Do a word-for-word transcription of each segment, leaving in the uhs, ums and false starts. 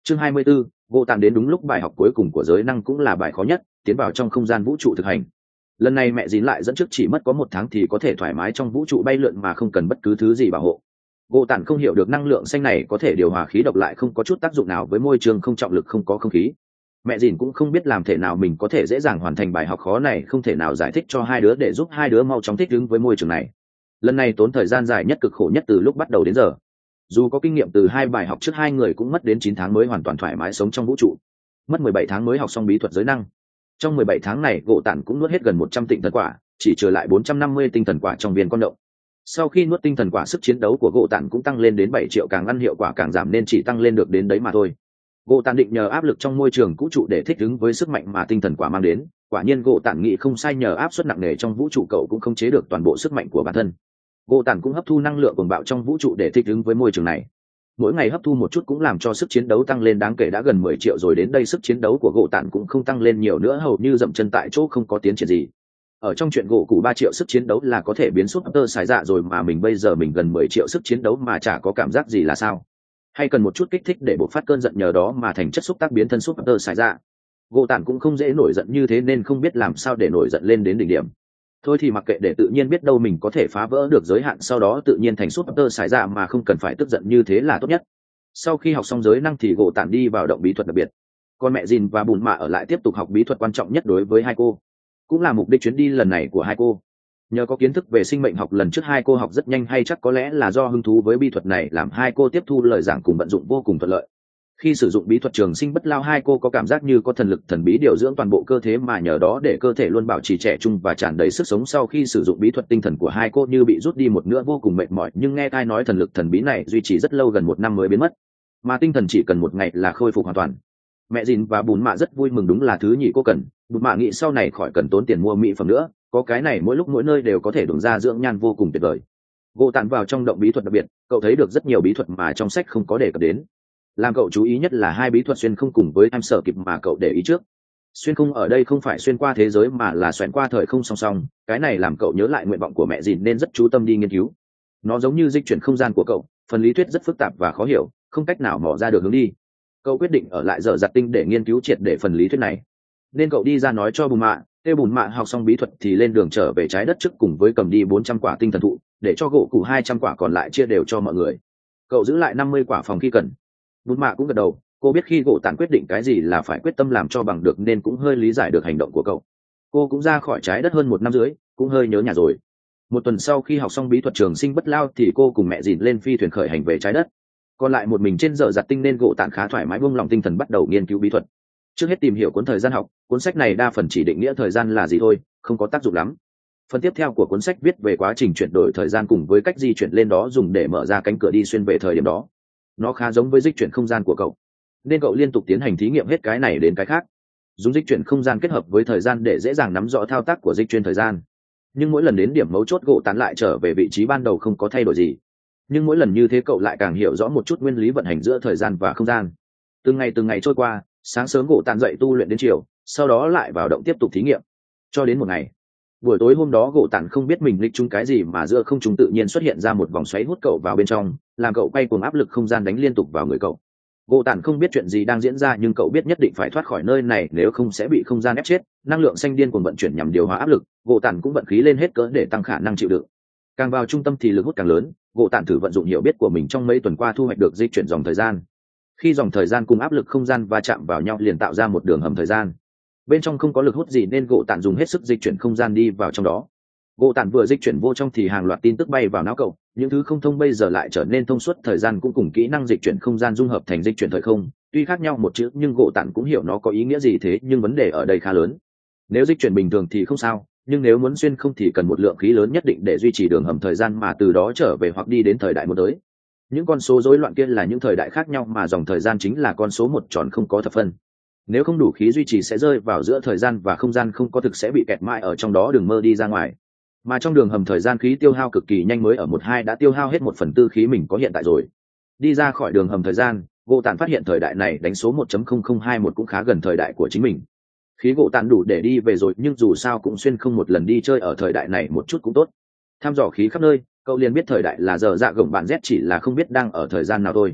Chương hai mươi 24, gỗ tàn đến đúng lúc bài học cuối cùng của giới năng cũng là bài khó nhất, tiến vào trong không gian vũ trụ thực hành. Lần này mẹ dín lại dẫn trước chỉ mất có một tháng thì có thể thoải mái trong vũ trụ bay lượn mà không cần bất cứ thứ gì bảo hộ. Gỗ tàn không hiểu được năng lượng xanh này có thể điều hòa khí độc lại không có chút tác dụng nào với môi trường không trọng lực không có không khí. Mẹ dìn cũng không biết làm thế nào mình có thể dễ dàng hoàn thành bài học khó này, không thể nào giải thích cho hai đứa để giúp hai đứa mau chóng thích ứng với môi trường này. Lần này tốn thời gian dài nhất, cực khổ nhất từ lúc bắt đầu đến giờ. Dù có kinh nghiệm từ hai bài học trước, hai người cũng mất đến chín tháng mới hoàn toàn thoải mái sống trong vũ trụ. Mất mười bảy tháng mới học xong bí thuật giới năng. Trong mười bảy tháng này, gỗ tản cũng nuốt hết gần một trăm tinh thần quả, chỉ trừ lại bốn trăm năm mươi tinh thần quả trong viên con động. Sau khi nuốt tinh thần quả, sức chiến đấu của gỗ tản cũng tăng lên đến bảy triệu, càng ăn hiệu quả càng giảm nên chỉ tăng lên được đến đấy mà thôi. Gỗ tản định nhờ áp lực trong môi trường vũ trụ để thích ứng với sức mạnh mà tinh thần quả mang đến. Quả nhiên gỗ tản nghĩ không sai, nhờ áp suất nặng nề trong vũ trụ cậu cũng không chế được toàn bộ sức mạnh của bản thân. Gỗ tản cũng hấp thu năng lượng cuồng bạo trong vũ trụ để thích ứng với môi trường này. Mỗi ngày hấp thu một chút cũng làm cho sức chiến đấu tăng lên đáng kể, đã gần mười triệu rồi. Đến đây sức chiến đấu của gỗ tản cũng không tăng lên nhiều nữa, hầu như dậm chân tại chỗ, không có tiến triển gì. Ở trong chuyện gỗ cụ ba triệu sức chiến đấu là có thể biến súp tơ xài dạ rồi, mà mình bây giờ mình gần mười triệu sức chiến đấu mà chả có cảm giác gì là sao? Hay cần một chút kích thích để bộc phát cơn giận, nhờ đó mà thành chất xúc tác biến thân súp tơ xài dạ. Gỗ tản cũng không dễ nổi giận như thế nên không biết làm sao để nổi giận lên đến đỉnh điểm. Thôi thì mặc kệ, để tự nhiên, biết đâu mình có thể phá vỡ được giới hạn, sau đó tự nhiên thành súp tơ xài dạ mà không cần phải tức giận như thế là tốt nhất. Sau khi học xong giới năng thì gỗ tản đi vào động bí thuật đặc biệt, còn mẹ dìn và bùn mạ ở lại tiếp tục học bí thuật quan trọng nhất đối với hai cô, cũng là mục đích chuyến đi lần này của hai cô. Nhờ có kiến thức về sinh mệnh học lần trước, hai cô học rất nhanh, hay chắc có lẽ là do hứng thú với bí thuật này làm hai cô tiếp thu lời giảng cùng vận dụng vô cùng thuận lợi. Khi sử dụng bí thuật trường sinh bất lao, hai cô có cảm giác như có thần lực thần bí điều dưỡng toàn bộ cơ thể, mà nhờ đó để cơ thể luôn bảo trì trẻ trung và tràn đầy sức sống. Sau khi sử dụng bí thuật, tinh thần của hai cô như bị rút đi một nửa, vô cùng mệt mỏi, nhưng nghe tai nói thần lực thần bí này duy trì rất lâu, gần một năm mới biến mất, mà tinh thần chỉ cần một ngày là khôi phục hoàn toàn. Mẹ dìn và bùn mạ rất vui mừng, đúng là thứ nhị cô cần. Bùn mạ nghĩ sau này khỏi cần tốn tiền mua mỹ phẩm nữa, có cái này mỗi lúc mỗi nơi đều có thể đụng ra dưỡng nhan, vô cùng tuyệt vời. Gỗ tản vào trong động bí thuật đặc biệt, cậu thấy được rất nhiều bí thuật mà trong sách không có đề cập đến. Làm cậu chú ý nhất là hai bí thuật xuyên không cùng với em sở kịp mà cậu để ý trước. Xuyên không ở đây không phải xuyên qua thế giới mà là xoẹn qua thời không song song. Cái này làm cậu nhớ lại nguyện vọng của mẹ dìn nên rất chú tâm đi nghiên cứu. Nó giống như dịch chuyển không gian của cậu, phần lý thuyết rất phức tạp và khó hiểu, không cách nào mò ra được hướng đi. Cậu quyết định ở lại Dở Dặt Tinh để nghiên cứu triệt để phần lý thuyết này, nên cậu đi ra nói cho bùn mạ. Kêu bùn mạ học xong bí thuật thì lên đường trở về trái đất trước, cùng với cầm đi bốn trăm quả tinh thần thụ, để cho gỗ cụ hai trăm quả còn lại chia đều cho mọi người. Cậu giữ lại năm mươi quả phòng khi cần. Bùn mạ cũng gật đầu, cô biết khi gỗ tản quyết định cái gì là phải quyết tâm làm cho bằng được, nên cũng hơi lý giải được hành động của cậu. Cô cũng ra khỏi trái đất hơn một năm rưỡi, cũng hơi nhớ nhà rồi. Một tuần sau khi học xong bí thuật trường sinh bất lao thì cô cùng mẹ dìn lên phi thuyền khởi hành về trái đất. Còn lại một mình trên Dở Dặt Tinh nên gỗ tản khá thoải mái, buông lòng tinh thần bắt đầu nghiên cứu bí thuật. Trước hết tìm hiểu cuốn thời gian học, cuốn sách này đa phần chỉ định nghĩa thời gian là gì thôi, không có tác dụng lắm. Phần tiếp theo của cuốn sách viết về quá trình chuyển đổi thời gian cùng với cách di chuyển lên đó, dùng để mở ra cánh cửa đi xuyên về thời điểm đó. Nó khá giống với dịch chuyển không gian của cậu, nên cậu liên tục tiến hành thí nghiệm hết cái này đến cái khác, dùng dịch chuyển không gian kết hợp với thời gian để dễ dàng nắm rõ thao tác của dịch chuyển thời gian. Nhưng mỗi lần đến điểm mấu chốt, gỗ tán lại trở về vị trí ban đầu, không có thay đổi gì. Nhưng mỗi lần như thế cậu lại càng hiểu rõ một chút nguyên lý vận hành giữa thời gian và không gian. Từng ngày từng ngày trôi qua, sáng sớm gỗ tán dậy tu luyện đến chiều, sau đó lại vào động tiếp tục thí nghiệm, cho đến một ngày. Buổi tối hôm đó gỗ tản không biết mình lịch chung cái gì mà giữa không trung tự nhiên xuất hiện ra một vòng xoáy hút cậu vào bên trong, làm cậu quay cuồng, áp lực không gian đánh liên tục vào người cậu. Gỗ tản không biết chuyện gì đang diễn ra, nhưng cậu biết nhất định phải thoát khỏi nơi này, nếu không sẽ bị không gian ép chết. Năng lượng xanh điên cuồng vận chuyển nhằm điều hòa áp lực, gỗ tản cũng vận khí lên hết cỡ để tăng khả năng chịu đựng. Càng vào trung tâm thì lực hút càng lớn, gỗ tản thử vận dụng hiểu biết của mình trong mấy tuần qua, thu hoạch được di chuyển dòng thời gian. Khi dòng thời gian cùng áp lực không gian va chạm vào nhau liền tạo ra một đường hầm thời gian. Bên trong không có lực hút gì nên gỗ tản dùng hết sức dịch chuyển không gian đi vào trong đó. Gỗ tản vừa dịch chuyển vô trong thì hàng loạt tin tức bay vào não cậu, những thứ không thông bây giờ lại trở nên thông suốt. Thời gian cũng cùng kỹ năng dịch chuyển không gian dung hợp thành dịch chuyển thời không, tuy khác nhau một chữ nhưng gỗ tản cũng hiểu nó có ý nghĩa gì. Thế nhưng vấn đề ở đây khá lớn. Nếu dịch chuyển bình thường thì không sao, nhưng nếu muốn xuyên không thì cần một lượng khí lớn nhất định để duy trì đường hầm thời gian, mà từ đó trở về hoặc đi đến thời đại muốn tới. Những con số rối loạn kia là những thời đại khác nhau, mà dòng thời gian chính là con số một tròn không có thập phân. Nếu không đủ khí duy trì sẽ rơi vào giữa thời gian và không gian, không có thực sẽ bị kẹt mãi ở trong đó, đừng mơ đi ra ngoài. Mà trong đường hầm thời gian khí tiêu hao cực kỳ nhanh, mới ở một hai đã tiêu hao hết một phần tư khí mình có hiện tại rồi. Đi ra khỏi đường hầm thời gian, gỗ tản phát hiện thời đại này đánh số một không không hai một cũng khá gần thời đại của chính mình. Khí gỗ tản đủ để đi về rồi, nhưng dù sao cũng xuyên không một lần đi chơi ở thời đại này một chút cũng tốt. Thăm dò khí khắp nơi, cậu liền biết thời đại là giờ dạ gồng bạn Z, chỉ là không biết đang ở thời gian nào thôi.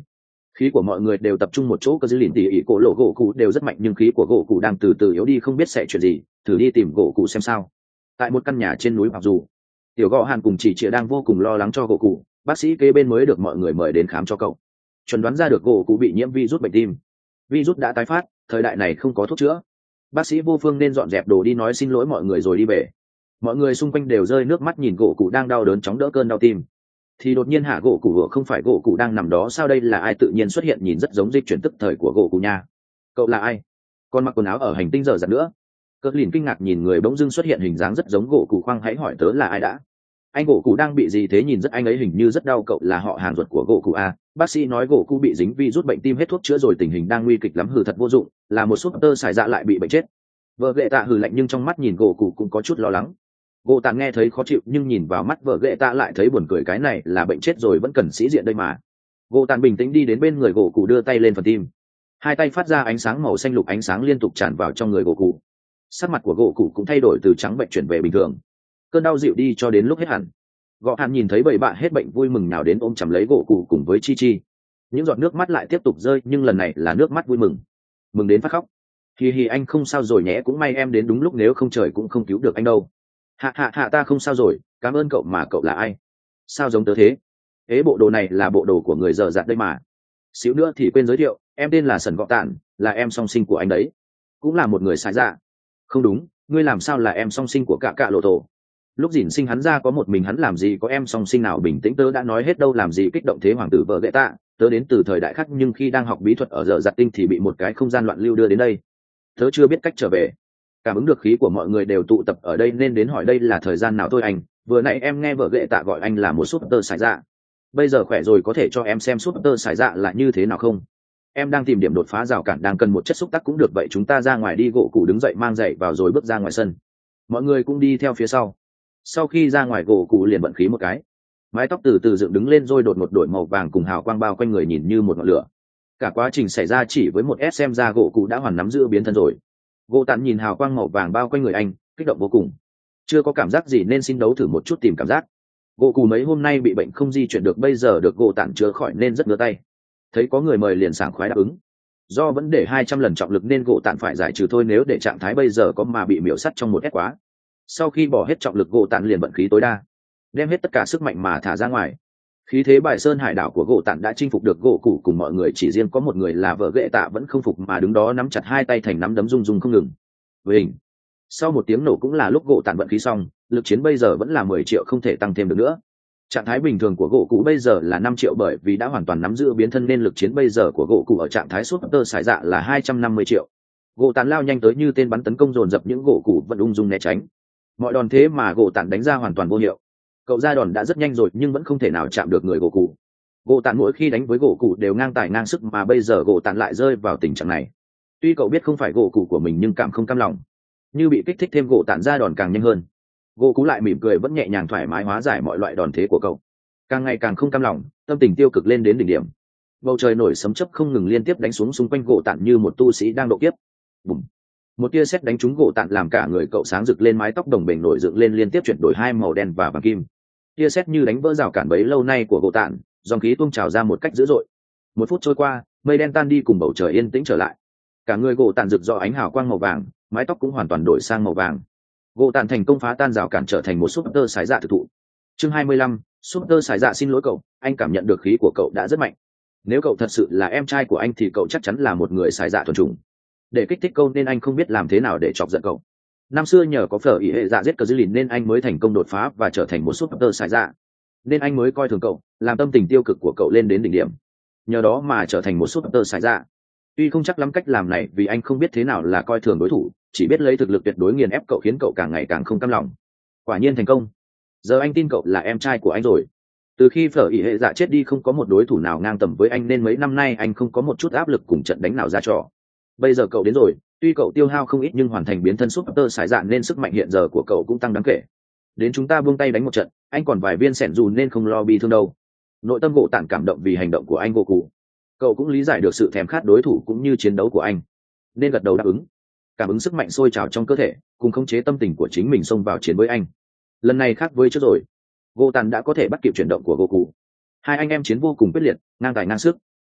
Khí của mọi người đều tập trung một chỗ, cơ dư lìn tỉ ỉ cổ lộ gỗ cụ đều rất mạnh, nhưng khí của gỗ cụ đang từ từ yếu đi, không biết sẽ chuyện gì. Thử đi tìm gỗ cụ xem sao. Tại một căn nhà trên núi mặc dù tiểu gõ hàn cùng chỉ chĩa đang vô cùng lo lắng cho gỗ cụ, bác sĩ kế bên mới được mọi người mời đến khám cho cậu. Chuẩn đoán ra được gỗ cụ bị nhiễm virus bệnh tim. Virus đã tái phát, thời đại này không có thuốc chữa. Bác sĩ vô phương nên dọn dẹp đồ đi nói xin lỗi mọi người rồi đi về. Mọi người xung quanh đều rơi nước mắt nhìn gỗ cụ đang đau đớn chóng đỡ cơn đau tim. Thì đột nhiên hạ gỗ cụ vừa không phải gỗ cụ đang nằm đó sao, đây là ai tự nhiên xuất hiện, nhìn rất giống dịch chuyển tức thời của gỗ cụ nha. Cậu là ai? Còn mặc quần áo ở hành tinh giờ giặt nữa. Cỡ lìn kinh ngạc nhìn người bỗng dưng xuất hiện hình dáng rất giống gỗ cụ, khoan hãy hỏi tớ là ai đã. Anh gỗ cụ đang bị gì thế, nhìn rất anh ấy hình như rất đau. Cậu là họ hàng ruột của gỗ cụ à? Bác sĩ nói gỗ cụ bị dính virus bệnh tim, hết thuốc chữa rồi, tình hình đang nguy kịch lắm. Hừ, thật vô dụng, là một súp tơ xài dạ lại bị bệnh chết. Vợ ghệ tạ hừ lạnh nhưng trong mắt nhìn gỗ cụ cũng có chút lo lắng. Gỗ tàn nghe thấy khó chịu nhưng nhìn vào mắt vợ ghệ tạ lại thấy buồn cười, cái này là bệnh chết rồi vẫn cần sĩ diện đây mà. Gỗ tàn bình tĩnh đi đến bên người gỗ cụ, đưa tay lên phần tim. Hai tay phát ra ánh sáng màu xanh lục, ánh sáng liên tục tràn vào trong người gỗ cụ. Sắc mặt của gỗ cụ cũng thay đổi từ trắng bệnh chuyển về bình thường, cơn đau dịu đi cho đến lúc hết hẳn. Gõ hàn nhìn thấy bầy bạn hết bệnh vui mừng nào đến ôm chầm lấy gỗ cụ cùng với chi chi. Những giọt nước mắt lại tiếp tục rơi, nhưng lần này là nước mắt vui mừng, mừng đến phát khóc. Hi hi, anh không sao rồi nhé, cũng may em đến đúng lúc, nếu không trời cũng không cứu được anh đâu. Hạ hạ hạ, ta không sao rồi, cảm ơn cậu. Mà cậu là ai? Sao giống tớ thế? Ế, bộ đồ này là bộ đồ của người dở dặt đây mà. Xíu nữa thì quên giới thiệu, em tên là Sần Gọ Tản, là em song sinh của anh đấy, cũng là một người sai dạ. Không đúng, ngươi làm sao là em song sinh của cả cạ lộ tổ? Lúc dỉn sinh hắn ra có một mình hắn, làm gì có em song sinh nào. Bình tĩnh, tớ đã nói hết đâu, làm gì kích động thế hoàng tử vợ ghệ tạ. Tớ đến từ thời đại khác, nhưng khi đang học bí thuật ở dở dặt tinh thì bị một cái không gian loạn lưu đưa đến đây. Tớ chưa biết cách trở về. Cảm ứng được khí của mọi người đều tụ tập ở đây nên đến hỏi đây là thời gian nào thôi anh. Vừa nãy em nghe vợ ghệ tạ gọi anh là một súp tơ xài dạ. Bây giờ khỏe rồi, có thể cho em xem súp tơ xài dạ là như thế nào không? Em đang tìm điểm đột phá rào cản, đang cần một chất xúc tác cũng được. Vậy chúng ta ra ngoài đi. Gỗ cụ đứng dậy mang giày vào rồi bước ra ngoài sân. Mọi người cũng đi theo phía sau. Sau khi ra ngoài, gỗ cụ liền bận khí một cái, mái tóc từ từ dựng đứng lên rồi đột một đổi màu vàng cùng hào quang bao quanh người, nhìn như một ngọn lửa. Cả quá trình xảy ra chỉ với một s, xem ra gỗ cụ đã hoàn nắm giữ biến thân rồi. Gỗ tàn nhìn hào quang màu vàng bao quanh người anh, kích động vô cùng. Chưa có cảm giác gì nên xin đấu thử một chút tìm cảm giác. Gỗ cụ mấy hôm nay bị bệnh không di chuyển được, bây giờ được gỗ tàn chữa khỏi nên rất ngứa tay. Thấy có người mời liền sảng khoái đáp ứng. Do vẫn để hai trăm lần trọng lực nên gỗ tàn phải giải trừ thôi, nếu để trạng thái bây giờ có mà bị miểu sắt trong một s quá. Sau khi bỏ hết trọng lực, gỗ tàn liền vận khí tối đa, đem hết tất cả sức mạnh mà thả ra ngoài. Khí thế bài sơn hải đảo của gỗ tàn đã chinh phục được gỗ cụ cùng mọi người, chỉ riêng có một người là vợ ghệ tạ vẫn không phục mà đứng đó nắm chặt hai tay thành nắm đấm rung rung không ngừng. Với hình, sau một tiếng nổ cũng là lúc gỗ tàn vận khí xong, lực chiến bây giờ vẫn là mười triệu, không thể tăng thêm được nữa. Trạng thái bình thường của gỗ cụ bây giờ là năm triệu, bởi vì đã hoàn toàn nắm giữ biến thân nên lực chiến bây giờ của gỗ cụ ở trạng thái súp tơ xài dạ là hai trăm năm mươi triệu. Gỗ tàn lao nhanh tới như tên bắn tấn công dồn dập, những gỗ cụ vẫn ung dung né tránh mọi đòn thế mà gỗ tàn đánh ra hoàn toàn vô hiệu. Cậu ra đòn đã rất nhanh rồi nhưng vẫn không thể nào chạm được người gỗ cụ. Gỗ tàn mỗi khi đánh với gỗ cụ đều ngang tài ngang sức, mà bây giờ gỗ tàn lại rơi vào tình trạng này. Tuy cậu biết không phải gỗ cụ của mình nhưng cảm không cam lòng, như bị kích thích thêm gỗ tàn ra đòn càng nhanh hơn. Gỗ cụ lại mỉm cười, vẫn nhẹ nhàng thoải mái hóa giải mọi loại đòn thế của cậu. Càng ngày càng không cam lòng, tâm tình tiêu cực lên đến đỉnh điểm. Bầu trời nổi sấm chớp không ngừng liên tiếp đánh xuống xung quanh gỗ tàn như một tu sĩ đang độ kiếp. Bùm, một tia sét đánh trúng gỗ tàn làm cả người cậu sáng rực lên, mái tóc đồng bềnh nổi dựng lên liên tiếp chuyển đổi hai màu đen và vàng kim. Tia sét như đánh vỡ rào cản bấy lâu nay của gỗ tàn, dòng khí tuôn trào ra một cách dữ dội. Một phút trôi qua, mây đen tan đi cùng bầu trời yên tĩnh trở lại. Cả người gỗ tàn rực rỡ ánh hào quang màu vàng, mái tóc cũng hoàn toàn đổi sang màu vàng. Gỗ tàn thành công phá tan rào cản, trở thành một súp tơ sải dạ thực thụ. Chương hai mươi lăm, súp tơ sải dạ xin lỗi cậu, anh cảm nhận được khí của cậu đã rất mạnh. Nếu cậu thật sự là em trai của anh thì cậu chắc chắn là một người sải dạ thuần chủng. Để kích thích câu nên anh không biết làm thế nào để chọc giận cậu. Năm xưa nhờ có phở ỉ hệ dạ giết cờ dư lìn nên anh mới thành công đột phá và trở thành một súp tơ sải dạ, nên anh mới coi thường cậu, làm tâm tình tiêu cực của cậu lên đến đỉnh điểm, nhờ đó mà trở thành một súp tơ sải dạ. Tuy không chắc lắm cách làm này vì anh không biết thế nào là coi thường đối thủ, chỉ biết lấy thực lực tuyệt đối nghiền ép cậu, khiến cậu càng ngày càng không cam lòng. Quả nhiên thành công. Giờ anh tin cậu là em trai của anh rồi. Từ khi phở ỉ hệ dạ chết đi không có một đối thủ nào ngang tầm với anh nên mấy năm nay anh không có một chút áp lực cùng trận đánh nào ra trò. Bây giờ cậu đến rồi, tuy cậu tiêu hao không ít nhưng hoàn thành biến thân súp tơ sải dạ nên sức mạnh hiện giờ của cậu cũng tăng đáng kể. Đến chúng ta buông tay đánh một trận, anh còn vài viên sẻn dù nên không lo bị thương đâu. Nội tâm gỗ tản cảm động vì hành động của anh vô cụ. Cậu cũng lý giải được sự thèm khát đối thủ cũng như chiến đấu của anh, nên gật đầu đáp ứng. Cảm ứng sức mạnh sôi trào trong cơ thể, cùng khống chế tâm tình của chính mình xông vào chiến với anh. Lần này khác với trước rồi, gỗ tản đã có thể bắt kịp chuyển động của gỗ cụ. Hai anh em chiến vô cùng quyết liệt, ngang tài ngang sức.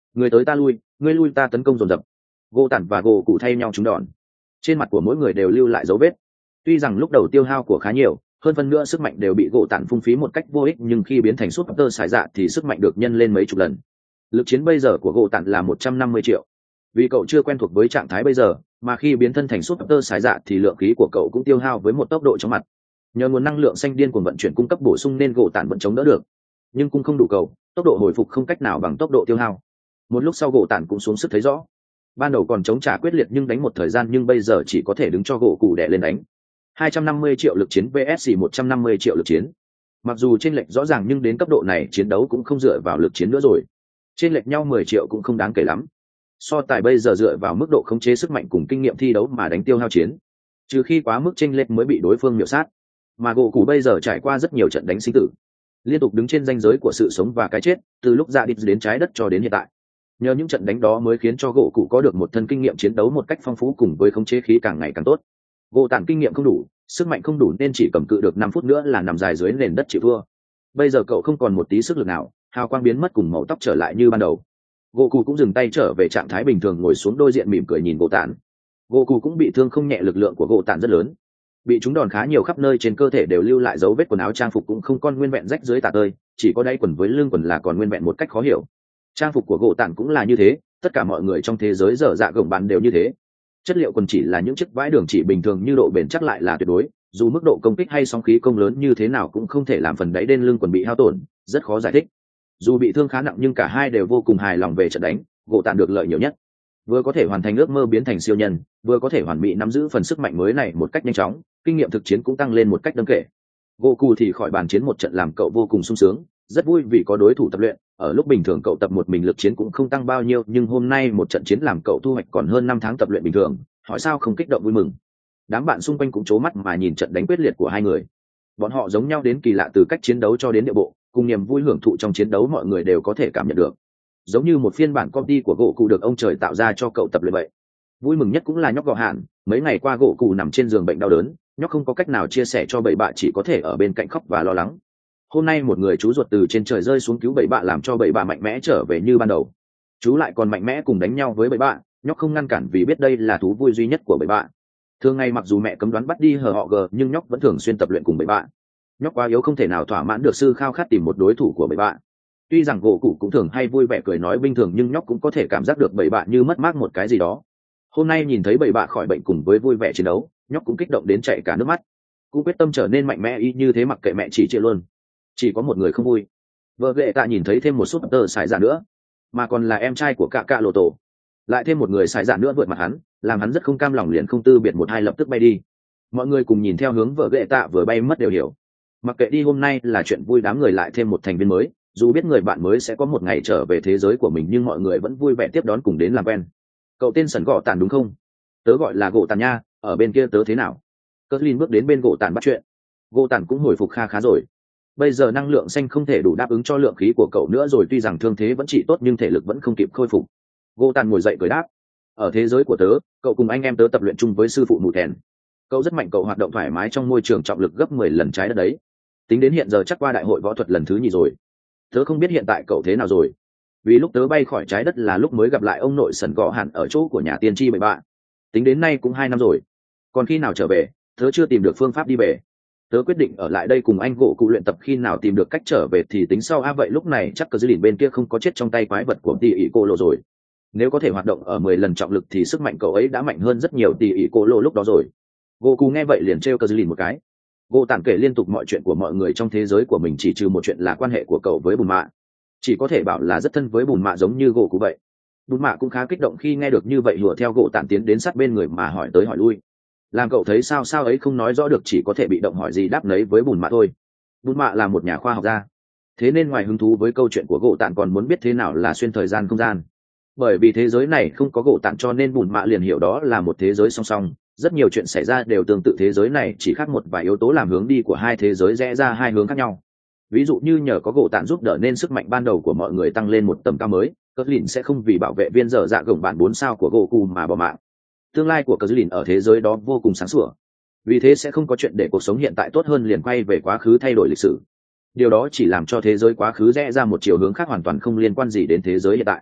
Người tới ta lui, ngươi lui ta tấn công dồn dập. Gỗ tản và gỗ cụ thay nhau trúng đòn, trên mặt của mỗi người đều lưu lại dấu vết. Tuy rằng lúc đầu tiêu hao của khá nhiều, hơn phân nữa sức mạnh đều bị gỗ tản phung phí một cách vô ích, nhưng khi biến thành súp tơ sải dạ thì sức mạnh được nhân lên mấy chục lần. Lực chiến bây giờ của gỗ tản là một trăm năm mươi triệu. Vì cậu chưa quen thuộc với trạng thái bây giờ, mà khi biến thân thành súp tơ sải dạ thì lượng khí của cậu cũng tiêu hao với một tốc độ chóng mặt. Nhờ nguồn năng lượng xanh điên cuồng vận chuyển cung cấp bổ sung nên gỗ tản vẫn chống đỡ được, nhưng cũng không đủ cầu, tốc độ hồi phục không cách nào bằng tốc độ tiêu hao. Một lúc sau gỗ tản cũng xuống sức thấy rõ. Ban đầu còn chống trả quyết liệt nhưng đánh một thời gian, nhưng bây giờ chỉ có thể đứng cho gỗ cụ đè lên đánh. hai trăm năm mươi triệu lực chiến vs một trăm năm mươi triệu lực chiến. Mặc dù chênh lệch rõ ràng nhưng đến cấp độ này chiến đấu cũng không dựa vào lực chiến nữa rồi. Chênh lệch nhau mười triệu cũng không đáng kể lắm. So tài bây giờ dựa vào mức độ khống chế sức mạnh cùng kinh nghiệm thi đấu mà đánh tiêu hao chiến. Trừ khi quá mức chênh lệch mới bị đối phương miểu sát. Mà gỗ cụ bây giờ trải qua rất nhiều trận đánh sinh tử, liên tục đứng trên ranh giới của sự sống và cái chết, từ lúc ra đi đến trái đất cho đến hiện tại. Nhờ những trận đánh đó mới khiến cho gỗ cụ có được một thân kinh nghiệm chiến đấu một cách phong phú cùng với khống chế khí càng ngày càng tốt. Gỗ tản kinh nghiệm không đủ, sức mạnh không đủ nên chỉ cầm cự được năm phút nữa là nằm dài dưới nền đất chịu thua. Bây giờ cậu không còn một tí sức lực nào, hào quang biến mất cùng màu tóc trở lại như ban đầu. Gỗ cụ cũng dừng tay trở về trạng thái bình thường, ngồi xuống đối diện mỉm cười nhìn gỗ tản. Gỗ cụ cũng bị thương không nhẹ, lực lượng của gỗ tản rất lớn, bị trúng đòn khá nhiều, khắp nơi trên cơ thể đều lưu lại dấu vết, quần áo trang phục cũng không còn nguyên vẹn, rách dưới tả tơi, chỉ có đáy quần với lưng quần là còn nguyên vẹn một cách khó hiểu. Trang phục của gỗ tản cũng là như thế, tất cả mọi người trong thế giới dở dạ gồng bạn đều như thế. Chất liệu quần chỉ là những chiếc vải đường chỉ bình thường, như độ bền chắc lại là tuyệt đối, dù mức độ công kích hay sóng khí công lớn như thế nào cũng không thể làm phần đáy đen lưng quần bị hao tổn, rất khó giải thích. Dù bị thương khá nặng nhưng cả hai đều vô cùng hài lòng về trận đánh, gỗ tản được lợi nhiều nhất, vừa có thể hoàn thành ước mơ biến thành siêu nhân, vừa có thể hoàn mỹ nắm giữ phần sức mạnh mới này một cách nhanh chóng, kinh nghiệm thực chiến cũng tăng lên một cách đáng kể. Gỗ cụ thì khỏi bàn chiến một trận làm cậu vô cùng sung sướng, rất vui vì có đối thủ tập luyện. Ở lúc bình thường cậu tập một mình lực chiến cũng không tăng bao nhiêu, nhưng hôm nay một trận chiến làm cậu thu hoạch còn hơn năm tháng tập luyện bình thường, hỏi sao không kích động vui mừng. Đám bạn xung quanh cũng trố mắt mà nhìn trận đánh quyết liệt của hai người. Bọn họ giống nhau đến kỳ lạ, từ cách chiến đấu cho đến điệu bộ, cùng niềm vui hưởng thụ trong chiến đấu mọi người đều có thể cảm nhận được. Giống như một phiên bản copy của gỗ cụ được ông trời tạo ra cho cậu tập luyện vậy. Vui mừng nhất cũng là nhóc gò hạn. Mấy ngày qua gỗ cụ nằm trên giường bệnh đau đớn, nhóc không có cách nào chia sẻ cho bậy bạ, chỉ có thể ở bên cạnh khóc và lo lắng. Hôm nay một người chú ruột từ trên trời rơi xuống cứu bậy bạ, làm cho bậy bạ mạnh mẽ trở về như ban đầu. Chú lại còn mạnh mẽ cùng đánh nhau với bậy bạ, nhóc không ngăn cản vì biết đây là thú vui duy nhất của bậy bạ. Thường ngày mặc dù mẹ cấm đoán bắt đi hờ họ gờ, nhưng nhóc vẫn thường xuyên tập luyện cùng bậy bạ. Nhóc quá yếu không thể nào thỏa mãn được sư khao khát tìm một đối thủ của bậy bạ. Tuy rằng gỗ cụ cũng thường hay vui vẻ cười nói bình thường, nhưng nhóc cũng có thể cảm giác được bậy bạ như mất mát một cái gì đó. Hôm nay nhìn thấy bậy bạ khỏi bệnh cùng với vui vẻ chiến đấu, nhóc cũng kích động đến chảy cả nước mắt. Cũng quyết tâm trở nên mạnh mẽ y như thế, mặc kệ mẹ chỉ chia luôn. Chỉ có một người không vui, vợ ghệ tạ nhìn thấy thêm một súp tơ xài dạ nữa, mà còn là em trai của cạ cạ lộ tổ. Lại thêm một người xài dạ nữa vượt mặt hắn, làm hắn rất không cam lòng, liền không tư biệt một hai lập tức bay đi. Mọi người cùng nhìn theo hướng vợ ghệ tạ vừa bay mất đều hiểu, mặc kệ đi hôm nay là chuyện vui, đám người lại thêm một thành viên mới. Dù biết người bạn mới sẽ có một ngày trở về thế giới của mình, nhưng mọi người vẫn vui vẻ tiếp đón cùng đến làm quen. Cậu tên sẩn gỗ tàn đúng không? Tớ gọi là gỗ tàn nha, ở bên kia tớ thế nào? Cất Linh bước đến bên gỗ tàn bắt chuyện. Gỗ tàn cũng hồi phục kha khá rồi. Bây giờ năng lượng xanh không thể đủ đáp ứng cho lượng khí của cậu nữa rồi, tuy rằng thương thế vẫn trị tốt nhưng thể lực vẫn không kịp khôi phục. Gỗ tàn ngồi dậy cười đáp. Ở thế giới của tớ, cậu cùng anh em tớ tập luyện chung với sư phụ mù thèn. Cậu rất mạnh, cậu hoạt động thoải mái trong môi trường trọng lực gấp mười lần trái đất đấy. Tính đến hiện giờ chắc qua đại hội võ thuật lần thứ nhì rồi. Tớ không biết hiện tại cậu thế nào rồi, vì lúc tớ bay khỏi trái đất là lúc mới gặp lại ông nội sẩn gò hạn ở chỗ của nhà tiên tri bậy bạ. Tính đến nay cũng hai năm rồi, còn khi nào trở về tớ chưa tìm được phương pháp đi về. Tớ quyết định ở lại đây cùng anh gỗ cụ luyện tập, khi nào tìm được cách trở về thì tính sau. À vậy lúc này chắc cờ dư lìn bên kia không có chết trong tay quái vật của tỷ ỷ cô lộ rồi. Nếu có thể hoạt động ở mười lần trọng lực thì sức mạnh cậu ấy đã mạnh hơn rất nhiều tỷ ỷ cô lộ lúc đó rồi. Gỗ cụ nghe vậy liền trêu cờ dư lìn một cái. Gỗ tản kể liên tục mọi chuyện của mọi người trong thế giới của mình, chỉ trừ một chuyện là quan hệ của cậu với bùn mạ. Chỉ có thể bảo là rất thân với bùn mạ, giống như gỗ cụ vậy. Bùn mạ cũng khá kích động khi nghe được như vậy, hùa theo gỗ tản tiến đến sát bên người mà hỏi tới hỏi lui. Làm cậu thấy sao sao ấy không nói rõ được, chỉ có thể bị động hỏi gì đáp nấy với bùn mạ thôi. Bùn mạ là một nhà khoa học gia, thế nên ngoài hứng thú với câu chuyện của gỗ tản còn muốn biết thế nào là xuyên thời gian không gian. Bởi vì thế giới này không có gỗ tản cho nên bùn mạ liền hiểu đó là một thế giới song song. Rất nhiều chuyện xảy ra đều tương tự thế giới này, chỉ khác một vài yếu tố làm hướng đi của hai thế giới rẽ ra hai hướng khác nhau. Ví dụ như nhờ có gỗ tản giúp đỡ nên sức mạnh ban đầu của mọi người tăng lên một tầm cao mới, cờ lìn sẽ không vì bảo vệ viên dở dạ gồng bản bốn sao của gỗ cụ mà bỏ mạng. Tương lai của cờ lìn ở thế giới đó vô cùng sáng sủa, vì thế sẽ không có chuyện để cuộc sống hiện tại tốt hơn liền quay về quá khứ thay đổi lịch sử. Điều đó chỉ làm cho thế giới quá khứ rẽ ra một chiều hướng khác, hoàn toàn không liên quan gì đến thế giới hiện tại.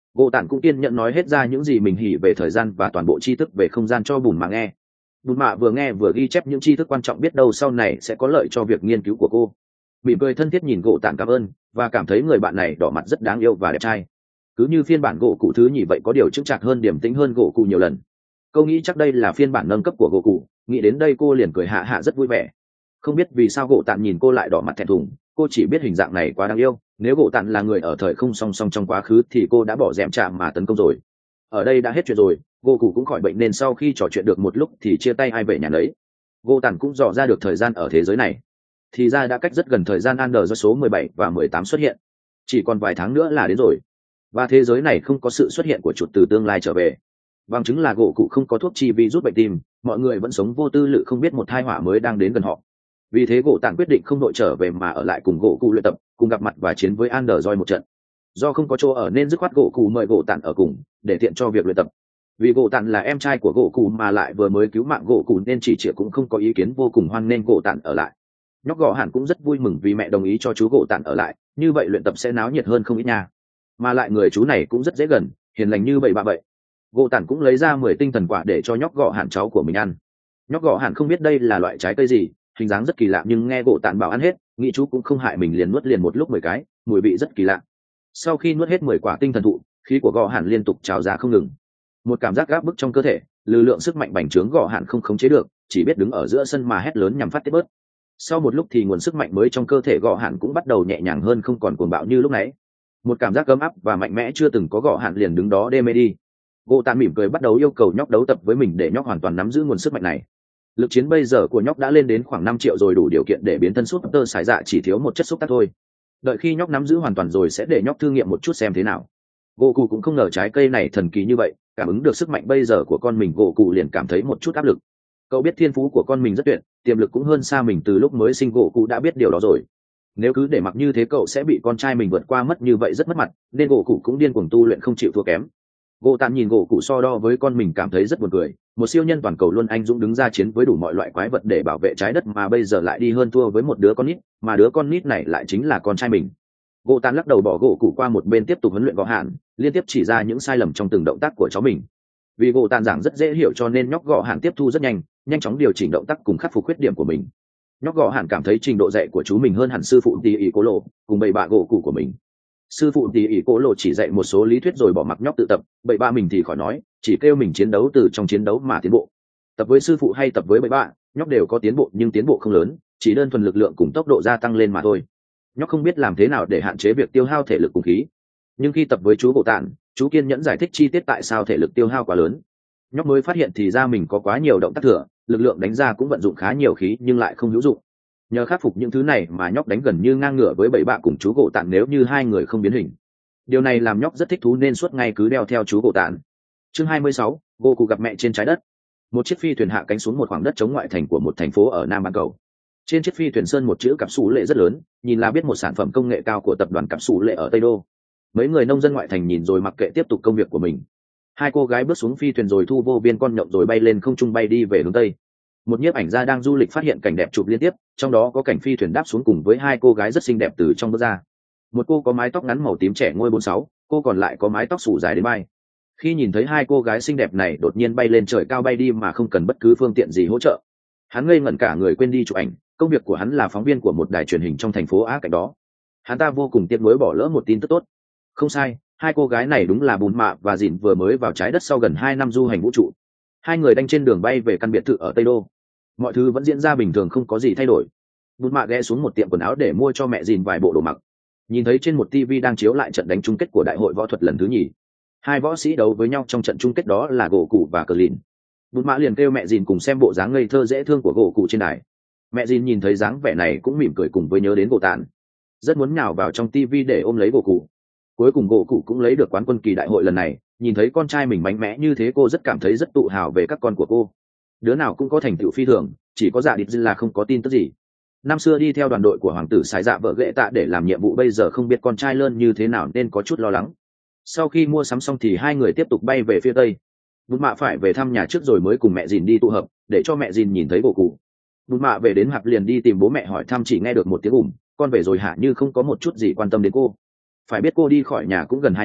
Gỗ tản cũng kiên nhẫn nói hết ra những gì mình hỉ về thời gian và toàn bộ tri thức về không gian cho bùn mạ nghe. Bùn mạ vừa nghe vừa ghi chép những tri thức quan trọng biết đâu sau này sẽ có lợi cho việc nghiên cứu của cô. Mỉm cười thân thiết nhìn gỗ tản cảm ơn và cảm thấy người bạn này đỏ mặt rất đáng yêu và đẹp trai. Cứ như phiên bản gỗ cụ thứ nhì vậy, có điều chững chạc hơn, điềm tĩnh hơn gỗ cụ nhiều lần. Cô nghĩ chắc đây là phiên bản nâng cấp của gỗ cụ, nghĩ đến đây cô liền cười hạ hạ rất vui vẻ. Không biết vì sao gỗ tản nhìn cô lại đỏ mặt thẹn thùng, cô chỉ biết hình dạng này quá đáng yêu. Nếu gỗ tản là người ở thời không song song trong quá khứ thì cô đã bỏ dẹm chạm mà tấn công rồi. Ở đây đã hết chuyện rồi, gỗ cụ cũng khỏi bệnh nên sau khi trò chuyện được một lúc thì chia tay ai về nhà nấy. Gỗ tản cũng dò ra được thời gian ở thế giới này, thì ra đã cách rất gần thời gian Under do số mười bảy và mười tám xuất hiện, chỉ còn vài tháng nữa là đến rồi. Và thế giới này không có sự xuất hiện của chuột từ tương lai trở về. Bằng chứng là gỗ cụ không có thuốc chi vi rút bệnh tim, mọi người vẫn sống vô tư lự không biết một tai họa mới đang đến gần họ. Vì thế gỗ tản quyết định không đội trở về mà ở lại cùng gỗ cụ luyện tập, cùng gặp mặt và chiến với Anderjoy một trận. Do không có chỗ ở nên dứt khoát gỗ cụ mời gỗ tản ở cùng để tiện cho việc luyện tập. Vì gỗ tản là em trai của gỗ cụ mà lại vừa mới cứu mạng gỗ cụ nên chỉ trịa cũng không có ý kiến, vô cùng hoan nên gỗ tản ở lại. Nhóc gõ hẳn cũng rất vui mừng vì mẹ đồng ý cho chú gỗ tản ở lại, như vậy luyện tập sẽ náo nhiệt hơn không ít nha. Mà lại người chú này cũng rất dễ gần, hiền lành như bậy bạ vậy. Gỗ tản cũng lấy ra mười tinh thần quả để cho nhóc gõ hẳn cháu của mình ăn. Nhóc gõ hẳn không biết đây là loại trái cây gì, hình dáng rất kỳ lạ, nhưng nghe gỗ tản bảo ăn hết, nghĩ chú cũng không hại mình liền nuốt liền một lúc mười cái, mùi vị rất kỳ lạ. Sau khi nuốt hết mười quả tinh thần thụ, khí của gõ hẳn liên tục trào ra không ngừng. Một cảm giác gáp bức trong cơ thể, lực lượng sức mạnh bành trướng gõ hẳn không khống chế được, chỉ biết đứng ở giữa sân mà hét lớn nhằm phát tiết bớt. Sau một lúc thì nguồn sức mạnh mới trong cơ thể gõ hẳn cũng bắt đầu nhẹ nhàng hơn, không còn cuồng bạo như lúc nãy. Một cảm giác ấm áp và mạnh mẽ chưa từng có gõ hẳn liền đứng đó đê mê đi. Gỗ tản mỉm cười bắt đầu yêu cầu nhóc đấu tập với mình để nhóc hoàn toàn nắm giữ nguồn sức mạnh này. Lực chiến bây giờ của nhóc đã lên đến khoảng năm triệu rồi, đủ điều kiện để biến thân súp tơ sải dạ, chỉ thiếu một chất xúc tác thôi. Đợi khi nhóc nắm giữ hoàn toàn rồi sẽ để nhóc thử nghiệm một chút xem thế nào. Gỗ cụ cũng không ngờ trái cây này thần kỳ như vậy, cảm ứng được sức mạnh bây giờ của con mình, gỗ cụ liền cảm thấy một chút áp lực. Cậu biết thiên phú của con mình rất tuyệt, tiềm lực cũng hơn xa mình từ lúc mới sinh, gỗ cụ đã biết điều đó rồi. Nếu cứ để mặc như thế cậu sẽ bị con trai mình vượt qua mất, như vậy rất mất mặt, nên gỗ cụ cũng điên cuồng tu luyện không chịu thua kém. Gỗ tản nhìn gỗ cụ so đo với con mình cảm thấy rất buồn cười, một siêu nhân toàn cầu luôn anh dũng đứng ra chiến với đủ mọi loại quái vật để bảo vệ trái đất mà bây giờ lại đi hơn thua với một đứa con nít, mà đứa con nít này lại chính là con trai mình. Gỗ tản lắc đầu bỏ gỗ cụ qua một bên, tiếp tục huấn luyện gõ hẳn, liên tiếp chỉ ra những sai lầm trong từng động tác của cháu mình. Vì gỗ tản giảng rất dễ hiểu cho nên nhóc gõ hẳn tiếp thu rất nhanh, nhanh chóng điều chỉnh động tác cùng khắc phục khuyết điểm của mình. Nhóc gõ hẳn cảm thấy trình độ dạy của chú mình hơn hẳn sư phụ tỉ ỉ cố lộ cùng bầy bạ gỗ cụ của mình. Sư phụ tỉ ỉ cố lộ chỉ dạy một số lý thuyết rồi bỏ mặc nhóc tự tập, bầy bạ mình thì khỏi nói, chỉ kêu mình chiến đấu từ trong chiến đấu mà tiến bộ. Tập với sư phụ hay tập với bầy bạ, nhóc đều có tiến bộ nhưng tiến bộ không lớn, chỉ đơn thuần lực lượng cùng tốc độ gia tăng lên mà thôi. Nhóc không biết làm thế nào để hạn chế việc tiêu hao thể lực cùng khí. Nhưng khi tập với chú gỗ tản, chú kiên nhẫn giải thích chi tiết tại sao thể lực tiêu hao quá lớn. Nhóc mới phát hiện thì ra mình có quá nhiều động tác thừa, lực lượng đánh ra cũng vận dụng khá nhiều khí nhưng lại không hữu dụng. Nhờ khắc phục những thứ này mà nhóc đánh gần như ngang ngửa với bảy bạ cùng chú gỗ tản nếu như hai người không biến hình. Điều này làm nhóc rất thích thú nên suốt ngày cứ đeo theo chú gỗ tản. Chương hai mươi sáu, Gỗ cụ gặp mẹ trên trái đất. Một chiếc phi thuyền hạ cánh xuống một khoảng đất trống ngoại thành của một thành phố ở Nam bán cầu. Trên chiếc phi thuyền sơn một chữ cặp sủ lệ rất lớn, nhìn là biết một sản phẩm công nghệ cao của tập đoàn cặp sủ lệ ở Tây Đô. Mấy người nông dân ngoại thành nhìn rồi mặc kệ tiếp tục công việc của mình. Hai cô gái bước xuống phi thuyền rồi thu vô viên con nhộng rồi bay lên không trung, bay đi về hướng tây. Một nhiếp ảnh gia đang du lịch phát hiện cảnh đẹp chụp liên tiếp, trong đó có cảnh phi thuyền đáp xuống cùng với hai cô gái rất xinh đẹp từ trong bước ra. Một cô có mái tóc ngắn màu tím trẻ ngôi bốn sáu, cô còn lại có mái tóc xù dài đến vai. Khi nhìn thấy hai cô gái xinh đẹp này đột nhiên bay lên trời cao bay đi mà không cần bất cứ phương tiện gì hỗ trợ, hắn ngây ngẩn cả người quên đi chụp ảnh. Công việc của hắn là phóng viên của một đài truyền hình trong thành phố Á cạnh đó. Hắn ta vô cùng tiếc nuối bỏ lỡ một tin tức tốt. Không sai, hai cô gái này đúng là Bùn Mạ và Dìn vừa mới vào trái đất sau gần hai năm du hành vũ trụ. Hai người đang trên đường bay về căn biệt thự ở Tây Đô. Mọi thứ vẫn diễn ra bình thường, không có gì thay đổi. Bùn Mạ ghé xuống một tiệm quần áo để mua cho mẹ Dìn vài bộ đồ mặc. Nhìn thấy trên một ti vi đang chiếu lại trận đánh chung kết của đại hội võ thuật lần thứ nhì. Hai võ sĩ đấu với nhau trong trận chung kết đó là Gỗ Cụ và Cờ Lìn. Bùn Mạ liền kêu mẹ Dìn cùng xem bộ dáng ngây thơ dễ thương của Gỗ Cụ trên đài. Mẹ Dìn nhìn thấy dáng vẻ này cũng mỉm cười cùng với nhớ đến Gỗ Tản, rất muốn nhào vào trong tivi để ôm lấy Gỗ Cụ. Cuối cùng Gỗ Cụ cũng lấy được quán quân kỳ đại hội lần này. Nhìn thấy con trai mình mạnh mẽ như thế, cô rất cảm thấy rất tự hào về các con của cô. Đứa nào cũng có thành tựu phi thường, chỉ có Dạ Địt là không có tin tức gì. Năm xưa đi theo đoàn đội của hoàng tử Sải Dạ vợ ghệ tạ để làm nhiệm vụ, bây giờ không biết con trai lớn như thế nào nên có chút lo lắng. Sau khi mua sắm xong thì hai người tiếp tục bay về phía tây. Bùn Mạ phải về thăm nhà trước rồi mới cùng mẹ Dìn đi tụ hợp, để cho mẹ Dìn nhìn thấy Gỗ Cụ. Bùn Mạ về đến hoặc liền đi tìm bố mẹ hỏi thăm, chỉ nghe được một tiếng ủm, con về rồi hả, như không có một chút gì quan tâm đến cô. Phải biết cô đi khỏi nhà cũng gần hai năm,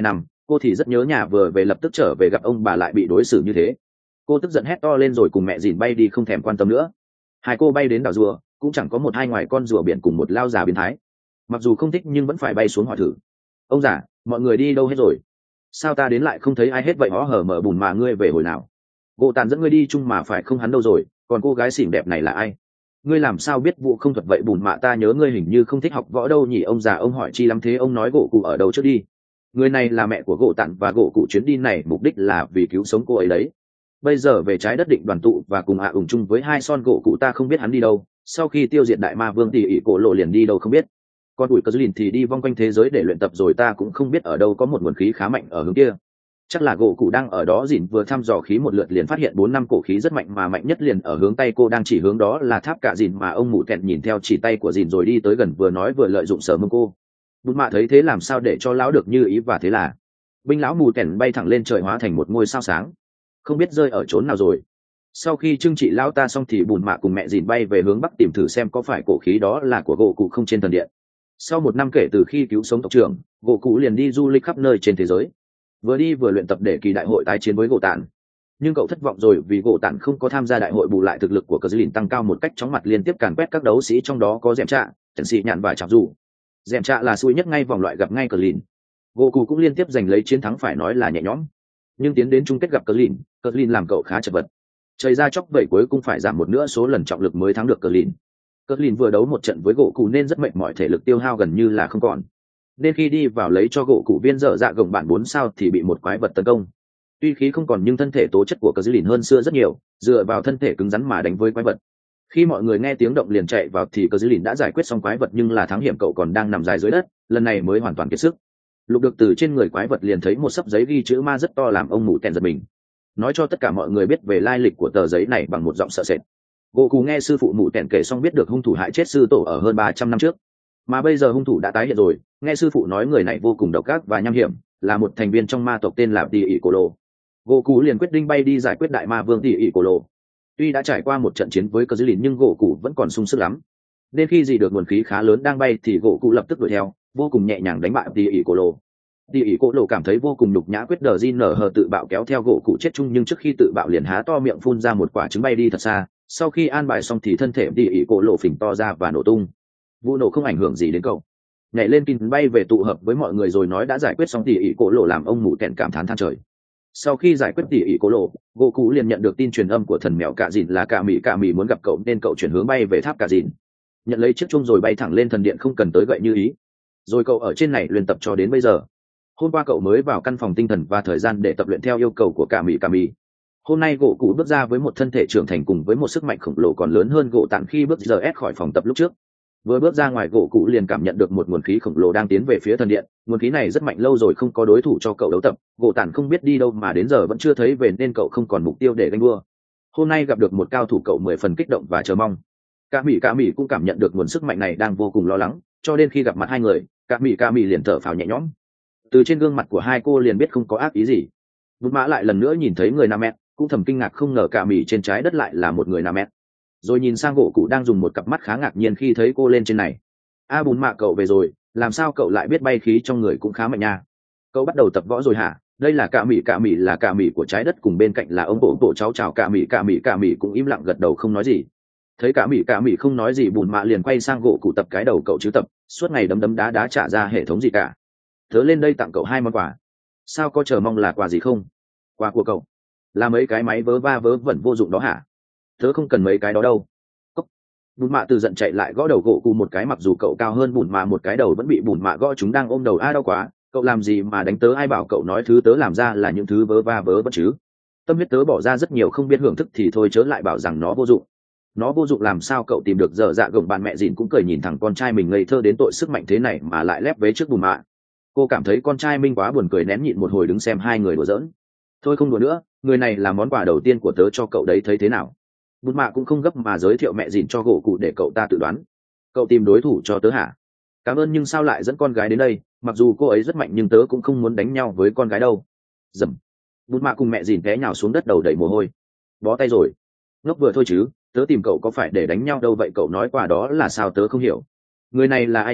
cô thì rất nhớ nhà, vừa về lập tức trở về gặp ông bà lại bị đối xử như thế. Cô tức giận hét to lên rồi cùng mẹ dìn bay đi không thèm quan tâm nữa. Hai cô bay đến đảo rùa, cũng chẳng có một hai ngoài con rùa biển cùng một lao già biến thái. Mặc dù không thích nhưng vẫn phải bay xuống hỏi thử. Ông già, mọi người đi đâu hết rồi? Sao ta đến lại không thấy ai hết vậy? Hó hở mở bùn mà ngươi về hồi nào? Gỗ tàn dẫn ngươi đi chung mà phải không hắn đâu rồi? Còn cô gái xinh đẹp này là ai? Ngươi làm sao biết vụ không thuật vậy? Bùn mạ ta nhớ ngươi hình như không thích học võ đâu nhỉ? Ông già ông hỏi chi lắm thế? Ông nói gỗ cụ ở đâu trước đi. Người này là mẹ của gỗ tàn và gỗ cụ chuyến đi này mục đích là vì cứu sống cô ấy đấy. Bây giờ về trái đất định đoàn tụ và cùng ạ à ủng chung với hai son gỗ cụ, ta không biết hắn đi đâu. Sau khi tiêu diệt đại ma vương thì ỷ cổ lộ liền đi đâu không biết. Còn ủi cờ dư lìn thì đi vong quanh thế giới để luyện tập rồi, ta cũng không biết ở đâu có một nguồn khí khá mạnh ở hướng kia. Chắc là gỗ cụ đang ở đó. Dìn vừa thăm dò khí một lượt liền phát hiện bốn năm cổ khí rất mạnh, mà mạnh nhất liền ở hướng tay cô đang chỉ hướng, đó là tháp cả dìn mà ông mụ tẹn nhìn theo chỉ tay của dìn rồi đi tới gần, vừa nói vừa lợi dụng sờ mông cô. Bút mạ thấy thế làm sao để cho lão được như ý, và thế là binh lão mù tẹn bay thẳng lên trời hóa thành một ngôi sao sáng, không biết rơi ở chốn nào rồi. Sau khi trưng trị lão ta xong thì bùn mạ cùng mẹ dìn bay về hướng bắc tìm thử xem có phải cổ khí đó là của gỗ cụ không trên thần điện. Sau một năm kể từ khi cứu sống tộc trưởng, gỗ cụ liền đi du lịch khắp nơi trên thế giới, vừa đi vừa luyện tập để kỳ đại hội tái chiến với gỗ tản. Nhưng cậu thất vọng rồi vì gỗ tản không có tham gia đại hội, bù lại thực lực của cờ dư lìn tăng cao một cách chóng mặt, liên tiếp càn quét các đấu sĩ, trong đó có dẹm trạ, trận sĩ nhạn và chọc dù. Dẹm trạ là xui nhất ngay vòng loại gặp ngay cờ lìn. Gỗ cụ cũng liên tiếp giành lấy chiến thắng, phải nói là nhẹ nhõm. Nhưng tiến đến chung kết gặp cờ lìn, cờ lìn làm cậu khá chật vật. Chảy ra chóc vậy cuối cùng phải giảm một nửa số lần trọng lực mới thắng được cờ lìn. Cờ lìn vừa đấu một trận với gỗ cụ nên rất mệt mỏi, thể lực tiêu hao gần như là không còn, nên khi đi vào lấy cho gỗ cụ viên dở dạ gồng bản bốn sao thì bị một quái vật tấn công. Tuy khí không còn nhưng thân thể tố chất của cờ dư lìn hơn xưa rất nhiều, dựa vào thân thể cứng rắn mà đánh với quái vật. Khi mọi người nghe tiếng động liền chạy vào thì cờ dư lìn đã giải quyết xong quái vật, nhưng là thắng hiểm cậu còn đang nằm dài dưới đất, lần này mới hoàn toàn kiệt sức. Lục được từ trên người quái vật liền thấy một sấp giấy ghi chữ ma rất to, làm ông mụ tèn giật mình, nói cho tất cả mọi người biết về lai lịch của tờ giấy này bằng một giọng sợ sệt. Gỗ cụ nghe sư phụ mụ tèn kể xong biết được hung thủ hại chết sư tổ ở hơn ba trăm năm trước, mà bây giờ hung thủ đã tái hiện rồi. Nghe sư phụ nói người này vô cùng độc ác và nham hiểm, là một thành viên trong ma tộc tên là Tỉ ỉ Cổ Lô. Gỗ cụ liền quyết định bay đi giải quyết đại ma vương Tỉ ỉ Cổ Lô. Tuy đã trải qua một trận chiến với cờ dư lìn nhưng gỗ cụ vẫn còn sung sức lắm, nên khi dì được nguồn khí khá lớn đang bay thì gỗ cụ lập tức đuổi theo, vô cùng nhẹ nhàng đánh bại Tỉ ỉ Cổ Lô. Tỉ ỉ Cổ Lô cảm thấy vô cùng nhục nhã, quyết đờ di nở hờ tự bạo kéo theo gỗ cụ chết chung, nhưng trước khi tự bạo liền há to miệng phun ra một quả trứng bay đi thật xa. Sau khi an bài xong thì thân thể Tỉ ỉ Cổ Lô phình to ra và nổ tung. Vụ nổ không ảnh hưởng gì đến cậu, nhảy lên kín bay về tụ hợp với mọi người rồi nói đã giải quyết xong Tỉ ỉ Cổ Lô, làm ông mụ kẹn cảm thán than trời. Sau khi giải quyết Tỉ ỉ Cổ Lô, gỗ cụ liền nhận được tin truyền âm của thần mèo cạ dìn là cạ mị cạ mị muốn gặp cậu, nên cậu chuyển hướng bay về tháp cạ dìn, nhận lấy chiếc chuông rồi bay thẳng lên thần điện, không cần tới gậy như ý. Rồi cậu ở trên này luyện tập cho đến bây giờ. Hôm qua cậu mới vào căn phòng tinh thần và thời gian để tập luyện theo yêu cầu của cạ mị cạ mị. Hôm nay gỗ cụ bước ra với một thân thể trưởng thành cùng với một sức mạnh khổng lồ còn lớn hơn gỗ tản khi bước giờ ép khỏi phòng tập lúc trước. Vừa bước ra ngoài, gỗ cụ liền cảm nhận được một nguồn khí khổng lồ đang tiến về phía thần điện. Nguồn khí này rất mạnh, lâu rồi không có đối thủ cho cậu đấu tập, gỗ tản không biết đi đâu mà đến giờ vẫn chưa thấy về, nên cậu không còn mục tiêu để ganh đua. Hôm nay gặp được một cao thủ, cậu mười phần kích động và chờ mong. Cả mỹ cả mỹ cũng cảm nhận được nguồn sức mạnh này, đang vô cùng lo lắng, cho nên khi gặp mặt hai người, cả mỹ cả mỹ liền thở phào nhẹ nhõm. Từ trên gương mặt của hai cô liền biết không có ác ý gì. Bút mã lại lần nữa nhìn thấy người nam mẹ, cũng thầm kinh ngạc, không ngờ cả mỹ trên trái đất lại là một người nam mẹ. Rồi nhìn sang gỗ cụ đang dùng một cặp mắt khá ngạc nhiên khi thấy cô lên trên này. A à, bùn mạ cậu về rồi, làm sao cậu lại biết bay khí trong người cũng khá mạnh nha. Cậu bắt đầu tập võ rồi hả? Đây là cạ mỉ, cạ mỉ là cạ mỉ của trái đất, cùng bên cạnh là ông bộ bộ cháu chào cạ mỉ, cạ mỉ cạ mỉ cũng im lặng gật đầu không nói gì. Thấy cạ mỉ cạ mỉ không nói gì, bùn mạ liền quay sang gỗ cụ tập cái đầu cậu chứ tập, suốt ngày đấm đấm đá đá trả ra hệ thống gì cả. Tớ lên đây tặng cậu hai món quà. Sao có chờ mong là quà gì không? Quà của cậu là mấy cái máy vớ va vớ vẩn vô dụng đó hả? Tớ không cần mấy cái đó đâu. Cốc. Bùn mạ từ giận chạy lại gõ đầu gỗ cụ một cái, mặc dù cậu cao hơn bùn mạ một cái, đầu vẫn bị bùn mạ gõ chúng đang ôm đầu. A đau quá, cậu làm gì mà đánh tớ? Ai bảo cậu nói thứ tớ làm ra là những thứ vớ va vớ vẩn chứ? Tâm huyết tớ bỏ ra rất nhiều, không biết hưởng thức thì thôi, chớ lại bảo rằng nó vô dụng. Nó vô dụng làm sao? Cậu tìm được dở dạ gồng bạn. Mẹ dìn cũng cười nhìn thằng con trai mình ngây thơ đến tội, sức mạnh thế này mà lại lép vế trước bùn mạ. Cô cảm thấy con trai mình quá buồn cười, nén nhịn một hồi đứng xem hai người đùa giỡn. Thôi không đùa nữa, người này là món quà đầu tiên của tớ cho cậu đấy, thấy thế nào? Bút mạ cũng không gấp mà giới thiệu mẹ dìn cho gỗ cụ để cậu ta tự đoán. Cậu tìm đối thủ cho tớ hả? Cảm ơn, nhưng sao lại dẫn con gái đến đây? Mặc dù cô ấy rất mạnh nhưng tớ cũng không muốn đánh nhau với con gái đâu. Dầm. Bút mạ cùng mẹ dìn té nhào xuống đất, đầu đầy mồ hôi. Bó tay rồi. Ngốc vừa thôi chứ, tớ tìm cậu có phải để đánh nhau đâu. Vậy cậu nói quà đó là sao? Tớ không hiểu. Người này là ai nha?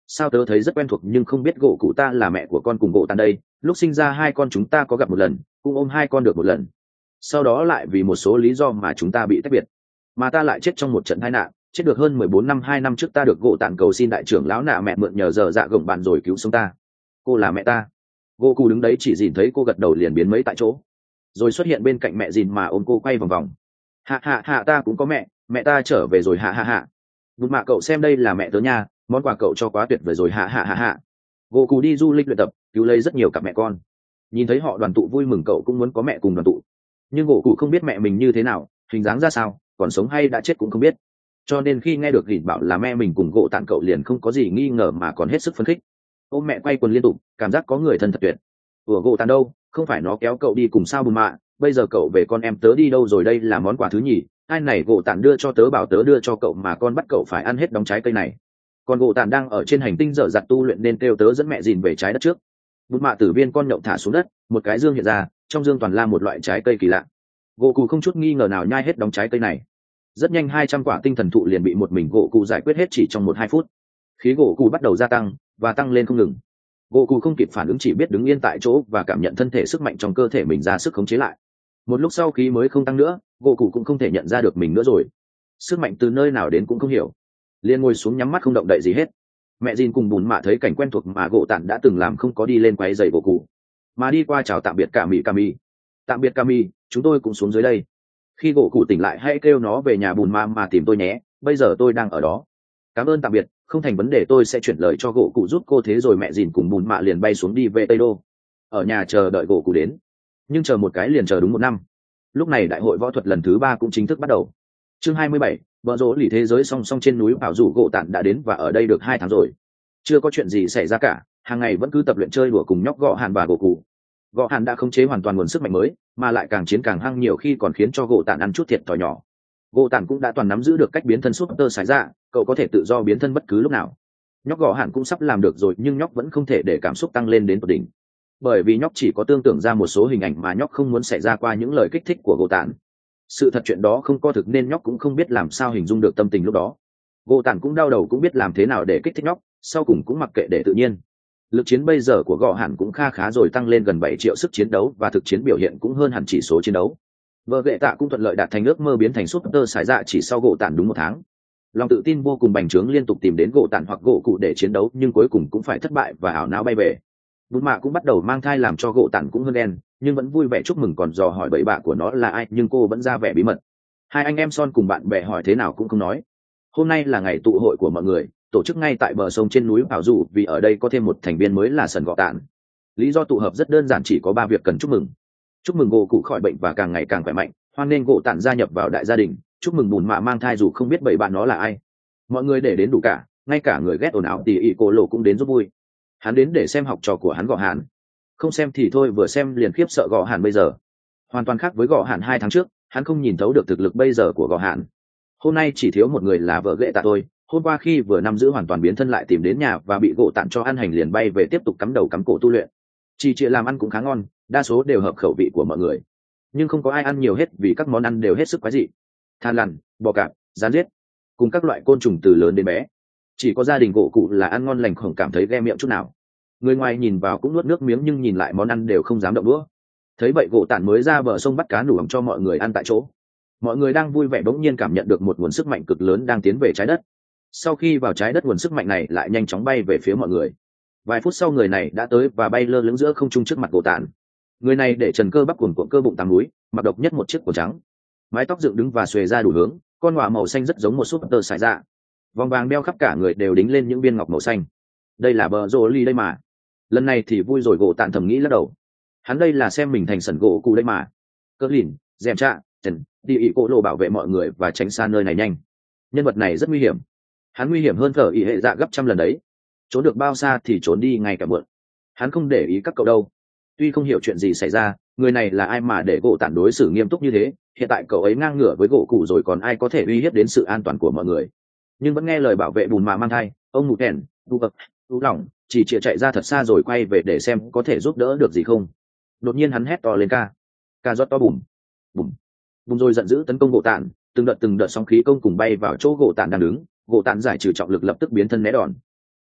sao tớ thấy rất quen thuộc nhưng không biết gỗ cụ ta là mẹ của con cùng gỗ tàn đây, lúc sinh ra hai con chúng ta có gặp một lần, cũng ôm hai con được một lần, sau đó lại vì một số lý do mà chúng ta bị tách biệt, mà ta lại chết trong một trận tai nạn, chết được hơn mười bốn năm. Hai năm trước ta được gỗ tàn cầu xin đại trưởng lão nạ mẹ mượn nhờ giờ dạ gồng bạn rồi cứu sống ta. Cô là mẹ ta. Gỗ cụ đứng đấy chỉ nhìn thấy cô gật đầu liền biến mấy tại chỗ, rồi xuất hiện bên cạnh mẹ dìn mà ôm cô quay vòng vòng. Hạ hạ hạ, ta cũng có mẹ, mẹ ta trở về rồi. Hạ hạ hạ. Bụt mạ cậu xem đây là mẹ tớ nha, món quà cậu cho quá tuyệt vời rồi. Hạ hạ hạ hạ. Gỗ cụ đi du lịch luyện tập, cứu lấy rất nhiều cặp mẹ con, nhìn thấy họ đoàn tụ vui mừng cậu cũng muốn có mẹ cùng đoàn tụ, nhưng gỗ cụ không biết mẹ mình như thế nào, hình dáng ra sao, còn sống hay đã chết cũng không biết, cho nên khi nghe được gỉ bảo là mẹ mình cùng gỗ tàn cậu liền không có gì nghi ngờ mà còn hết sức phấn khích, ôm mẹ quay quần liên tục, cảm giác có người thân thật tuyệt. Ủa gỗ tàn đâu, không phải nó kéo cậu đi cùng sao bùm mạ, bây giờ cậu về con em tớ đi đâu rồi? Đây là món quà thứ nhì, ai này gỗ tàn đưa cho tớ, bảo tớ đưa cho cậu mà con bắt cậu phải ăn hết đống trái cây này. Còn gỗ tàn đang ở trên hành tinh dở dặt tu luyện nên kêu tớ dẫn mẹ dìn về trái đất trước. Bụt mạ tử viên con nhậu thả xuống đất, một cái dương hiện ra, trong dương toàn là một loại trái cây kỳ lạ. Gỗ cụ không chút nghi ngờ nào nhai hết đống trái cây này. Rất nhanh hai trăm quả tinh thần thụ liền bị một mình gỗ cụ giải quyết hết chỉ trong một hai phút. Khí gỗ cụ bắt đầu gia tăng và tăng lên không ngừng. Gỗ cụ không kịp phản ứng, chỉ biết đứng yên tại chỗ và cảm nhận thân thể sức mạnh trong cơ thể mình ra sức khống chế lại. Một lúc sau khí mới không tăng nữa, gỗ cụ cũng không thể nhận ra được mình nữa rồi. Sức mạnh từ nơi nào đến cũng không hiểu. Liền ngồi xuống nhắm mắt không động đậy gì hết. Mẹ Jin cùng bùn mạ thấy cảnh quen thuộc mà gỗ tản đã từng làm không có đi lên quay giày gỗ cụ, mà đi qua chào tạm biệt cả mỹ Cami. Tạm biệt Cami, chúng tôi cũng xuống dưới đây. Khi gỗ cụ tỉnh lại hãy kêu nó về nhà bùn mạ mà tìm tôi nhé, bây giờ tôi đang ở đó. Cảm ơn tạm biệt, không thành vấn đề, tôi sẽ chuyển lời cho gỗ cụ giúp cô. Thế rồi mẹ Jin cùng bùn mạ liền bay xuống đi về Tây Đô. Ở nhà chờ đợi gỗ cụ đến, nhưng chờ một cái liền chờ đúng một năm. Lúc này đại hội võ thuật lần thứ ba cũng chính thức bắt đầu. Chương hai mươi bảy, vợ rỗ lì thế giới song song trên núi bảo rủ gỗ tản đã đến và ở đây được hai tháng rồi. Chưa có chuyện gì xảy ra cả, hàng ngày vẫn cứ tập luyện chơi đùa cùng nhóc gọ hàn và gỗ cụ. Gọ hàn đã khống chế hoàn toàn nguồn sức mạnh mới, mà lại càng chiến càng hăng, nhiều khi còn khiến cho gỗ tản ăn chút thiệt thòi nhỏ. Gỗ tản cũng đã toàn nắm giữ được cách biến thân súp tơ sải ra, cậu có thể tự do biến thân bất cứ lúc nào. Nhóc gọ hàn cũng sắp làm được rồi, nhưng nhóc vẫn không thể để cảm xúc tăng lên đến tột đỉnh, bởi vì nhóc chỉ có tương tưởng ra một số hình ảnh mà nhóc không muốn xảy ra qua những lời kích thích của gỗ tản. Sự thật chuyện đó không có thực nên nhóc cũng không biết làm sao hình dung được tâm tình lúc đó. Gỗ tản cũng đau đầu, cũng biết làm thế nào để kích thích nhóc, sau cùng cũng mặc kệ để tự nhiên. Lực chiến bây giờ của gọ hẳn cũng kha khá rồi, tăng lên gần bảy triệu sức chiến đấu và thực chiến biểu hiện cũng hơn hẳn chỉ số chiến đấu. Vợ ghệ tạ cũng thuận lợi đạt thành ước mơ biến thành súp tơ sải dạ chỉ sau gỗ tản đúng một tháng. Lòng tự tin vô cùng bành trướng, liên tục tìm đến gỗ tản hoặc gỗ cụ để chiến đấu, nhưng cuối cùng cũng phải thất bại và ảo não bay về. Bút mạ cũng bắt đầu mang thai làm cho gỗ tản cũng hơn đen, nhưng vẫn vui vẻ chúc mừng, còn dò hỏi bậy bạ của nó là ai, nhưng cô vẫn ra vẻ bí mật. Hai anh em son cùng bạn bè hỏi thế nào cũng không nói. Hôm nay là ngày tụ hội của mọi người, tổ chức ngay tại bờ sông trên núi Bảo Dù, vì ở đây có thêm một thành viên mới là sần gọ tản. Lý do tụ hợp rất đơn giản, chỉ có ba việc cần chúc mừng: chúc mừng gỗ cụ khỏi bệnh và càng ngày càng khỏe mạnh, hoan nghênh gỗ tản gia nhập vào đại gia đình, chúc mừng bùn mạ mang thai dù không biết bậy bạn nó là ai. Mọi người để đến đủ cả, ngay cả người ghét ồn ào tỉ ỉ cô lộ cũng đến giúp vui. Hắn đến để xem học trò của hắn gọ hàn, không xem thì thôi, vừa xem liền khiếp sợ. Gọ hàn bây giờ hoàn toàn khác với gọ hàn hai tháng trước, hắn không nhìn thấu được thực lực bây giờ của gọ hàn. Hôm nay chỉ thiếu một người là vợ ghệ tạ tôi. Hôm qua khi vừa nắm giữ hoàn toàn biến thân lại tìm đến nhà và bị gỗ tản cho ăn hành, liền bay về tiếp tục cắm đầu cắm cổ tu luyện. Chị chị làm ăn cũng khá ngon, đa số đều hợp khẩu vị của mọi người, nhưng không có ai ăn nhiều hết vì các món ăn đều hết sức quái dị: than lằn, bò cạp, rán riết cùng các loại côn trùng từ lớn đến bé. Chỉ có gia đình gỗ cụ là ăn ngon lành, không cảm thấy ghe miệng chút nào. Người ngoài nhìn vào cũng nuốt nước miếng, nhưng nhìn lại món ăn đều không dám động đũa. Thấy vậy gỗ tản mới ra bờ sông bắt cá nủ ẩm cho mọi người ăn tại chỗ. Mọi người đang vui vẻ bỗng nhiên cảm nhận được một nguồn sức mạnh cực lớn đang tiến về trái đất. Sau khi vào trái đất, nguồn sức mạnh này lại nhanh chóng bay về phía mọi người. Vài phút sau, người này đã tới và bay lơ lửng giữa không trung trước mặt gỗ tản. Người này để trần cơ bắp cuồn cuộn cơ bụng tám núi, mặc độc nhất một chiếc quần trắng, mái tóc dựng đứng và xuề ra đủ hướng, con ngọa màu xanh rất giống một súp tơ sải dạ, vòng vàng đeo khắp cả người đều đính lên những viên ngọc màu xanh. Đây là bờ rô ly đây mà. Lần này thì vui rồi, gỗ tản thầm nghĩ lắc đầu. Hắn đây là xem mình thành sần gỗ cụ đây mà. Cỡ lìn, dèm trạ, trần đi ị cô lộ bảo vệ mọi người và tránh xa nơi này nhanh. Nhân vật này rất nguy hiểm, hắn nguy hiểm hơn cỡ ị hệ dạ gấp trăm lần đấy. Trốn được bao xa thì trốn đi ngay cả mượn. Hắn không để ý các cậu đâu. Tuy không hiểu chuyện gì xảy ra, người này là ai mà để gỗ tản đối xử nghiêm túc như thế, hiện tại cậu ấy ngang ngửa với gỗ cụ rồi, còn ai có thể uy hiếp đến sự an toàn của mọi người. Nhưng vẫn nghe lời bảo vệ bùn mà mang thai, ông mù kèn đu bậc đu lỏng chỉ chịa chạy ra thật xa rồi quay về để xem có thể giúp đỡ được gì không. Đột nhiên hắn hét to lên: ca ca rót to bùm bùm bùm, rồi giận dữ tấn công gỗ tản. Từng đợt từng đợt sóng khí công cùng bay vào chỗ gỗ tản đang đứng. Gỗ tản giải trừ trọng lực, lập tức biến thân né đòn.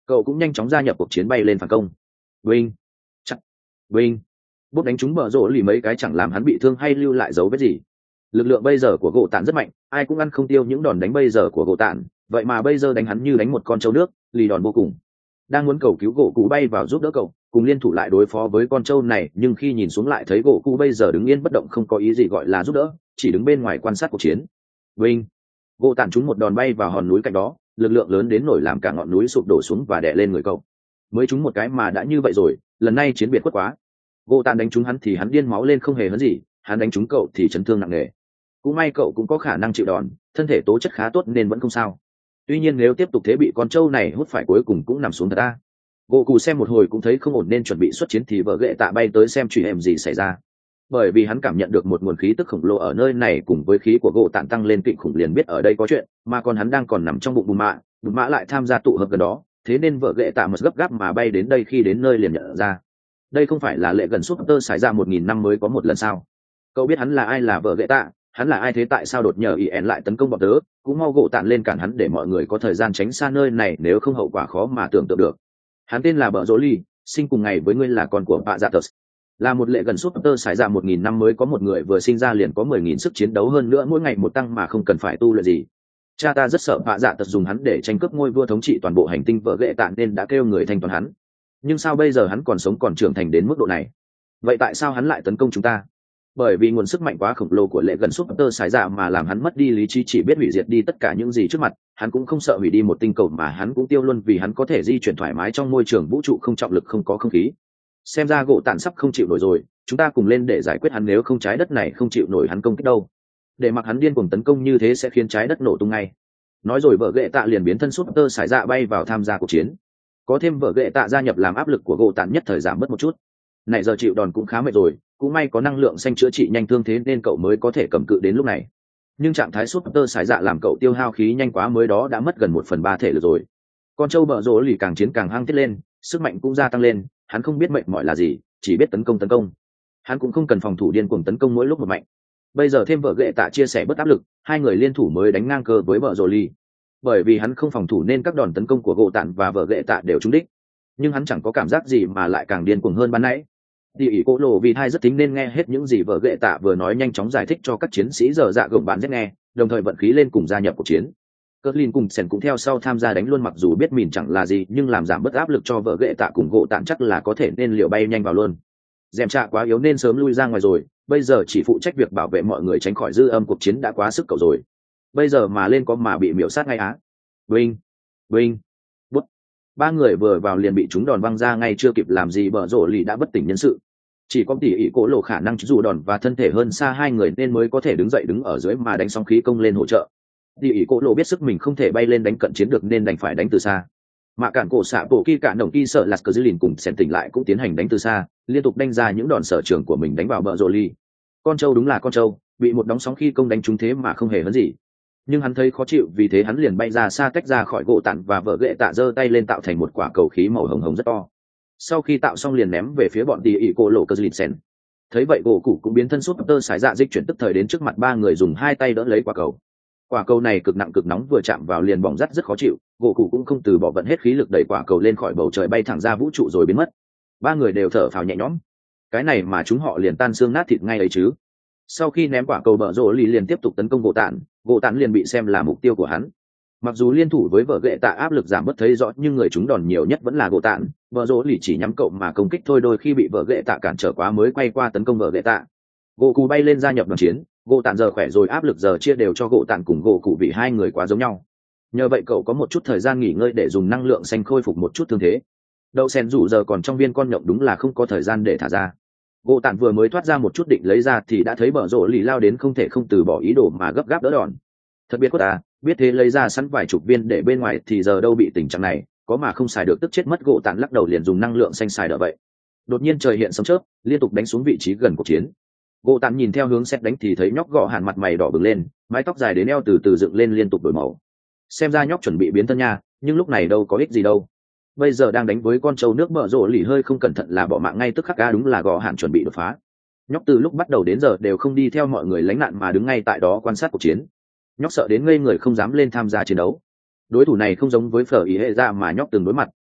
cậu cũng nhanh chóng gia nhập cuộc chiến bay lên phản công. Wing, chắc, Wing, bút đánh trúng bờ rổ lì mấy cái chẳng làm hắn bị thương hay lưu lại dấu vết gì. Lực lượng bây giờ của gỗ tản rất mạnh, ai cũng ăn không tiêu những đòn đánh bây giờ của gỗ tản, vậy mà bây giờ đánh hắn như đánh một con trâu nước, lì đòn vô cùng. Đang muốn cầu cứu gỗ cụ bay vào giúp đỡ cậu, cùng liên thủ lại đối phó với con trâu này, nhưng khi nhìn xuống lại thấy gỗ cụ bây giờ đứng yên bất động, không có ý gì gọi là giúp đỡ, chỉ đứng bên ngoài quan sát cuộc chiến. Wing, gỗ tản trúng một đòn bay vào hòn núi cạnh đó, lực lượng lớn đến nổi làm cả ngọn núi sụp đổ xuống và đè lên người cậu. Mới trúng một cái mà đã như vậy rồi, lần này chiến biệt quất quá. Gỗ tản đánh trúng hắn thì hắn điên máu lên không hề hấn gì, hắn đánh trúng cậu thì chấn thương nặng nề. Cũng may cậu cũng có khả năng chịu đòn, thân thể tố chất khá tốt nên vẫn không sao. Tuy nhiên nếu tiếp tục thế bị con trâu này hút phải cuối cùng cũng nằm xuống thật ta. Gỗ cụ xem một hồi cũng thấy không ổn nên chuẩn bị xuất chiến thì vợ ghệ tạ bay tới xem chuyện em gì xảy ra. Bởi vì hắn cảm nhận được một nguồn khí tức khổng lồ ở nơi này cùng với khí của gỗ tản tăng lên kinh khủng, liền biết ở đây có chuyện, mà còn hắn đang còn nằm trong bụng bùn mạ, bùn mạ lại tham gia tụ hợp gần đó, thế nên vợ ghệ tạ mật gấp gáp mà bay đến đây, khi đến nơi liền nhận ra. Đây không phải là lệ gần suốt tơ xảy ra một nghìn năm mới có một lần sao? Cậu biết hắn là ai là vợ ghệ tạ, hắn là ai thế tại sao đột nhờ ý ẻn lại tấn công bọn tớ, cũng mau gỗ tản lên cản hắn để mọi người có thời gian tránh xa nơi này, nếu không hậu quả khó mà tưởng tượng được. Hắn tên là Bờ Rỗ Ly, sinh cùng ngày với ngươi, là con của Bạ Dạ Tật, là một lệ gần suốt tơ xảy ra một nghìn năm mới có một người vừa sinh ra liền có mười nghìn sức chiến đấu, hơn nữa mỗi ngày một tăng mà không cần phải tu luyện gì. Cha ta rất sợ Bạ Dạ Tật dùng hắn để tranh cướp ngôi vua thống trị toàn bộ hành tinh vợ ghệ tạ nên đã kêu người thanh toán hắn. Nhưng sao bây giờ hắn còn sống còn trưởng thành đến mức độ này? Vậy tại sao hắn lại tấn công chúng ta? Bởi vì nguồn sức mạnh quá khổng lồ của lệ gần súp tơ xài dạ mà làm hắn mất đi lý trí, chỉ biết hủy diệt đi tất cả những gì trước mặt. Hắn cũng không sợ hủy đi một tinh cầu mà hắn cũng tiêu luôn, vì hắn có thể di chuyển thoải mái trong môi trường vũ trụ không trọng lực, không có không khí. Xem ra gỗ tản sắp không chịu nổi rồi, chúng ta cùng lên để giải quyết hắn, nếu không trái đất này không chịu nổi hắn công kích đâu. Để mặc hắn điên cuồng tấn công như thế sẽ khiến trái đất nổ tung ngay. Nói rồi vợ ghệ tạ liền biến thân súp tơ xài dạ bay vào tham gia cuộc chiến. Có thêm vợ ghệ tạ gia nhập làm áp lực của gỗ tản nhất thời giảm bớt một chút. Nãy giờ chịu đòn cũng khá mệt rồi, cũng may có năng lượng xanh chữa trị nhanh thương thế nên cậu mới có thể cầm cự đến lúc này. Nhưng trạng thái súp tơ xài dạ làm cậu tiêu hao khí nhanh quá, mới đó đã mất gần một phần ba thể lực rồi. Con trâu Bờ Rỗ Lì càng chiến càng hăng thiết lên, sức mạnh cũng gia tăng lên, hắn không biết mệt mỏi là gì, chỉ biết tấn công tấn công. Hắn cũng không cần phòng thủ điên cuồng tấn công mỗi lúc một mạnh. Bây giờ thêm vợ ghệ tạ chia sẻ bớt áp lực, hai người liên thủ mới đánh ngang cơ với Bờ Rỗ Lì. Bởi vì hắn không phòng thủ nên các đòn tấn công của gỗ tản và vợ ghệ tạ đều trúng đích, nhưng hắn chẳng có cảm giác gì mà lại càng điên cuồng hơn ban nãy. Đi ỉ Cố Lộ vì thai rất tính nên nghe hết những gì vợ ghệ tạ vừa nói, nhanh chóng giải thích cho các chiến sĩ dở dạ gồng bạn rất nghe, đồng thời vận khí lên cùng gia nhập cuộc chiến. Cutling cùng Sen cũng theo sau tham gia đánh luôn, mặc dù biết mình chẳng là gì nhưng làm giảm bớt áp lực cho vợ ghệ tạ cùng gỗ tản chắc là có thể nên liệu bay nhanh vào luôn. Dèm trạ quá yếu nên sớm lui ra ngoài rồi, bây giờ chỉ phụ trách việc bảo vệ mọi người tránh khỏi dư âm cuộc chiến đã quá sức cậu rồi. Bây giờ mà lên có mà bị miểu sát ngay á. Vinh, Vinh, bút. Ba người vừa vào liền bị chúng đòn văng ra ngay, chưa kịp làm gì Bờ Rỗ Lì đã bất tỉnh nhân sự. Chỉ có tỉ ỉ Cố Lộ khả năng dù đòn và thân thể hơn xa hai người nên mới có thể đứng dậy đứng ở dưới mà đánh xong khí công lên hỗ trợ. Tỉ ỉ Cố Lộ biết sức mình không thể bay lên đánh cận chiến được nên đành phải đánh từ xa. Mà cản cổ xạ bộ kỳ cản đồng kỳ sợ là cờ dư lìn cùng Sen tỉnh lại cũng tiến hành đánh từ xa, liên tục đánh ra những đòn sở trường của mình đánh vào Bờ Rỗ Lì. Con trâu đúng là con trâu, bị một đóng sóng khí công đánh trúng thế mà không hề hấn gì. Nhưng hắn thấy khó chịu, vì thế hắn liền bay ra xa tách ra khỏi gỗ tản và vợ ghệ tạ giơ tay lên tạo thành một quả cầu khí màu hồng hồng rất to. Sau khi tạo xong liền ném về phía bọn tỉ ỉ Cố Lộ cơ lịt sen. Thấy vậy gỗ cụ cũng biến thân súp tơ xài dạ dịch chuyển tức thời đến trước mặt ba người, dùng hai tay đỡ lấy quả cầu. Quả cầu này cực nặng cực nóng, vừa chạm vào liền bỏng rát rất khó chịu. Gỗ cụ cũng không từ bỏ, vận hết khí lực đẩy quả cầu lên khỏi bầu trời bay thẳng ra vũ trụ rồi biến mất. Ba người đều thở phào nhẹ nhõm. Cái này mà chúng họ liền tan xương nát thịt ngay ấy chứ. Sau khi ném quả cầu, Bờ Rỗ Lì liền tiếp tục tấn công gỗ tản, gỗ tản liền bị xem là mục tiêu của hắn. Mặc dù liên thủ với vợ ghệ tạ áp lực giảm bớt thấy rõ, nhưng người chúng đòn nhiều nhất vẫn là gỗ tản. Bờ Rỗ Lì chỉ nhắm cậu mà công kích thôi, đôi khi bị vợ ghệ tạ cản trở quá mới quay qua tấn công vợ ghệ tạ. Gỗ cụ bay lên gia nhập đoàn chiến, gỗ tản giờ khỏe rồi, áp lực giờ chia đều cho gỗ tản cùng gỗ cụ vì hai người quá giống nhau. Nhờ vậy cậu có một chút thời gian nghỉ ngơi để dùng năng lượng xanh khôi phục một chút thương thế. Đậu Sen rủ giờ còn trong viên con nhộng, đúng là không có thời gian để thả ra. Gỗ tản vừa mới thoát ra một chút định lấy ra thì đã thấy Bờ Rỗ Lì lao đến, không thể không từ bỏ ý đồ mà gấp gáp đỡ đòn. Thật biết quất à, biết thế lấy ra sẵn vài chục viên để bên ngoài thì giờ đâu bị tình trạng này, có mà không xài được tức chết mất. Gỗ tản lắc đầu liền dùng năng lượng xanh xài đỡ vậy. Đột nhiên trời hiện sấm chớp, liên tục đánh xuống vị trí gần cuộc chiến. Gỗ tản nhìn theo hướng xét đánh thì thấy nhóc Gọ Hàn mặt mày đỏ bừng lên, mái tóc dài đến eo từ từ dựng lên liên tục đổi màu. Xem ra nhóc chuẩn bị biến thân nha, nhưng lúc này đâu có ích gì đâu. Bây giờ đang đánh với con trâu nước, Bờ Rỗ Lì hơi không cẩn thận là bỏ mạng ngay tức khắc. A đúng là Gọ Hàn chuẩn bị đột phá. Nhóc từ lúc bắt đầu đến giờ đều không đi theo mọi người lánh nạn mà đứng ngay tại đó quan sát cuộc chiến. Nhóc sợ đến ngây người không dám lên tham gia chiến đấu. Đối thủ này không giống với Phở Ý Hệ Dạ mà nhóc từng đối mặt,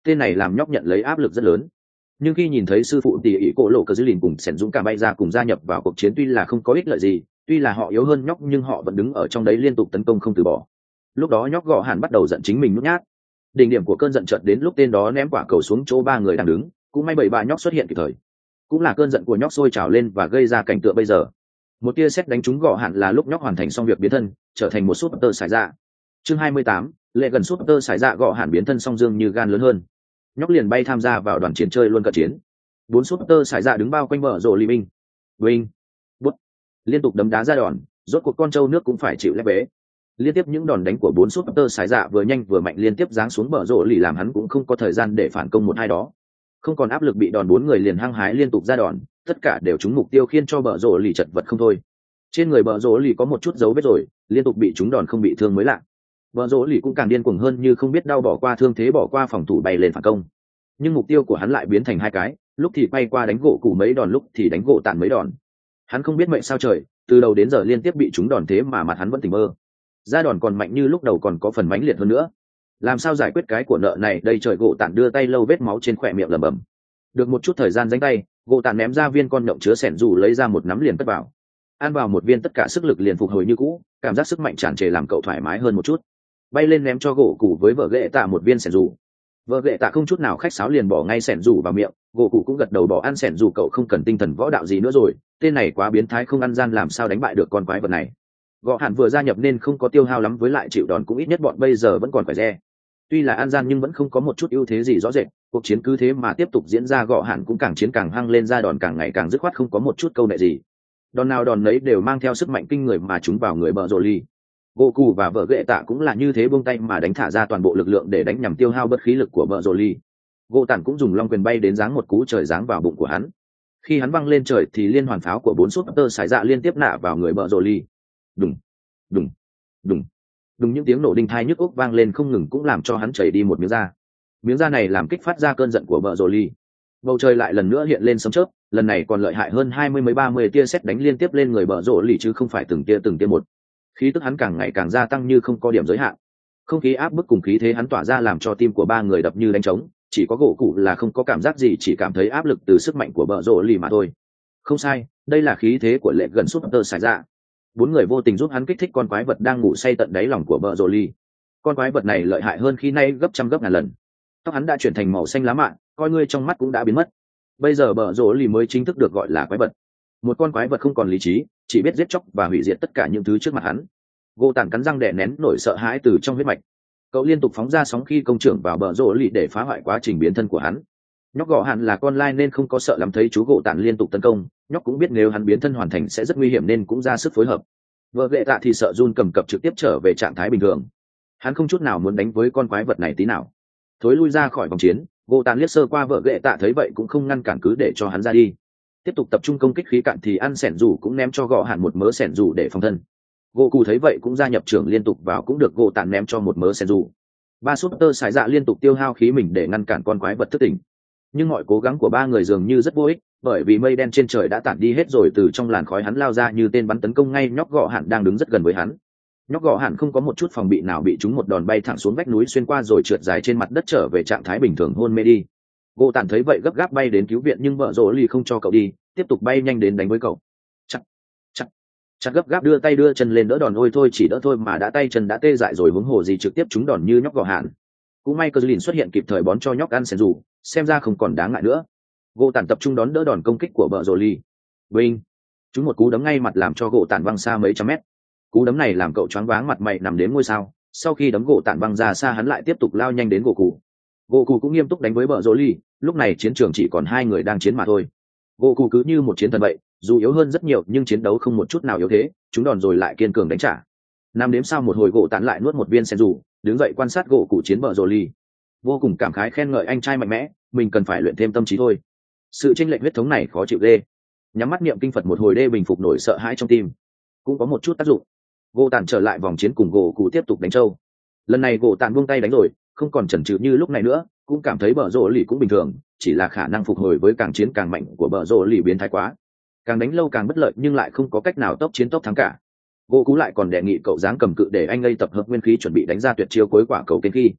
tên này làm nhóc nhận lấy áp lực rất lớn. Nhưng khi nhìn thấy sư phụ tỉ ỉ cổ lộ cờ dư lìn cùng sẻn dũng cả bay ra cùng gia nhập vào cuộc chiến, tuy là không có ích lợi gì, tuy là họ yếu hơn nhóc nhưng họ vẫn đứng ở trong đấy liên tục tấn công không từ bỏ. Lúc đó nhóc gọ hẳn bắt đầu giận chính mình nhút nhát. Đỉnh điểm của cơn giận chợt đến lúc tên đó ném quả cầu xuống chỗ ba người đang đứng, cũng may bảy ba nhóc xuất hiện kịp thời. Cũng là cơn giận của nhóc sôi trào lên và gây ra cảnh tượng bây giờ. Một tia sét đánh trúng gọ hẳn là lúc nhóc hoàn thành xong việc biến thân, trở thành một súp tơ sải dạ. Chương hai mươi tám, lệ gần súp tơ sải dạ gọ hẳn biến thân xong dương như gan lớn hơn. Nhóc liền bay tham gia vào đoàn chiến chơi luôn cận chiến. Bốn súp tơ sải dạ đứng bao quanh bờ rồ lì binh. Binh. Bút. Liên tục đấm đá ra đòn, rốt cuộc con trâu nước cũng phải chịu lép bế. Liên tiếp những đòn đánh của bốn súp tơ sải dạ vừa nhanh vừa mạnh liên tiếp giáng xuống bờ rồ lì làm hắn cũng không có thời gian để phản công một hai đó. Không còn áp lực bị đòn, bốn người liền hăng hái liên tục ra đòn, tất cả đều trúng mục tiêu khiến cho bờ rồ lì chật vật không thôi. Trên người bờ rồ lì có một chút dấu vết rồi, liên tục bị trúng đòn không bị thương mới lạ. Bờ rồ lì cũng càng điên cuồng hơn, như không biết đau bỏ qua thương thế bỏ qua phòng thủ bay lên phản công. Nhưng mục tiêu của hắn lại biến thành hai cái, lúc thì bay qua đánh gỗ cụ mấy đòn, lúc thì đánh gỗ tàn mấy đòn. Hắn không biết mệnh sao trời, từ đầu đến giờ liên tiếp bị trúng đòn thế mà mặt hắn vẫn tỉnh mơ. Ra đòn còn mạnh như lúc đầu, còn có phần mãnh liệt hơn nữa. Làm sao giải quyết cái của nợ này đây trời? Gỗ tàn đưa tay lâu vết máu trên khỏe miệng lẩm bẩm. Được một chút thời gian rảnh tay, gỗ tàn ném ra viên con nhộng chứa sẻn dù lấy ra một nắm liền cất vào. Ăn vào một viên tất cả sức lực liền phục hồi như cũ, cảm giác sức mạnh tràn trề làm cậu thoải mái hơn một chút. Bay lên ném cho gỗ cụ với vợ ghệ tạ một viên sẻn dù. Vợ ghệ tạ không chút nào khách sáo liền bỏ ngay sẻn dù vào miệng, gỗ cụ cũng gật đầu bỏ ăn sẻn dù. Cậu không cần tinh thần võ đạo gì nữa rồi, tên này quá biến thái, không ăn gian làm sao đánh bại được con quái vật này. Gõ hẳn vừa gia nhập nên không có tiêu hao lắm, với lại chịu đòn cũng ít nhất bọn bây giờ vẫn còn phải re. Tuy là ăn gian nhưng vẫn không có một chút ưu thế gì rõ rệt, cuộc chiến cứ thế mà tiếp tục diễn ra. Gõ hẳn cũng càng chiến càng hăng lên, ra đòn càng ngày càng dứt khoát, không có một chút câu nệ gì. Đòn nào đòn nấy đều mang theo sức mạnh kinh người mà chúng vào người bờ rồ ly. Gỗ cụ và vợ ghệ tạ cũng là như thế, buông tay mà đánh, thả ra toàn bộ lực lượng để đánh nhằm tiêu hao bớt khí lực của bờ rồ ly. Gỗ tản cũng dùng long quyền bay đến giáng một cú trời giáng vào bụng của hắn. Khi hắn văng lên trời thì liên hoàn pháo của bốn súp tơ sải dạ liên tiếp nạ vào người bờ rồ ly. Đùng, đùng, đùng, đùng, những tiếng nổ đinh thai nhức óc vang lên không ngừng, cũng làm cho hắn chảy đi một miếng da. Miếng da này làm kích phát ra cơn giận của bờ rồ ly. Bầu trời lại lần nữa hiện lên sấm chớp, lần này còn lợi hại hơn hai mươi mấy ba mươi tia sét đánh liên tiếp lên người bờ rồ ly, chứ không phải từng tia từng tia một. Khí tức hắn càng ngày càng gia tăng như không có điểm giới hạn. Không khí áp bức cùng khí thế hắn tỏa ra làm cho tim của ba người đập như đánh trống, chỉ có gỗ cụ là không có cảm giác gì, chỉ cảm thấy áp lực từ sức mạnh của bờ rồ ly mà thôi. Không sai, đây là khí thế của lệ gần súp tơ xảy ra. Bốn người vô tình giúp hắn kích thích con quái vật đang ngủ say tận đáy lòng của bờ rồ ly. Con quái vật này lợi hại hơn khi nay gấp trăm gấp ngàn lần. Tóc hắn đã chuyển thành màu xanh lá mạ, coi ngươi trong mắt cũng đã biến mất. Bây giờ bờ rồ ly mới chính thức được gọi là quái vật, một con quái vật không còn lý trí, chỉ biết giết chóc và hủy diệt tất cả những thứ trước mặt hắn. Gỗ tàn cắn răng đè nén nổi sợ hãi từ trong huyết mạch. Cậu liên tục phóng ra sóng khi công trưởng vào bờ rồ ly để phá hoại quá trình biến thân của hắn. Nhóc gọ hẳn là con lai nên không có sợ lắm, thấy chú gỗ tàn liên tục tấn công, nhóc cũng biết nếu hắn biến thân hoàn thành sẽ rất nguy hiểm nên cũng ra sức phối hợp. Vợ ghệ tạ thì sợ run cầm cập trực tiếp trở về trạng thái bình thường. Hắn không chút nào muốn đánh với con quái vật này tí nào. Thối lui ra khỏi vòng chiến, gỗ tàn liếc sơ qua vợ ghệ tạ thấy vậy cũng không ngăn cản, cứ để cho hắn ra đi. Tiếp tục tập trung công kích, khí cạn thì ăn sẻn rủ cũng ném cho gọ hẳn một mớ sẻn rủ để phòng thân. Gỗ cụ thấy vậy cũng gia nhập trưởng liên tục vào, cũng được gỗ tàn ném cho một mớ sẻn rủ. Ba súp tơ sải dạ liên tục tiêu hao khí mình để ngăn cản con quái vật thức tỉnh. Nhưng mọi cố gắng của ba người dường như rất vô ích, bởi vì mây đen trên trời đã tản đi hết rồi. Từ trong làn khói hắn lao ra như tên bắn tấn công ngay nhóc gọ hẳn đang đứng rất gần với hắn. Nhóc gọ hẳn không có một chút phòng bị nào, bị trúng một đòn bay thẳng xuống vách núi, xuyên qua rồi trượt dài trên mặt đất trở về trạng thái bình thường, hôn mê đi. Gỗ tàn thấy vậy gấp gáp bay đến cứu viện, nhưng vợ rồ ly không cho cậu đi, tiếp tục bay nhanh đến đánh với cậu. Chắc chắc chắc gấp gáp đưa tay đưa chân lên đỡ đòn, ôi thôi chỉ đỡ thôi mà đã tay chân đã tê dại rồi, huống hồ gì trực tiếp trúng đòn như nhóc gọ hẳn. Cũng may cơ lìn xuất hiện kịp thời bón cho nhóc ăn sẻn rủ, xem ra không còn đáng ngại nữa. Gỗ tàn tập trung đón đỡ đòn công kích của vợ rồ ly. Vinh, chúng một cú đấm ngay mặt làm cho gỗ tàn văng xa mấy trăm mét. Cú đấm này làm cậu choáng váng, mặt mày nằm đến ngôi sao. Sau khi đấm gỗ tàn văng ra xa, hắn lại tiếp tục lao nhanh đến gỗ cụ. Gỗ cụ cũng nghiêm túc đánh với vợ rồ ly. Lúc này chiến trường chỉ còn hai người đang chiến mà thôi. Gỗ cụ cứ như một chiến thần vậy, dù yếu hơn rất nhiều nhưng chiến đấu không một chút nào yếu thế, chúng đòn rồi lại kiên cường đánh trả. Năm đếm sau một hồi, gỗ tàn lại nuốt một viên sen dù, đứng dậy quan sát gỗ cụ chiến vợ rồ ly, vô cùng cảm khái khen ngợi anh trai mạnh mẽ, mình cần phải luyện thêm tâm trí thôi. Sự chênh lệch huyết thống này khó chịu ghê. Nhắm mắt niệm kinh Phật một hồi đê bình phục nổi sợ hãi trong tim, cũng có một chút tác dụng. Gỗ tàn trở lại vòng chiến cùng gỗ cụ tiếp tục đánh trâu. Lần này gỗ tàn buông tay đánh rồi, không còn chần chừ như lúc này nữa, cũng cảm thấy bờ rồ lì cũng bình thường, chỉ là khả năng phục hồi với càng chiến càng mạnh của bờ rồ lì biến thái quá, càng đánh lâu càng bất lợi nhưng lại không có cách nào tốc chiến tốc thắng cả. Gỗ cú lại còn đề nghị cậu dáng cầm cự để anh ấy tập hợp nguyên khí chuẩn bị đánh ra tuyệt chiêu cuối quả cầu kênh khi.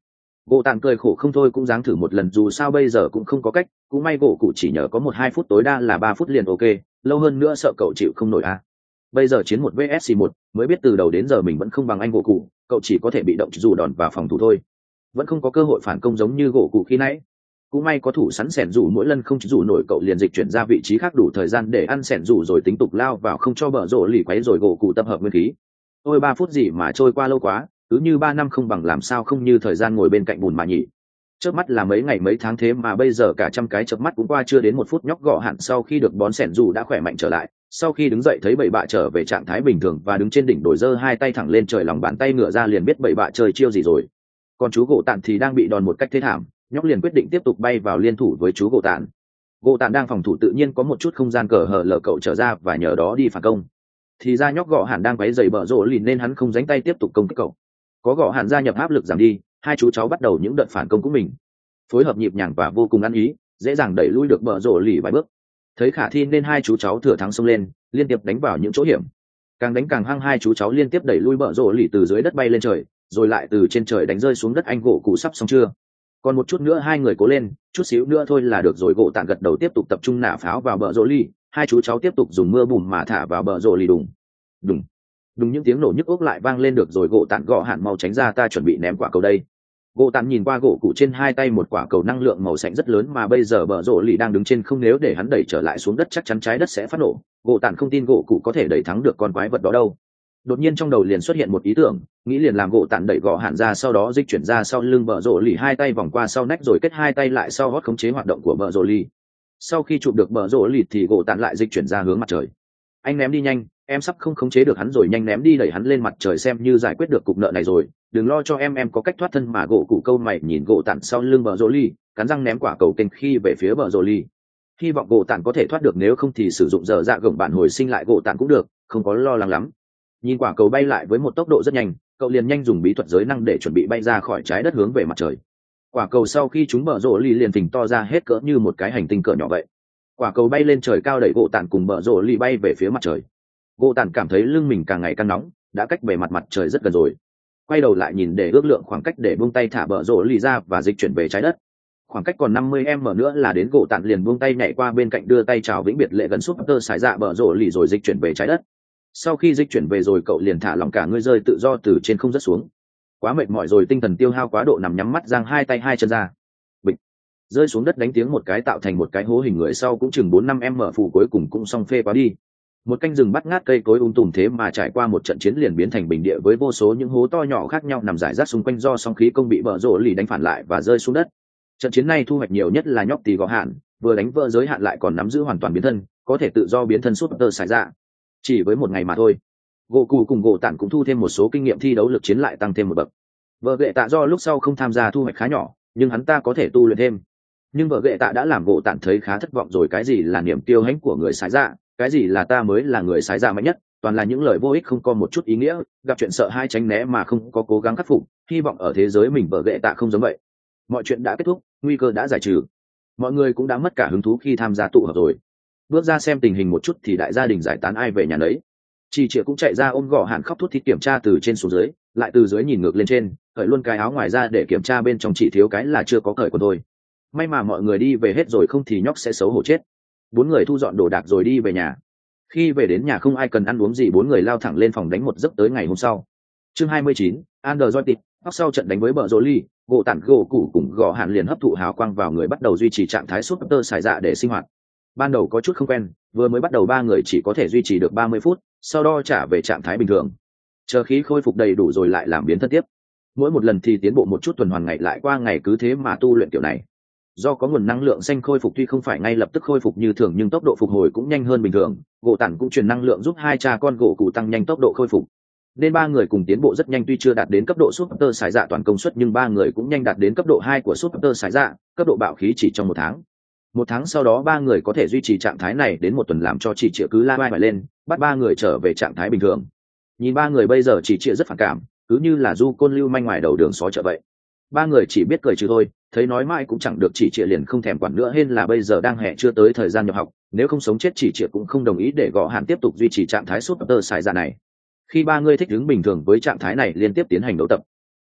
Gỗ tàn cười khổ không thôi, cũng dáng thử một lần, dù sao bây giờ cũng không có cách, cũng may gỗ cụ chỉ nhờ có một hai phút, tối đa là ba phút liền ok, lâu hơn nữa sợ cậu chịu không nổi à. Bây giờ chiến một vs một, mới biết từ đầu đến giờ mình vẫn không bằng anh gỗ cụ, cậu chỉ có thể bị động dù đòn vào phòng thủ thôi, vẫn không có cơ hội phản công giống như gỗ cụ khi nãy. Cũng may có thủ sẵn sẻn rủ, mỗi lần không rủ nổi cậu liền dịch chuyển ra vị trí khác, đủ thời gian để ăn sẻn rủ rồi tính tục lao vào không cho bờ rổ lì quấy rồi gỗ cụ tập hợp nguyên khí. Ôi ba phút gì mà trôi qua lâu quá, cứ như ba năm không bằng, làm sao không như thời gian ngồi bên cạnh bùn mà nhỉ. Chớp mắt là mấy ngày mấy tháng, thế mà bây giờ cả trăm cái chớp mắt cũng qua chưa đến một phút. Nhóc gọ hạn sau khi được bón sẻn rủ đã khỏe mạnh trở lại, sau khi đứng dậy thấy bảy bạ trở về trạng thái bình thường và đứng trên đỉnh đổi giơ hai tay thẳng lên trời, lòng bàn tay ngửa ra liền biết bảy bạ chơi chiêu gì rồi. Còn chú gỗ tạn thì đang bị đòn một cách thế thảm, nhóc liền quyết định tiếp tục bay vào liên thủ với chú gỗ tạn. Gỗ tạn đang phòng thủ tự nhiên có một chút không gian cờ hở lở cậu trở ra và nhờ đó đi phản công. Thì ra nhóc gọ hạn đang quấy giày bờ rổ lìn nên hắn không dánh tay tiếp tục công kích cậu. Có gọ hạn gia nhập áp lực giảm đi, hai chú cháu bắt đầu những đợt phản công của mình, phối hợp nhịp nhàng và vô cùng ăn ý, dễ dàng đẩy lui được bờ rổ lì vài bước. Thấy khả thi nên hai chú cháu thừa thắng xông lên, liên tiếp đánh vào những chỗ hiểm. Càng đánh càng hăng, hai chú cháu liên tiếp đẩy lui bờ rổ lì từ dưới đất bay lên trời, rồi lại từ trên trời đánh rơi xuống đất. Anh gỗ cụ sắp xong chưa? Còn một chút nữa, hai người cố lên, chút xíu nữa thôi là được rồi. Gỗ tạn gật đầu tiếp tục tập trung nã pháo vào bờ rổ lì, hai chú cháu tiếp tục dùng mưa bùm mà thả vào bờ rổ lì. Đùng đùng đùng, những tiếng nổ nhức óc lại vang lên. Được rồi gỗ tạn, gọ hạn mau tránh ra, ta chuẩn bị ném quả cầu đây. Gỗ tạn nhìn qua gỗ cụ trên hai tay một quả cầu năng lượng màu xanh rất lớn mà bây giờ bờ rổ lì đang đứng trên không, nếu để hắn đẩy trở lại xuống đất chắc chắn trái đất sẽ phát nổ. Gỗ tạn không tin gỗ cụ có thể đẩy thắng được con quái vật đó đâu. Đột nhiên trong đầu liền xuất hiện một ý tưởng, nghĩ liền làm gỗ tạn đẩy gọ hạn ra, sau đó dịch chuyển ra sau lưng bờ rổ lì, hai tay vòng qua sau nách rồi kết hai tay lại sau gót khống chế hoạt động của bờ rổ lì. Sau khi chụp được bờ rổ lì thì gỗ tạn lại dịch chuyển ra hướng mặt trời. Anh ném đi nhanh, em sắp không khống chế được hắn rồi, nhanh ném đi, đẩy hắn lên mặt trời xem như giải quyết được cục nợ này rồi, đừng lo cho em em có cách thoát thân mà. Gỗ cụ câu mày nhìn gỗ tạn sau lưng bờ rổ lì, cắn răng ném quả cầu kênh khi về phía bờ rổ lì, hy vọng gỗ tạn có thể thoát được, nếu không thì sử dụng giờ dạ gồng bản hồi sinh lại gỗ tạn cũng được, không có lo lắng lắm. Nhìn quả cầu bay lại với một tốc độ rất nhanh, cậu liền nhanh dùng bí thuật giới năng để chuẩn bị bay ra khỏi trái đất hướng về mặt trời. Quả cầu sau khi trúng bờ rổ lì liền phình to ra hết cỡ như một cái hành tinh cỡ nhỏ vậy. Quả cầu bay lên trời cao đẩy gỗ tạn cùng bờ rổ lì bay về phía mặt trời. Gỗ tạn cảm thấy lưng mình càng ngày càng nóng, đã cách bề mặt mặt trời rất gần rồi. Quay đầu lại nhìn để ước lượng khoảng cách để buông tay thả bờ rổ lì ra và dịch chuyển về trái đất. Khoảng cách còn năm mươi mét nữa là đến, gỗ tạn liền buông tay nhảy qua bên cạnh đưa tay chào vĩnh biệt lệ gần súp tơ xài dạ bờ rổ lì rồi dịch chuyển về trái đất. Sau khi dịch chuyển về rồi cậu liền thả lỏng cả người, rơi tự do từ trên không rớt xuống. Quá mệt mỏi rồi, tinh thần tiêu hao quá độ, nằm nhắm mắt giang hai tay hai chân ra. Bịch, rơi xuống đất đánh tiếng một cái tạo thành một cái hố hình người, sau cũng chừng bốn năm em mở phù cuối cùng cũng xong phê quá đi. Một canh rừng bắt ngát cây cối um tùm, thế mà trải qua một trận chiến liền biến thành bình địa với vô số những hố to nhỏ khác nhau nằm rải rác xung quanh do song khí công bị bờ rổ lì đánh phản lại và rơi xuống đất. Trận chiến này thu hoạch nhiều nhất là nhóc tì gọ hạn, vừa đánh vỡ giới hạn lại còn nắm giữ hoàn toàn biến thân, có thể tự do biến thân suốt tơ xài ra. Chỉ với một ngày mà thôi, gỗ cụ cùng gỗ tạn cũng thu thêm một số kinh nghiệm thi đấu, lực chiến lại tăng thêm một bậc. Vợ ghệ tạ do lúc sau không tham gia thu hoạch khá nhỏ, nhưng hắn ta có thể tu luyện thêm. Nhưng vợ ghệ tạ đã làm gỗ tạn thấy khá thất vọng rồi. Cái gì là niềm kiêu hãnh của người sái dạ, cái gì là ta mới là người sái dạ mạnh nhất, toàn là những lời vô ích không có một chút ý nghĩa, gặp chuyện sợ hai tránh né mà không có cố gắng khắc phục. Hy vọng ở thế giới mình vợ ghệ tạ không giống vậy. Mọi chuyện đã kết thúc, nguy cơ đã giải trừ, mọi người cũng đã mất cả hứng thú khi tham gia tụ họp rồi. Bước ra xem tình hình một chút thì đại gia đình giải tán ai về nhà nấy. Chị Triệu cũng chạy ra ôm gọ hạn khóc thút thít kiểm tra từ trên xuống dưới, lại từ dưới nhìn ngược lên trên, cởi luôn cái áo ngoài ra để kiểm tra bên trong, chỉ thiếu cái là chưa có cởi quần thôi. May mà mọi người đi về hết rồi, không thì nhóc sẽ xấu hổ chết. Bốn người thu dọn đồ đạc rồi đi về nhà. Khi về đến nhà không ai cần ăn uống gì, bốn người lao thẳng lên phòng đánh một giấc tới ngày hôm sau. Chương hai mươi chín, Android Tóc sau trận đánh với bờ rô ly, gỗ tản gỗ củ cùng gọ hạn liền hấp thụ hào quang vào người, bắt đầu duy trì trạng thái súp tơ xài dạ để sinh hoạt. Ban đầu có chút không quen, vừa mới bắt đầu ba người chỉ có thể duy trì được ba mươi phút, sau đó trả về trạng thái bình thường. Chờ khí khôi phục đầy đủ rồi lại làm biến thân tiếp. Mỗi một lần thì tiến bộ một chút, tuần hoàn ngày lại qua ngày, cứ thế mà tu luyện kiểu này. Do có nguồn năng lượng xanh khôi phục, tuy không phải ngay lập tức khôi phục như thường nhưng tốc độ phục hồi cũng nhanh hơn bình thường. Gỗ tản cũng truyền năng lượng giúp hai cha con gỗ cụ tăng nhanh tốc độ khôi phục, nên ba người cùng tiến bộ rất nhanh. Tuy chưa đạt đến cấp độ super sải dạ toàn công suất nhưng ba người cũng nhanh đạt đến cấp độ hai của super sải dạ, cấp độ bạo khí chỉ trong một tháng. Một tháng sau đó ba người có thể duy trì trạng thái này đến một tuần, làm cho chỉ Triệu cứ la vai lên, bắt ba người trở về trạng thái bình thường. Nhìn ba người bây giờ chỉ Triệu rất phản cảm, cứ như là du côn lưu manh ngoài đầu đường xó chợ vậy. Ba người chỉ biết cười trừ thôi, thấy nói mãi cũng chẳng được, chỉ Triệu liền không thèm quản nữa. Hên là bây giờ đang hè chưa tới thời gian nhập học, nếu không sống chết chỉ Triệu cũng không đồng ý để gõ hạn tiếp tục duy trì trạng thái super sải dạ này. Khi ba người thích ứng bình thường với trạng thái này, liên tiếp tiến hành đấu tập.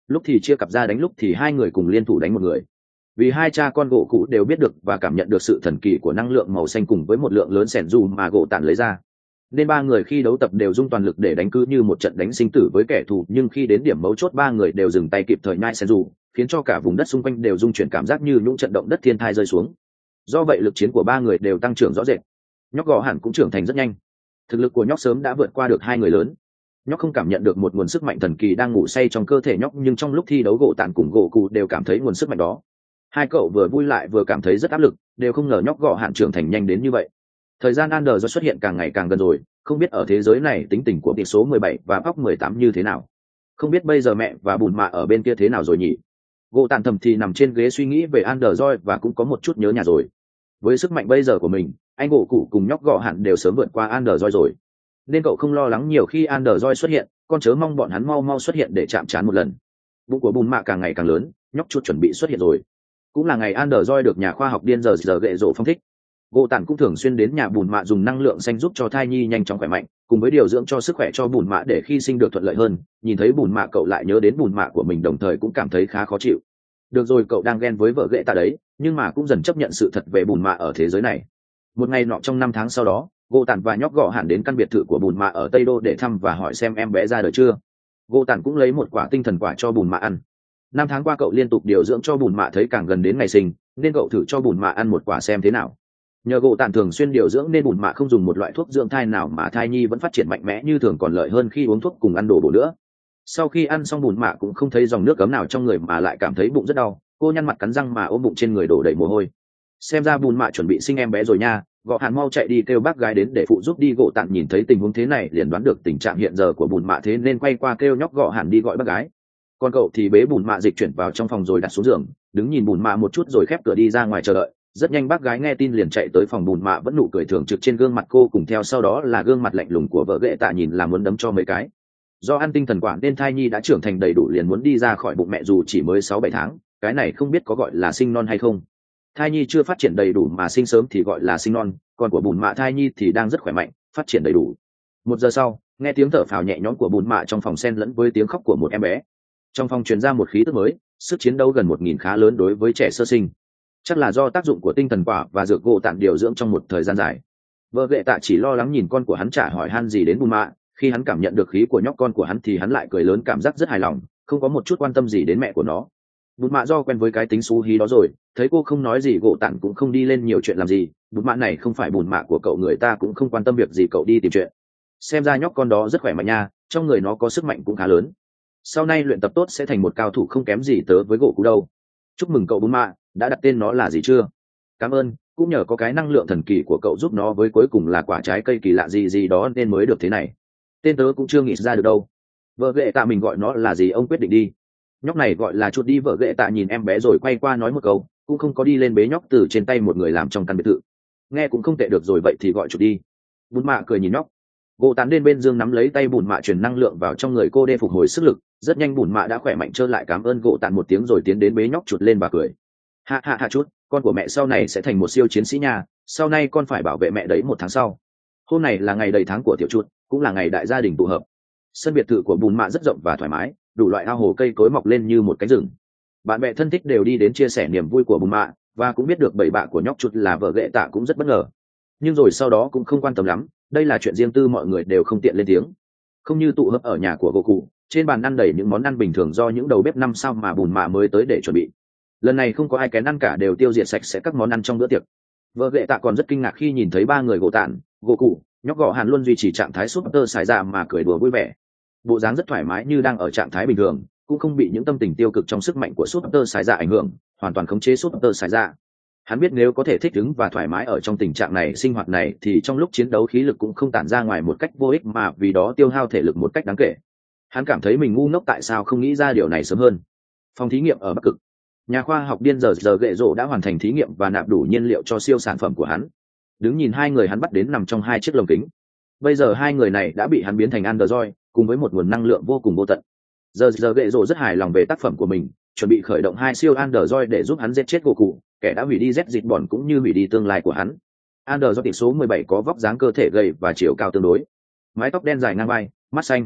lúc thì chia cặp ra đánh, lúc thì hai người cùng liên thủ đánh một người. Vì hai cha con gỗ cụ đều biết được và cảm nhận được sự thần kỳ của năng lượng màu xanh cùng với một lượng lớn sẻn dù mà gỗ tản lấy ra, nên ba người khi đấu tập đều dung toàn lực để đánh cứ như một trận đánh sinh tử với kẻ thù. Nhưng khi đến điểm mấu chốt, ba người đều dừng tay kịp thời nhai sẻn dù, khiến cho cả vùng đất xung quanh đều rung chuyển, cảm giác như những trận động đất thiên thai rơi xuống. Do vậy lực chiến của ba người đều tăng trưởng rõ rệt. Nhóc gò hẳn cũng trưởng thành rất nhanh. Thực lực của nhóc sớm đã vượt qua được hai người lớn. Nhóc không cảm nhận được một nguồn sức mạnh thần kỳ đang ngủ say trong cơ thể nhóc, nhưng trong lúc thi đấu gỗ tản cùng gỗ cụ đều cảm thấy nguồn sức mạnh đó. Hai cậu vừa vui lại vừa cảm thấy rất áp lực, đều không ngờ nhóc gò hẳn trưởng thành nhanh đến như vậy. Thời gian Under do xuất hiện càng ngày càng gần rồi, không biết ở thế giới này tính tình của tỷ số mười bảy và Pop mười tám như thế nào. Không biết bây giờ mẹ và bùn mạ ở bên kia thế nào rồi nhỉ? Gỗ tản thầm thì nằm trên ghế suy nghĩ về Under Joy và cũng có một chút nhớ nhà rồi. Với sức mạnh bây giờ của mình, anh gỗ cụ cùng nhóc gò hẳn đều sớm vượt qua Under Joy rồi, nên cậu không lo lắng nhiều khi Under Joy xuất hiện, con chớ mong bọn hắn mau mau xuất hiện để chạm trán một lần. Bụng của bùn mạ càng ngày càng lớn, nhóc chuột chuẩn bị xuất hiện rồi. Cũng là ngày Under Joy được nhà khoa học điên giờ giờ gệ rộ phong thích. Gỗ tản cũng thường xuyên đến nhà bùn mạ dùng năng lượng xanh giúp cho thai nhi nhanh chóng khỏe mạnh, cùng với điều dưỡng cho sức khỏe cho bùn mạ để khi sinh được thuận lợi hơn. Nhìn thấy bùn mạ, cậu lại nhớ đến bùn mạ của mình, đồng thời cũng cảm thấy khá khó chịu. Được rồi, cậu đang ghen với vợ ghệ tạ đấy, nhưng mà cũng dần chấp nhận sự thật về bùn mạ ở thế giới này. Một ngày nọ trong năm tháng sau đó, gỗ tản và nhóc gọ hẳn đến căn biệt thự của bùn mạ ở Tây Đô để thăm và hỏi xem em bé ra đời chưa. Gỗ tản cũng lấy một quả tinh thần quả cho bùn mạ ăn. Năm tháng qua cậu liên tục điều dưỡng cho bùn mạ, thấy càng gần đến ngày sinh nên cậu thử cho bùn mạ ăn một quả xem thế nào. Nhờ gỗ tản thường xuyên điều dưỡng nên bùn mạ không dùng một loại thuốc dưỡng thai nào mà thai nhi vẫn phát triển mạnh mẽ như thường, còn lợi hơn khi uống thuốc cùng ăn đồ bổ nữa. Sau khi ăn xong, bùn mạ cũng không thấy dòng nước cấm nào trong người mà lại cảm thấy bụng rất đau. Cô nhăn mặt cắn răng mà ôm bụng trên người đổ đầy mồ hôi. Xem ra bùn mạ chuẩn bị sinh em bé rồi nha. Gọ hàn mau chạy đi kêu bác gái đến để phụ giúp đi. Gỗ tản nhìn thấy tình huống thế này liền đoán được tình trạng hiện giờ của bùn mạ, thế nên quay qua kêu nhóc gọ hàn đi gọi bác gái. Còn cậu thì bế bùn mạ dịch chuyển vào trong phòng rồi đặt xuống giường, đứng nhìn bùn mạ một chút rồi khép cửa đi ra ngoài chờ đợi. Rất nhanh bác gái nghe tin liền chạy tới phòng. Bùn mạ vẫn nụ cười thường trực trên gương mặt cô, cùng theo sau đó là gương mặt lạnh lùng của vợ ghệ tạ, nhìn là muốn đấm cho mấy cái. Do ăn tinh thần quả nên thai nhi đã trưởng thành đầy đủ, liền muốn đi ra khỏi bụng mẹ dù chỉ mới sáu bảy tháng. Cái này không biết có gọi là sinh non hay không. Thai nhi chưa phát triển đầy đủ mà sinh sớm thì gọi là sinh non, còn của bùn mạ thai nhi thì đang rất khỏe mạnh, phát triển đầy đủ. Một giờ sau, nghe tiếng thở phào nhẹ nhõm của bùn mạ trong phòng xen lẫn với tiếng khóc của một em bé. Trong phòng truyền ra một khí tức mới, sức chiến đấu gần một nghìn khá lớn đối với trẻ sơ sinh. Chắc là do tác dụng của tinh thần quả và dược gỗ tản điều dưỡng trong một thời gian dài. Vợ ghệ tạ chỉ lo lắng nhìn con của hắn, chả hỏi han gì đến bùn mạ. Khi hắn cảm nhận được khí của nhóc con của hắn thì hắn lại cười lớn, cảm giác rất hài lòng, không có một chút quan tâm gì đến mẹ của nó. Bùn mạ do quen với cái tính xú hí đó rồi, thấy cô không nói gì, gỗ tản cũng không đi lên nhiều chuyện làm gì. Bùn mạ này không phải bùn mạ của cậu, người ta cũng không quan tâm việc gì cậu đi tìm chuyện. Xem ra nhóc con đó rất khỏe mạnh nha, trong người nó có sức mạnh cũng khá lớn. Sau này luyện tập tốt sẽ thành một cao thủ không kém gì tớ với gỗ cú đâu. Chúc mừng cậu bùn mạ, đã đặt tên nó là gì chưa? Cảm ơn, cũng nhờ có cái năng lượng thần kỳ của cậu giúp nó, với cuối cùng là quả trái cây kỳ lạ gì gì đó nên mới được thế này. Tên tớ cũng chưa nghĩ ra được đâu. Vợ ghệ tạ mình gọi nó là gì ông quyết định đi. Nhóc này gọi là chuột đi. Vợ ghệ tạ nhìn em bé rồi quay qua nói một câu, cũng không có đi lên bế nhóc từ trên tay một người làm trong căn biệt thự. Nghe cũng không tệ, được rồi vậy thì gọi chuột đi. Bùn mạ cười nhìn nhóc. Gỗ tán đến bên giường nắm lấy tay bùn mạ, truyền năng lượng vào trong người cô để phục hồi sức lực. Rất nhanh bùn mạ đã khỏe mạnh trở lại. Cảm ơn gỗ tán một tiếng rồi tiến đến bế nhóc chuột lên và cười. Ha ha ha chút, con của mẹ sau này sẽ thành một siêu chiến sĩ nha, sau này con phải bảo vệ mẹ đấy một tháng sau. Hôm này là ngày đầy tháng của tiểu chuột, cũng là ngày đại gia đình tụ hợp. Sân biệt thự của bùn mạ rất rộng và thoải mái, đủ loại ao hồ cây cối mọc lên như một cánh rừng. Bạn bè thân thích đều đi đến chia sẻ niềm vui của bùn mạ, và cũng biết được bậy bạ của nhóc chuột là vợ ghệ tạ cũng rất bất ngờ. Nhưng rồi sau đó cũng không quan tâm lắm, đây là chuyện riêng tư, mọi người đều không tiện lên tiếng. Không như tụ họp ở nhà của gỗ cụ, trên bàn ăn đầy những món ăn bình thường do những đầu bếp năm sao mà bùn mạ mới tới để chuẩn bị. Lần này không có ai kén ăn cả, đều tiêu diệt sạch sẽ các món ăn trong bữa tiệc. Vợ ghệ tạ còn rất kinh ngạc khi nhìn thấy ba người gỗ tản, gỗ cụ, nhóc gọ hàn luôn duy trì trạng thái súp tơ xài ra mà cười đùa vui vẻ. Bộ dáng rất thoải mái như đang ở trạng thái bình thường, cũng không bị những tâm tình tiêu cực trong sức mạnh của súp tơ xài ra ảnh hưởng, hoàn toàn khống chế súp tơ xài ra. Hắn biết nếu có thể thích ứng và thoải mái ở trong tình trạng này, sinh hoạt này, thì trong lúc chiến đấu khí lực cũng không tản ra ngoài một cách vô ích mà vì đó tiêu hao thể lực một cách đáng kể. Hắn cảm thấy mình ngu ngốc tại sao không nghĩ ra điều này sớm hơn. Phòng thí nghiệm ở Bắc Cực, nhà khoa học điên giờ giờ gệ rộ đã hoàn thành thí nghiệm và nạp đủ nhiên liệu cho siêu sản phẩm của hắn. Đứng nhìn hai người hắn bắt đến nằm trong hai chiếc lồng kính. Bây giờ hai người này đã bị hắn biến thành android, cùng với một nguồn năng lượng vô cùng vô tận. Giờ giờ gệ rộ rất hài lòng về tác phẩm của mình, chuẩn bị khởi động hai siêu android để giúp hắn giết chết Goku, kẻ đã hủy đi Z dịt bòn cũng như hủy đi tương lai của hắn. Android tỷ số mười bảy có vóc dáng cơ thể gầy và chiều cao tương đối, mái tóc đen dài ngang vai, mắt xanh,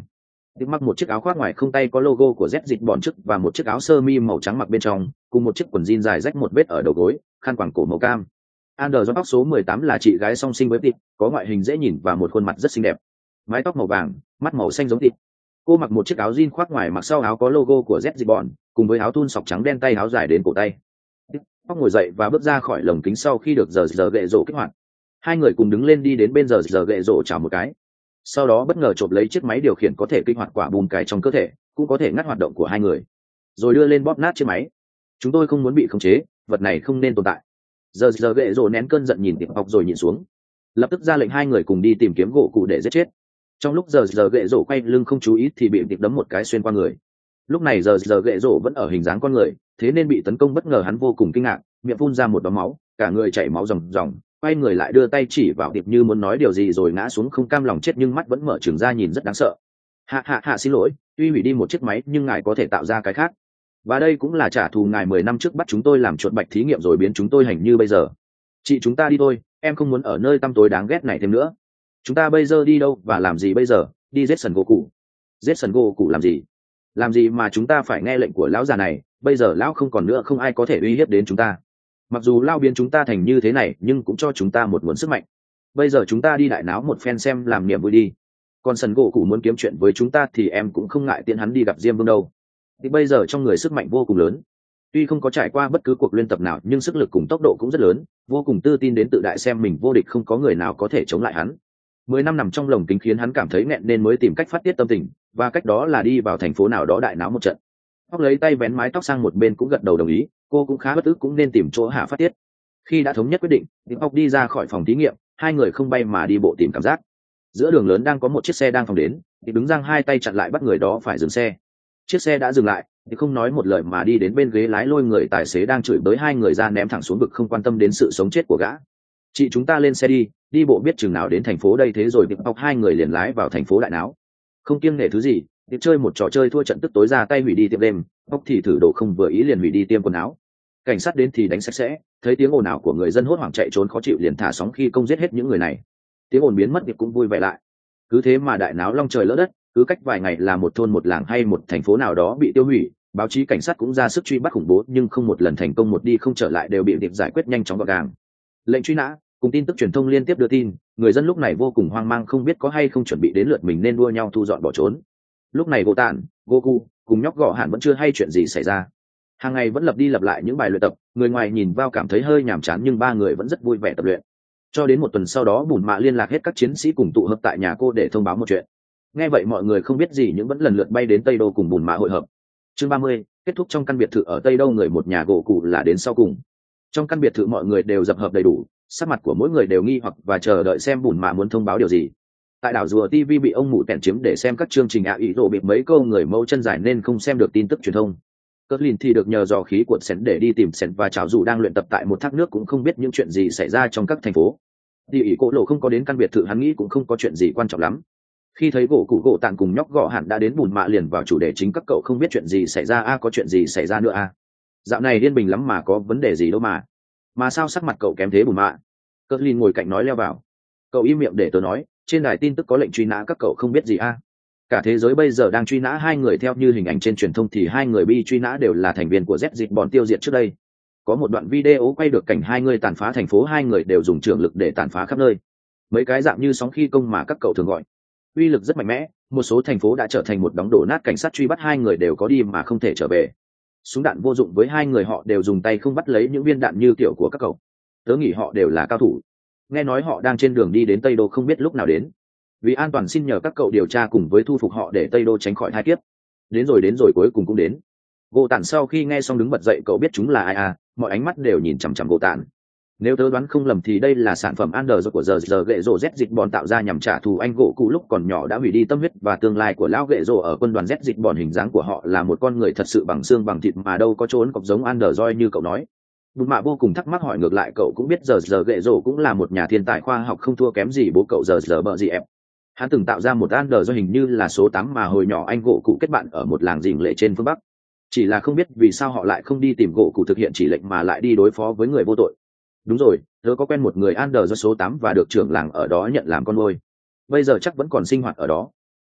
Tiếp mặc một chiếc áo khoác ngoài không tay có logo của Z dịch bọn trước và một chiếc áo sơ mi màu trắng mặc bên trong, cùng một chiếc quần jean dài rách một vết ở đầu gối, khăn quàng cổ màu cam. Ander do tóc số mười tám là chị gái song sinh với Tịp, có ngoại hình dễ nhìn và một khuôn mặt rất xinh đẹp. Mái tóc màu vàng, mắt màu xanh giống Tịp. Cô mặc một chiếc áo jean khoác ngoài, mặc sau áo có logo của Z dịch bọn, cùng với áo thun sọc trắng đen, tay áo dài đến cổ tay. Tóc ngồi dậy và bước ra khỏi lồng kính sau khi được giờ giờ gậy rổ kích hoạt. Hai người cùng đứng lên đi đến bên giờ giờ gậy rổ chào một cái. Sau đó bất ngờ chộp lấy chiếc máy điều khiển có thể kích hoạt quả bùm cài trong cơ thể, cũng có thể ngắt hoạt động của hai người, rồi đưa lên bóp nát chiếc máy. Chúng tôi không muốn bị khống chế, vật này không nên tồn tại. Giờ giờ gậy rổ nén cơn giận nhìn Tiệp Học rồi nhìn xuống, lập tức ra lệnh hai người cùng đi tìm kiếm gỗ cụ để giết chết. Trong lúc giờ giờ gậy rổ quay lưng không chú ý thì bị Tiệp đấm một cái xuyên qua người. Lúc này giờ giờ gậy rổ vẫn ở hình dáng con người, thế nên bị tấn công bất ngờ hắn vô cùng kinh ngạc, miệng phun ra một đống máu, cả người chảy máu ròng ròng, quay người lại đưa tay chỉ vào Tiệp như muốn nói điều gì rồi ngã xuống không cam lòng chết, nhưng mắt vẫn mở trừng ra nhìn rất đáng sợ. Hạ hạ hạ xin lỗi, tuy hủy đi một chiếc máy nhưng ngài có thể tạo ra cái khác, và đây cũng là trả thù ngài mười năm trước bắt chúng tôi làm chuột bạch thí nghiệm rồi biến chúng tôi hành như bây giờ. Chị chúng ta đi thôi, em không muốn ở nơi tăm tối đáng ghét này thêm nữa. Chúng ta bây giờ đi đâu và làm gì bây giờ? Đi giết sần gỗ cụ. Giết sần gỗ cụ làm gì? Làm gì mà chúng ta phải nghe lệnh của lão già này? Bây giờ lão không còn nữa, không ai có thể uy hiếp đến chúng ta. Mặc dù lao biến chúng ta thành như thế này nhưng cũng cho chúng ta một nguồn sức mạnh. Bây giờ chúng ta đi đại náo một phen xem làm niềm vui đi. Còn sần gỗ cụ muốn kiếm chuyện với chúng ta thì em cũng không ngại tiện hắn đi gặp Diêm Vương đâu. Thì bây giờ trong người sức mạnh vô cùng lớn, tuy không có trải qua bất cứ cuộc luyện tập nào nhưng sức lực cùng tốc độ cũng rất lớn, vô cùng tự tin đến tự đại xem mình vô địch, không có người nào có thể chống lại hắn. Mười năm nằm trong lồng kính khiến hắn cảm thấy nghẹn nên mới tìm cách phát tiết tâm tình, và cách đó là đi vào thành phố nào đó đại náo một trận. Tóc lấy tay vén mái tóc sang một bên cũng gật đầu đồng ý, cô cũng khá bất ức, cũng nên tìm chỗ hạ phát tiết. Khi đã thống nhất quyết định, Tiệp Học đi ra khỏi phòng thí nghiệm, hai người không bay mà đi bộ tìm cảm giác. Giữa đường lớn đang có một chiếc xe đang phóng đến, thì đứng giang hai tay chặn lại bắt người đó phải dừng xe. Chiếc xe đã dừng lại thì không nói một lời mà đi đến bên ghế lái, lôi người tài xế đang chửi bới hai người ra ném thẳng xuống vực, không quan tâm đến sự sống chết của gã. Chị chúng ta lên xe đi, đi bộ biết chừng nào đến thành phố đây. Thế rồi Tiệp Học hai người liền lái vào thành phố đại náo, không kiêng nể thứ gì. Tiệp chơi một trò chơi thua trận tức tối ra tay hủy đi tiệm đêm, Học thì thử đồ không vừa ý liền hủy đi tiệm quần áo. Cảnh sát đến thì đánh sạch sẽ, thấy tiếng ồn ào của người dân hốt hoảng chạy trốn khó chịu liền thả sóng khi công giết hết những người này. Tiếng ồn biến mất, Tiệp cũng vui vẻ lại. Cứ thế mà đại náo long trời lỡ đất, cứ cách vài ngày là một thôn một làng hay một thành phố nào đó bị tiêu hủy. Báo chí cảnh sát cũng ra sức truy bắt khủng bố nhưng không một lần thành công, một đi không trở lại đều bị Tiệp giải quyết nhanh chóng gọn gàng. Lệnh truy nã cùng tin tức truyền thông liên tiếp đưa tin, người dân lúc này vô cùng hoang mang, không biết có hay không chuẩn bị đến lượt mình nên đua nhau thu dọn bỏ trốn. Lúc này gỗ tản, Goku cùng nhóc gọ hạn vẫn chưa hay chuyện gì xảy ra, hàng ngày vẫn lặp đi lặp lại những bài luyện tập. Người ngoài nhìn vào cảm thấy hơi nhàm chán nhưng ba người vẫn rất vui vẻ tập luyện. Cho đến một tuần sau đó, Bùn Mạ liên lạc hết các chiến sĩ cùng tụ hợp tại nhà cô để thông báo một chuyện. Nghe vậy mọi người không biết gì nhưng vẫn lần lượt bay đến Tây Đô cùng Bùn Mạ hội hợp. Chương ba mươi, kết thúc trong căn biệt thự ở Tây Đô. Người một nhà gỗ cụ là đến sau cùng. Trong căn biệt thự mọi người đều tập hợp đầy đủ, sắc mặt của mỗi người đều nghi hoặc và chờ đợi xem Bùn Mạ muốn thông báo điều gì. Tại đảo rùa ti vi bị ông mụ tẹn chiếm để xem các chương trình ạ ý đồ bịp mấy câu người mâu chân dài nên không xem được tin tức truyền thông. Cất Lìn thì được nhờ dò khí của Sến để đi tìm Sến, và chảo dù đang luyện tập tại một thác nước cũng không biết những chuyện gì xảy ra trong các thành phố. Đi ỷ cổ lộ không có đến căn biệt thự, hắn nghĩ cũng không có chuyện gì quan trọng lắm. Khi thấy gỗ cụ gỗ tàn cùng nhóc gọ hạn đã đến, Bùn Mạ liền vào chủ đề chính. Các cậu không biết chuyện gì xảy ra a? À, có chuyện gì xảy ra nữa a? À? Dạo này yên bình lắm mà, có vấn đề gì đâu mà mà sao sắc mặt cậu kém thế Bùn Mạ? Cất Lìn ngồi cạnh nói leo vào. Cậu im miệng để tớ nói, trên đài tin tức có lệnh truy nã, các cậu không biết gì a? À? Cả thế giới bây giờ đang truy nã hai người, theo như hình ảnh trên truyền thông thì hai người bị truy nã đều là thành viên của Z dịch bọn tiêu diệt trước đây. Có một đoạn video quay được cảnh hai người tàn phá thành phố, hai người đều dùng trường lực để tàn phá khắp nơi, mấy cái dạng như sóng khi công mà các cậu thường gọi. Uy lực rất mạnh mẽ, một số thành phố đã trở thành một đống đổ nát. Cảnh sát truy bắt hai người đều có đi mà không thể trở về. Súng đạn vô dụng với hai người, họ đều dùng tay không bắt lấy những viên đạn như kiểu của các cậu. Tớ nghĩ họ đều là cao thủ. Nghe nói họ đang trên đường đi đến Tây Đô, không biết lúc nào đến. Vì an toàn xin nhờ các cậu điều tra cùng với thu phục họ để Tây Đô tránh khỏi tai kiếp. Đến rồi đến rồi, cuối cùng cũng đến. Gỗ Tản sau khi nghe xong đứng bật dậy. Cậu biết chúng là ai à? Mọi ánh mắt đều nhìn chằm chằm Gỗ Tản. Nếu tớ đoán không lầm thì đây là sản phẩm Under của giờ giờ gệ rồ Z dịch bọn tạo ra nhằm trả thù anh gỗ cụ lúc còn nhỏ đã hủy đi tâm huyết và tương lai của lão gệ rồ ở quân đoàn Z dịch bọn. Hình dáng của họ là một con người thật sự bằng xương bằng thịt mà đâu có trốn cọc giống Under Joy như cậu nói. Bùn Mạ vô cùng thắc mắc hỏi ngược lại, cậu cũng biết giờ giờ gệ rồ cũng là một nhà thiên tài khoa học không thua kém gì bố cậu giờ giờ bợ gì em. Hắn từng tạo ra một Under Joy hình như là số tám mà hồi nhỏ anh gỗ cụ kết bạn ở một làng dình lệ trên phương Bắc. Chỉ là không biết vì sao họ lại không đi tìm gỗ cụ thực hiện chỉ lệnh mà lại đi đối phó với người vô tội. Đúng rồi, tớ có quen một người Under Joy số tám và được trưởng làng ở đó nhận làm con nuôi. Bây giờ chắc vẫn còn sinh hoạt ở đó.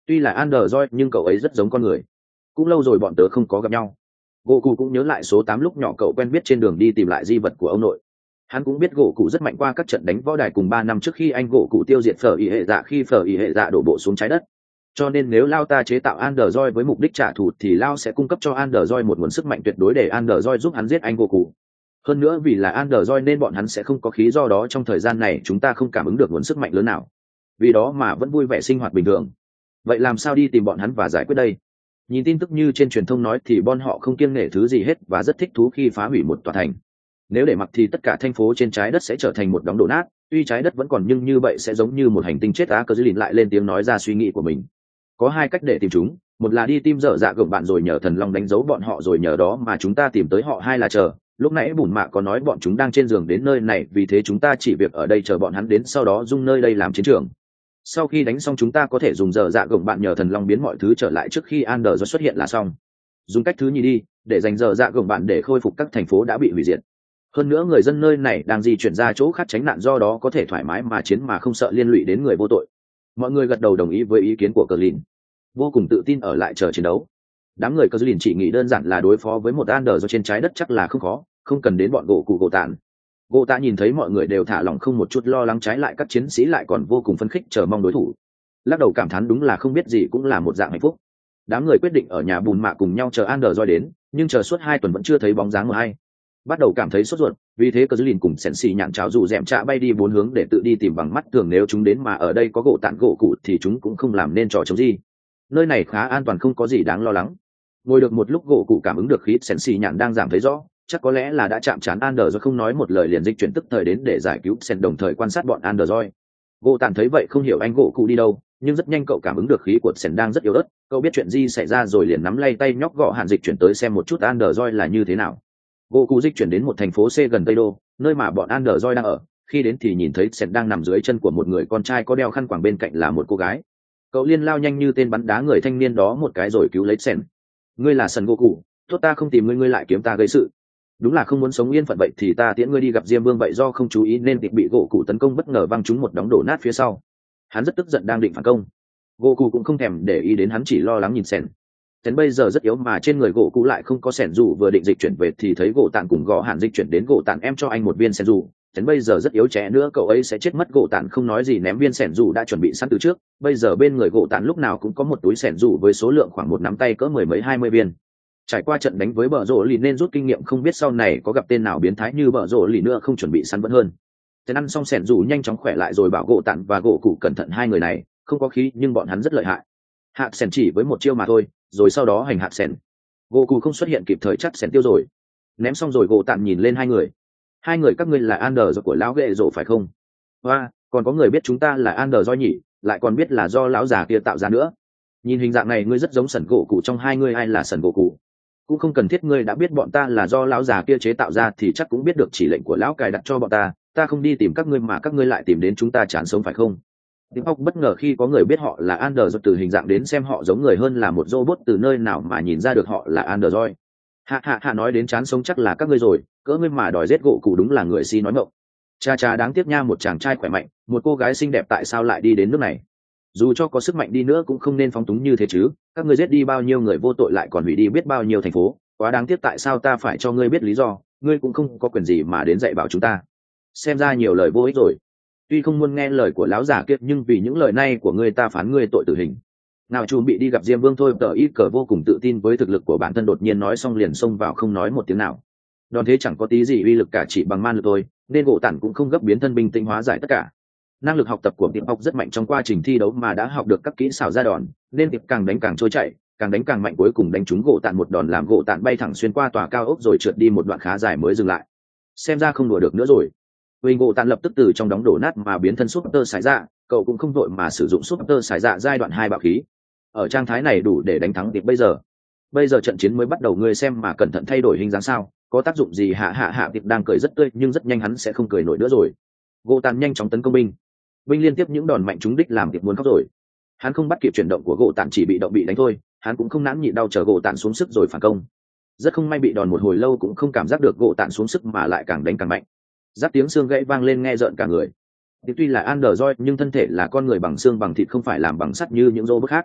Tuy là Android nhưng cậu ấy rất giống con người. Cũng lâu rồi bọn tớ không có gặp nhau. Gỗ cụ cũng nhớ lại số tám lúc nhỏ cậu quen biết trên đường đi tìm lại di vật của ông nội. Hắn cũng biết gỗ cụ rất mạnh qua các trận đánh võ đài cùng ba năm trước khi anh gỗ cụ tiêu diệt phở ý hệ dạ khi phở ý hệ dạ đổ bộ xuống trái đất. Cho nên nếu Lao ta chế tạo Android với mục đích trả thù thì Lao sẽ cung cấp cho Android một nguồn sức mạnh tuyệt đối để Android giúp hắn giết anh gỗ cụ. Hơn nữa vì là Android nên bọn hắn sẽ không có khí, do đó trong thời gian này chúng ta không cảm ứng được nguồn sức mạnh lớn nào. Vì đó mà vẫn vui vẻ sinh hoạt bình thường. Vậy làm sao đi tìm bọn hắn và giải quyết đây? Nhìn tin tức như trên truyền thông nói thì bọn họ không kiêng nể thứ gì hết và rất thích thú khi phá hủy một tòa thành. Nếu để mặc thì tất cả thành phố trên trái đất sẽ trở thành một đống đổ nát, tuy trái đất vẫn còn nhưng như vậy sẽ giống như một hành tinh chết. Á Cờ Dư Lìn lại lên tiếng nói ra suy nghĩ của mình. Có hai cách để tìm chúng, một là đi tìm dở dạ gồng bạn rồi nhờ thần long đánh dấu bọn họ rồi nhờ đó mà chúng ta tìm tới họ, hai là chờ. Lúc nãy bùn mạ có nói bọn chúng đang trên giường đến nơi này, vì thế chúng ta chỉ việc ở đây chờ bọn hắn đến, sau đó dung nơi đây làm chiến trường. Sau khi đánh xong chúng ta có thể dùng dở dạ gồng bạn nhờ thần long biến mọi thứ trở lại trước khi Android xuất hiện là xong. Dùng cách thứ nhì đi, để dành dở dạ gồng bạn để khôi phục các thành phố đã bị hủy diệt. Hơn nữa người dân nơi này đang di chuyển ra chỗ khác tránh nạn, do đó có thể thoải mái mà chiến mà không sợ liên lụy đến người vô tội. Mọi người gật đầu đồng ý với ý kiến của Cờ Lìn, vô cùng tự tin ở lại chờ chiến đấu. Đám người Cờ Lìn chỉ nghĩ đơn giản là đối phó với một Android trên trái đất chắc là không khó, không cần đến bọn gỗ cụ gỗ tàn. Gỗ tạ nhìn thấy mọi người đều thả lỏng không một chút lo lắng, trái lại các chiến sĩ lại còn vô cùng phấn khích chờ mong đối thủ. Lắc đầu cảm thán đúng là không biết gì cũng là một dạng hạnh phúc. Đám người quyết định ở nhà bùn mạ cùng nhau chờ Android đến, nhưng chờ suốt hai tuần vẫn chưa thấy bóng dáng của ai. Bắt đầu cảm thấy sốt ruột, vì thế Cờ Dư Lìn cùng Sèn Xì nhạn cháo dù dẹm trạ bay đi bốn hướng để tự đi tìm bằng mắt thường, nếu chúng đến mà ở đây có gỗ tản gỗ cụ thì chúng cũng không làm nên trò chống gì. Nơi này khá an toàn, không có gì đáng lo lắng. Ngồi được một lúc gỗ cụ cảm ứng được khí Sèn Xì nhạn đang giảm thấy rõ, chắc có lẽ là đã chạm trán Android, không nói một lời liền dịch chuyển tức thời đến để giải cứu Sèn, đồng thời quan sát bọn Android. Gỗ tản thấy vậy không hiểu anh gỗ cụ đi đâu, nhưng rất nhanh cậu cảm ứng được khí của Sèn đang rất yếu ớt, cậu biết chuyện gì xảy ra rồi liền nắm lay tay nhóc gõ hạn dịch chuyển tới xem một chút Android là như thế nào. Gỗ cụ dịch chuyển đến một thành phố C gần Tây Đô, nơi mà bọn Android đang ở. Khi đến thì nhìn thấy Sèn đang nằm dưới chân của một người con trai có đeo khăn quàng, bên cạnh là một cô gái. Cậu liên lao nhanh như tên bắn đá người thanh niên đó một cái rồi cứu lấy Sèn. Ngươi là Sần Gỗ cụ, tốt ta không tìm ngươi, ngươi lại kiếm ta gây sự. Đúng là không muốn sống yên phận, vậy thì ta tiễn ngươi đi gặp Diêm Vương. Vậy do không chú ý nên tịch bị gỗ cụ tấn công, bất ngờ văng trúng một đống đổ nát phía sau. Hắn rất tức giận đang định phản công. Gỗ cụ cũng không thèm để ý đến hắn, chỉ lo lắng nhìn Sèn. Sèn bây giờ rất yếu mà trên người gỗ cụ lại không có sẻn dù, vừa định dịch chuyển về thì thấy gỗ tàn cùng gõ hạn dịch chuyển đến. Gỗ tàn em cho anh một viên sẻn dù, Sèn bây giờ rất yếu, trẻ nữa cậu ấy sẽ chết mất. Gỗ tàn không nói gì ném viên sẻn dù đã chuẩn bị sẵn từ trước. Bây giờ bên người gỗ tàn lúc nào cũng có một túi sẻn dù với số lượng khoảng một nắm tay, cỡ mười mấy hai mươi viên. Trải qua trận đánh với bờ rổ lì nên rút kinh nghiệm, không biết sau này có gặp tên nào biến thái như bờ rổ lì nữa không chuẩn bị sẵn vẫn hơn. Sèn ăn xong sẻn dù nhanh chóng khỏe lại rồi bảo gỗ tàn và gỗ cụ cẩn thận, hai người này không có khí nhưng bọn hắn rất lợi hại. Hạ sẻn chỉ với một chiêu mà thôi, rồi sau đó hành hạ sẻn. Gỗ cụ không xuất hiện kịp thời chắc sẻn tiêu rồi. Ném xong rồi gỗ tàn nhìn lên hai người. Hai người các ngươi là Android của lão ghệ rổ phải không? Và còn có người biết chúng ta là Android nhỉ, lại còn biết là do lão già kia tạo ra nữa. Nhìn hình dạng này ngươi rất giống Sần Gỗ cụ, trong hai ngươi ai là Sần Gỗ cụ? Cũng không cần thiết ngươi đã biết bọn ta là do lão già kia chế tạo ra thì chắc cũng biết được chỉ lệnh của lão cài đặt cho bọn ta. Ta không đi tìm các ngươi mà các ngươi lại tìm đến chúng ta chán sống phải không? Tiếng óc bất ngờ khi có người biết họ là Android, từ hình dạng đến xem họ giống người hơn là một robot, từ nơi nào mà nhìn ra được họ là Android. Hạ hạ hạ nói đến chán sống chắc là các ngươi rồi, cỡ ngươi mà đòi giết gỗ cụ đúng là người si nói ngọng. Cha cha đáng tiếc nha, một chàng trai khỏe mạnh, một cô gái xinh đẹp tại sao lại đi đến nước này? Dù cho có sức mạnh đi nữa cũng không nên phóng túng như thế chứ, các ngươi giết đi bao nhiêu người vô tội lại còn hủy đi biết bao nhiêu thành phố, quá đáng tiếc. Tại sao ta phải cho ngươi biết lý do? Ngươi cũng không có quyền gì mà đến dạy bảo chúng ta. Xem ra nhiều lời vô ích rồi. Tuy không muốn nghe lời của lão giả kia nhưng vì những lời này của ngươi ta phán ngươi tội tử hình. Nào chuẩn bị đi gặp Diêm Vương thôi. Tờ ít cờ vô cùng tự tin với thực lực của bản thân, đột nhiên nói xong liền xông vào không nói một tiếng nào. Đòn thế chẳng có tí gì uy lực cả, chỉ bằng man lực thôi, nên gỗ tản cũng không gấp biến thân bình tĩnh hóa giải tất cả. Năng lực học tập của tiệp học rất mạnh, trong quá trình thi đấu mà đã học được các kỹ xảo ra đòn, nên tiệp càng đánh càng trôi chảy, càng đánh càng mạnh, cuối cùng đánh trúng gỗ tản một đòn làm gỗ tản bay thẳng xuyên qua tòa cao ốc rồi trượt đi một đoạn khá dài mới dừng lại. Xem ra không đùa được nữa rồi. Huỳnh gỗ tàn lập tức từ trong đống đổ nát mà biến thân súp tơ xài dạ, cậu cũng không vội mà sử dụng súp tơ xài dạ giai đoạn hai bạo khí. Ở trạng thái này đủ để đánh thắng tiệp bây giờ. Bây giờ trận chiến mới bắt đầu, ngươi xem mà cẩn thận thay đổi hình dáng sao, có tác dụng gì? Hạ hạ hạ tiệp đang cười rất tươi nhưng rất nhanh hắn sẽ không cười nổi nữa rồi. Gỗ tàn nhanh chóng tấn công binh. Binh liên tiếp những đòn mạnh trúng đích làm tiệp muốn khóc rồi. Hắn không bắt kịp chuyển động của gỗ tàn, chỉ bị động bị đánh thôi, hắn cũng không nản nhịn đau chờ gỗ tàn xuống sức rồi phản công. Rất không may bị đòn một hồi lâu cũng không cảm giác được gỗ tàn xuống sức mà lại càng đánh càng mạnh. Giáp tiếng xương gãy vang lên nghe rợn cả người. Tuy là Android nhưng thân thể là con người bằng xương bằng thịt, không phải làm bằng sắt như những robot khác.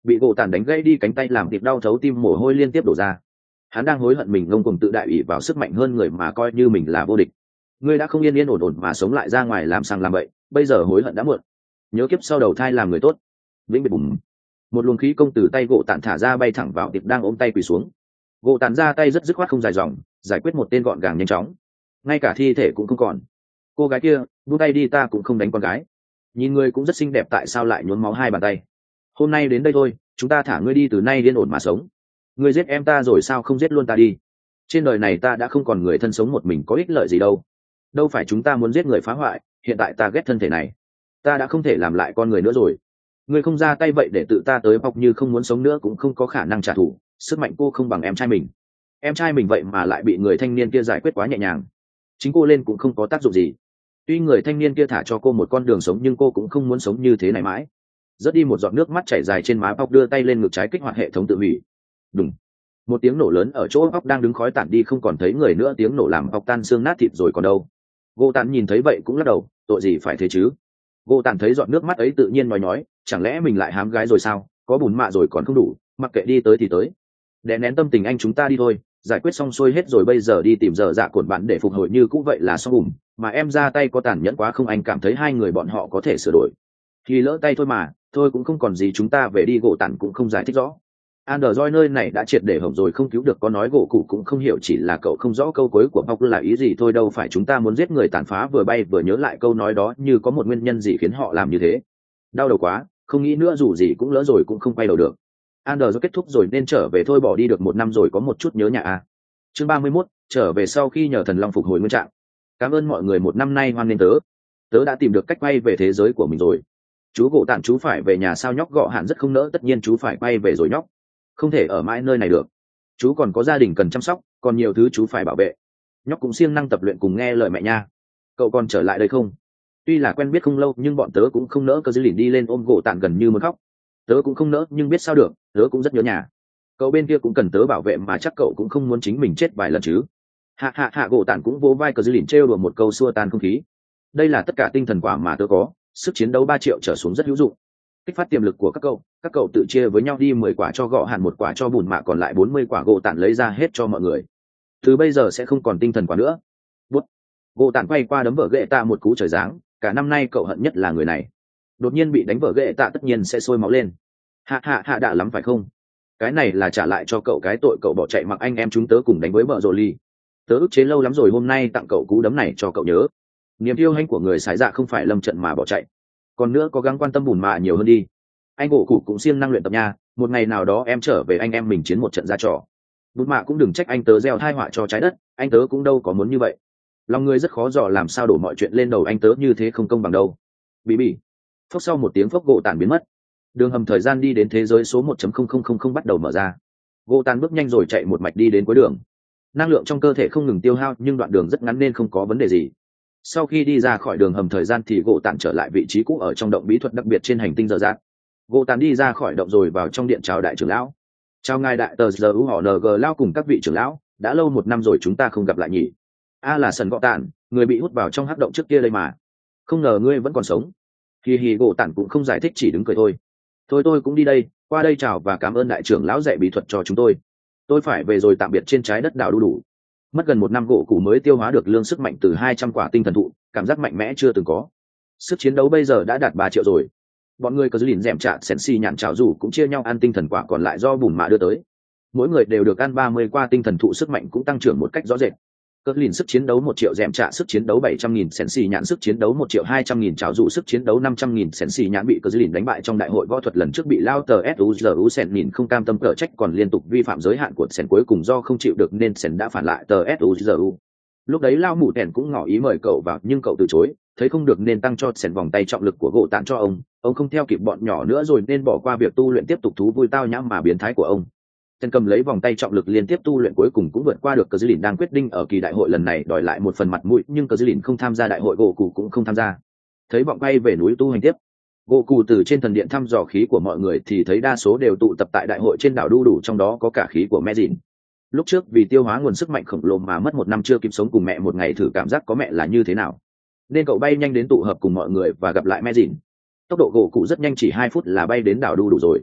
bị gỗ tàn đánh gãy đi cánh tay làm tiệp đau thấu tim, mồ hôi liên tiếp đổ ra. Hắn đang hối hận mình ngông cuồng tự đại ủy vào sức mạnh hơn người mà coi như mình là vô địch. Ngươi đã không yên yên ổn ổn mà sống lại ra ngoài làm sang làm bậy, bây giờ hối hận đã muộn. Nhớ kiếp sau đầu thai làm người tốt. Vĩnh biệt bùm. Một luồng khí công từ tay gỗ tàn thả ra bay thẳng vào tiệp đang ôm tay quỳ xuống. Gỗ tàn ra tay rất dứt khoát không dài dòng, giải quyết một tên gọn gàng nhanh chóng. Ngay cả thi thể cũng không còn. Cô gái kia, buông tay đi, ta cũng không đánh con gái. Nhìn ngươi cũng rất xinh đẹp, tại sao lại nhuốm máu hai bàn tay? Hôm nay đến đây thôi, chúng ta thả ngươi đi, từ nay yên ổn mà sống. Ngươi giết em ta rồi sao không giết luôn ta đi? Trên đời này ta đã không còn người thân, sống một mình có ích lợi gì đâu. Đâu phải chúng ta muốn giết người phá hoại, hiện tại ta ghét thân thể này, ta đã không thể làm lại con người nữa rồi. Ngươi không ra tay vậy để tự ta tới bọc, như không muốn sống nữa cũng không có khả năng trả thù. Sức mạnh cô không bằng em trai mình. Em trai mình vậy mà lại bị người thanh niên kia giải quyết quá nhẹ nhàng. Chính cô lên cũng không có tác dụng gì. Tuy người thanh niên kia thả cho cô một con đường sống, nhưng cô cũng không muốn sống như thế này mãi. Rớt đi một giọt nước mắt chảy dài trên má bọc, đưa tay lên ngực trái kích hoạt hệ thống tự hủy. Đùng. Một tiếng nổ lớn ở chỗ bọc đang đứng khói tản đi, không còn thấy người nữa. Tiếng nổ làm bọc tan xương nát thịt rồi còn đâu. Gỗ tàn nhìn thấy vậy cũng lắc đầu, tội gì phải thế chứ. Gỗ tàn thấy giọt nước mắt ấy tự nhiên nói nói, chẳng lẽ mình lại hám gái rồi sao? Có bùn mạ rồi còn không đủ, mặc kệ, đi tới thì tới. Đè nén tâm tình anh, chúng ta đi thôi. Giải quyết xong xuôi hết rồi, bây giờ đi tìm giờ dạ cổn bạn để phục hồi như cũ vậy là xong bùm. Mà em ra tay có tàn nhẫn quá không? Anh cảm thấy hai người bọn họ có thể sửa đổi. Thì lỡ tay thôi mà, thôi cũng không còn gì, chúng ta về đi. Gỗ tàn cũng không giải thích rõ. Android nơi này đã triệt để hỏng rồi, không cứu được. Có nói gỗ cụ cũng không hiểu, chỉ là cậu không rõ câu cuối của Bọc là ý gì thôi. Đâu phải chúng ta muốn giết người tàn phá. Vừa bay vừa nhớ lại câu nói đó, như có một nguyên nhân gì khiến họ làm như thế. Đau đầu quá, không nghĩ nữa, dù gì cũng lỡ rồi cũng không quay đầu được. Android kết thúc rồi nên trở về thôi, bỏ đi được một năm rồi có một chút nhớ nhà à. Chương ba mươi mốt, trở về sau khi nhờ thần long phục hồi nguyên trạng. Cảm ơn mọi người, một năm nay hoan nghênh tớ. Tớ đã tìm được cách quay về thế giới của mình rồi. Chú gỗ tàn, chú phải về nhà sao? Nhóc gọ hạn rất không nỡ. Tất nhiên chú phải quay về rồi nhóc, không thể ở mãi nơi này được. Chú còn có gia đình cần chăm sóc, còn nhiều thứ chú phải bảo vệ. Nhóc cũng siêng năng tập luyện cùng nghe lời mẹ nha. Cậu còn trở lại đây không? Tuy là quen biết không lâu nhưng bọn tớ cũng không nỡ. Cơ dư lìn đi lên ôm gỗ tàn gần như muốn khóc. Tớ cũng không nỡ nhưng biết sao được, tớ cũng rất nhớ nhà. Cậu bên kia cũng cần tớ bảo vệ mà, chắc cậu cũng không muốn chính mình chết vài lần chứ. Hạ hạ hạ. Gỗ tàn cũng vỗ vai Cơ dư lìn trêu đùa một câu xua tan không khí. Đây là tất cả tinh thần quả mà tớ có, sức chiến đấu ba triệu trở xuống rất hữu dụng. Kích phát tiềm lực của các cậu, các cậu tự chia với nhau đi, mười quả cho gọ hạn, một quả cho bùn mạ, còn lại bốn mươi quả. Gỗ tàn lấy ra hết cho mọi người. Từ bây giờ sẽ không còn tinh thần quả nữa. Bút. Gỗ tàn quay qua đấm vợ ghệ tạ một cú trời giáng. Cả năm nay cậu hận nhất là người này. Đột nhiên bị đánh vợ ghệ tạ tất nhiên sẽ sôi máu lên. Hạ hạ hạ, đã lắm phải không? Cái này là trả lại cho cậu cái tội cậu bỏ chạy mặc anh em chúng tớ cùng đánh với vợ rồi ly. Tớ ức chế lâu lắm rồi, hôm nay tặng cậu cú đấm này cho cậu nhớ. Niềm yêu hãnh của người sái dạ không phải lâm trận mà bỏ chạy. Còn nữa, cố gắng quan tâm bùn mạ nhiều hơn đi. Anh gỗ cụ cũng siêng năng luyện tập nha, một ngày nào đó em trở về anh em mình chiến một trận ra trò. Bùn mạ cũng đừng trách anh tớ gieo thai họa cho trái đất, anh tớ cũng đâu có muốn như vậy. Lòng người rất khó dò, làm sao đổ mọi chuyện lên đầu anh tớ như thế, không công bằng đâu. Bị bị. Phốc sau một tiếng phốc, gỗ tàn biến mất. Đường hầm thời gian đi đến thế giới số một không không không không bắt đầu mở ra. Gỗ tàn bước nhanh rồi chạy một mạch đi đến cuối đường. Năng lượng trong cơ thể không ngừng tiêu hao nhưng đoạn đường rất ngắn nên không có vấn đề gì. Sau khi đi ra khỏi đường hầm thời gian thì gỗ tàn trở lại vị trí cũ ở trong động bí thuật đặc biệt trên hành tinh giờ giác. Gỗ tàn đi ra khỏi động rồi vào trong điện chào đại trưởng lão. Chào ngài đại tờ giờ u họ ng lao cùng các vị trưởng lão, đã lâu một năm rồi chúng ta không gặp lại nhỉ. A là sần gọ tàn, người bị hút vào trong hắc động trước kia đây mà. Không ngờ ngươi vẫn còn sống. Hì hì. Gỗ tàn cũng không giải thích, chỉ đứng cười thôi. Thôi tôi cũng đi đây, qua đây chào và cảm ơn đại trưởng lão dạy bí thuật cho chúng tôi. Tôi phải về rồi, tạm biệt trên trái đất đảo đu đủ. Mất gần một năm gỗ cụ mới tiêu hóa được lương sức mạnh từ hai trăm quả tinh thần thụ, cảm giác mạnh mẽ chưa từng có. Sức chiến đấu bây giờ đã đạt ba triệu rồi. Bọn người có dư lìn dẻm chạ sèn xì nhạn chảo rủ cũng chia nhau ăn tinh thần quả còn lại do bùn mạ đưa tới. Mỗi người đều được ăn ba mươi quả tinh thần thụ, sức mạnh cũng tăng trưởng một cách rõ rệt. Cất lìn sức chiến đấu một triệu, dẻm trạ sức chiến đấu bảy trăm nghìn, sèn xì nhãn sức chiến đấu một triệu hai trăm nghìn, chảo dụ sức chiến đấu năm trăm nghìn. Sèn xì nhãn bị cờ lìn đánh bại trong đại hội võ thuật lần trước, bị lao tờ suzu sèn nhìn không cam tâm cờ trách còn liên tục vi phạm giới hạn của sèn, cuối cùng do không chịu được nên sèn đã phản lại tờ suzu. Lúc đấy lao mụ tèn cũng ngỏ ý mời cậu vào nhưng cậu từ chối, thấy không được nên tăng cho sèn vòng tay trọng lực của gỗ tạn cho ông. Ông không theo kịp bọn nhỏ nữa rồi nên bỏ qua việc tu luyện, tiếp tục thú vui tao nhã mà biến thái của ông. Sèn cầm lấy vòng tay trọng lực liên tiếp tu luyện, cuối cùng cũng vượt qua được cờ lìn đang quyết định ở kỳ đại hội lần này đòi lại một phần mặt mũi, nhưng cờ lìn không tham gia đại hội, gỗ cụ cũng không tham gia. Thấy bọn bay về núi tu hành tiếp, gỗ cụ từ trên thần điện thăm dò khí của mọi người thì thấy đa số đều tụ tập tại đại hội trên đảo đu đủ, trong đó có cả khí của mẹ dìn. Lúc trước vì tiêu hóa nguồn sức mạnh khổng lồ mà mất một năm chưa kịp sống cùng mẹ một ngày thử cảm giác có mẹ là như thế nào, nên cậu bay nhanh đến tụ hợp cùng mọi người và gặp lại mẹ dìn. Tốc độ gỗ cụ rất nhanh, chỉ hai phút là bay đến đảo đu đủ rồi.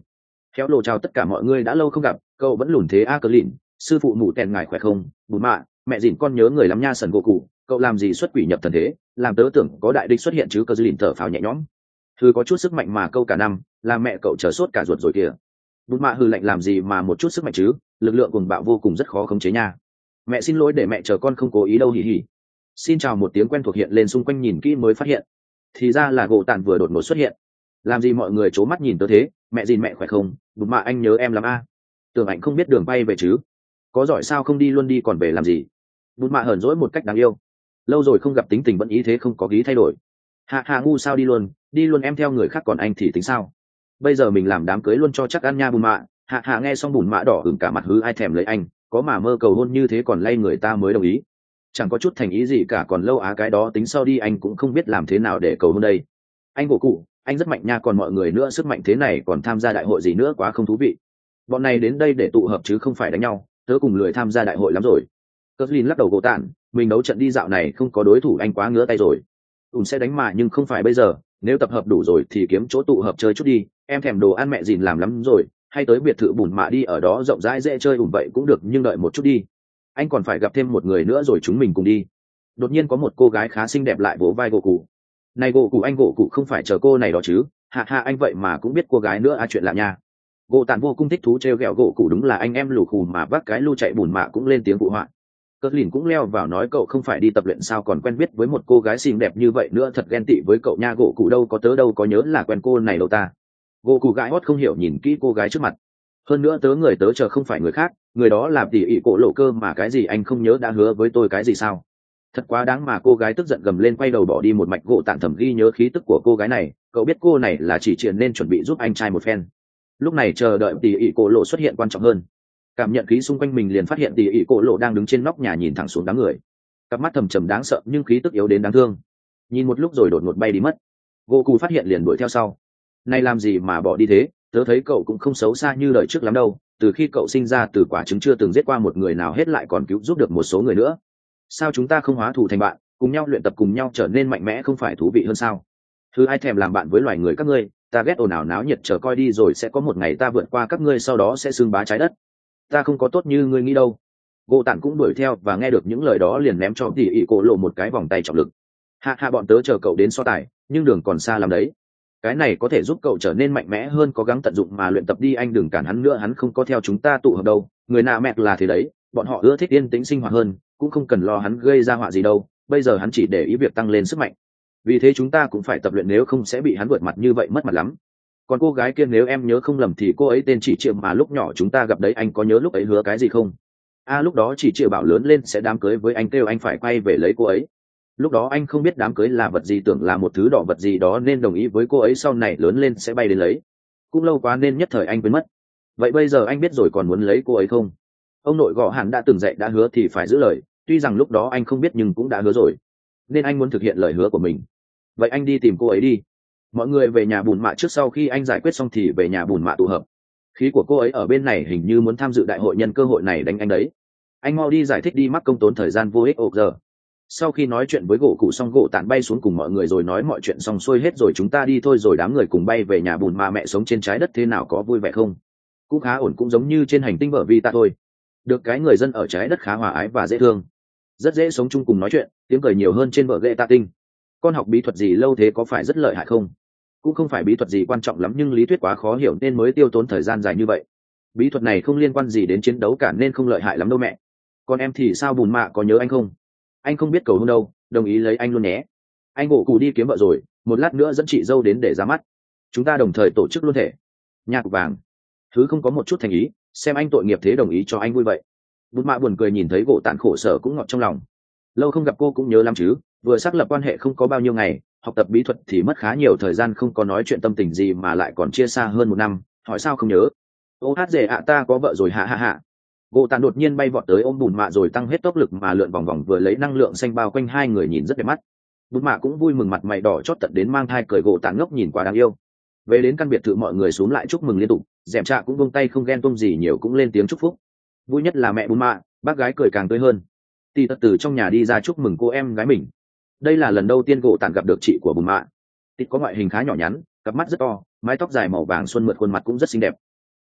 Khéo lộ chào tất cả mọi người đã lâu không gặp, cậu vẫn lùn thế a cờ lìn, sư phụ mù tèn ngài khỏe không, bùn mạ, mẹ dìn con nhớ người lắm nha sần gỗ cụ, cậu làm gì xuất quỷ nhập thần thế, làm tớ tưởng có đại địch xuất hiện chứ. Cờ lìn thở phào nhẹ nhõm. Thư có chút sức mạnh mà câu cả năm, làm mẹ cậu chờ sốt cả ruột rồi kìa. Bùn mạ hừ lạnh làm gì mà một chút sức mạnh chứ, lực lượng cuồng bạo vô cùng rất khó khống chế nha. Mẹ xin lỗi để mẹ chờ con không cố ý đâu hỉ hỉ. Xin chào một tiếng quen thuộc hiện lên xung quanh nhìn kỹ mới phát hiện. Thì ra là gỗ tàn vừa đột ngột xuất hiện. Làm gì mọi người c mắt nhìn tớ thế, mẹ dìn mẹ khỏe không, bùn mạ anh nhớ em lắm a. Tưởng anh không biết đường bay về chứ, có giỏi sao không đi luôn đi còn về làm gì. Bùn mạ hờn dỗi một cách đáng yêu. Lâu rồi không gặp tính tình vẫn ý thế không có gí thay đổi. Hạ hạ ngu sao đi luôn, đi luôn em theo người khác còn anh thì tính sao. Bây giờ mình làm đám cưới luôn cho chắc ăn nha bùn mạ. Hạ hạ nghe xong bùn mạ đỏ hửng cả mặt hứ ai thèm lấy anh, có mà mơ cầu hôn như thế còn lay người ta mới đồng ý. Chẳng có chút thành ý gì cả, còn lâu á cái đó tính sau đi, anh cũng không biết làm thế nào để cầu hôn đây. Anh gỗ cụ, anh rất mạnh nha, còn mọi người nữa sức mạnh thế này còn tham gia đại hội gì nữa, quá không thú vị. Bọn này đến đây để tụ hợp chứ không phải đánh nhau, tớ cùng lười tham gia đại hội lắm rồi. Cờ lìn lắc đầu gỗ tản, mình đấu trận đi dạo này không có đối thủ anh quá ngứa tay rồi. Ùn sẽ đánh mà nhưng không phải bây giờ, nếu tập hợp đủ rồi thì kiếm chỗ tụ hợp chơi chút đi, em thèm đồ ăn mẹ dìn làm lắm rồi, hay tới biệt thự bùn mạ đi, ở đó rộng rãi dễ chơi. Ùn vậy cũng được nhưng đợi một chút đi, anh còn phải gặp thêm một người nữa rồi chúng mình cùng đi. Đột nhiên có một cô gái khá xinh đẹp lại vỗ vai gỗ cụ. Này gỗ cụ anh, gỗ cụ không phải chờ cô này đó chứ. Hạ hạ anh vậy mà cũng biết cô gái nữa à, chuyện lạ nha. Gỗ tàn vô cùng thích thú trêu ghẹo gỗ cụ, đúng là anh em lù khù mà vác cái lu chạy bùn mạ cũng lên tiếng phụ họa. Cờ lìn cũng leo vào nói cậu không phải đi tập luyện sao còn quen biết với một cô gái xinh đẹp như vậy nữa, thật ghen tị với cậu nha. Gỗ cụ đâu có, tớ đâu có nhớ là quen cô này đâu ta. Gỗ cụ gãi hót không hiểu nhìn kỹ cô gái trước mặt. Hơn nữa tớ người tớ chờ không phải người khác, người đó là tỷ ỷ cổ lộ cơ mà. Cái gì anh không nhớ đã hứa với tôi cái gì sao? Thật quá đáng mà. Cô gái tức giận gầm lên quay đầu bỏ đi một mạch. Gỗ tản thầm ghi nhớ khí tức của cô gái này, cậu biết cô này là chỉ triện nên chuẩn bị giúp anh trai một phen. Lúc này chờ đợi tỷ ỷ cổ lộ xuất hiện quan trọng hơn. Cảm nhận khí xung quanh mình liền phát hiện tỷ ỷ cổ lộ đang đứng trên nóc nhà nhìn thẳng xuống đám người, cặp mắt thầm trầm đáng sợ nhưng khí tức yếu đến đáng thương. Nhìn một lúc rồi đột ngột bay đi mất. Gỗ cù phát hiện liền đuổi theo sau. Này làm gì mà bỏ đi thế, tớ thấy cậu cũng không xấu xa như đời trước lắm đâu. Từ khi cậu sinh ra từ quả trứng chưa từng giết qua một người nào hết, lại còn cứu giúp được một số người nữa. Sao chúng ta không hóa thù thành bạn, cùng nhau luyện tập, cùng nhau trở nên mạnh mẽ, không phải thú vị hơn sao? Thứ ai thèm làm bạn với loài người các ngươi, ta ghét ồn ào náo nhiệt, chờ coi đi rồi sẽ có một ngày ta vượt qua các ngươi, sau đó sẽ xưng bá trái đất. Ta không có tốt như ngươi nghĩ đâu. Gỗ tản cũng đuổi theo và nghe được những lời đó liền ném cho tỉ ỉ cổ lộ một cái vòng tay trọng lực. Hạ hạ bọn tớ chờ cậu đến so tài, nhưng đường còn xa lắm đấy. Cái này có thể giúp cậu trở nên mạnh mẽ hơn, cố gắng tận dụng mà luyện tập đi. Anh đừng cản hắn nữa, hắn không có theo chúng ta tụ hợp đâu. Người nạ mẹ là thế đấy, bọn họ ưa thích yên tĩnh sinh hoạt hơn, cũng không cần lo hắn gây ra họa gì đâu. Bây giờ hắn chỉ để ý việc tăng lên sức mạnh, vì thế chúng ta cũng phải tập luyện, nếu không sẽ bị hắn vượt mặt như vậy mất mặt lắm. Còn cô gái kia nếu em nhớ không lầm thì cô ấy tên chỉ triệu mà lúc nhỏ chúng ta gặp đấy, anh có nhớ lúc ấy hứa cái gì không? A à, lúc đó chỉ triệu bảo lớn lên sẽ đám cưới với anh, kêu anh phải quay về lấy cô ấy. Lúc đó anh không biết đám cưới là vật gì, tưởng là một thứ đỏ vật gì đó nên đồng ý với cô ấy, sau này lớn lên sẽ bay đến lấy. Cũng lâu quá nên nhất thời anh quên mất. Vậy bây giờ anh biết rồi, còn muốn lấy cô ấy không? Ông nội gõ hẳn đã từng dạy đã hứa thì phải giữ lời, tuy rằng lúc đó anh không biết nhưng cũng đã hứa rồi, nên anh muốn thực hiện lời hứa của mình. Vậy anh đi tìm cô ấy đi. Mọi người về nhà bùn mạ trước, sau khi anh giải quyết xong thì về nhà bùn mạ tụ hợp. Khí của cô ấy ở bên này hình như muốn tham dự đại hội, nhân cơ hội này đánh anh đấy. Anh mau đi giải thích đi, mắc công tốn thời gian vô ích ộp giờ. Sau khi nói chuyện với gỗ cụ xong, gỗ tản bay xuống cùng mọi người rồi nói mọi chuyện xong xuôi hết rồi chúng ta đi thôi. Rồi đám người cùng bay về nhà bùn mạ. Mẹ sống trên trái đất thế nào, có vui vẻ không? Cũng khá ổn, cũng giống như trên hành tinh vợ vi ta thôi. Được cái người dân ở trái đất khá hòa ái và dễ thương, rất dễ sống chung cùng nói chuyện, tiếng cười nhiều hơn trên vợ ghệ tạ tinh. Con học bí thuật gì lâu thế, có phải rất lợi hại không? Cũng không phải bí thuật gì quan trọng lắm, nhưng lý thuyết quá khó hiểu nên mới tiêu tốn thời gian dài như vậy. Bí thuật này không liên quan gì đến chiến đấu cả nên không lợi hại lắm đâu mẹ. Còn em thì sao, bùn mạ có nhớ anh không? Anh không biết cầu hôn đâu, đồng ý lấy anh luôn nhé. Anh gỗ cụ đi kiếm vợ rồi, một lát nữa dẫn chị dâu đến để ra mắt, chúng ta đồng thời tổ chức luôn thể. Nhà cục vàng thứ không có một chút thành ý, xem anh tội nghiệp thế đồng ý cho anh vui vậy. Bùn mạ buồn cười nhìn thấy gỗ tản khổ sở cũng ngọt trong lòng. Lâu không gặp cô cũng nhớ lắm chứ, vừa xác lập quan hệ không có bao nhiêu ngày, học tập bí thuật thì mất khá nhiều thời gian, không có nói chuyện tâm tình gì mà lại còn chia xa hơn một năm, hỏi sao không nhớ. Ô hát dễ ạ, ta có vợ rồi hạ hạ hạ. Gỗ tàn đột nhiên bay vọt tới ôm bùn mạ rồi tăng hết tốc lực mà lượn vòng vòng, vừa lấy năng lượng xanh bao quanh hai người nhìn rất đẹp mắt. Bùn mạ cũng vui mừng, mặt mày đỏ chót tận đến mang thai cười. Gỗ tàn ngốc nhìn quá đáng yêu. Về đến căn biệt thự mọi người xuống lại chúc mừng liên tục, dẻm trạ cũng buông tay không ghen tuông gì nhiều, cũng lên tiếng chúc phúc. Vui nhất là mẹ bùn mạ, bác gái cười càng tươi hơn. Tì tật từ trong nhà đi ra chúc mừng cô em gái mình. Đây là lần đầu tiên gỗ tàn gặp được chị của bùn mạ. Tịt có ngoại hình khá nhỏ nhắn, cặp mắt rất to, mái tóc dài màu vàng xuân mượt, khuôn mặt cũng rất xinh đẹp.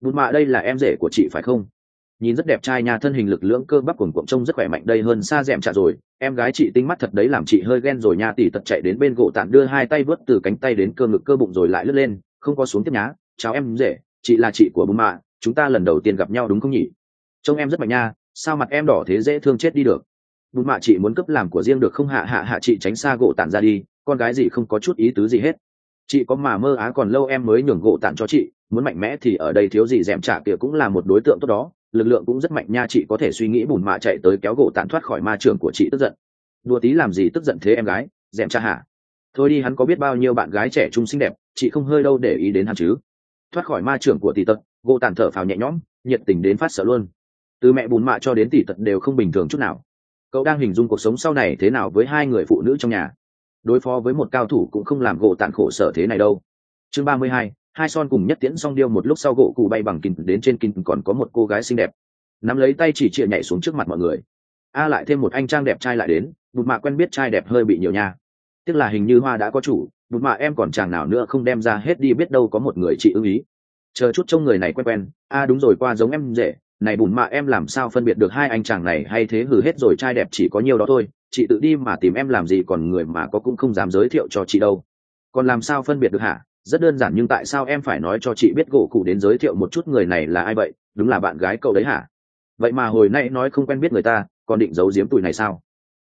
Bùn mạ đây là em rể của chị phải không? Nhìn rất đẹp trai nha, thân hình lực lưỡng cơ bắp cuồng cuộn trông rất khỏe mạnh đây hơn xa dẹm trả rồi. Em gái chị tinh mắt thật đấy, làm chị hơi ghen rồi nha. Tỷ tật chạy đến bên gỗ tản, đưa hai tay vớt từ cánh tay đến cơ ngực cơ bụng rồi lại lướt lên, không có xuống tiếp nhá. Chào em rể, chị là chị của Bùn mạ, chúng ta lần đầu tiên gặp nhau đúng không nhỉ? Trông em rất mạnh nha, sao mặt em đỏ thế, dễ thương chết đi được. Bùn mạ chị muốn cấp làm của riêng được không? Hạ hạ hạ chị tránh xa gỗ tản ra đi, con gái gì không có chút ý tứ gì hết. Chị có mà mơ á, còn lâu em mới nhường gỗ tản cho chị, muốn mạnh mẽ thì ở đây thiếu gì dẹm trả kia cũng là một đối tượng tốt đó, lực lượng cũng rất mạnh nha. Chị có thể suy nghĩ Bùn mạ chạy tới kéo gỗ tản thoát khỏi ma trường của chị. Tức giận đùa tí làm gì, tức giận thế em gái, dẹm trả hả? Thôi đi, hắn có biết bao nhiêu bạn gái trẻ trung xinh đẹp, chị không hơi đâu để ý đến hắn chứ. Thoát khỏi ma trường của tỷ tật, gỗ tản thở phào nhẹ nhõm, nhiệt tình đến phát sợ luôn. Từ mẹ Bùn mạ cho đến tỷ tật đều không bình thường chút nào. Cậu đang hình dung cuộc sống sau này thế nào với hai người phụ nữ trong nhà. Đối phó với một cao thủ cũng không làm gỗ tản khổ sở thế này đâu. Chương ba mươi hai, hai son cùng nhất tiễn xong điêu. Một lúc sau gỗ cụ bay bằng kín đến trên kín còn có một cô gái xinh đẹp nắm lấy tay chỉ chịa nhảy xuống trước mặt mọi người. A lại thêm một anh trang đẹp trai lại đến. Bụt mạ quen biết trai đẹp hơi bị nhiều nha, tiếc là hình như hoa đã có chủ. Bụt mạ em còn chàng nào nữa không đem ra hết đi, biết đâu có một người chị ưng ý. Chờ chút trông người này quen quen. A đúng rồi, qua giống em rể này. Bụt mạ em làm sao phân biệt được hai anh chàng này hay thế? Hừ hết rồi, trai đẹp chỉ có nhiều đó thôi, chị tự đi mà tìm em làm gì, còn người mà có cũng không dám giới thiệu cho chị đâu. Còn làm sao phân biệt được hả? Rất đơn giản, nhưng tại sao em phải nói cho chị biết? Gỗ cụ đến giới thiệu một chút, người này là ai vậy? Đúng là bạn gái cậu đấy hả? Vậy mà hồi nãy nói không quen biết người ta, còn định giấu giếm tụi này sao?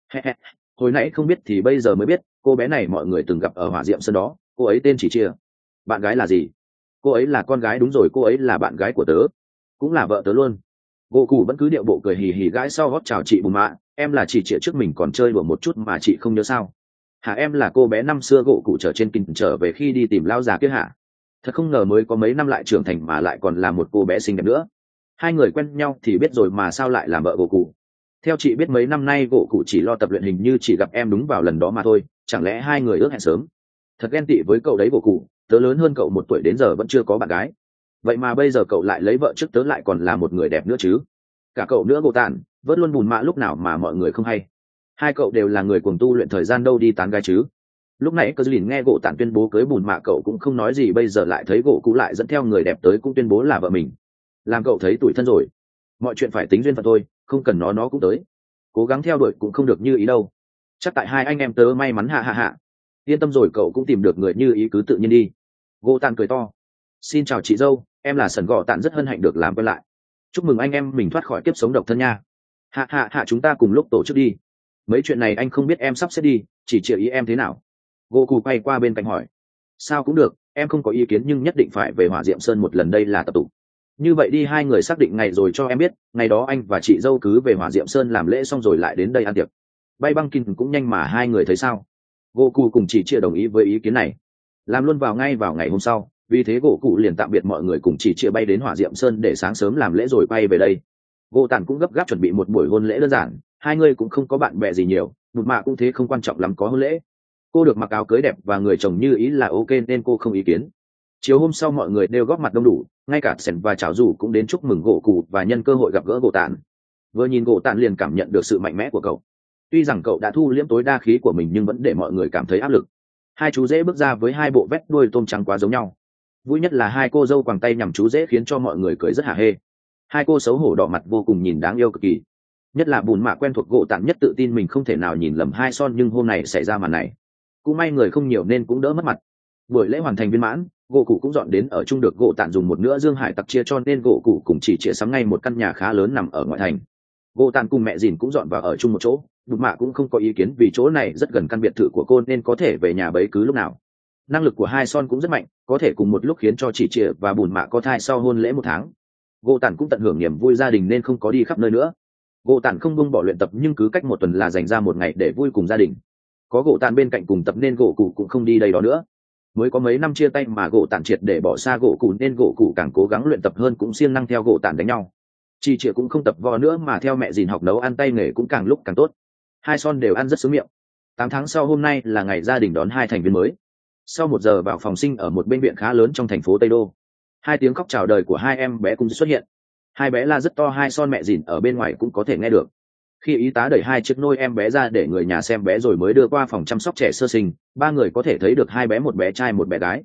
Hồi nãy không biết thì bây giờ mới biết, cô bé này mọi người từng gặp ở Hỏa Diệm Sơn đó, cô ấy tên chỉ chia. Bạn gái là gì? Cô ấy là con gái. Đúng rồi, cô ấy là bạn gái của tớ, cũng là vợ tớ luôn. Gỗ cụ vẫn cứ điệu bộ cười hì hì gãi sau gót chào chị Bùn mạ, em là chỉ trịa trước mình còn chơi đùa một chút mà chị không nhớ sao? Hả, em là cô bé năm xưa gỗ cụ trở trên kinh trở về khi đi tìm lao già kia hả? Thật không ngờ mới có mấy năm lại trưởng thành mà lại còn là một cô bé xinh đẹp nữa. Hai người quen nhau thì biết rồi mà sao lại làm vợ gỗ cụ? Theo chị biết mấy năm nay gỗ cụ chỉ lo tập luyện, hình như chỉ gặp em đúng vào lần đó mà thôi, chẳng lẽ hai người ước hẹn sớm? Thật ghen tị với cậu đấy gỗ cụ, tớ lớn hơn cậu một tuổi đến giờ vẫn chưa có bạn gái, vậy mà bây giờ cậu lại lấy vợ trước tớ lại còn là một người đẹp nữa chứ. Cả cậu nữa gỗ tản, vớt luôn Bùn mạ lúc nào mà mọi người không hay. Hai cậu đều là người cuồng tu luyện, thời gian đâu đi tán gái chứ. Lúc nãy cơ lìn nghe gỗ tản tuyên bố cưới Bùn mạ cậu cũng không nói gì, bây giờ lại thấy gỗ cụ lại dẫn theo người đẹp tới cũng tuyên bố là vợ mình, làm cậu thấy tủi thân rồi. Mọi chuyện phải tính duyên phận thôi, không cần nó nó cũng tới, cố gắng theo đuổi cũng không được như ý đâu. Chắc tại hai anh em tớ may mắn. Hạ hạ hạ, yên tâm rồi, cậu cũng tìm được người như ý, cứ tự nhiên đi. Gỗ tản cười to, xin chào chị dâu, em là Sần Gò Tản, rất hân hạnh được làm quen lại. Chúc mừng anh em mình thoát khỏi kiếp sống độc thân nha. Hạ hạ hạ, chúng ta cùng lúc tổ chức đi. Mấy chuyện này anh không biết, em sắp xếp đi, chỉ chịu ý em thế nào? Gỗ cụ quay qua bên cạnh hỏi. Sao cũng được, em không có ý kiến, nhưng nhất định phải về Hỏa Diệm Sơn một lần, đây là tập tụ. Như vậy đi, hai người xác định ngày rồi cho em biết, ngày đó anh và chị dâu cứ về Hỏa Diệm Sơn làm lễ xong rồi lại đến đây ăn tiệc. Bay băng kinh cũng nhanh mà, hai người thấy sao? Gỗ cụ cùng chỉ chia đồng ý với ý kiến này, làm luôn vào ngay vào ngày hôm sau. Vì thế gỗ cụ liền tạm biệt mọi người cùng chỉ chia bay đến Hỏa Diệm Sơn để sáng sớm làm lễ rồi bay về đây. Gỗ tản cũng gấp gáp chuẩn bị một buổi hôn lễ đơn giản, hai người cũng không có bạn bè gì nhiều, Bụt mạ cũng thế, không quan trọng lắm có hôn lễ. Cô được mặc áo cưới đẹp và người chồng như ý là ok nên cô không ý kiến. Chiều hôm sau mọi người đều góp mặt đông đủ, ngay cả Sẻn và Chảo Dù cũng đến chúc mừng gỗ cụ và nhân cơ hội gặp gỡ gỗ tản. Vừa nhìn gỗ tản liền cảm nhận được sự mạnh mẽ của cậu. Tuy rằng cậu đã thu liễm tối đa khí của mình nhưng vẫn để mọi người cảm thấy áp lực. Hai chú rể bước ra với hai bộ vest đuôi tôm trắng quá giống nhau. Vui nhất là hai cô dâu quàng tay nhằm chú rể khiến cho mọi người cười rất hả hê. Hai cô xấu hổ đỏ mặt vô cùng, nhìn đáng yêu cực kỳ. Nhất là Bùn mạ quen thuộc gỗ tản nhất tự tin mình không thể nào nhìn lầm hai son, nhưng hôm nay xảy ra màn này. Cũng may người không nhiều nên cũng đỡ mất mặt. Buổi lễ hoàn thành viên mãn, gỗ cụ cũng dọn đến ở chung được gỗ tản dùng một nửa dương hải tặc chia cho nên gỗ cụ cùng chỉ chia sắm ngay một căn nhà khá lớn nằm ở ngoại thành. Gỗ tản cùng mẹ dìn cũng dọn vào ở chung một chỗ. Bụt mạ cũng không có ý kiến vì chỗ này rất gần căn biệt thự của cô nên có thể về nhà bấy cứ lúc nào. Năng lực của hai son cũng rất mạnh, có thể cùng một lúc khiến cho chỉ trịa và Bùn mạ có thai sau hôn lễ một tháng. Gỗ tản cũng tận hưởng niềm vui gia đình nên không có đi khắp nơi nữa. Gỗ tản không buông bỏ luyện tập nhưng cứ cách một tuần là dành ra một ngày để vui cùng gia đình. Có gỗ tản bên cạnh cùng tập nên gỗ cụ cũng không đi đây đó nữa. Mới có mấy năm chia tay mà gỗ tản triệt để bỏ xa gỗ cụ nên gỗ cụ càng cố gắng luyện tập hơn, cũng siêng năng theo gỗ tản đánh nhau. Chỉ trịa cũng không tập võ nữa mà theo mẹ dìn học nấu ăn, tay nghề cũng càng lúc càng tốt. Hai son đều ăn rất sướng miệng. Tám tháng sau hôm nay là ngày gia đình đón hai thành viên mới. Sau một giờ vào phòng sinh ở một bệnh viện khá lớn trong thành phố Tây Đô, hai tiếng khóc chào đời của hai em bé cũng xuất hiện. Hai bé la rất to, hai son mẹ dìn ở bên ngoài cũng có thể nghe được. Khi y tá đẩy hai chiếc nôi em bé ra để người nhà xem bé rồi mới đưa qua phòng chăm sóc trẻ sơ sinh, ba người có thể thấy được hai bé, một bé trai một bé gái.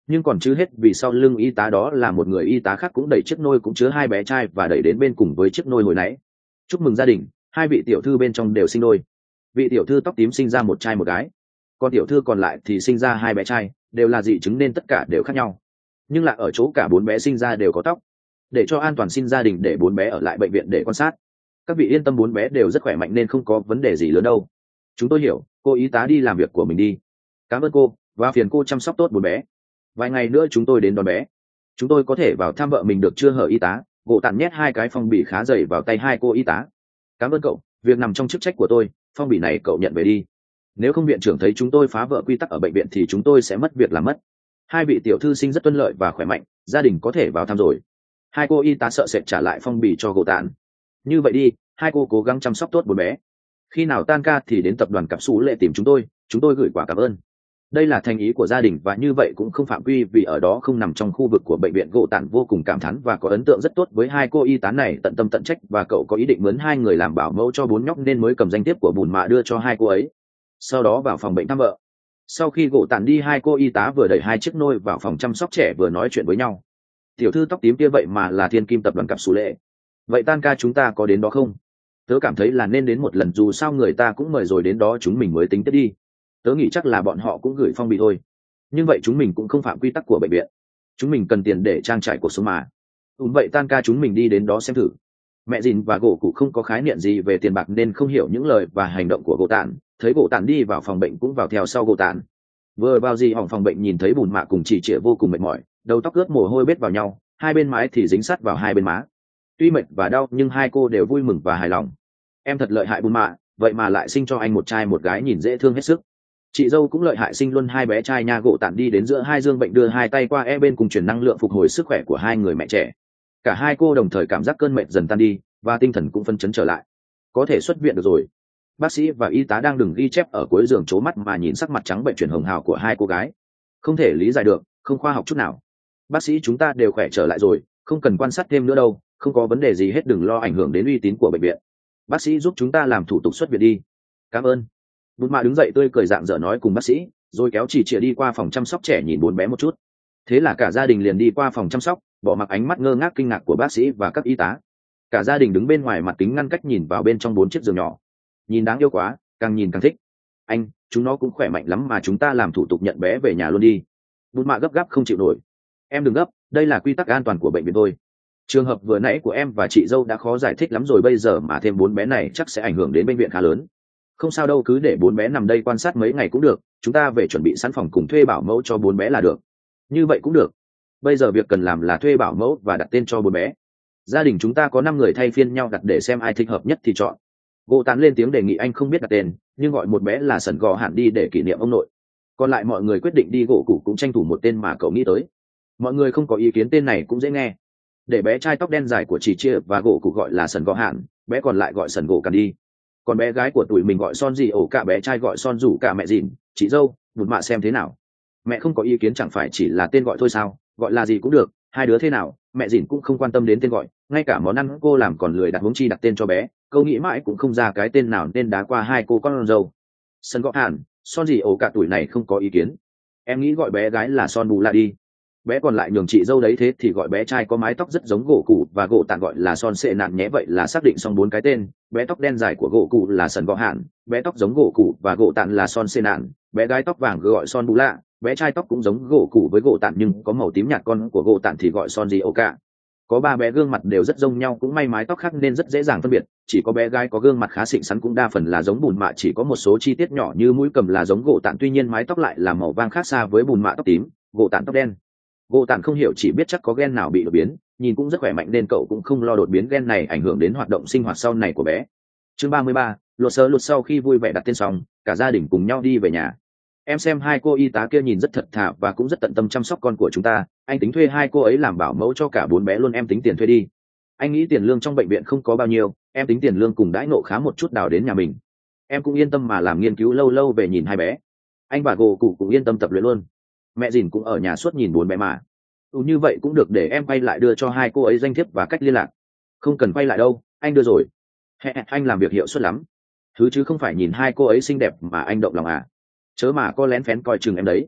nhưng còn chứ hết vì sau lưng y tá đó là một người y tá khác cũng đẩy chiếc nôi cũng chứa hai bé trai và đẩy đến bên cùng với chiếc nôi hồi nãy. Chúc mừng gia đình, hai vị tiểu thư bên trong đều sinh đôi. Vị tiểu thư tóc tím sinh ra một trai một gái, còn tiểu thư còn lại thì sinh ra hai bé trai, đều là dị chứng nên tất cả đều khác nhau, nhưng là ở chỗ cả bốn bé sinh ra đều có tóc. Để cho an toàn xin gia đình để bốn bé ở lại bệnh viện để quan sát. Các vị yên tâm, bốn bé đều rất khỏe mạnh nên không có vấn đề gì lớn đâu. Chúng tôi hiểu, cô y tá đi làm việc của mình đi. Cảm ơn cô, và phiền cô chăm sóc tốt bốn bé. Vài ngày nữa chúng tôi đến đón bé. Chúng tôi có thể vào thăm vợ mình được chưa hở y tá? Gỗ tàn nhét hai cái phong bì khá dày vào tay hai cô y tá. Cảm ơn cậu, việc nằm trong chức trách của tôi, phong bì này cậu nhận về đi. Nếu không viện trưởng thấy chúng tôi phá vỡ quy tắc ở bệnh viện thì chúng tôi sẽ mất việc làm mất. Hai vị tiểu thư sinh rất tuân lợi và khỏe mạnh, gia đình có thể vào thăm rồi. Hai cô y tá sợ sệt trả lại phong bì cho gỗ tàn. Như vậy đi, hai cô cố gắng chăm sóc tốt bốn bé. Khi nào tan ca thì đến tập đoàn cặp xú lệ tìm chúng tôi, chúng tôi gửi quà cảm ơn. Đây là thành ý của gia đình và như vậy cũng không phạm quy vì ở đó không nằm trong khu vực của bệnh viện. Gỗ tàn vô cùng cảm thán và có ấn tượng rất tốt với hai cô y tá này, tận tâm tận trách, và cậu có ý định mướn hai người làm bảo mẫu cho bốn nhóc nên mới cầm danh thiếp của bùn mạ đưa cho hai cô ấy. Sau đó vào phòng bệnh thăm vợ. Sau khi gỗ tàn đi, hai cô y tá vừa đẩy hai chiếc nôi vào phòng chăm sóc trẻ vừa nói chuyện với nhau. Tiểu thư tóc tím kia vậy mà là thiên kim tập đoàn cặp xú lệ. Vậy tan ca chúng ta có đến đó không? Tớ cảm thấy là nên đến một lần, dù sao người ta cũng mời rồi, đến đó chúng mình mới tính tiếp đi. Tớ nghĩ chắc là bọn họ cũng gửi phong bì thôi. Nhưng vậy chúng mình cũng không phạm quy tắc của bệnh viện. Chúng mình cần tiền để trang trải cuộc sống mà. Đúng vậy, tan ca chúng mình đi đến đó xem thử. Mẹ dìn và gỗ cụ không có khái niệm gì về tiền bạc nên không hiểu những lời và hành động của gỗ tàn. Thấy gỗ tàn đi vào phòng bệnh cũng vào theo sau gỗ tàn. Vừa vào gì hỏng phòng bệnh nhìn thấy bùn mạ cùng chị trịa vô cùng mệt mỏi, đầu tóc ướt mồ hôi bết vào nhau, hai bên mái thì dính sát vào hai bên má. Tuy mệt và đau nhưng hai cô đều vui mừng và hài lòng. Em thật lợi hại bùn mạ, vậy mà lại sinh cho anh một trai một gái, nhìn dễ thương hết sức. Chị dâu cũng lợi hại, sinh luôn hai bé trai nha. Gỗ tàn đi đến giữa hai giường bệnh, đưa hai tay qua e bên cùng truyền năng lượng phục hồi sức khỏe của hai người mẹ trẻ. Cả hai cô đồng thời cảm giác cơn mệt dần tan đi và tinh thần cũng phấn chấn trở lại. Có thể xuất viện được rồi. Bác sĩ và y tá đang đừng ghi chép ở cuối giường trố mắt mà nhìn sắc mặt trắng bệnh chuyển hồng hào của hai cô gái. Không thể lý giải được, không khoa học chút nào. Bác sĩ, chúng ta đều khỏe trở lại rồi, không cần quan sát thêm nữa đâu, không có vấn đề gì hết, đừng lo ảnh hưởng đến uy tín của bệnh viện. Bác sĩ giúp chúng ta làm thủ tục xuất viện đi. Cảm ơn. Bụt mạ đứng dậy tươi cười rạng rỡ nói cùng bác sĩ, rồi kéo chỉ chìa đi qua phòng chăm sóc trẻ nhìn bốn bé một chút. Thế là cả gia đình liền đi qua phòng chăm sóc, bỏ mặc ánh mắt ngơ ngác kinh ngạc của bác sĩ và các y tá. Cả gia đình đứng bên ngoài mặt kính ngăn cách nhìn vào bên trong bốn chiếc giường nhỏ. Nhìn đáng yêu quá, càng nhìn càng thích. Anh, chúng nó cũng khỏe mạnh lắm mà, chúng ta làm thủ tục nhận bé về nhà luôn đi. Bụt mạ gấp gáp không chịu nổi. Em đừng gấp, đây là quy tắc an toàn của bệnh viện thôi. Trường hợp vừa nãy của em và chị dâu đã khó giải thích lắm rồi, bây giờ mà thêm bốn bé này chắc sẽ ảnh hưởng đến bệnh viện khá lớn. Không sao đâu, cứ để bốn bé nằm đây quan sát mấy ngày cũng được, chúng ta về chuẩn bị sẵn phòng cùng thuê bảo mẫu cho bốn bé là được. Như vậy cũng được. Bây giờ việc cần làm là thuê bảo mẫu và đặt tên cho bốn bé. Gia đình chúng ta có năm người thay phiên nhau đặt để xem ai thích hợp nhất thì chọn. Gỗ tán lên tiếng đề nghị, anh không biết đặt tên nhưng gọi một bé là Sần Gò Hạn đi để kỷ niệm ông nội. Còn lại mọi người quyết định đi. Gỗ cụ cũng tranh thủ một tên mà cậu nghĩ tới. Mọi người không có ý kiến, tên này cũng dễ nghe. Để bé trai tóc đen dài của chị chia và gỗ cụ gọi là Sần Gò Hạn, bé còn lại gọi Sần Gỗ Càn đi. Còn bé gái của tụi mình gọi Son gì ổ cả, bé trai gọi Son rủ cả mẹ dìn. Chị dâu, Bụt mạ xem thế nào? Mẹ không có ý kiến, chẳng phải chỉ là tên gọi thôi sao, gọi là gì cũng được. Hai đứa thế nào? Mẹ dìn cũng không quan tâm đến tên gọi, ngay cả món ăn cô làm còn lười đặt, huống chi đặt tên cho bé. Câu nghĩ mãi cũng không ra cái tên nào nên đá qua hai cô con dâu. Sân Gõ Hàn, Son gì ổ cả tuổi này không có ý kiến. Em nghĩ gọi bé gái là Son Bù La đi. Bé còn lại nhường chị dâu đấy, thế thì gọi bé trai có mái tóc rất giống gỗ cụ và gỗ tàn gọi là Son Sệ Nạn nhé. Vậy là xác định xong bốn cái tên. Bé tóc đen dài của gỗ cụ là Sần Gõ Hạn, bé tóc giống gỗ cụ và gỗ tàn là Son Sệ Nạn, bé gái tóc vàng gọi Son Bù La, bé trai tóc cũng giống gỗ cụ với gỗ tàn nhưng có màu tím nhạt con của gỗ tàn thì gọi Son gì ổ cả. Có ba bé gương mặt đều rất giống nhau, cũng may mái tóc khác nên rất dễ dàng phân biệt. Chỉ có bé gái có gương mặt khá xinh xắn, cũng đa phần là giống Bùn Mạ, chỉ có một số chi tiết nhỏ như mũi cầm là giống gỗ tàn, tuy nhiên mái tóc lại là màu vàng khác xa với Bùn Mạ tóc tím, gỗ tàn tóc đen. Gỗ tàn không hiểu, chỉ biết chắc có gen nào bị đột biến, nhìn cũng rất khỏe mạnh nên cậu cũng không lo đột biến gen này ảnh hưởng đến hoạt động sinh hoạt sau này của bé. Chương ba mươi ba, lột sơ lột. Sau khi vui vẻ đặt tên xong, cả gia đình cùng nhau đi về nhà. Em xem hai cô y tá kia nhìn rất thật thà và cũng rất tận tâm chăm sóc con của chúng ta. Anh tính thuê hai cô ấy làm bảo mẫu cho cả bốn bé luôn. Em tính tiền thuê đi. Anh nghĩ tiền lương trong bệnh viện không có bao nhiêu, em tính tiền lương cùng đãi ngộ khá một chút đào đến nhà mình. Em cũng yên tâm mà làm nghiên cứu, lâu lâu về nhìn hai bé. Anh và gỗ cụ cũng yên tâm tập luyện luôn. Mẹ dìn cũng ở nhà suốt nhìn bốn bé mà. Ừ, như vậy cũng được, để em quay lại đưa cho hai cô ấy danh thiếp và cách liên lạc. Không cần quay lại đâu, anh đưa rồi. Hè, anh làm việc hiệu suất lắm. Thứ chứ không phải nhìn hai cô ấy xinh đẹp mà anh động lòng à? Chớ mà có lén phén coi chừng em đấy.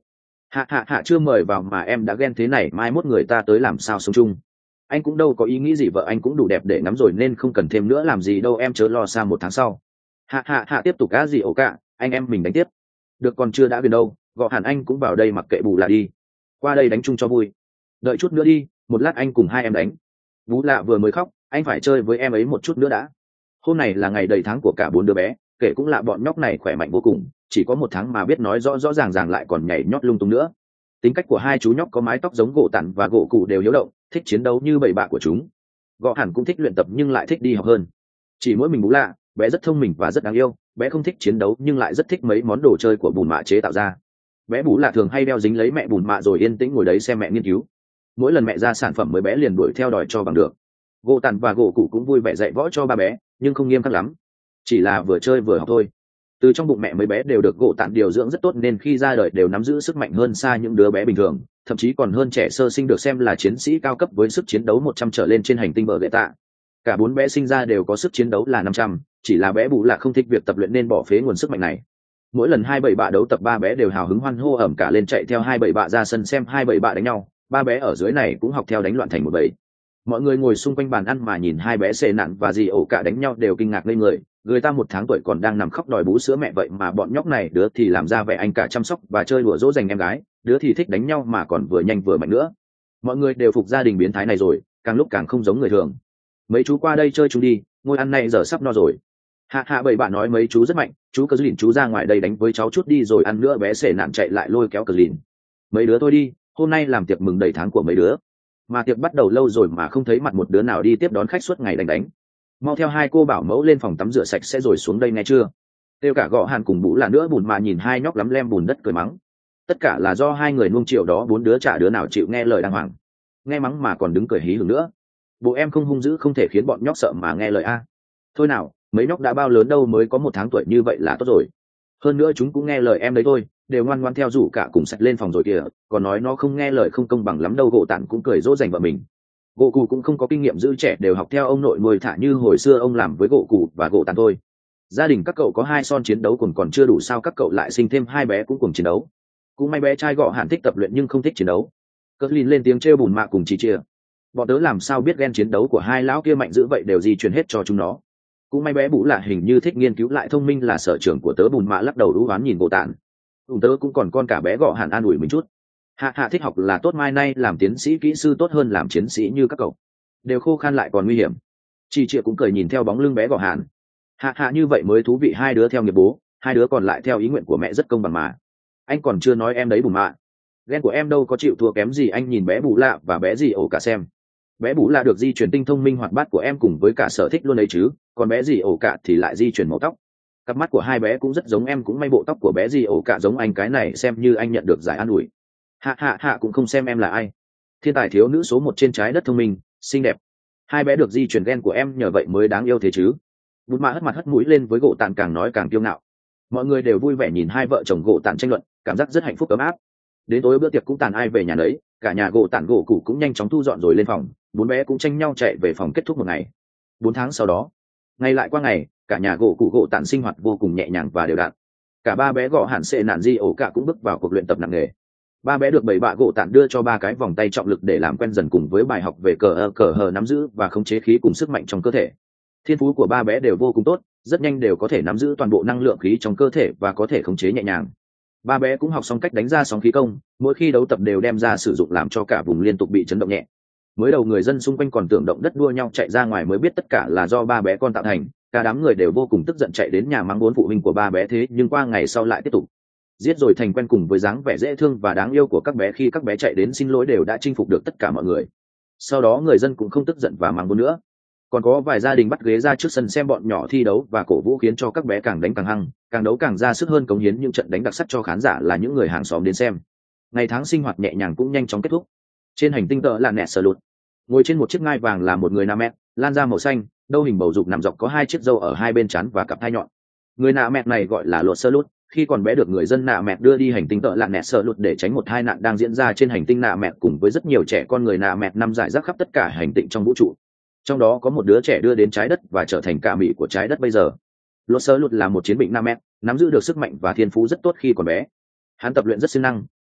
hạ hạ hạ chưa mời vào mà em đã ghen thế này, mai mốt người ta tới làm sao sống chung. Anh cũng đâu có ý nghĩ gì, vợ anh cũng đủ đẹp để ngắm rồi nên không cần thêm nữa làm gì đâu, em chớ lo xa một tháng sau. Hạ hạ hạ tiếp tục cá gì ổ cả, anh em mình đánh tiếp. Được, còn chưa đã về đâu, gọi hẳn anh cũng vào đây mặc kệ bù là đi. Qua đây đánh chung cho vui. Đợi chút nữa đi, một lát anh cùng hai em đánh. Bú lạ vừa mới khóc, anh phải chơi với em ấy một chút nữa đã. Hôm này là ngày đầy tháng của cả bốn đứa bé, kể cũng lạ bọn nhóc này khỏe mạnh vô cùng, chỉ có một tháng mà biết nói rõ rõ ràng ràng lại còn nhảy nhót lung tung nữa. Tính cách của hai chú nhóc có mái tóc giống gỗ tản và gỗ cụ đều hiếu động, thích chiến đấu như bầy bạ của chúng. Gõ hẳn cũng thích luyện tập nhưng lại thích đi học hơn. Chỉ mỗi mình Bú lạ, bé rất thông minh và rất đáng yêu, bé không thích chiến đấu nhưng lại rất thích mấy món đồ chơi của bùn mạ chế tạo ra. Bé Bú lạ thường hay đeo dính lấy mẹ bùn mạ rồi yên tĩnh ngồi đấy xem mẹ nghiên cứu. Mỗi lần mẹ ra sản phẩm mới bé liền đuổi theo đòi cho bằng được. Gỗ tản và gỗ cụ cũng vui vẻ dạy võ cho ba bé, nhưng không nghiêm khắc lắm, chỉ là vừa chơi vừa học thôi. Từ trong bụng mẹ mấy bé đều được gỗ tản điều dưỡng rất tốt nên khi ra đời đều nắm giữ sức mạnh hơn xa những đứa bé bình thường, thậm chí còn hơn trẻ sơ sinh được xem là chiến sĩ cao cấp với sức chiến đấu một trăm trở lên trên hành tinh bờ lệ tạ. Cả bốn bé sinh ra đều có sức chiến đấu là năm trăm, chỉ là bé Bú lạ không thích việc tập luyện nên bỏ phế nguồn sức mạnh này. Mỗi lần hai bảy bạ đấu tập ba bé đều hào hứng hoan hô ẩm cả lên chạy theo hai bảy bạ ra sân xem hai bảy bạ đánh nhau, ba bé ở dưới này cũng học theo đánh loạn thành một bầy. Mọi người ngồi xung quanh bàn ăn mà nhìn hai bé xệ nạn và dì ổ cả đánh nhau đều kinh ngạc lên người, người ta một tháng tuổi còn đang nằm khóc đòi bú sữa mẹ vậy mà bọn nhóc này đứa thì làm ra vẻ anh cả chăm sóc và chơi đùa dỗ dành em gái, đứa thì thích đánh nhau mà còn vừa nhanh vừa mạnh nữa. Mọi người đều phục gia đình biến thái này rồi, càng lúc càng không giống người thường. Mấy chú qua đây chơi chung đi, ngôi ăn này giờ sắp no rồi. Hạ hạ bảy bạn nói mấy chú rất mạnh, chú cờ lìn chú ra ngoài đây đánh với cháu chút đi rồi ăn nữa. Bé xệ nạn chạy lại lôi kéo cờ lìn. Mấy đứa thôi đi, hôm nay làm tiệc mừng đầy tháng của mấy đứa. Mà tiệc bắt đầu lâu rồi mà không thấy mặt một đứa nào đi tiếp đón khách suốt ngày đánh đánh. Mau theo hai cô bảo mẫu lên phòng tắm rửa sạch sẽ rồi xuống đây nghe chưa. Kêu cả Gõ Hàn cùng Bú là nữa bùn mà nhìn hai nhóc lắm lem bùn đất cười mắng. Tất cả là do hai người nuông chiều đó, bốn đứa chả đứa nào chịu nghe lời đàng hoàng. Nghe mắng mà còn đứng cười hí hửng nữa. Bộ em không hung dữ không thể khiến bọn nhóc sợ mà nghe lời a. Thôi nào, mấy nhóc đã bao lớn đâu, mới có một tháng tuổi như vậy là tốt rồi. Hơn nữa chúng cũng nghe lời em đấy thôi, đều ngoan ngoan theo rủ cả cùng sạch lên phòng rồi kìa, còn nói nó không nghe lời không công bằng lắm đâu. Gỗ tản cũng cười dỗ dành vợ mình. Gỗ cụ cũng không có kinh nghiệm giữ trẻ, đều học theo ông nội nuôi thả như hồi xưa ông làm với gỗ cụ và gỗ tản thôi. Gia đình các cậu có hai son chiến đấu cùng còn chưa đủ sao các cậu lại sinh thêm hai bé cũng cùng chiến đấu. Cũng may bé trai Gõ Hàn thích tập luyện nhưng không thích chiến đấu. Cất lìn lên tiếng trêu bùn mạ cùng chị chia. Bọn tớ làm sao biết ghen chiến đấu của hai lão kia mạnh dữ vậy, đều di truyền hết cho chúng nó. Cũng may bé Bú là hình như thích nghiên cứu lại thông minh là sở trường của tớ. Bùn mạ lắc đầu đú oán nhìn gỗ tản. Ùm tớ cũng còn con cả bé Gõ Hàn an ủi mình chút. Hạ hạ thích học là tốt, mai nay làm tiến sĩ kỹ sư tốt hơn làm chiến sĩ như các cậu. Đều khô khan lại còn nguy hiểm. Chị chia cũng cười nhìn theo bóng lưng bé Gõ Hàn. Hạ hạ như vậy mới thú vị, hai đứa theo nghiệp bố, hai đứa còn lại theo ý nguyện của mẹ rất công bằng mà. Anh còn chưa nói em đấy bùn mạ. Ghen của em đâu có chịu thua kém gì. Anh nhìn bé Bú lạ và bé dì ổ cả xem. Bé Bú lạ được di truyền tinh thông minh hoạt bát của em cùng với cả sở thích luôn đấy chứ, còn bé dì ổ cả thì lại di truyền màu tóc. Cặp mắt của hai bé cũng rất giống em, cũng may bộ tóc của bé dì ổ cả giống anh, cái này xem như anh nhận được giải an ủi. Hạ hạ hạ cũng không xem em là ai. Thiên tài thiếu nữ số một trên trái đất, thông minh, xinh đẹp. Hai bé được di truyền ghen của em, nhờ vậy mới đáng yêu thế chứ. Bút mạ hất mặt hất mũi lên với gỗ tản, càng nói càng kiêu ngạo. Mọi người đều vui vẻ nhìn hai vợ chồng gỗ tản tranh luận, cảm giác rất hạnh phúc ấm áp. Đến tối bữa tiệc cũng tàn ai về nhà đấy, cả nhà gỗ tản gỗ cụ cũng nhanh chóng thu dọn rồi lên phòng, bốn bé cũng tranh nhau chạy về phòng kết thúc một ngày. Bốn tháng sau đó, ngày lại qua ngày, cả nhà gỗ cụ gỗ tản sinh hoạt vô cùng nhẹ nhàng và đều đặn. Cả ba bé Gõ Hàn xệ nạn di ổ cả cũng bước vào cuộc luyện tập nặng nề. Ba bé được bảy bạ gỗ tản đưa cho ba cái vòng tay trọng lực để làm quen dần cùng với bài học về cờ cờ hờ nắm giữ và khống chế khí cùng sức mạnh trong cơ thể. Thiên phú của ba bé đều vô cùng tốt, rất nhanh đều có thể nắm giữ toàn bộ năng lượng khí trong cơ thể và có thể khống chế nhẹ nhàng. Ba bé cũng học xong cách đánh ra sóng khí công, mỗi khi đấu tập đều đem ra sử dụng làm cho cả vùng liên tục bị chấn động nhẹ. Mới đầu người dân xung quanh còn tưởng động đất đua nhau chạy ra ngoài, mới biết tất cả là do ba bé con tạo thành. Cả đám người đều vô cùng tức giận chạy đến nhà mắng bốn phụ huynh của ba bé, thế nhưng qua ngày sau lại tiếp tục giết rồi thành quen cùng với dáng vẻ dễ thương và đáng yêu của các bé. Khi các bé chạy đến xin lỗi đều đã chinh phục được tất cả mọi người. Sau đó người dân cũng không tức giận và mắng bốn nữa. Còn có vài gia đình bắt ghế ra trước sân xem bọn nhỏ thi đấu và cổ vũ, khiến cho các bé càng đánh càng hăng, càng đấu càng ra sức hơn, cống hiến những trận đánh đặc sắc cho khán giả là những người hàng xóm đến xem. Ngày tháng sinh hoạt nhẹ nhàng cũng nhanh chóng kết thúc. Trên hành tinh tợ là nẹt sờ lụt, ngồi trên một chiếc ngai vàng là một người nạ mẹt, lan da màu xanh, đâu hình bầu dục nằm dọc, có hai chiếc râu ở hai bên trán và cặp thai nhọn. Người nạ mẹt này gọi là lột sơ lút. Khi còn bé được người dân nạ mẹt đưa đi hành tinh tợ lạn nẹt sờ lụt để tránh một tai nạn đang diễn ra trên hành tinh nạ mẹt, cùng với rất nhiều trẻ con người nạ mẹt nằm rải rác khắp tất cả hành tinh trong vũ trụ. Trong đó có một đứa trẻ đưa đến trái đất và trở thành cả mỹ của trái đất bây giờ. Lột sơ lụt là một chiến binh nạ mẹt, nắm giữ được sức mạnh và thiên phú rất tốt khi còn bé. Hắn tập luyện rất siêng năng,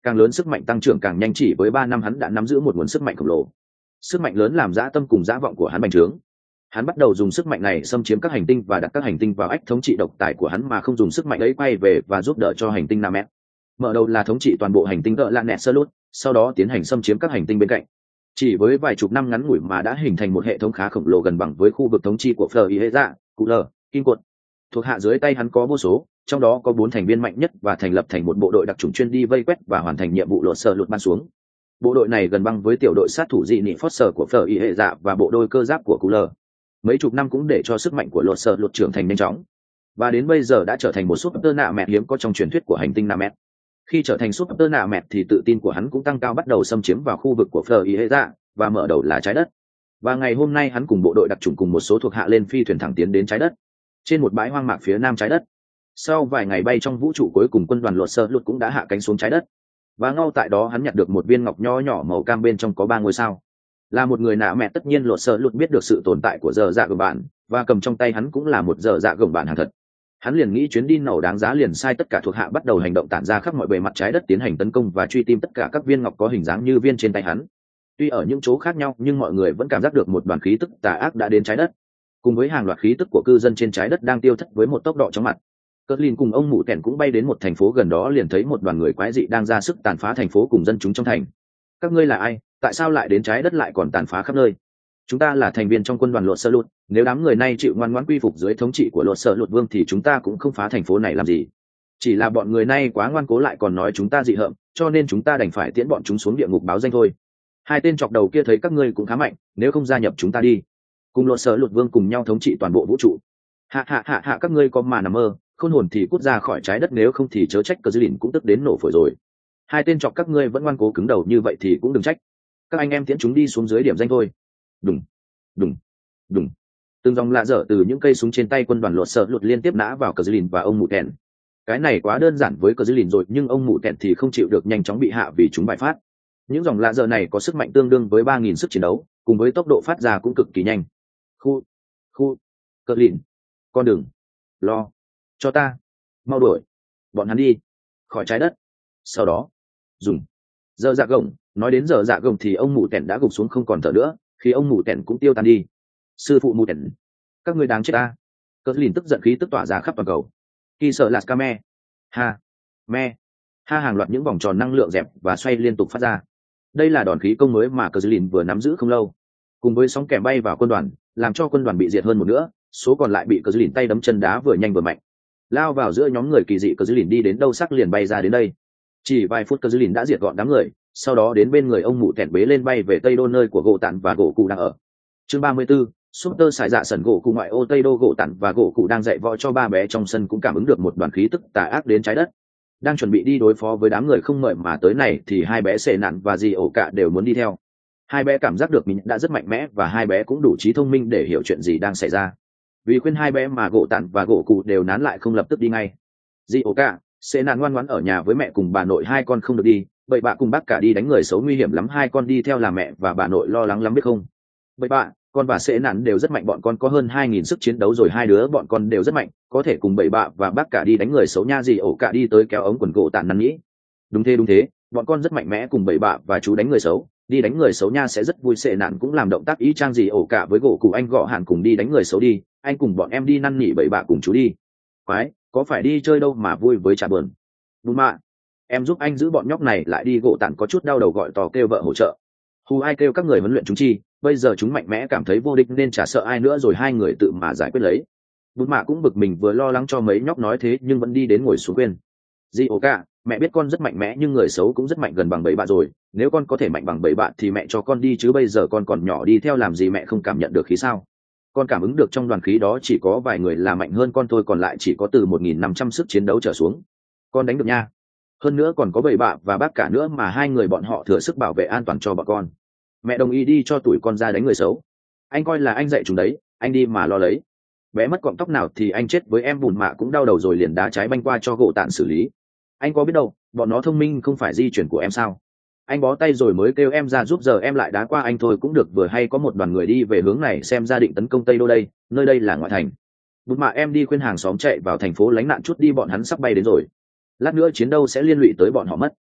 càng lớn sức mạnh tăng trưởng càng nhanh, chỉ với ba năm hắn đã nắm giữ một nguồn sức mạnh khổng lồ. Sức mạnh lớn làm dã tâm cùng dã vọng của hắn bành trướng. Hắn bắt đầu dùng sức mạnh này xâm chiếm các hành tinh và đặt các hành tinh vào ách thống trị độc tài của hắn, mà không dùng sức mạnh ấy quay về và giúp đỡ cho hành tinh Namet. Mở đầu là thống trị toàn bộ hành tinh Gợ Lạn Nẹt Sơ Lút, sau đó tiến hành xâm chiếm các hành tinh bên cạnh. Chỉ với vài chục năm ngắn ngủi mà đã hình thành một hệ thống khá khổng lồ gần bằng với khu vực thống trị của Fleur Y Dạ, Cụ Lờ, Kim Quật. Thuộc hạ dưới tay hắn có vô số, trong đó có bốn thành viên mạnh nhất và thành lập thành một bộ đội đặc chủng chuyên đi vây quét và hoàn thành nhiệm vụ lột sờ lụt ban xuống. Bộ đội này gần bằng với tiểu đội sát thủ dị nị Foster của Fleur Y Dạ và bộ đôi cơ giáp của Cụ Lờ. Mấy chục năm cũng để cho sức mạnh của lột sờ lụt trưởng thành nhanh chóng, và đến bây giờ đã trở thành một super nạ mẹ hiếm có trong truyền thuyết của hành tinh Namet. Khi trở thành super nạ mẹ thì tự tin của hắn cũng tăng cao, bắt đầu xâm chiếm vào khu vực của Fleur Y Dạ và mở đầu là trái đất. Và ngày hôm nay hắn cùng bộ đội đặc chủng cùng một số thuộc hạ lên phi thuyền thẳng tiến đến trái đất, trên một bãi hoang mạc phía nam trái đất. Sau vài ngày bay trong vũ trụ, cuối cùng quân đoàn lột sơ lụt cũng đã hạ cánh xuống trái đất, và ngay tại đó hắn nhặt được một viên ngọc nho nhỏ màu cam, bên trong có ba ngôi sao. Là một người nạ mẹ, tất nhiên lột sơ lụt biết được sự tồn tại của giờ dạ gồng bạn, và cầm trong tay hắn cũng là một giờ dạ gồng bạn hàng thật. Hắn liền nghĩ chuyến đi nổ đáng giá, liền sai tất cả thuộc hạ bắt đầu hành động tản ra khắp mọi bề mặt trái đất, tiến hành tấn công và truy tìm tất cả các viên ngọc có hình dáng như viên trên tay hắn. Tuy ở những chỗ khác nhau nhưng mọi người vẫn cảm giác được một đoàn khí tức tà ác đã đến trái đất, cùng với hàng loạt khí tức của cư dân trên trái đất đang tiêu thất với một tốc độ chóng mặt. Cờ Lin cùng ông mụ tẻn cũng bay đến một thành phố gần đó, liền thấy một đoàn người quái dị đang ra sức tàn phá thành phố cùng dân chúng trong thành. Các ngươi là ai? Tại sao lại đến trái đất lại còn tàn phá khắp nơi? Chúng ta là thành viên trong quân đoàn lột sơ lụt, nếu đám người này chịu ngoan ngoãn quy phục dưới thống trị của lột sơ lụt vương thì chúng ta cũng không phá thành phố này làm gì. Chỉ là bọn người này quá ngoan cố, lại còn nói chúng ta dị hợm, cho nên chúng ta đành phải tiễn bọn chúng xuống địa ngục báo danh thôi. Hai tên chọc đầu kia thấy các ngươi cũng khá mạnh, nếu không gia nhập chúng ta đi, cùng lột sơ lụt vương cùng nhau thống trị toàn bộ vũ trụ. Hạ hạ hạ hạ, các ngươi có mà nằm mơ, khôn hồn thì cút ra khỏi trái đất, nếu không thì chớ trách Cờ Dư Lìn cũng tức đến nổ phổi rồi. Hai tên chọc các ngươi vẫn ngoan cố cứng đầu như vậy thì cũng đừng trách. Các anh em tiễn chúng đi xuống dưới điểm danh thôi. Đùng đùng đùng, từng dòng lạ dở từ những cây súng trên tay quân đoàn lột sợ lụt liên tiếp nã vào Cờ Dư Lìn và ông mụ kẹn. Cái này quá đơn giản với Cờ Dư Lìn rồi, nhưng ông mụ kẹn thì không chịu được, nhanh chóng bị hạ vì chúng bại phát. Những dòng lạ dở này có sức mạnh tương đương với ba nghìn sức chiến đấu, cùng với tốc độ phát ra cũng cực kỳ nhanh. Khu khu Cờ Lìn, con đừng lo cho ta, mau đuổi bọn hắn đi khỏi trái đất. Sau đó dùng giờ dạ gồng. Nói đến giờ dạ gồng thì ông mụ tẻn đã gục xuống không còn thở nữa, khi ông mụ tẻn cũng tiêu tan đi. Sư phụ mụ tẻn, các ngươi đáng chết ta. Cờ Lìn tức giận khí tức tỏa ra khắp toàn cầu. Khi sợ lạt ca me ha me ha, hàng loạt những vòng tròn năng lượng dẹp và xoay liên tục phát ra. Đây là đòn khí công mới mà Cờ Lìn vừa nắm giữ không lâu, cùng với sóng kèm bay vào quân đoàn, làm cho quân đoàn bị diệt hơn một nữa, số còn lại bị Cờ Lìn tay đấm chân đá vừa nhanh vừa mạnh, lao vào giữa nhóm người kỳ dị. Cờ Lìn đi đến đâu sắc liền bay ra đến đây. Chỉ vài phút Cờ Lìn đã diệt gọn đám người, sau đó đến bên người ông mụ tẹn bế lên bay về Tây Đô, nơi của gỗ tản và gỗ cụ đang ở. Chương ba mươi 34, Super xài dạ sẩn gỗ cụ ngoại ô Tây Đô. Gỗ tản và gỗ cụ đang dạy võ cho ba bé trong sân cũng cảm ứng được một đoàn khí tức tà ác đến trái đất, đang chuẩn bị đi đối phó với đám người không mời mà tới này, thì hai bé Sệ Nạn và Dì Ổ Cạ đều muốn đi theo. Hai bé cảm giác được mình đã rất mạnh mẽ và hai bé cũng đủ trí thông minh để hiểu chuyện gì đang xảy ra. Vì khuyên hai bé mà gỗ tản và gỗ cụ đều nán lại không lập tức đi ngay. Dì Ổ Cạ, Sệ Nạn ngoan ngoãn ở nhà với mẹ cùng bà nội, hai con không được đi. Bậy bạ cùng bác cả đi đánh người xấu nguy hiểm lắm, hai con đi theo là mẹ và bà nội lo lắng lắm biết không. Bậy bạ, con và Sệ Nạn đều rất mạnh, bọn con có hơn hai nghìn sức chiến đấu rồi, hai đứa bọn con đều rất mạnh, có thể cùng bậy bạ và bác cả đi đánh người xấu nha. Dì Ổ Cạ đi tới kéo ống quần gỗ tản năn nỉ. Đúng thế đúng thế, bọn con rất mạnh mẽ, cùng bậy bạ và chú đánh người xấu, đi đánh người xấu nha, sẽ rất vui. Sệ Nạn cũng làm động tác ý trang Dì Ổ Cạ với gỗ cụ, anh gõ hẳn cùng đi đánh người xấu đi, anh cùng bọn em đi năn nỉ bậy bạ cùng chú đi. Quái, có phải đi chơi đâu mà vui với trà bờn. Đúng mà, em giúp anh giữ bọn nhóc này lại đi. Gỗ tản có chút đau đầu gọi to kêu vợ hỗ trợ. Hù ai kêu các người huấn luyện chúng chi, bây giờ chúng mạnh mẽ cảm thấy vô địch nên chả sợ ai nữa rồi, hai người tự mà giải quyết lấy. Bút mạ cũng bực mình, vừa lo lắng cho mấy nhóc nói thế nhưng vẫn đi đến ngồi xuống khuyên. Dì Ổ Cạ, mẹ biết con rất mạnh mẽ nhưng người xấu cũng rất mạnh gần bằng bậy bạ rồi, nếu con có thể mạnh bằng bậy bạ thì mẹ cho con đi chứ bây giờ con còn nhỏ đi theo làm gì, mẹ không cảm nhận được khí sao? Con cảm ứng được trong đoàn khí đó chỉ có vài người là mạnh hơn con thôi, còn lại chỉ có từ một nghìn năm trăm sức chiến đấu trở xuống. Con đánh được nha. Hơn nữa còn có bậy bạ và bác cả nữa mà hai người bọn họ thừa sức bảo vệ an toàn cho bọn con. Mẹ đồng ý đi cho tuổi con ra đánh người xấu. Anh coi là anh dạy chúng đấy, anh đi mà lo lấy. Bé mất cọng tóc nào thì anh chết với em. Bùn mạ cũng đau đầu rồi liền đá trái banh qua cho gỗ tản xử lý. Anh có biết đâu, bọn nó thông minh không phải di chuyển của em sao? Anh bó tay rồi mới kêu em ra giúp, giờ em lại đá qua anh thôi cũng được. Vừa hay có một đoàn người đi về hướng này, xem ra định tấn công Tây Đô đây, nơi đây là ngoại thành. Bùn mạ em đi khuyên hàng xóm chạy vào thành phố lánh nạn chút đi, bọn hắn sắp bay đến rồi. Lát nữa chiến đâu sẽ liên lụy tới bọn họ mất.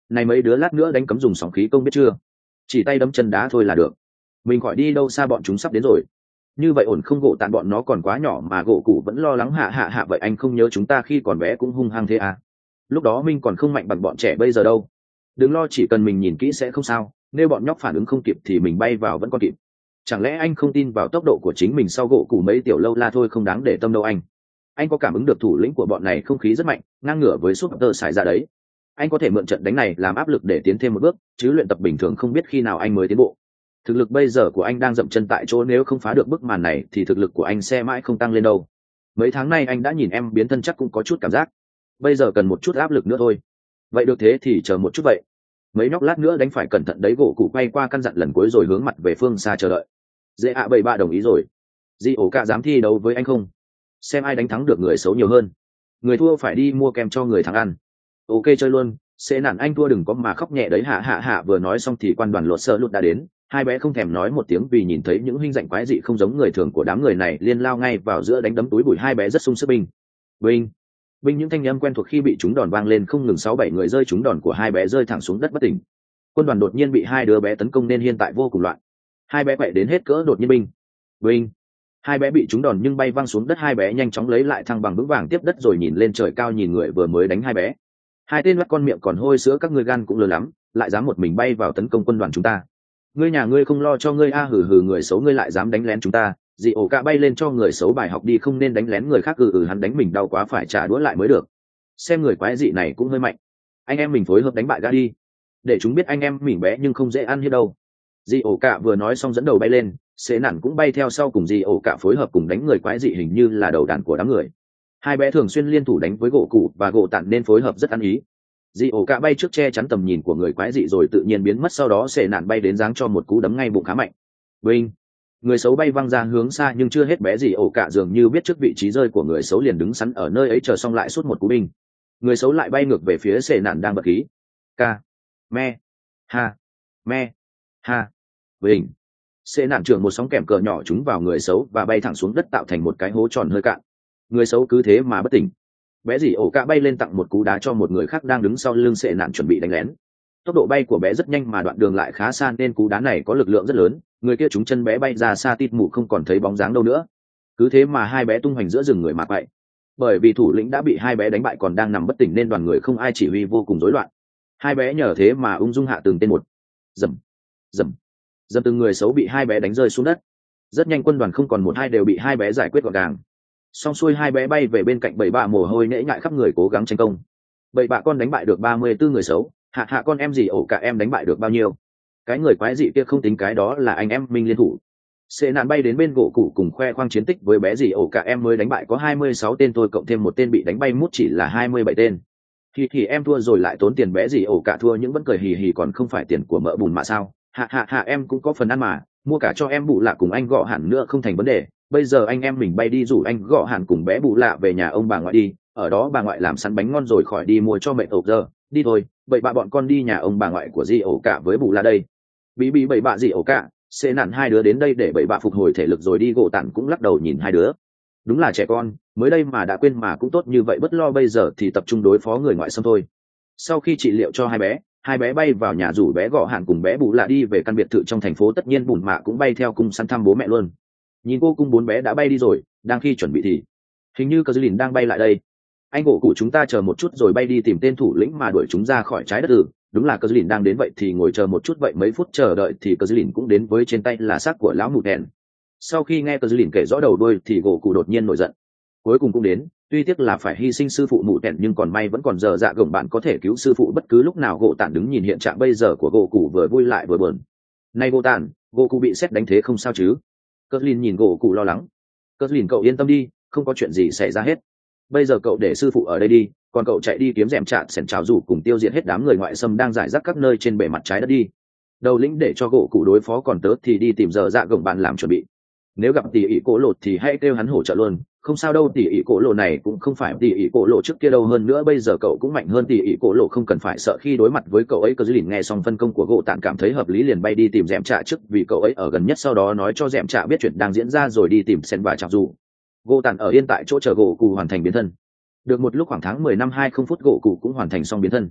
này mấy đứa lát nữa đánh cấm dùng sóng khí công biết chưa, chỉ tay đấm chân đá thôi là được, mình khỏi đi đâu xa, bọn chúng sắp đến rồi. Như vậy ổn không? Gỗ tàn bọn nó còn quá nhỏ mà gỗ cụ vẫn lo lắng. Hạ hạ hạ vậy anh không nhớ chúng ta khi còn bé cũng hung hăng thế à? Lúc đó mình còn không mạnh bằng bọn trẻ bây giờ đâu. Đừng lo, chỉ cần mình nhìn kỹ sẽ không sao, nếu bọn nhóc phản ứng không kịp thì mình bay vào vẫn còn kịp. Chẳng lẽ anh không tin vào tốc độ của chính mình? Sau gỗ cụ mấy tiểu lâu la thôi không đáng để tâm đâu anh. Anh có cảm ứng được thủ lĩnh của bọn này không khí rất mạnh, ngang ngửa với súp tơ xài ra đấy. Anh có thể mượn trận đánh này làm áp lực để tiến thêm một bước, chứ luyện tập bình thường không biết khi nào anh mới tiến bộ. Thực lực bây giờ của anh đang dậm chân tại chỗ, nếu không phá được bức màn này thì thực lực của anh sẽ mãi không tăng lên đâu. Mấy tháng nay anh đã nhìn em biến thân chắc cũng có chút cảm giác, bây giờ cần một chút áp lực nữa thôi. Vậy được, thế thì chờ một chút vậy. Mấy nhóc lát nữa đánh phải cẩn thận đấy. Gỗ cụ quay qua căn dặn lần cuối rồi hướng mặt về phương xa chờ đợi. Dễ ạ, bảy ba đồng ý rồi. Di ổ cả dám thi đấu với anh không? Xem ai đánh thắng được người xấu nhiều hơn, người thua phải đi mua kem cho người thắng ăn. Ok, chơi luôn. Sẽ nản anh thua đừng có mà khóc nhẹ đấy. Hạ hạ hạ. Vừa nói xong thì quan đoàn lột sơ lụt đã đến. Hai bé không thèm nói một tiếng vì nhìn thấy những hình dạng quái dị không giống người thường của đám người này, liên lao ngay vào giữa đánh đấm túi bụi. Hai bé rất sung sức. Binh binh binh, những thanh âm quen thuộc khi bị chúng đòn vang lên không ngừng. Sáu bảy người rơi trúng đòn của hai bé rơi thẳng xuống đất bất tỉnh. Quân đoàn đột nhiên bị hai đứa bé tấn công nên hiện tại vô cùng loạn. Hai bé quậy đến hết cỡ. Đột nhiên binh binh hai bé bị trúng đòn nhưng bay văng xuống đất. Hai bé nhanh chóng lấy lại thăng bằng vững vàng tiếp đất rồi nhìn lên trời cao nhìn người vừa mới đánh hai bé. Hai tên mắt con miệng còn hôi sữa, các ngươi gan cũng lớn lắm, lại dám một mình bay vào tấn công quân đoàn chúng ta. Ngươi nhà ngươi không lo cho ngươi a? Hừ hừ, người xấu ngươi lại dám đánh lén chúng ta. Dị ổ cả bay lên cho người xấu bài học đi, không nên đánh lén người khác. Ừ ừ, hắn đánh mình đau quá phải trả đũa lại mới được. Xem người quái dị này cũng hơi mạnh, anh em mình phối hợp đánh bại gã đi, để chúng biết anh em mình bé nhưng không dễ ăn như đâu. Dị ổ cả vừa nói xong dẫn đầu bay lên, xế nản cũng bay theo sau cùng. Dị ổ cả phối hợp cùng đánh người quái dị hình như là đầu đàn của đám người. Hai bé thường xuyên liên thủ đánh với gỗ cụ và gỗ tản nên phối hợp rất ăn ý. Dị ổ cả bay trước che chắn tầm nhìn của người quái dị rồi tự nhiên biến mất, sau đó xế nản bay đến giáng cho một cú đấm ngay bụng khá mạnh. Vinh, người xấu bay văng ra hướng xa nhưng chưa hết bé dị ổ cả dường như biết trước vị trí rơi của người xấu liền đứng sẵn ở nơi ấy chờ xong lại sút một cú binh. Người xấu lại bay ngược về phía xế nản đang bật khí. Ca me ha me ha Vinh. Xế nản trưởng một sóng kèm cờ nhỏ trúng vào người xấu và bay thẳng xuống đất tạo thành một cái hố tròn hơi cạn. Người xấu cứ thế mà bất tỉnh. Bé dì ổ cả bay lên tặng một cú đá cho một người khác đang đứng sau lưng xệ nạn chuẩn bị đánh lén. Tốc độ bay của bé rất nhanh mà đoạn đường lại khá xa nên cú đá này có lực lượng rất lớn. Người kia trúng chân bé bay ra xa tít mù không còn thấy bóng dáng đâu nữa. Cứ thế mà hai bé tung hoành giữa rừng người mạc vậy. Bởi vì thủ lĩnh đã bị hai bé đánh bại còn đang nằm bất tỉnh nên đoàn người không ai chỉ huy, vô cùng rối loạn. Hai bé nhờ thế mà ung dung hạ từng tên một. Dầm dầm dầm, từng người xấu bị hai bé đánh rơi xuống đất. Rất nhanh quân đoàn không còn một hai đều bị hai bé giải quyết gọn gàng. Xong xuôi hai bé bay về bên cạnh bảy bạ mồ hôi nễ nhại khắp người cố gắng tranh công. Bảy bạ con đánh bại được ba mươi tư người xấu, hạ hạ con em gì ổ cả em đánh bại được bao nhiêu? Cái người quái dị kia không tính, cái đó là anh em minh liên thủ. Xê nạn bay đến bên gỗ cụ cùng khoe khoang chiến tích với bé gì ổ cả em mới đánh bại có hai mươi sáu tên thôi, cộng thêm một tên bị đánh bay mút chỉ là hai mươi bảy tên. Thì thì em thua rồi lại tốn tiền, bé gì ổ cả thua nhưng vẫn cười hì hì, còn không phải tiền của mỡ bùn mà sao? Hạ hạ hạ em cũng có phần ăn mà, mua cả cho em bù lạ cùng anh gọ hẳn nữa không thành vấn đề. Bây giờ anh em mình bay đi rủ anh gọ hẳn cùng bé bù lạ về nhà ông bà ngoại đi, ở đó bà ngoại làm sẵn bánh ngon rồi khỏi đi mua cho mẹ ổ giờ. Đi thôi, bảy bạ bọn con đi nhà ông bà ngoại của di ổ cả với bù lạ đây. Bí bí bảy bạ di ổ cả, xê nạn hai đứa đến đây để bảy bạ phục hồi thể lực rồi đi. Gỗ tản cũng lắc đầu nhìn hai đứa. Đúng là trẻ con, mới đây mà đã quên, mà cũng tốt như vậy, bất lo, bây giờ thì tập trung đối phó người ngoại xâm thôi. Sau khi trị liệu cho hai bé, hai bé bay vào nhà rủ bé gọ hạn cùng bé bù lạ đi về căn biệt thự trong thành phố. Tất nhiên bùn mạ cũng bay theo cùng săn thăm bố mẹ luôn. Nhìn cô cung bốn bé đã bay đi rồi, đang khi chuẩn bị thì hình như cờ dư lìn đang bay lại đây. Anh gỗ cụ chúng ta chờ một chút rồi bay đi tìm tên thủ lĩnh mà đuổi chúng ra khỏi trái đất. Ừ, đúng là cờ dư lìn đang đến, vậy thì ngồi chờ một chút. Vậy mấy phút chờ đợi thì cờ dư lìn cũng đến với trên tay là xác của lão mụ đèn. Sau khi nghe cờ dư lìn kể rõ đầu đuôi thì gỗ cụ đột nhiên nổi giận. Cuối cùng cũng đến, tuy tiếc là phải hy sinh sư phụ mụ đèn nhưng còn may vẫn còn giờ dạ gồng bạn có thể cứu sư phụ bất cứ lúc nào. Gỗ tản đứng nhìn hiện trạng bây giờ của gỗ cụ vừa vui lại vừa buồn. Này gỗ tản, gỗ cụ bị sét đánh thế không sao chứ? Cờ lìn nhìn gỗ cụ lo lắng. Cờ lìn cậu yên tâm đi, không có chuyện gì xảy ra hết. Bây giờ cậu để sư phụ ở đây đi, còn cậu chạy đi kiếm rèm chạn sẻn trào rủ cùng tiêu diệt hết đám người ngoại xâm đang rải rác các nơi trên bề mặt trái đất đi. Đầu lĩnh để cho gỗ cụ đối phó, còn tớ thì đi tìm giờ dạ gồng bạn làm chuẩn bị. Nếu gặp tỷ ỷ cổ lộ thì hãy kêu hắn hỗ trợ luôn. Không sao đâu, tỷ ỷ cổ lộ này cũng không phải tỷ ỷ cổ lộ trước kia đâu, hơn nữa bây giờ cậu cũng mạnh hơn tỷ ỷ cổ lộ, không cần phải sợ khi đối mặt với cậu ấy. Cờ dư lìn nghe xong phân công của gỗ tản cảm thấy hợp lý, liền bay đi tìm dẻm trạ trước vì cậu ấy ở gần nhất, sau đó nói cho dẻm trạ biết chuyện đang diễn ra rồi đi tìm sen và chào dù. Gỗ tản ở yên tại chỗ chờ gỗ cụ hoàn thành biến thân. Được một lúc khoảng tháng mười năm hai không phút gỗ cụ cũng hoàn thành xong biến thân.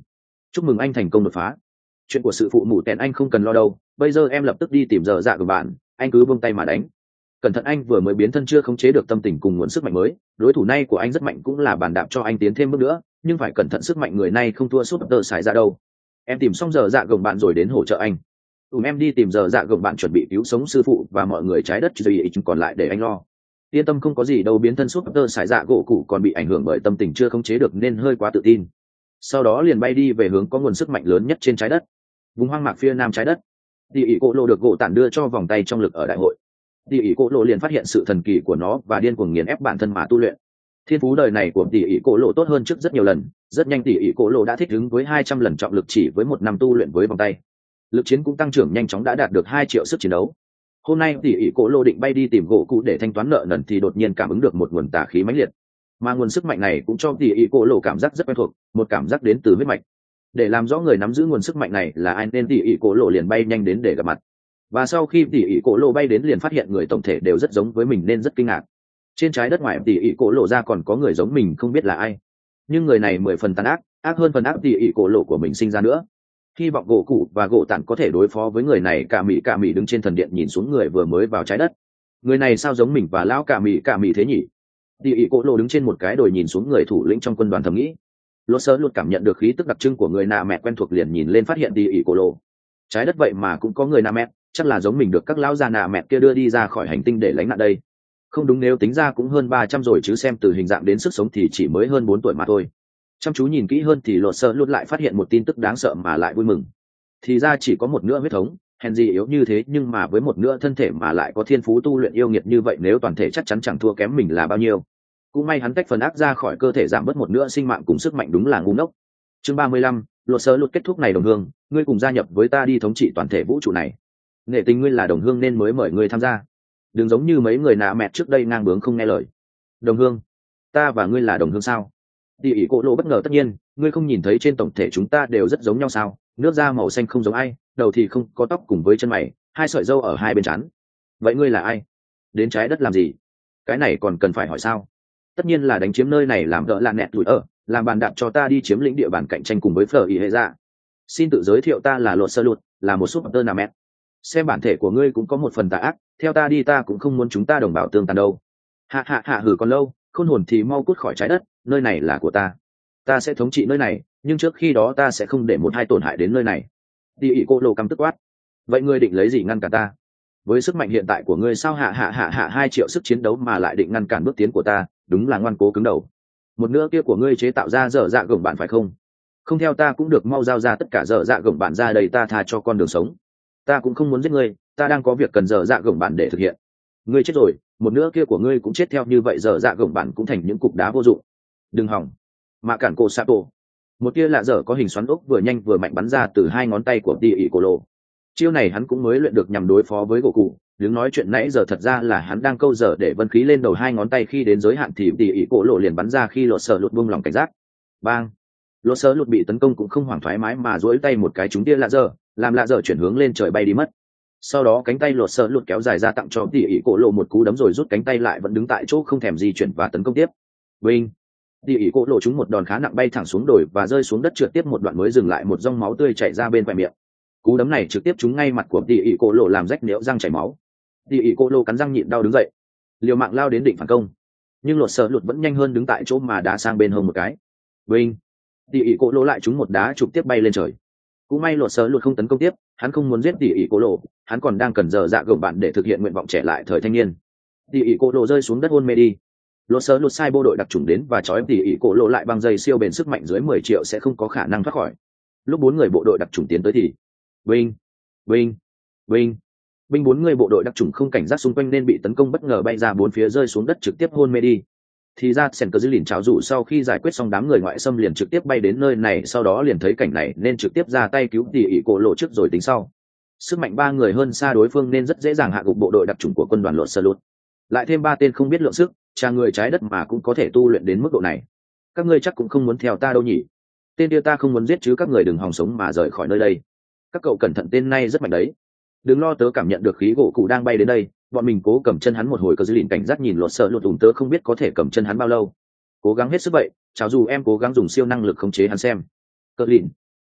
chúc mừng anh thành công đột phá. Chuyện của sự phụ mụ tèn anh không cần lo đâu, bây giờ em lập tức đi tìm giờ dạ của bạn, anh cứ buông tay mà đánh. Cẩn thận, anh vừa mới biến thân chưa khống chế được tâm tình cùng nguồn sức mạnh mới, đối thủ này của anh rất mạnh cũng là bàn đạp cho anh tiến thêm bước nữa, nhưng phải cẩn thận, sức mạnh người này không thua súp tơ xài ra đâu. Em tìm xong giờ dạ gồng bạn rồi đến hỗ trợ anh. Ùm em đi tìm giờ dạ gồng bạn chuẩn bị cứu sống sư phụ và mọi người trái đất, rồi còn lại để anh lo. Yên tâm, không có gì đâu, biến thân súp tơ xài dạ gỗ cụ còn bị ảnh hưởng bởi tâm tình chưa khống chế được nên hơi quá tự tin. Sau đó liền bay đi về hướng có nguồn sức mạnh lớn nhất trên trái đất, vùng hoang mạc phía nam trái đất. Tỷ ỷ cổ lộ được gỗ tản đưa cho vòng tay trong lực ở đại hội. Tỷ ỷ cổ lộ liền phát hiện sự thần kỳ của nó và điên cuồng nghiền ép bản thân mà tu luyện. Thiên phú đời này của tỷ ỷ cổ lộ tốt hơn trước rất nhiều lần, rất nhanh tỷ ỷ cổ lộ đã thích ứng với hai trăm lần trọng lực chỉ với một năm tu luyện với vòng tay. Lực chiến cũng tăng trưởng nhanh chóng, đã đạt được hai triệu sức chiến đấu. Hôm nay tỷ ỷ cổ lộ định bay đi tìm gỗ cụ để thanh toán nợ nần thì đột nhiên cảm ứng được một nguồn tà khí mãnh liệt, mà nguồn sức mạnh này cũng cho tỷ ỷ cổ lộ cảm giác rất quen thuộc, một cảm giác đến từ huyết mạch. Để làm rõ người nắm giữ nguồn sức mạnh này là ai nên tỷ ỷ cổ lộ liền bay nhanh đến để gặp mặt. Và sau khi tỷ ỷ cổ lộ bay đến liền phát hiện người tổng thể đều rất giống với mình nên rất kinh ngạc. Trên trái đất ngoài tỷ ỷ cổ lộ ra còn có người giống mình không biết là ai, nhưng người này mười phần tàn ác, ác hơn phần ác tỷ ỷ cổ lộ của mình sinh ra nữa. Hy vọng gỗ cụ và gỗ tản có thể đối phó với người này. Cả mỹ cả mỹ đứng trên thần điện nhìn xuống người vừa mới vào trái đất. Người này sao giống mình và lão cả mỹ cả mỹ thế nhỉ? Tỷ ỷ cổ lộ đứng trên một cái đồi nhìn xuống người thủ lĩnh trong quân đoàn thầm nghĩ. Lột sơ luôn cảm nhận được khí tức đặc trưng của người nạ mẹ quen thuộc liền nhìn lên phát hiện tỷ ỷ cổ lộ. Trái đất vậy mà cũng có người nạ mẹ, chắc là giống mình được các lão già nạ mẹ kia đưa đi ra khỏi hành tinh để lánh nạn đây. Không đúng, nếu tính ra cũng hơn ba trăm rồi chứ, xem từ hình dạng đến sức sống thì chỉ mới hơn bốn tuổi mà thôi. Chăm chú nhìn kỹ hơn thì lột sơ luôn lại phát hiện một tin tức đáng sợ mà lại vui mừng. Thì ra chỉ có một nửa huyết thống, hèn gì yếu như thế, nhưng mà với một nửa thân thể mà lại có thiên phú tu luyện yêu nghiệt như vậy, nếu toàn thể chắc chắn chẳng thua kém mình là bao nhiêu. Cũng may hắn tách phần ác ra khỏi cơ thể, giảm bớt một nửa sinh mạng cùng sức mạnh, đúng là ngu ngốc. Chương ba mươi lăm, lột sơ luôn kết thúc này. Đồng hương, ngươi cùng gia nhập với ta đi thống trị toàn thể vũ trụ này. Nghệ tình ngươi là đồng hương nên mới mời ngươi tham gia, đừng giống như mấy người nạ mẹ trước đây ngang bướng không nghe lời. Đồng hương? Ta và ngươi là đồng hương sao? Tỷ ỷ cổ lộ bất ngờ. Tất nhiên, ngươi không nhìn thấy trên tổng thể chúng ta đều rất giống nhau sao? Nước da màu xanh không giống ai, đầu thì không có tóc cùng với chân mày, hai sợi râu ở hai bên trán. Vậy ngươi là ai? Đến trái đất làm gì? Cái này còn cần phải hỏi sao? Tất nhiên là đánh chiếm nơi này làm đỡ là nẹt tuổi ở, làm bàn đạp cho ta đi chiếm lĩnh địa bàn cạnh tranh cùng với phở ý hệ dạ. Xin tự giới thiệu, ta là lột sơ lụt, là một súp tơ nà mẹt. Xem bản thể của ngươi cũng có một phần tà ác, theo ta đi, ta cũng không muốn chúng ta đồng bào tương tàn đâu. Hạ hạ hạ hử, còn lâu, khôn hồn thì mau cút khỏi trái đất, nơi này là của ta. Ta sẽ thống trị nơi này, nhưng trước khi đó ta sẽ không để một hai tổn hại đến nơi này. Tỷ ỷ cô lộ căm tức quát. Vậy ngươi định lấy gì ngăn cản ta? Với sức mạnh hiện tại của ngươi sao hạ hạ hạ hạ hai triệu sức chiến đấu mà lại định ngăn cản bước tiến của ta, đúng là ngoan cố cứng đầu. Một nửa kia của ngươi chế tạo ra dở dạ gồng bạn phải không? Không theo ta cũng được, mau giao ra tất cả dở dạ gồng bạn ra đây, ta tha cho con đường sống. Ta cũng không muốn giết ngươi, ta đang có việc cần dở dạ gồng bạn để thực hiện. Ngươi chết rồi, một nửa kia của ngươi cũng chết theo, như vậy dở dạ gồng bạn cũng thành những cục đá vô dụng. Đừng hỏng mà cản cô Sato. Một tia lạ dở có hình xoắn ốc vừa nhanh vừa mạnh bắn ra từ hai ngón tay của tỷ ỷ cổ lộ. Chiêu này hắn cũng mới luyện được nhằm đối phó với gỗ cụ. Đứng nói chuyện nãy giờ thật ra là hắn đang câu giờ để vân khí lên đầu hai ngón tay, khi đến giới hạn thì tỷ ỷ cổ lộ liền bắn ra khi lột sờ lụt buông lòng cảnh giác. Bang! Lột sờ lụt bị tấn công cũng không hoảng thoải mái mà duỗi tay một cái trúng tia lạ dở, làm lạ dở chuyển hướng lên trời bay đi mất. Sau đó cánh tay lột sờ lụt kéo dài ra tặng cho tỷ ỷ cổ lộ một cú đấm rồi rút cánh tay lại, vẫn đứng tại chỗ không thèm di chuyển và tấn công tiếp. Vinh! Tỷ ỷ cổ lộ trúng một đòn khá nặng, bay thẳng xuống đồi và rơi xuống đất trượt tiếp một đoạn mới dừng lại, một dòng máu tươi chảy ra bên ngoài miệng. Cú đấm này trực tiếp trúng ngay mặt của tỷ ỷ cổ lộ làm rách nẻo răng chảy máu. Tỷ ỷ cổ lộ cắn răng nhịn đau đứng dậy, liều mạng lao đến định phản công, nhưng lột sờ lụt vẫn nhanh hơn, đứng tại chỗ mà đá sang bên hông một cái. Vinh! Tỷ ỷ cổ lộ lại trúng một đá trực tiếp bay lên trời. Cũng may lột sờ lụt không tấn công tiếp, hắn không muốn giết tỷ ỷ cổ lộ, hắn còn đang cần dở dạ gồng bạn để thực hiện nguyện vọng trẻ lại thời thanh niên. Tỷ ỷ cổ lộ rơi xuống đất hôn mê đi. Lột sờ lụt sai bộ đội đặc chủng đến và trói tỷ ỷ cổ lộ lại bằng dây siêu bền, sức mạnh dưới mười triệu sẽ không có khả năng thoát khỏi. Lúc bốn người bộ đội đặc chủng tiến tới thì Vinh! Vinh! Vinh! Binh bốn người bộ đội đặc chủng không cảnh giác xung quanh nên bị tấn công bất ngờ, bay ra bốn phía rơi xuống đất trực tiếp hôn mê đi. Thì ra sèn cờ dư lìn trào rủ sau khi giải quyết xong đám người ngoại xâm liền trực tiếp bay đến nơi này, sau đó liền thấy cảnh này nên trực tiếp ra tay cứu tỷ ỷ cổ lộ trước rồi tính sau. Sức mạnh ba người hơn xa đối phương nên rất dễ dàng hạ gục bộ đội đặc chủng của quân đoàn lột sơ lụt. Lại thêm ba tên không biết lượng sức, cha người trái đất mà cũng có thể tu luyện đến mức độ này. Các ngươi chắc cũng không muốn theo ta đâu nhỉ? Tên kia ta không muốn giết chứ, các người đừng hòng sống mà rời khỏi nơi đây. Các cậu cẩn thận, tên này rất mạnh đấy. Đừng lo, tớ cảm nhận được khí gỗ cụ đang bay đến đây, bọn mình cố cầm chân hắn một hồi. Cờ dư lìn cảnh giác nhìn lột sợ lột ủng, tớ không biết có thể cầm chân hắn bao lâu. Cố gắng hết sức vậy, chào dù em cố gắng dùng siêu năng lực khống chế hắn xem. Cờ lìn,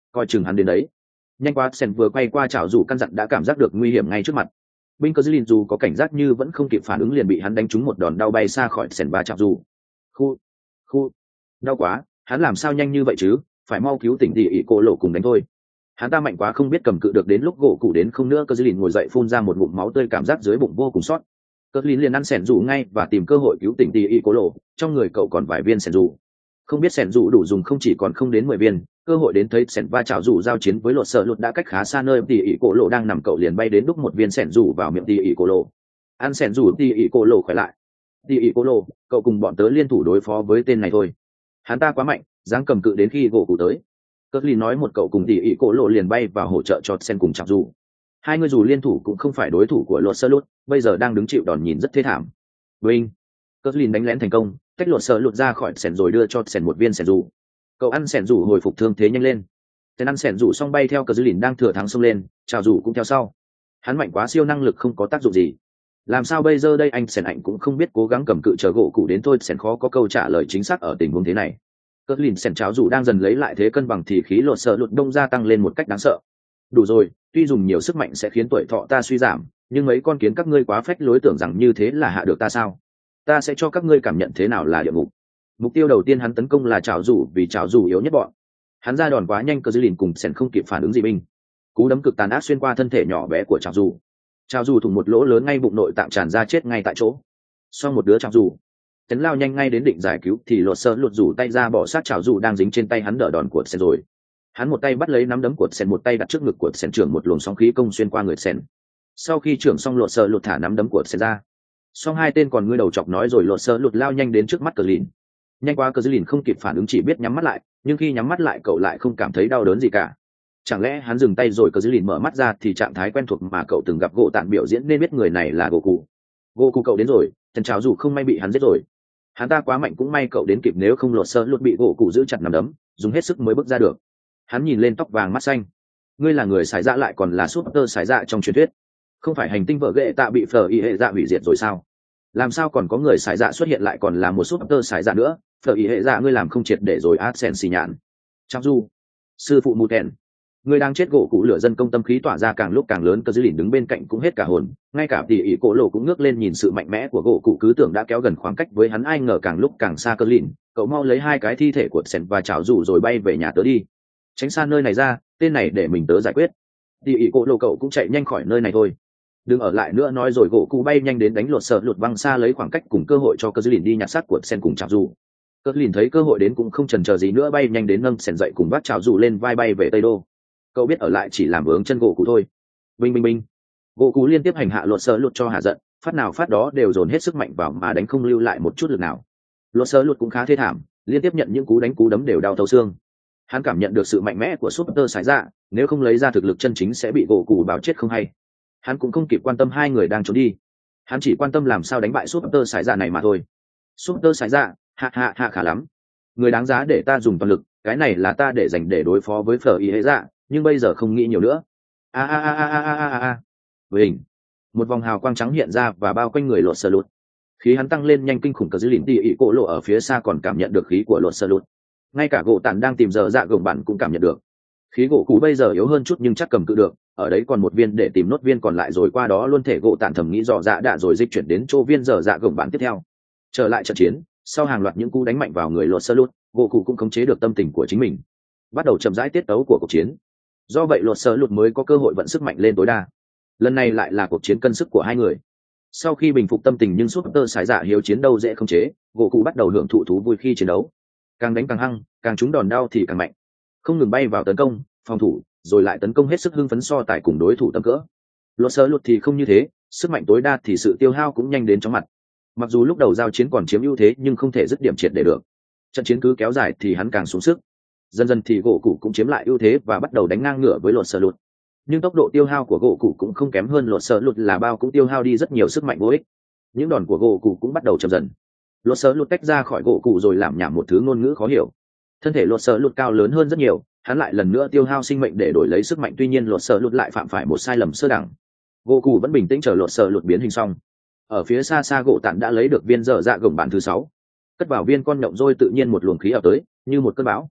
coi chừng hắn đến đấy. Nhanh quá, sen vừa quay qua chảo dù căn dặn đã cảm giác được nguy hiểm ngay trước mặt. Binh cơ Lin dù có cảnh giác như vẫn không kịp phản ứng liền bị hắn đánh trúng một đòn đau bay xa khỏi sen và chảo dù. Khu, khu, đau quá, hắn làm sao nhanh như vậy chứ, phải mau cứu tỉnh thì ỷ cô lộ cùng đánh thôi. Hắn ta mạnh quá không biết cầm cự được đến lúc gỗ cụ đến không nữa. Cơ Lin ngồi dậy phun ra một ngụm máu tươi, cảm giác dưới bụng vô cùng sót. Cơ Lin liền ăn sẻn dù ngay và tìm cơ hội cứu tỉnh thì ỷ cô lộ. Trong người cậu còn vài viên sẻn dù, không biết sẻn dù đủ dùng không, chỉ còn không đến mười viên. Cơ hội đến thấy sẻn va chảo dù giao chiến với lột sợ lụt đã cách khá xa nơi tỉ ỉ cổ lộ đang nằm, cậu liền bay đến đúc một viên sẻn dù vào miệng tỉ ỉ cổ lộ. Ăn sẻn dù tỉ ỉ cổ lộ khỏe lại. Tỉ ỉ cổ lộ, cậu cùng bọn tớ liên thủ đối phó với tên này thôi, hắn ta quá mạnh, dáng cầm cự đến khi gỗ cụ tới. Cất ly nói một cậu cùng tỉ ỉ cổ lộ liền bay vào hỗ trợ cho sen cùng chọc dù. Hai người dù liên thủ cũng không phải đối thủ của lột sợ lụt, bây giờ đang đứng chịu đòn nhìn rất thê thảm. Vinh, cất ly đánh lén thành công, tách lột sợ lụt ra khỏi sẻn rồi đưa cho sẻn một viên sẻn dù. Cậu ăn sẻn rủ hồi phục thương thế nhanh lên. Tên ăn sẻn rủ xong bay theo cờ dư lìn đang thừa thắng xông lên, chào rủ cũng theo sau. Hắn mạnh quá, siêu năng lực không có tác dụng gì. Làm sao bây giờ đây, anh sẻn ảnh cũng không biết cố gắng cầm cự chờ gỗ cụ đến thôi. Sẻn khó có câu trả lời chính xác ở tình huống thế này. Cờ dư lìn sẻn cháo rủ đang dần lấy lại thế cân bằng thì khí lột sợ lụt đông gia tăng lên một cách đáng sợ. Đủ rồi, tuy dùng nhiều sức mạnh sẽ khiến tuổi thọ ta suy giảm, nhưng mấy con kiến các ngươi quá phách lối, tưởng rằng như thế là hạ được ta sao? Ta sẽ cho các ngươi cảm nhận thế nào là địa ngục. Mục tiêu đầu tiên hắn tấn công là chảo rủ, vì chảo rủ yếu nhất bọn. Hắn ra đòn quá nhanh, cơ dư lìn cùng sẻn không kịp phản ứng gì binh. Cú đấm cực tàn ác xuyên qua thân thể nhỏ bé của chảo rủ. Chảo rủ thủng một lỗ lớn ngay bụng, nội tạng tràn ra, chết ngay tại chỗ. Sau một đứa chảo rủ, sẻn lao nhanh ngay đến định giải cứu thì lột sơ lột rủ tay ra bỏ sát chảo rủ đang dính trên tay hắn, đỡ đòn của sẻn rồi. Hắn một tay bắt lấy nắm đấm của sẻn, một tay đặt trước ngực của sẻn, trưởng một luồng sóng khí công xuyên qua người sẻn. Sau khi trưởng xong, lột sơ lột thả nắm đấm của sẻn ra. Xong hai tên còn ngươi đầu chọc nói rồi, lột sơ lột lao nhanh đến trước mắt cờ lìn. Nhanh quá, cờ dư lìn không kịp phản ứng, chỉ biết nhắm mắt lại, nhưng khi nhắm mắt lại cậu lại không cảm thấy đau đớn gì cả. Chẳng lẽ hắn dừng tay rồi? Cờ dư lìn mở mắt ra thì trạng thái quen thuộc mà cậu từng gặp gỗ tạn biểu diễn nên biết người này là gỗ cụ. Gỗ cụ, cậu đến rồi. Thần cháo dù không may bị hắn giết rồi. Hắn ta quá mạnh, cũng may cậu đến kịp, nếu không lột sơ lột bị gỗ cụ giữ chặt nắm đấm, dùng hết sức mới bước ra được. Hắn nhìn lên tóc vàng mắt xanh. Ngươi là người xài dạ, lại còn là súp tơ xài dạ trong truyền thuyết. Không phải hành tinh vợ ghệ tạ bị phở y hệ dạ hủy diệt rồi sao? Làm sao còn có người xài dạ xuất hiện, lại còn là một súp tơ xài dạ nữa? Phở ý hệ dạ, ngươi làm không triệt để rồi. Adsen xì nhạn. Chắc du, sư phụ mù kèn, ngươi đang chết. Gỗ cụ lửa dân công tâm khí tỏa ra càng lúc càng lớn. Cơ dư lìn đứng bên cạnh cũng hết cả hồn, ngay cả tỉ ỉ cổ lộ cũng ngước lên nhìn sự mạnh mẽ của gỗ cụ, cứ tưởng đã kéo gần khoảng cách với hắn, ai ngờ càng lúc càng xa. Cơ lìn, cậu mau lấy hai cái thi thể của sẻn và chảo rủ rồi bay về nhà tớ đi, tránh xa nơi này ra, tên này để mình tớ giải quyết. Tỉ ỉ cổ lộ, cậu cũng chạy nhanh khỏi nơi này thôi, đừng ở lại nữa. Nói rồi gỗ cụ bay nhanh đến đánh lột sợ lột văng xa, lấy khoảng cách cùng cơ hội cho cơ dư lìn đi nhặt xác của sen cùng chảo rủ. Cơ lìn thấy cơ hội đến cũng không chần chờ gì nữa, bay nhanh đến nâng sẻn dậy cùng vác chảo rủ lên vai bay về Tây Đô. Cậu biết ở lại chỉ làm vướng chân gỗ cụ thôi. Binh binh binh, gỗ cụ liên tiếp hành hạ lột sợ lột cho hạ giận, phát nào phát đó đều dồn hết sức mạnh vào mà đánh, không lưu lại một chút lực nào. Lột sợ lột cũng khá thê thảm, liên tiếp nhận những cú đánh cú đấm đều đau thấu xương. Hắn cảm nhận được sự mạnh mẽ của Super Sải Dạ, nếu không lấy ra thực lực chân chính sẽ bị gỗ cụ báo chết không hay. Hắn cũng không kịp quan tâm hai người đang trốn đi, hắn chỉ quan tâm làm sao đánh bại Super Sải Dạ này mà thôi. Super Sải Dạ, hạ hạ hạ khả lắm, người đáng giá để ta dùng toàn lực, cái này là ta để dành để đối phó với phở ý hệ dạ, nhưng bây giờ không nghĩ nhiều nữa. A a a a a a a. Với hình, một vòng hào quang trắng hiện ra và bao quanh người lột sơ lụt. Khí hắn tăng lên nhanh kinh khủng, cờ dư lìn tỉ ỉ cổ lộ ở phía xa còn cảm nhận được khí của lột sơ lụt. Ngay cả gỗ tàn đang tìm giờ dạ gồng bản cũng cảm nhận được. Khí gỗ cũ bây giờ yếu hơn chút nhưng chắc cầm cự được, ở đấy còn một viên để tìm nốt viên còn lại, rồi qua đó luôn thể gỗ tàn thầm nghĩ dò dạ đã rồi dịch chuyển đến chỗ viên giờ dạ gồng bản tiếp theo. Trở lại trận chiến, sau hàng loạt những cú đánh mạnh vào người lột sơ lụt, gỗ cụ cũng khống chế được tâm tình của chính mình, bắt đầu chậm rãi tiết tấu của cuộc chiến. Do vậy lột sơ lụt mới có cơ hội vận sức mạnh lên tối đa. Lần này lại là cuộc chiến cân sức của hai người. Sau khi bình phục tâm tình nhưng Super Sải Dạ hiếu chiến đâu dễ khống chế, gỗ cụ bắt đầu hưởng thụ thú vui khi chiến đấu. Càng đánh càng hăng, càng trúng đòn đau thì càng mạnh, không ngừng bay vào tấn công, phòng thủ, rồi lại tấn công, hết sức hưng phấn so tài cùng đối thủ tầm cỡ. Lột sơ lụt thì không như thế, sức mạnh tối đa thì sự tiêu hao cũng nhanh đến chóng mặt. Mặc dù lúc đầu giao chiến còn chiếm ưu thế nhưng không thể dứt điểm triệt để được. Trận chiến cứ kéo dài thì hắn càng xuống sức. Dần dần thì gỗ cụ cũng chiếm lại ưu thế và bắt đầu đánh ngang ngửa với lột sơ lụt. Nhưng tốc độ tiêu hao của gỗ cụ cũng không kém hơn lột sơ lụt là bao, cũng tiêu hao đi rất nhiều sức mạnh vô ích. Những đòn của gỗ cụ cũng bắt đầu chậm dần. Lột sơ lụt tách ra khỏi gỗ cụ rồi làm nhảm một thứ ngôn ngữ khó hiểu. Thân thể lột sơ lụt cao lớn hơn rất nhiều, hắn lại lần nữa tiêu hao sinh mệnh để đổi lấy sức mạnh, tuy nhiên lột sơ lụt lại phạm phải một sai lầm sơ đẳng. Gỗ cụ vẫn bình tĩnh chờ lột sơ lụt biến hình xong. Ở phía xa xa gỗ tản đã lấy được viên dở dạ gồng bản thứ sáu, cất vào viên con nhộng, rồi tự nhiên một luồng khí ập tới như một cơn bão.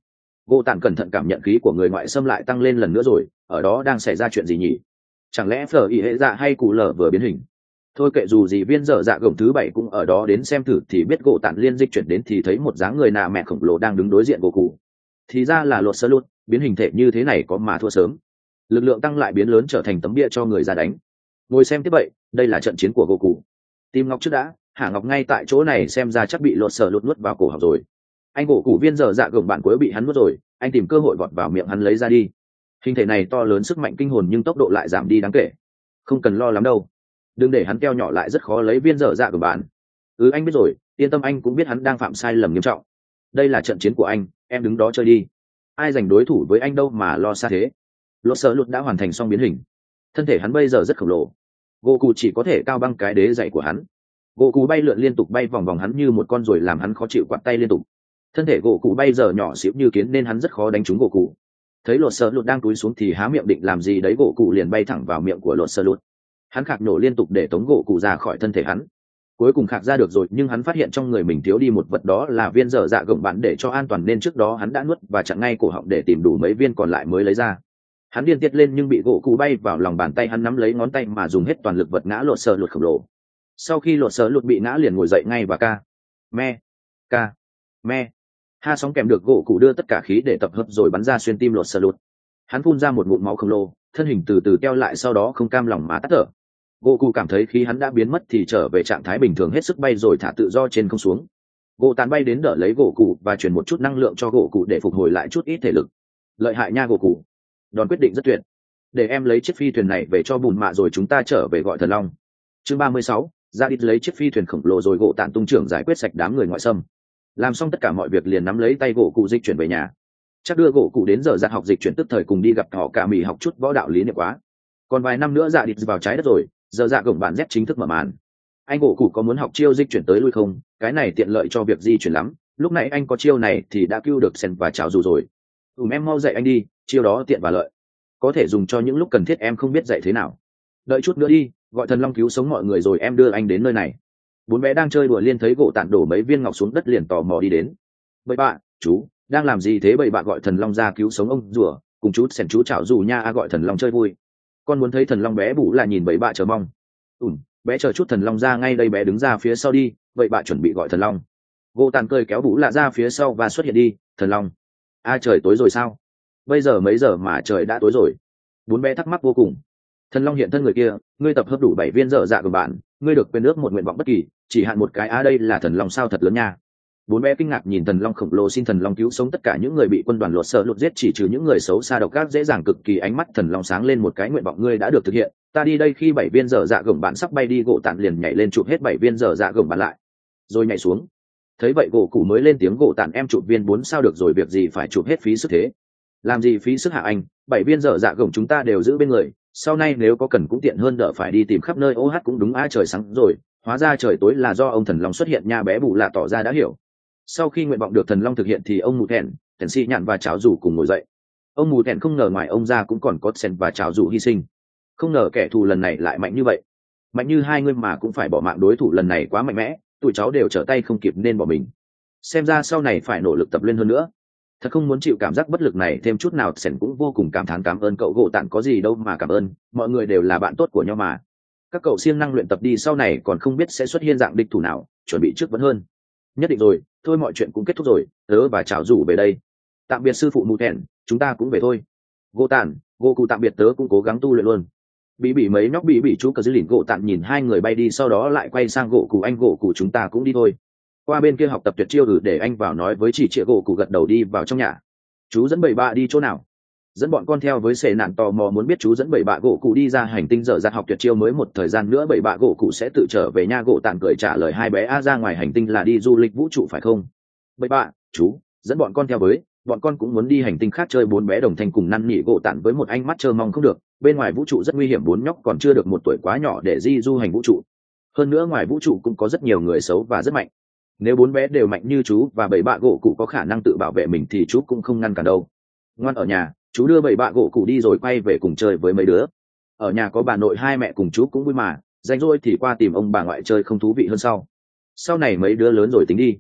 Gỗ tản cẩn thận cảm nhận khí của người ngoại xâm lại tăng lên lần nữa rồi, ở đó đang xảy ra chuyện gì nhỉ? Chẳng lẽ phở ý hệ dạ hay cụ lở vừa biến hình? Thôi kệ, dù gì viên dở dạ gồng thứ bảy cũng ở đó đến xem thử thì biết. Gỗ tản liên dịch chuyển đến thì thấy một dáng người nạ mẹ khổng lồ đang đứng đối diện gỗ cụ. Thì ra là lột sơ lút, biến hình thể như thế này có mà thua sớm. Lực lượng tăng lại biến lớn trở thành tấm bia cho người ra đánh. Ngồi xem tiếp vậy, đây là trận chiến của gỗ cụ. Tìm Ngọc trước đã, Hạ Ngọc ngay tại chỗ này xem ra chắc bị lột sơ lút nuốt vào cổ họng rồi. Anh gỗ cụ viên dở dạ gồng bạn cuối bị hắn nuốt rồi, anh tìm cơ hội vọt vào miệng hắn lấy ra đi. Hình thể này to lớn, sức mạnh kinh hồn, nhưng tốc độ lại giảm đi đáng kể. Không cần lo lắm đâu, đừng để hắn keo nhỏ lại rất khó lấy viên dở dạ của bạn. Ừ, anh biết rồi, yên tâm, anh cũng biết hắn đang phạm sai lầm nghiêm trọng. Đây là trận chiến của anh, em đứng đó chơi đi. Ai giành đối thủ với anh đâu mà lo xa thế. Lột sợ lụt đã hoàn thành xong biến hình, thân thể hắn bây giờ rất khổng lồ. Gỗ cụ chỉ có thể cao băng cái đế dày của hắn. Gỗ cụ bay lượn liên tục, bay vòng vòng hắn như một con ruồi, làm hắn khó chịu, quạt tay liên tục. Thân thể gỗ cụ bây giờ nhỏ xíu như kiến nên hắn rất khó đánh trúng gỗ cụ. Thấy lột sợ lụt đang túi xuống thì há miệng định làm gì đấy, gỗ cụ liền bay thẳng vào miệng của lột sợ lụt. Hắn khạc nổ liên tục để tống gỗ cụ ra khỏi thân thể hắn. Cuối cùng khạc ra được rồi, nhưng hắn phát hiện trong người mình thiếu đi một vật, đó là viên dở dạ gồng bạn. Để cho an toàn nên trước đó hắn đã nuốt và chặn ngay cổ họng để tìm đủ mấy viên còn lại mới lấy ra. Hắn điên tiết lên nhưng bị gỗ cụ bay vào lòng bàn tay, hắn nắm lấy ngón tay mà dùng hết toàn lực vật ngã lột sợ lụt khổng lồ. Sau khi lột sợ lụt bị ngã liền ngồi dậy ngay và ca me ca me ha sóng kèm được gỗ cụ đưa tất cả khí để tập hợp rồi bắn ra xuyên tim lột sợ lụt. Hắn phun ra một ngụm máu khổng lồ, thân hình từ từ teo lại, sau đó không cam lòng mà tắt thở. Gỗ cụ cảm thấy khí hắn đã biến mất thì trở về trạng thái bình thường, hết sức bay rồi thả tự do trên không xuống. Gỗ tàn bay đến đỡ lấy gỗ cụ và chuyển một chút năng lượng cho gỗ cụ để phục hồi lại chút ít thể lực. Lợi hại nha gỗ cụ, đòn quyết định rất tuyệt. Để em lấy chiếc phi thuyền này về cho bùn mạ rồi chúng ta trở về gọi thần long. Chương ba mươi sáu, ra đi lấy chiếc phi thuyền khổng lồ rồi gỗ tàn tung trưởng giải quyết sạch đám người ngoại xâm. Làm xong tất cả mọi việc liền nắm lấy tay gỗ cụ dịch chuyển về nhà. Chắc đưa gỗ cụ đến giờ ra học dịch chuyển, tức thời cùng đi gặp họ cả mì học chút võ đạo lý niệm quá. Còn vài năm nữa dạ đi vào trái đất rồi, giờ dạ gồng bạn Z chính thức mở màn. Anh gỗ cụ có muốn học chiêu dịch chuyển tới lui không? Cái này tiện lợi cho việc di chuyển lắm. Lúc nãy anh có chiêu này thì đã cứu được sen và chào dù rồi. Ừm, em mau dạy anh đi, chiêu đó tiện và lợi, có thể dùng cho những lúc cần thiết. Em không biết dạy thế nào. Đợi chút nữa đi, gọi thần long cứu sống mọi người rồi em đưa anh đến nơi này. Bốn bé đang chơi đùa liên thấy gỗ tản đổ mấy viên ngọc xuống đất liền tò mò đi đến. Bậy bạ, chú đang làm gì thế? Bậy bạ gọi thần long ra cứu sống ông rùa, cùng chú sen chú chào dù nha. À, gọi thần long chơi vui. Con muốn thấy thần long. Bé bủ là nhìn bậy bạ chờ mong. Ừm, bé chờ chút thần long ra ngay đây. Bé đứng ra phía sau đi, vậy bạ chuẩn bị gọi thần long. Gỗ tàn cười kéo bủ lạ ra phía sau và xuất hiện đi. Thần long, a à, trời tối rồi sao? Bây giờ mấy giờ mà trời đã tối rồi? Bốn bé thắc mắc vô cùng. Thần long hiện thân người kia, ngươi tập hợp đủ bảy viên dở dạ của bạn, ngươi được quyền ước một nguyện vọng bất kỳ, chỉ hạn một cái. À, đây là thần long sao, thật lớn nha. Bốn bé kinh ngạc nhìn thần long khổng lồ xin thần long cứu sống tất cả những người bị quân đoàn lột sợ lột giết, chỉ trừ những người xấu xa độc ác dễ dàng cực kỳ. Ánh mắt thần long sáng lên, một cái nguyện vọng ngươi đã được thực hiện, ta đi đây. Khi bảy viên dở dạ gồng bạn sắp bay đi, gỗ tản liền nhảy lên chụp hết bảy viên dở dạ gồng bạn lại rồi nhảy xuống. Thấy vậy gỗ cụ mới lên tiếng, gỗ tản em chụp viên bốn sao được rồi, việc gì phải chụp hết phí sức thế? Làm gì phí sức hả anh? Bảy viên dở dạ gồng chúng ta đều giữ bên người, sau này nếu có cần cũng tiện hơn, đỡ phải đi tìm khắp nơi. Ô hát cũng đúng, a trời sáng rồi, hóa ra trời tối là do ông thần long xuất hiện nha. Bé bù lạ tỏ ra đã hiểu. Sau khi nguyện vọng được thần long thực hiện thì ông mù thẹn thẹn xì nhạn và cháo rủ cùng ngồi dậy. Ông mù thẹn không ngờ ngoài ông ra cũng còn có sen và cháo rủ hy sinh. Không ngờ kẻ thù lần này lại mạnh như vậy, mạnh như hai người mà cũng phải bỏ mạng. Đối thủ lần này quá mạnh mẽ, tụi cháu đều trở tay không kịp nên bỏ mình. Xem ra sau này phải nỗ lực tập lên hơn nữa. Thật không muốn chịu cảm giác bất lực này thêm chút nào. Sen cũng vô cùng cảm thán. Cảm ơn cậu gỗ tản. Có gì đâu mà cảm ơn, mọi người đều là bạn tốt của nhau mà. Các cậu siêng năng luyện tập đi, sau này còn không biết sẽ xuất hiện dạng địch thủ nào, chuẩn bị trước vẫn hơn. Nhất định rồi, thôi mọi chuyện cũng kết thúc rồi, tớ và chào rủ về đây. Tạm biệt sư phụ mù thẹn, chúng ta cũng về thôi. Gỗ tản, gỗ cụ tạm biệt, tớ cũng cố gắng tu luyện luôn. Bị bị mấy nhóc bị bị chú cờ dư lìn. Gỗ tản nhìn hai người bay đi, sau đó lại quay sang gỗ cụ. Anh gỗ cụ, chúng ta cũng đi thôi. Qua bên kia học tập tuyệt chiêu. Ừ, để anh vào nói với chị. Chĩa gỗ cụ gật đầu đi vào trong nhà. Chú dẫn bảy bạ đi chỗ nào? Dẫn bọn con theo với sệ nạn tò mò muốn biết chú dẫn bảy bạ gỗ cụ đi ra hành tinh dở dặt học tuyệt chiêu mới. Một thời gian nữa bảy bạ gỗ cụ sẽ tự trở về nha. Gỗ tản cười trả lời hai bé. A, ra ngoài hành tinh là đi du lịch vũ trụ phải không? Bảy bạ, chú dẫn bọn con theo với, bọn con cũng muốn đi hành tinh khác chơi. Bốn bé đồng thanh cùng năn nỉ gỗ tản với một ánh mắt chờ mong. Không được, bên ngoài vũ trụ rất nguy hiểm, bốn nhóc còn chưa được một tuổi quá nhỏ để di du hành vũ trụ. Hơn nữa ngoài vũ trụ cũng có rất nhiều người xấu và rất mạnh. Nếu bốn bé đều mạnh như chú và bảy bạ gỗ cụ có khả năng tự bảo vệ mình thì chú cũng không ngăn cản đâu. Ngoan ở nhà, chú đưa bảy bạ gỗ cụ đi rồi quay về cùng chơi với mấy đứa. Ở nhà có bà nội hai mẹ cùng chú cũng vui mà, rảnh rỗi thì qua tìm ông bà ngoại chơi không thú vị hơn sau. Sau này mấy đứa lớn rồi tính đi.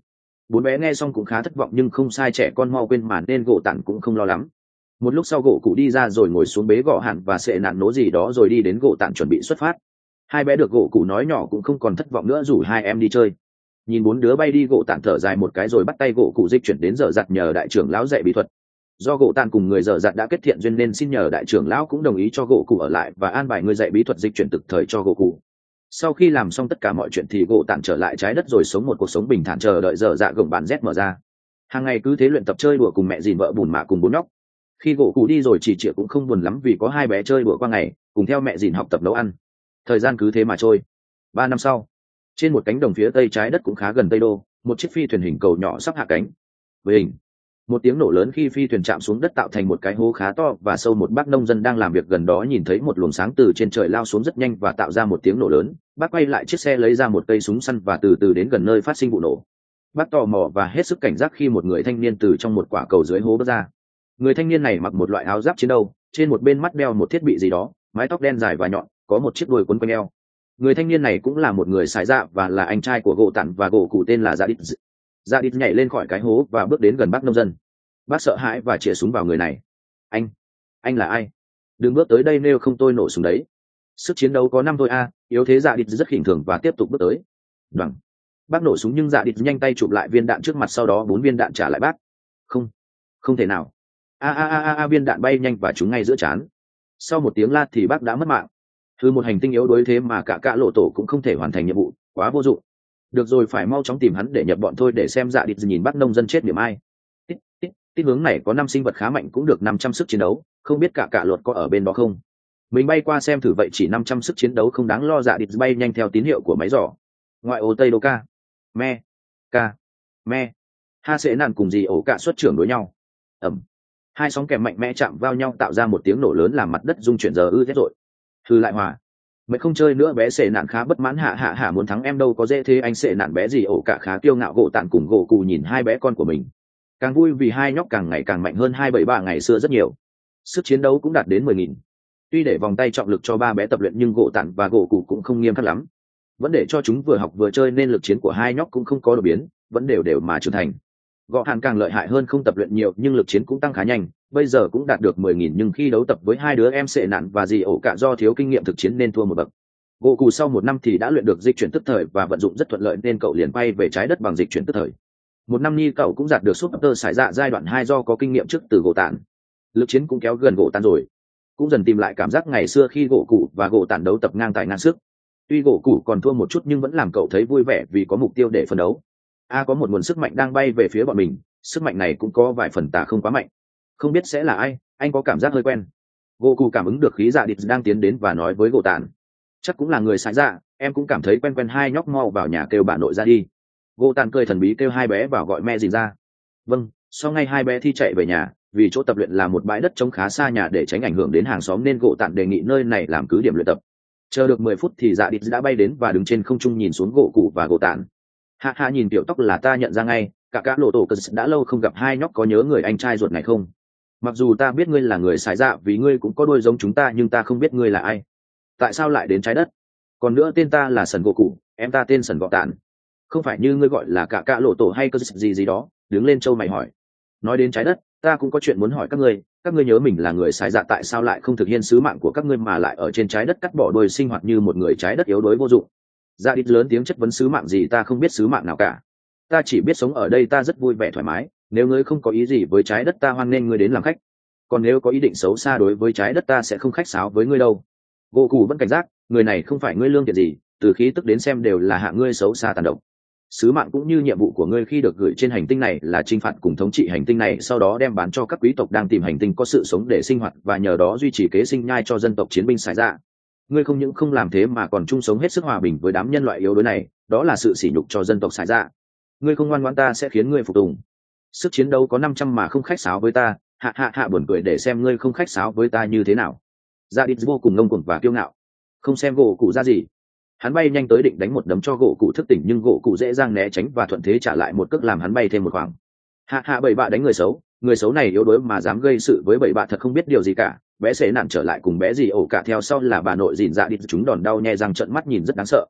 Bốn bé nghe xong cũng khá thất vọng nhưng không sai, trẻ con mau quên mà nên gỗ tản cũng không lo lắm. Một lúc sau gỗ cụ đi ra rồi ngồi xuống bế gõ hạn và sệ nạn nố gì đó rồi đi đến gỗ tản chuẩn bị xuất phát. Hai bé được gỗ cụ nói nhỏ cũng không còn thất vọng nữa, rủ hai em đi chơi. Nhìn bốn đứa bay đi, gỗ tản thở dài một cái rồi bắt tay gỗ cụ dịch chuyển đến dở dặt nhờ đại trưởng lão dạy bí thuật. Do gỗ tản cùng người dở dặt đã kết thiện duyên nên xin nhờ đại trưởng lão cũng đồng ý cho gỗ cụ ở lại và an bài người dạy bí thuật dịch chuyển thực thời cho gỗ cụ. Sau khi làm xong tất cả mọi chuyện thì gỗ tản trở lại trái đất rồi sống một cuộc sống bình thản, chờ đợi dở dạ gồng bàn Z mở ra. Hàng ngày cứ thế luyện tập chơi đùa cùng mẹ dìn vợ bùn mạ cùng bốn nhóc. Khi gỗ cụ đi rồi, chỉ chĩa cũng không buồn lắm vì có hai bé chơi đùa qua ngày, cùng theo mẹ dìn học tập nấu ăn. Thời gian cứ thế mà trôi. Ba năm sau, trên một cánh đồng phía tây trái đất cũng khá gần Tây Đô, một chiếc phi thuyền hình cầu nhỏ sắp hạ cánh. Với hình, một tiếng nổ lớn khi phi thuyền chạm xuống đất tạo thành một cái hố khá to và sâu. Một bác nông dân đang làm việc gần đó nhìn thấy một luồng sáng từ trên trời lao xuống rất nhanh và tạo ra một tiếng nổ lớn. Bác quay lại chiếc xe, lấy ra một cây súng săn và từ từ đến gần nơi phát sinh vụ nổ. Bác tò mò và hết sức cảnh giác khi một người thanh niên từ trong một quả cầu dưới hố bước ra. Người thanh niên này mặc một loại áo giáp chiến đấu, trên một bên mắt đeo một thiết bị gì đó, mái tóc đen dài và nhọn, có một chiếc đuôi quấn quanh eo. Người thanh niên này cũng là một người xài dạ và là anh trai của gỗ tản và gỗ cụ, tên là Dạ Đít. Dạ Đít nhảy lên khỏi cái hố và bước đến gần bác nông dân. Bác sợ hãi và chĩa súng vào người này. Anh, anh là ai? Đừng bước tới đây nếu không tôi nổ súng đấy. Sức chiến đấu có năm thôi a. Yếu thế. Dạ Đít rất khinh thường và tiếp tục bước tới. Đoằng. Bác nổ súng nhưng Dạ Đít nhanh tay chụp lại viên đạn trước mặt, sau đó bốn viên đạn trả lại bác. Không, không thể nào. A a a a viên đạn bay nhanh và trúng ngay giữa trán. Sau một tiếng la thì bác đã mất mạng. Thứ một hành tinh yếu đuối thế mà cả cả lộ tổ cũng không thể hoàn thành nhiệm vụ, quá vô dụng. Được rồi, phải mau chóng tìm hắn để nhập bọn thôi, để xem Dạ Đít nhìn bác nông dân chết điểm ai. Tít, tít, tít, hướng này có năm sinh vật khá mạnh, cũng được năm trăm sức chiến đấu, không biết cả cả luật có ở bên đó không. Mình bay qua xem thử, vậy chỉ năm trăm sức chiến đấu không đáng lo. Dạ Đít bay nhanh theo tín hiệu của máy dò. Ngoại ô Tây Đô ca, me, ca, me, ha sẽ nản cùng gì ổ cả xuất trưởng đối nhau. Ẩm. Hai sóng kèm mạnh mẽ chạm vào nhau tạo ra một tiếng nổ lớn làm mặt đất rung chuyển. Giờ ư thế rồi. Thư lại hòa. Mày không chơi nữa. Bé sệ nạn khá bất mãn. Hạ hạ hạ muốn thắng em đâu có dễ thế anh. Sệ nạn bé gì ổ cả khá kiêu ngạo. Gỗ tản cùng gỗ cụ nhìn hai bé con của mình càng vui vì hai nhóc càng ngày càng mạnh hơn hai bảy ba ngày xưa rất nhiều. Sức chiến đấu cũng đạt đến mười nghìn. Tuy để vòng tay trọng lực cho ba bé tập luyện nhưng gỗ tản và gỗ cụ cũng không nghiêm khắc lắm, vẫn để cho chúng vừa học vừa chơi nên lực chiến của hai nhóc cũng không có đột biến, vẫn đều đều mà trưởng thành. Gõ hàn càng lợi hại hơn, không tập luyện nhiều nhưng lực chiến cũng tăng khá nhanh, bây giờ cũng đạt được mười nghìn. Nhưng khi đấu tập với hai đứa em sệ nạn và dì ổ cả do thiếu kinh nghiệm thực chiến nên thua một bậc. Gỗ cụ sau một năm thì đã luyện được dịch chuyển tức thời và vận dụng rất thuận lợi nên cậu liền bay về trái đất bằng dịch chuyển tức thời. Một năm ni cậu cũng đạt được súp tơ sải dạ giai đoạn hai do có kinh nghiệm trước từ gỗ tản. Lực chiến cũng kéo gần gỗ tản rồi, cũng dần tìm lại cảm giác ngày xưa khi gỗ cụ và gỗ tản đấu tập ngang tài ngang sức. Tuy gỗ cụ còn thua một chút nhưng vẫn làm cậu thấy vui vẻ vì có mục tiêu để phấn đấu. A có một nguồn sức mạnh đang bay về phía bọn mình, sức mạnh này cũng có vài phần tà không quá mạnh. Không biết sẽ là ai, anh có cảm giác hơi quen. Gỗ cụ cảm ứng được khí Dạ Đít đang tiến đến và nói với gỗ tản. Chắc cũng là người sai dạ, em cũng cảm thấy quen quen. Hai nhóc mau vào nhà kêu bà nội ra đi. Gỗ tản cười thần bí kêu hai bé vào gọi mẹ dìn ra. Vâng, sau ngay hai bé thi chạy về nhà, vì chỗ tập luyện là một bãi đất trống khá xa nhà để tránh ảnh hưởng đến hàng xóm nên gỗ tản đề nghị nơi này làm cứ điểm luyện tập. Chờ được mười phút thì Dạ Đít đã bay đến và đứng trên không trung nhìn xuống gỗ cụ và gỗ tản. Hạ hạ nhìn tiểu tóc là ta nhận ra ngay, cả cả lộ tổ cờ đã lâu không gặp. Hai nhóc có nhớ người anh trai ruột này không? Mặc dù ta biết ngươi là người xài dạ vì ngươi cũng có đuôi giống chúng ta nhưng ta không biết ngươi là ai. Tại sao lại đến trái đất? Còn nữa, tên ta là Sần gỗ cụ, em ta tên Sần gọ tản. Không phải như ngươi gọi là cả cả lộ tổ hay cơ gì gì đó. Đứng lên châu mày hỏi. Nói đến trái đất, ta cũng có chuyện muốn hỏi các ngươi. Các ngươi nhớ mình là người xài dạ, tại sao lại không thực hiện sứ mạng của các ngươi mà lại ở trên trái đất cắt bỏ đuôi sinh hoạt như một người trái đất yếu đuối vô dụng? Dạ Đít lớn tiếng chất vấn. Sứ mạng gì? Ta không biết sứ mạng nào cả. Ta chỉ biết sống ở đây, ta rất vui vẻ thoải mái. Nếu ngươi không có ý gì với trái đất, ta hoan nghênh ngươi đến làm khách. Còn nếu có ý định xấu xa đối với trái đất, ta sẽ không khách sáo với ngươi đâu. Gỗ cụ vẫn cảnh giác, người này không phải ngươi lương thiện gì, từ khí tức đến xem đều là hạ ngươi xấu xa tàn độc. Sứ mạng cũng như nhiệm vụ của ngươi khi được gửi trên hành tinh này là chinh phạt cùng thống trị hành tinh này, sau đó đem bán cho các quý tộc đang tìm hành tinh có sự sống để sinh hoạt và nhờ đó duy trì kế sinh nhai cho dân tộc chiến binh xài dạ. Ngươi không những không làm thế mà còn chung sống hết sức hòa bình với đám nhân loại yếu đuối này, đó là sự sỉ nhục cho dân tộc xài dạ. Ngươi không ngoan ngoãn, ta sẽ khiến ngươi phục tùng. Sức chiến đấu có năm trăm mà không khách sáo với ta. Hạ hạ hạ buồn cười, để xem ngươi không khách sáo với ta như thế nào. Dạ Đít vô cùng ngông cuồng và kiêu ngạo. Không xem gỗ cụ ra gì, hắn bay nhanh tới định đánh một đấm cho gỗ cụ thức tỉnh nhưng gỗ cụ dễ dàng né tránh và thuận thế trả lại một cước làm hắn bay thêm một khoảng. Hạ hạ bảy bạ đánh người xấu, người xấu này yếu đuối mà dám gây sự với bảy bạ thật không biết điều gì cả. Bé sẽ nạn trở lại cùng bé gì ổ cả theo sau là bà nội dìn. Dạ Đít chúng đòn đau nhe răng trợn mắt nhìn rất đáng sợ.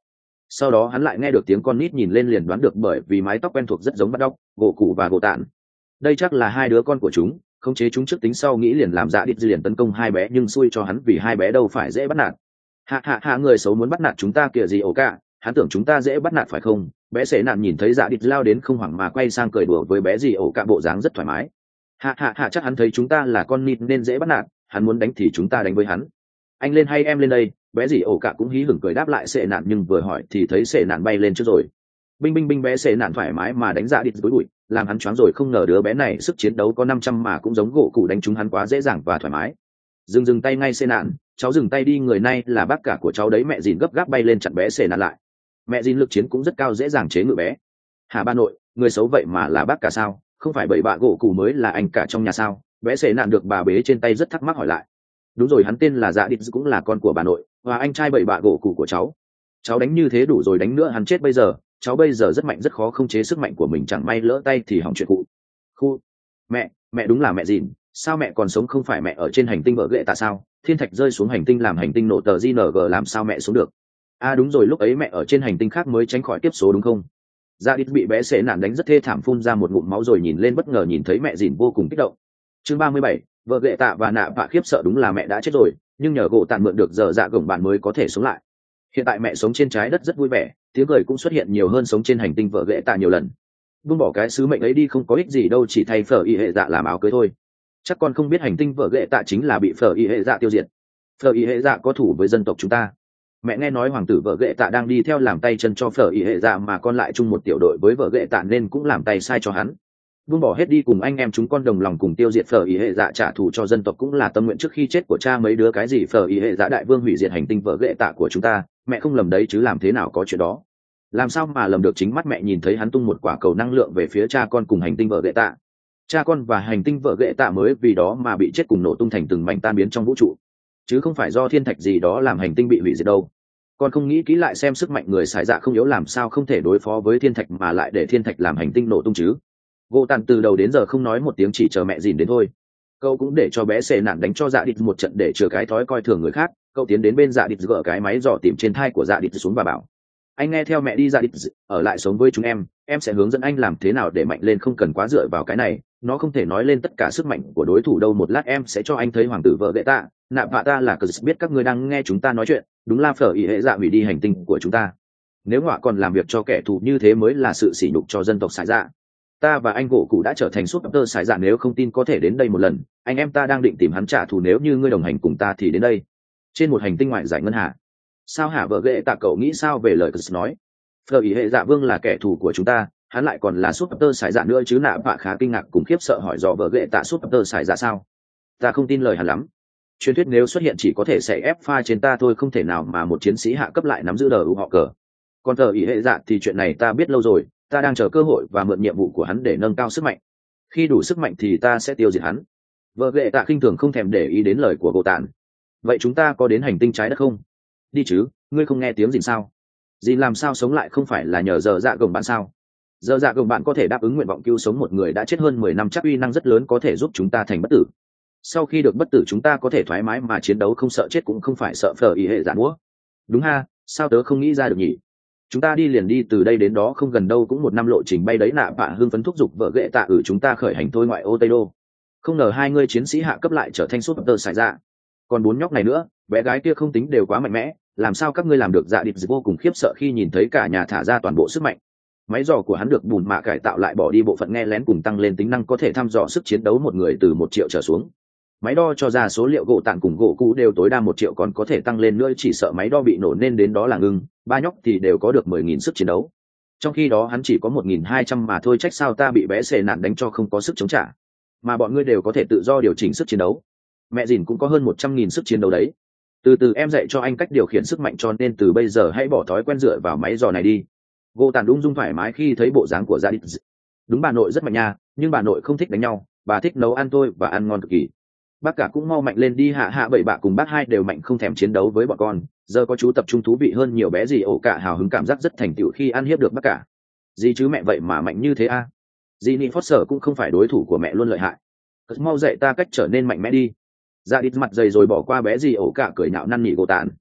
Sau đó hắn lại nghe được tiếng con nít nhìn lên liền đoán được, bởi vì mái tóc quen thuộc rất giống bắt đóc gỗ cụ và gỗ tản. Đây chắc là hai đứa con của chúng, khống chế chúng trước tính sau nghĩ liền làm dạ đít liền tấn công hai bé, nhưng xui cho hắn vì hai bé đâu phải dễ bắt nạt. Hạ hạ hạ, người xấu muốn bắt nạt chúng ta kìa gì ổ cả, hắn tưởng chúng ta dễ bắt nạt phải không? Bé sể nạn nhìn thấy dạ đít lao đến không hoảng mà quay sang cười đùa với bé gì ổ cả, bộ dáng rất thoải mái. Hạ hạ hạ, chắc hắn thấy chúng ta là con nít nên dễ bắt nạt, hắn muốn đánh thì chúng ta đánh với hắn. Anh lên hay em lên đây? Bé gì ổ cả cũng hí hửng cười đáp lại sể nạn, nhưng vừa hỏi thì thấy sể nạn bay lên trước rồi. Binh binh binh, bé sể nạn thoải mái mà đánh dạ đít túi bụi, làm hắn choáng rồi, không ngờ đứa bé này sức chiến đấu có năm trăm mà cũng giống gỗ cụ đánh chúng hắn quá dễ dàng và thoải mái. Dừng dừng tay ngay sể nạn, cháu dừng tay đi, người này là bác cả của cháu đấy. Mẹ dìn gấp gáp bay lên chặn bé sể nạn lại. Mẹ dìn lực chiến cũng rất cao, dễ dàng chế ngự bé. Hà ba nội, người xấu vậy mà là bác cả sao? Không phải bảy bạ gỗ cụ mới là anh cả trong nhà sao? Bé sể nạn được bà bế trên tay rất thắc mắc hỏi lại. Đúng rồi, hắn tên là dạ đít, cũng là con của bà nội và anh trai bảy bạ gỗ cụ của cháu. Cháu đánh như thế đủ rồi, đánh nữa hắn chết bây giờ. Cháu bây giờ rất mạnh, rất khó không chế sức mạnh của mình, chẳng may lỡ tay thì hỏng chuyện cụ. Khu, mẹ, mẹ đúng là mẹ dìn. Sao mẹ còn sống? Không phải mẹ ở trên hành tinh vợ ghệ tạ sao? Thiên thạch rơi xuống hành tinh làm hành tinh nổ tờ giê en giê, làm sao mẹ sống được? À đúng rồi, lúc ấy mẹ ở trên hành tinh khác mới tránh khỏi kiếp số đúng không? Dạ đít bị bé sể nạn đánh rất thê thảm, phun ra một ngụm máu rồi nhìn lên, bất ngờ nhìn thấy mẹ dìn vô cùng kích động. Chương ba mươi bảy, vợ ghệ tạ và nạ bạ khiếp sợ. Đúng là mẹ đã chết rồi, nhưng nhờ gỗ tàn mượn được giờ dạ gồng bạn mới có thể sống lại. Hiện tại mẹ sống trên trái đất rất vui vẻ, tiếng cười cũng xuất hiện nhiều hơn sống trên hành tinh vợ ghệ tạ nhiều lần. Buông bỏ cái sứ mệnh ấy đi, không có ích gì đâu, chỉ thay phở y hệ dạ làm áo cưới thôi. Chắc con không biết hành tinh vợ ghệ tạ chính là bị phở y hệ dạ tiêu diệt. Phở y hệ dạ có thủ với dân tộc chúng ta. Mẹ nghe nói hoàng tử vợ ghệ tạ đang đi theo làm tay chân cho phở y hệ dạ, mà con lại chung một tiểu đội với vợ ghệ tạ nên cũng làm tay sai cho hắn. Buông bỏ hết đi, cùng anh em chúng con đồng lòng cùng tiêu diệt phở y hệ dạ, trả thù cho dân tộc cũng là tâm nguyện trước khi chết của cha mấy đứa. Cái gì phở y hệ dạ đại vương hủy diệt hành tinh vợ ghệ tạ của chúng ta, mẹ không lầm đấy chứ, làm thế nào có chuyện đó? Làm sao mà lầm được? Chính mắt mẹ nhìn thấy hắn tung một quả cầu năng lượng về phía cha con cùng hành tinh vợ ghệ tạ. Cha con và hành tinh vợ ghệ tạ mới vì đó mà bị chết cùng nổ tung thành từng mảnh tan biến trong vũ trụ, chứ không phải do thiên thạch gì đó làm hành tinh bị hủy diệt đâu. Con không nghĩ kỹ lại xem, sức mạnh người xài dạ không yếu, làm sao không thể đối phó với thiên thạch mà lại để thiên thạch làm hành tinh nổ tung chứ? Gỗ tàn từ đầu đến giờ không nói một tiếng, chỉ chờ mẹ dìn đến thôi. Cậu cũng để cho bé xệ nạn đánh cho dạ đít một trận để chừa cái thói coi thường người khác. Cậu tiến đến bên dạ đít, gỡ cái máy dò tìm trên thai của dạ đít xuống và bảo: anh nghe theo mẹ đi dạ đít, ở lại sống với chúng em, em sẽ hướng dẫn anh làm thế nào để mạnh lên, không cần quá dựa vào cái này, nó không thể nói lên tất cả sức mạnh của đối thủ đâu. Một lát em sẽ cho anh thấy hoàng tử vợ ghệ tạ, nạ vạ ta là cờ biết các ngươi đang nghe chúng ta nói chuyện. Đúng là phở ý hệ dạ hủy đi hành tinh của chúng ta. Nếu họa còn làm việc cho kẻ thù như thế mới là sự sỉ nhục cho dân tộc sải dạ. Ta và anh gỗ cụ đã trở thành súp tơ sải dạ, nếu không tin có thể đến đây một lần. Anh em ta đang định tìm hắn trả thù, nếu như ngươi đồng hành cùng ta thì đến đây. Trên một hành tinh ngoại giải ngân hà. Sao hả vợ ghệ tạ, cậu nghĩ sao về lời cờ nói? Phở ý hệ dạ vương là kẻ thù của chúng ta, hắn lại còn là súp tơ sải dạ nữa chứ? Nạ vạ khá kinh ngạc cùng khiếp sợ hỏi dò vợ ghệ tạ súp tơ sải dạ sao? Ta không tin lời hắn lắm. Truyền thuyết nếu xuất hiện chỉ có thể sẽ ép pha trên ta thôi, không thể nào mà một chiến sĩ hạ cấp lại nắm giữ đờ u họ cờ. Còn thờ ý hệ dạ thì chuyện này ta biết lâu rồi, ta đang chờ cơ hội và mượn nhiệm vụ của hắn để nâng cao sức mạnh. Khi đủ sức mạnh thì ta sẽ tiêu diệt hắn. Vợ ghệ tạ khinh thường không thèm để ý đến lời của gỗ tàn. Vậy chúng ta có đến hành tinh trái đất không? Đi chứ, ngươi không nghe tiếng gì sao? Gì làm sao sống lại không phải là nhờ giờ dạ gồng bạn sao? Giờ dạ gồng bạn có thể đáp ứng nguyện vọng cứu sống một người đã chết hơn mười năm, chắc uy năng rất lớn, có thể giúp chúng ta thành bất tử. Sau khi được bất tử chúng ta có thể thoải mái mà chiến đấu, không sợ chết cũng không phải sợ phở ý hệ dạ múa. Đúng ha, sao tớ không nghĩ ra được nhỉ? Chúng ta đi liền đi, từ đây đến đó không gần đâu, cũng một năm lộ trình bay đấy. Nạ bạ hưng phấn thúc giục vợ ghệ tạ: ừ chúng ta khởi hành thôi ngoại ô Tây Đô. Không ngờ hai ngươi chiến sĩ hạ cấp lại trở thành súp tơ xảy ra. Còn bốn nhóc này nữa, bé gái kia không tính đều quá mạnh mẽ, làm sao các ngươi làm được? Dạ đít vô cùng khiếp sợ khi nhìn thấy cả nhà thả ra toàn bộ sức mạnh. Máy dò của hắn được bùn mạ cải tạo lại, bỏ đi bộ phận nghe lén cùng tăng lên tính năng có thể thăm dò sức chiến đấu một người từ một triệu trở xuống. Máy đo cho ra số liệu gỗ tàn cùng gỗ cũ đều tối đa một triệu, còn có thể tăng lên nữa, chỉ sợ máy đo bị nổ nên đến đó là ngưng. Ba nhóc thì đều có được mười nghìn sức chiến đấu, trong khi đó hắn chỉ có một nghìn hai trăm mà thôi. Trách sao ta bị bé xệ nạn đánh cho không có sức chống trả, mà bọn ngươi đều có thể tự do điều chỉnh sức chiến đấu. Mẹ dìn cũng có hơn một trăm nghìn sức chiến đấu đấy. Từ từ em dạy cho anh cách điều khiển sức mạnh, cho nên từ bây giờ hãy bỏ thói quen dựa vào máy dò này đi. Gỗ tàn ung dung thoải mái khi thấy bộ dáng của gia đình. Đúng, bà nội rất mạnh nha, nhưng bà nội không thích đánh nhau, bà thích nấu ăn thôi, và ăn ngon cực kỳ. Bác cả cũng mau mạnh lên đi. Hạ hạ bảy bạ cùng bác hai đều mạnh, không thèm chiến đấu với bọn con. Giờ có chú tập trung thú vị hơn nhiều. Bé gì ổ cả hào hứng, cảm giác rất thành tựu khi ăn hiếp được bác cả. Gì chứ mẹ, vậy mà mạnh như thế à? Dì Nị Foster cũng không phải đối thủ của mẹ, luôn lợi hại. Mau dạy ta cách trở nên mạnh mẽ đi. Dạ đít mặt dày rồi bỏ qua bé gì ổ cả, cười nhạo năn nỉ gỗ tàn.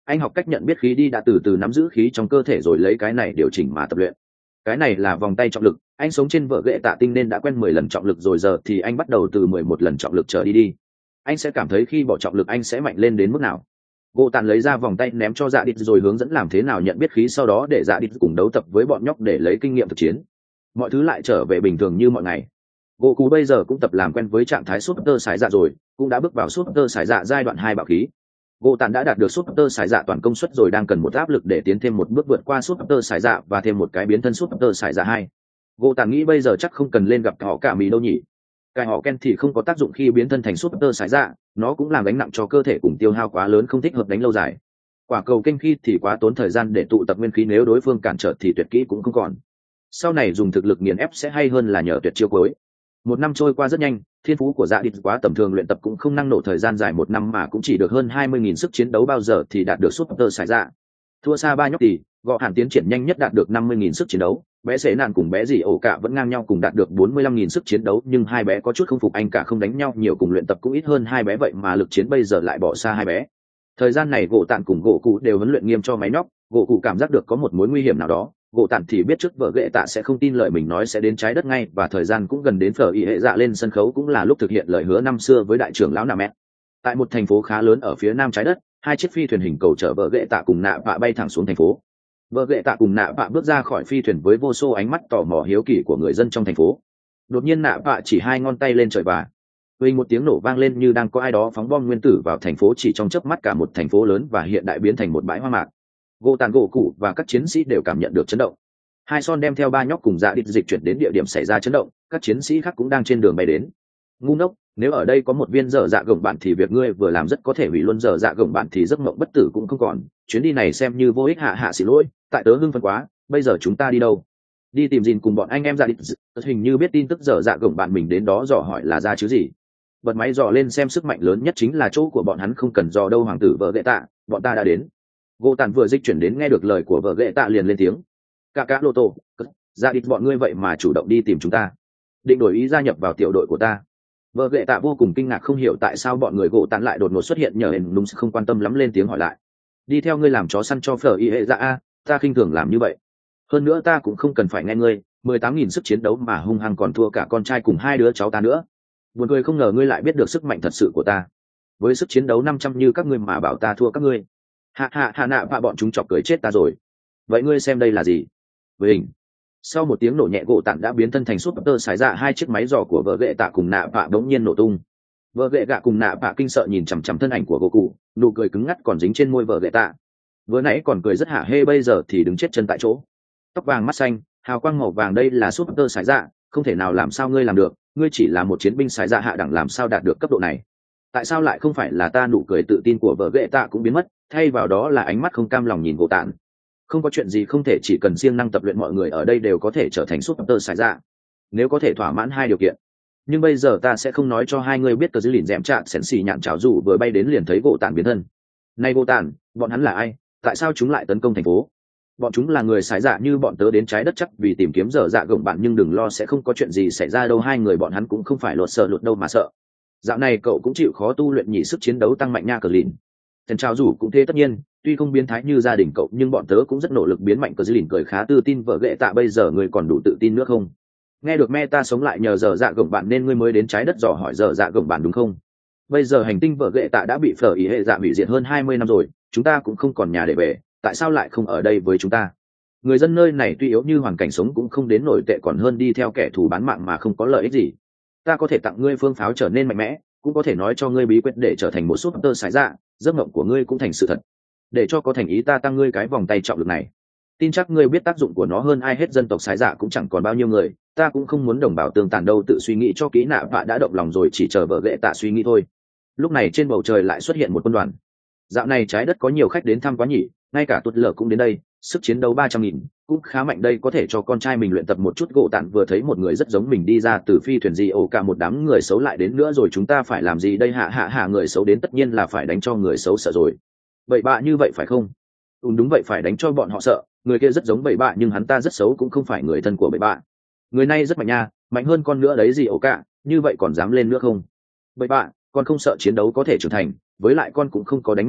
Anh học cách nhận biết khí đi đã từ từ nắm giữ khí trong cơ thể rồi lấy cái này điều chỉnh mà tập luyện. Cái này là vòng tay trọng lực, anh sống trên vở ghệ tạ tinh nên đã quen mười lần trọng lực rồi, giờ thì anh bắt đầu từ mười một lần trọng lực trở đi đi. Anh sẽ cảm thấy khi bỏ trọng lực anh sẽ mạnh lên đến mức nào. Gỗ tàn lấy ra vòng tay ném cho dạ đít rồi hướng dẫn làm thế nào nhận biết khí, sau đó để dạ đít cùng đấu tập với bọn nhóc để lấy kinh nghiệm thực chiến. Mọi thứ lại trở về bình thường như mọi ngày. Gỗ cú bây giờ cũng tập làm quen với trạng thái super sải dạ rồi, cũng đã bước vào super sải dạ giai đoạn hai bạo khí. Gỗ tàn đã đạt được super sải dạ toàn công suất rồi, đang cần một áp lực để tiến thêm một bước vượt qua super sải dạ và thêm một cái biến thân super sải dạ hai. Gỗ tàn nghĩ bây giờ chắc không cần lên gặp họ cả mì đâu nhỉ. Cái họ Ken thì không có tác dụng khi biến thân thành super sải dạ, nó cũng làm gánh nặng cho cơ thể cùng tiêu hao quá lớn, không thích hợp đánh lâu dài. Quả cầu kinh khi thì quá tốn thời gian để tụ tập nguyên khí, nếu đối phương cản trở thì tuyệt kỹ cũng không còn. Sau này dùng thực lực nghiền ép sẽ hay hơn là nhờ tuyệt chiêu cuối. Một năm trôi qua rất nhanh, thiên phú của dạ đít quá tầm thường, luyện tập cũng không năng nổ thời gian dài một năm mà cũng chỉ được hơn hai mươi nghìn sức chiến đấu, bao giờ thì đạt được super sải dạ. Thua xa ba nhóc thì gọ hẳn tiến triển nhanh nhất đạt được năm mươi nghìn sức chiến đấu, bé sể nạn cùng bé dì ổ cả vẫn ngang nhau cùng đạt được bốn mươi lăm nghìn sức chiến đấu, nhưng hai bé có chút không phục anh cả không đánh nhau nhiều, cùng luyện tập cũng ít hơn hai bé, vậy mà lực chiến bây giờ lại bỏ xa hai bé. Thời gian này gỗ tạn cùng gỗ cụ đều huấn luyện nghiêm cho máy nhóc, gỗ cụ cảm giác được có một mối nguy hiểm nào đó, gỗ tạn thì biết trước vợ ghệ tạ sẽ không tin lời mình nói sẽ đến trái đất ngay, và thời gian cũng gần đến phở y hệ dạ lên sân khấu, cũng là lúc thực hiện lời hứa năm xưa với đại trưởng lão nà mẹ. Tại một thành phố khá lớn ở phía nam trái đất, hai chiếc phi thuyền hình cầu chở vợ ghệ tạ cùng nạ vạ bay thẳng xuống thành phố. Vợ ghệ tạ cùng nạ vạ bước ra khỏi phi thuyền với vô số ánh mắt tò mò hiếu kỳ của người dân trong thành phố. Đột nhiên nạ vạ chỉ hai ngón tay lên trời và vinh một tiếng nổ vang lên như đang có ai đó phóng bom nguyên tử vào thành phố, chỉ trong chớp mắt cả một thành phố lớn và hiện đại biến thành một bãi hoang mạc. Gỗ tàn, gỗ cụ và các chiến sĩ đều cảm nhận được chấn động. Hai son đem theo ba nhóc cùng dạ đít dịch chuyển đến địa điểm xảy ra chấn động, các chiến sĩ khác cũng đang trên đường bay đến. Ngu ngốc, nếu ở đây có một viên dở dạ gồng bạn thì việc ngươi vừa làm rất có thể hủy luôn dở dạ gồng bạn, thì giấc mộng bất tử cũng không còn, chuyến đi này xem như vô ích. Hạ hạ xỉ lỗi, tại tớ hưng phấn quá. Bây giờ chúng ta đi đâu? Đi tìm gìn cùng bọn anh em dạ đít. Hình như biết tin tức dở dạ gồng bạn mình đến đó, dò hỏi là ra chứ gì. Bật máy dò lên xem sức mạnh lớn nhất chính là chỗ của bọn hắn, không cần dò đâu. Hoàng tử vợ ghệ tạ, bọn ta đã đến. Gỗ tàn vừa dịch chuyển đến nghe được lời của vợ ghệ tạ liền lên tiếng. Cả cả lô tô, dạ đít bọn ngươi vậy mà chủ động đi tìm chúng ta, định đổi ý gia nhập vào tiểu đội của ta. Vợ ghệ tạ vô cùng kinh ngạc, không hiểu tại sao bọn người gỗ tàn lại đột ngột xuất hiện, nhờ hển đúng không quan tâm lắm lên tiếng hỏi lại. Đi theo ngươi làm chó săn cho phở y hệ dạ a? Ta khinh thường làm như vậy. Hơn nữa ta cũng không cần phải nghe ngươi, mười tám nghìn sức chiến đấu mà hung hăng còn thua cả con trai cùng hai đứa cháu ta nữa. Buồn cười không ngờ ngươi lại biết được sức mạnh thật sự của ta. Với sức chiến đấu năm trăm như các ngươi mà bảo ta thua các ngươi. Hạ hạ hạ nạ và bọn chúng chọc cười chết ta rồi. Vậy ngươi xem đây là gì? Với hình. Sau một tiếng nổ nhẹ, gỗ tản đã biến thân thành super sải dạ, hai chiếc máy dò của vợ ghệ tạ cùng nạ vạ bỗng nhiên nổ tung. Vợ ghệ gạ cùng nạ vạ kinh sợ nhìn chằm chằm thân ảnh của gỗ cụ, nụ cười cứng ngắt còn dính trên môi vợ ghệ tạ. Vừa nãy còn cười rất hả hê, bây giờ thì đứng chết chân tại chỗ. Tóc vàng mắt xanh, hào quang màu vàng, đây là super sải dạ, không thể nào, làm sao ngươi làm được? Ngươi chỉ là một chiến binh sải dạ hạ đẳng, làm sao đạt được cấp độ này? Tại sao lại không phải là ta? Nụ cười tự tin của vợ ghệ tạ cũng biến mất, thay vào đó là ánh mắt không cam lòng nhìn gỗ tản. Không có chuyện gì không thể, chỉ cần siêng năng tập luyện mọi người ở đây đều có thể trở thành super sải dạ, nếu có thể thỏa mãn hai điều kiện. Nhưng bây giờ ta sẽ không nói cho hai người biết. Cờ dư lìn dẻm chạm sẻn xì nhạn chảo dù vừa bay đến liền thấy gỗ tản biến thân. Này gỗ tản, bọn hắn là ai? Tại sao chúng lại tấn công thành phố? Bọn chúng là người sải dạ như bọn tớ đến trái đất chắc vì tìm kiếm dở dạ gồng bạn, nhưng đừng lo, sẽ không có chuyện gì xảy ra đâu. Hai người bọn hắn cũng không phải lột sợ lột đâu mà sợ. Dạo này cậu cũng chịu khó tu luyện nhỉ, sức chiến đấu tăng mạnh nha. Cờ lìn thần trao rủ cũng thế, tất nhiên tuy không biến thái như gia đình cậu nhưng bọn tớ cũng rất nỗ lực biến mạnh. Cờ dư lìn cười khá tự tin. Vợ ghệ tạ, bây giờ người còn đủ tự tin nữa không? Nghe được me ta sống lại nhờ dở dạ gồng bạn nên ngươi mới đến trái đất dò hỏi dở dạ gồng bạn đúng không? Bây giờ hành tinh vợ ghệ tạ đã bị phở ý hệ dạ hủy diệt hơn hai mươi năm rồi, chúng ta cũng không còn nhà để về, tại sao lại không ở đây với chúng ta? Người dân nơi này tuy yếu như hoàn cảnh sống cũng không đến nổi tệ, còn hơn đi theo kẻ thù bán mạng mà không có lợi ích gì. Ta có thể tặng ngươi phương pháo trở nên mạnh mẽ, cũng có thể nói cho ngươi bí quyết để trở thành một super sải dạ, giấc mộng của ngươi cũng thành sự thật. Để cho có thành ý ta tăng ngươi cái vòng tay trọng lực này. Tin chắc ngươi biết tác dụng của nó hơn ai hết, dân tộc sải dạ cũng chẳng còn bao nhiêu người, ta cũng không muốn đồng bào tương tàn đâu, tự suy nghĩ cho kỹ. Nạ vạ đã động lòng rồi, chỉ chờ vợ ghệ tạ suy nghĩ thôi. Lúc này trên bầu trời lại xuất hiện một quân đoàn. Dạo này trái đất có nhiều khách đến thăm quá nhỉ, ngay cả tuột lở cũng đến đây, sức chiến đấu ba trăm nghìn, cũng khá mạnh đây, có thể cho con trai mình luyện tập một chút. Gỗ tản vừa thấy một người rất giống mình đi ra từ phi thuyền gì, ồ cả một đám người xấu lại đến nữa rồi, chúng ta phải làm gì đây? Hạ hạ hạ, người xấu đến tất nhiên là phải đánh cho người xấu sợ rồi. Bậy bạ như vậy phải không? Ừ đúng vậy, phải đánh cho bọn họ sợ. Người kia rất giống bậy bạ nhưng hắn ta rất xấu, cũng không phải người thân của bậy bạ. Người này rất mạnh nha, mạnh hơn con nữa đấy gì ồ cả, như vậy còn dám lên nữa không? Bậy bạ, con không sợ chiến đấu có thể trưởng thành, với lại con cũng không có đánh một mình,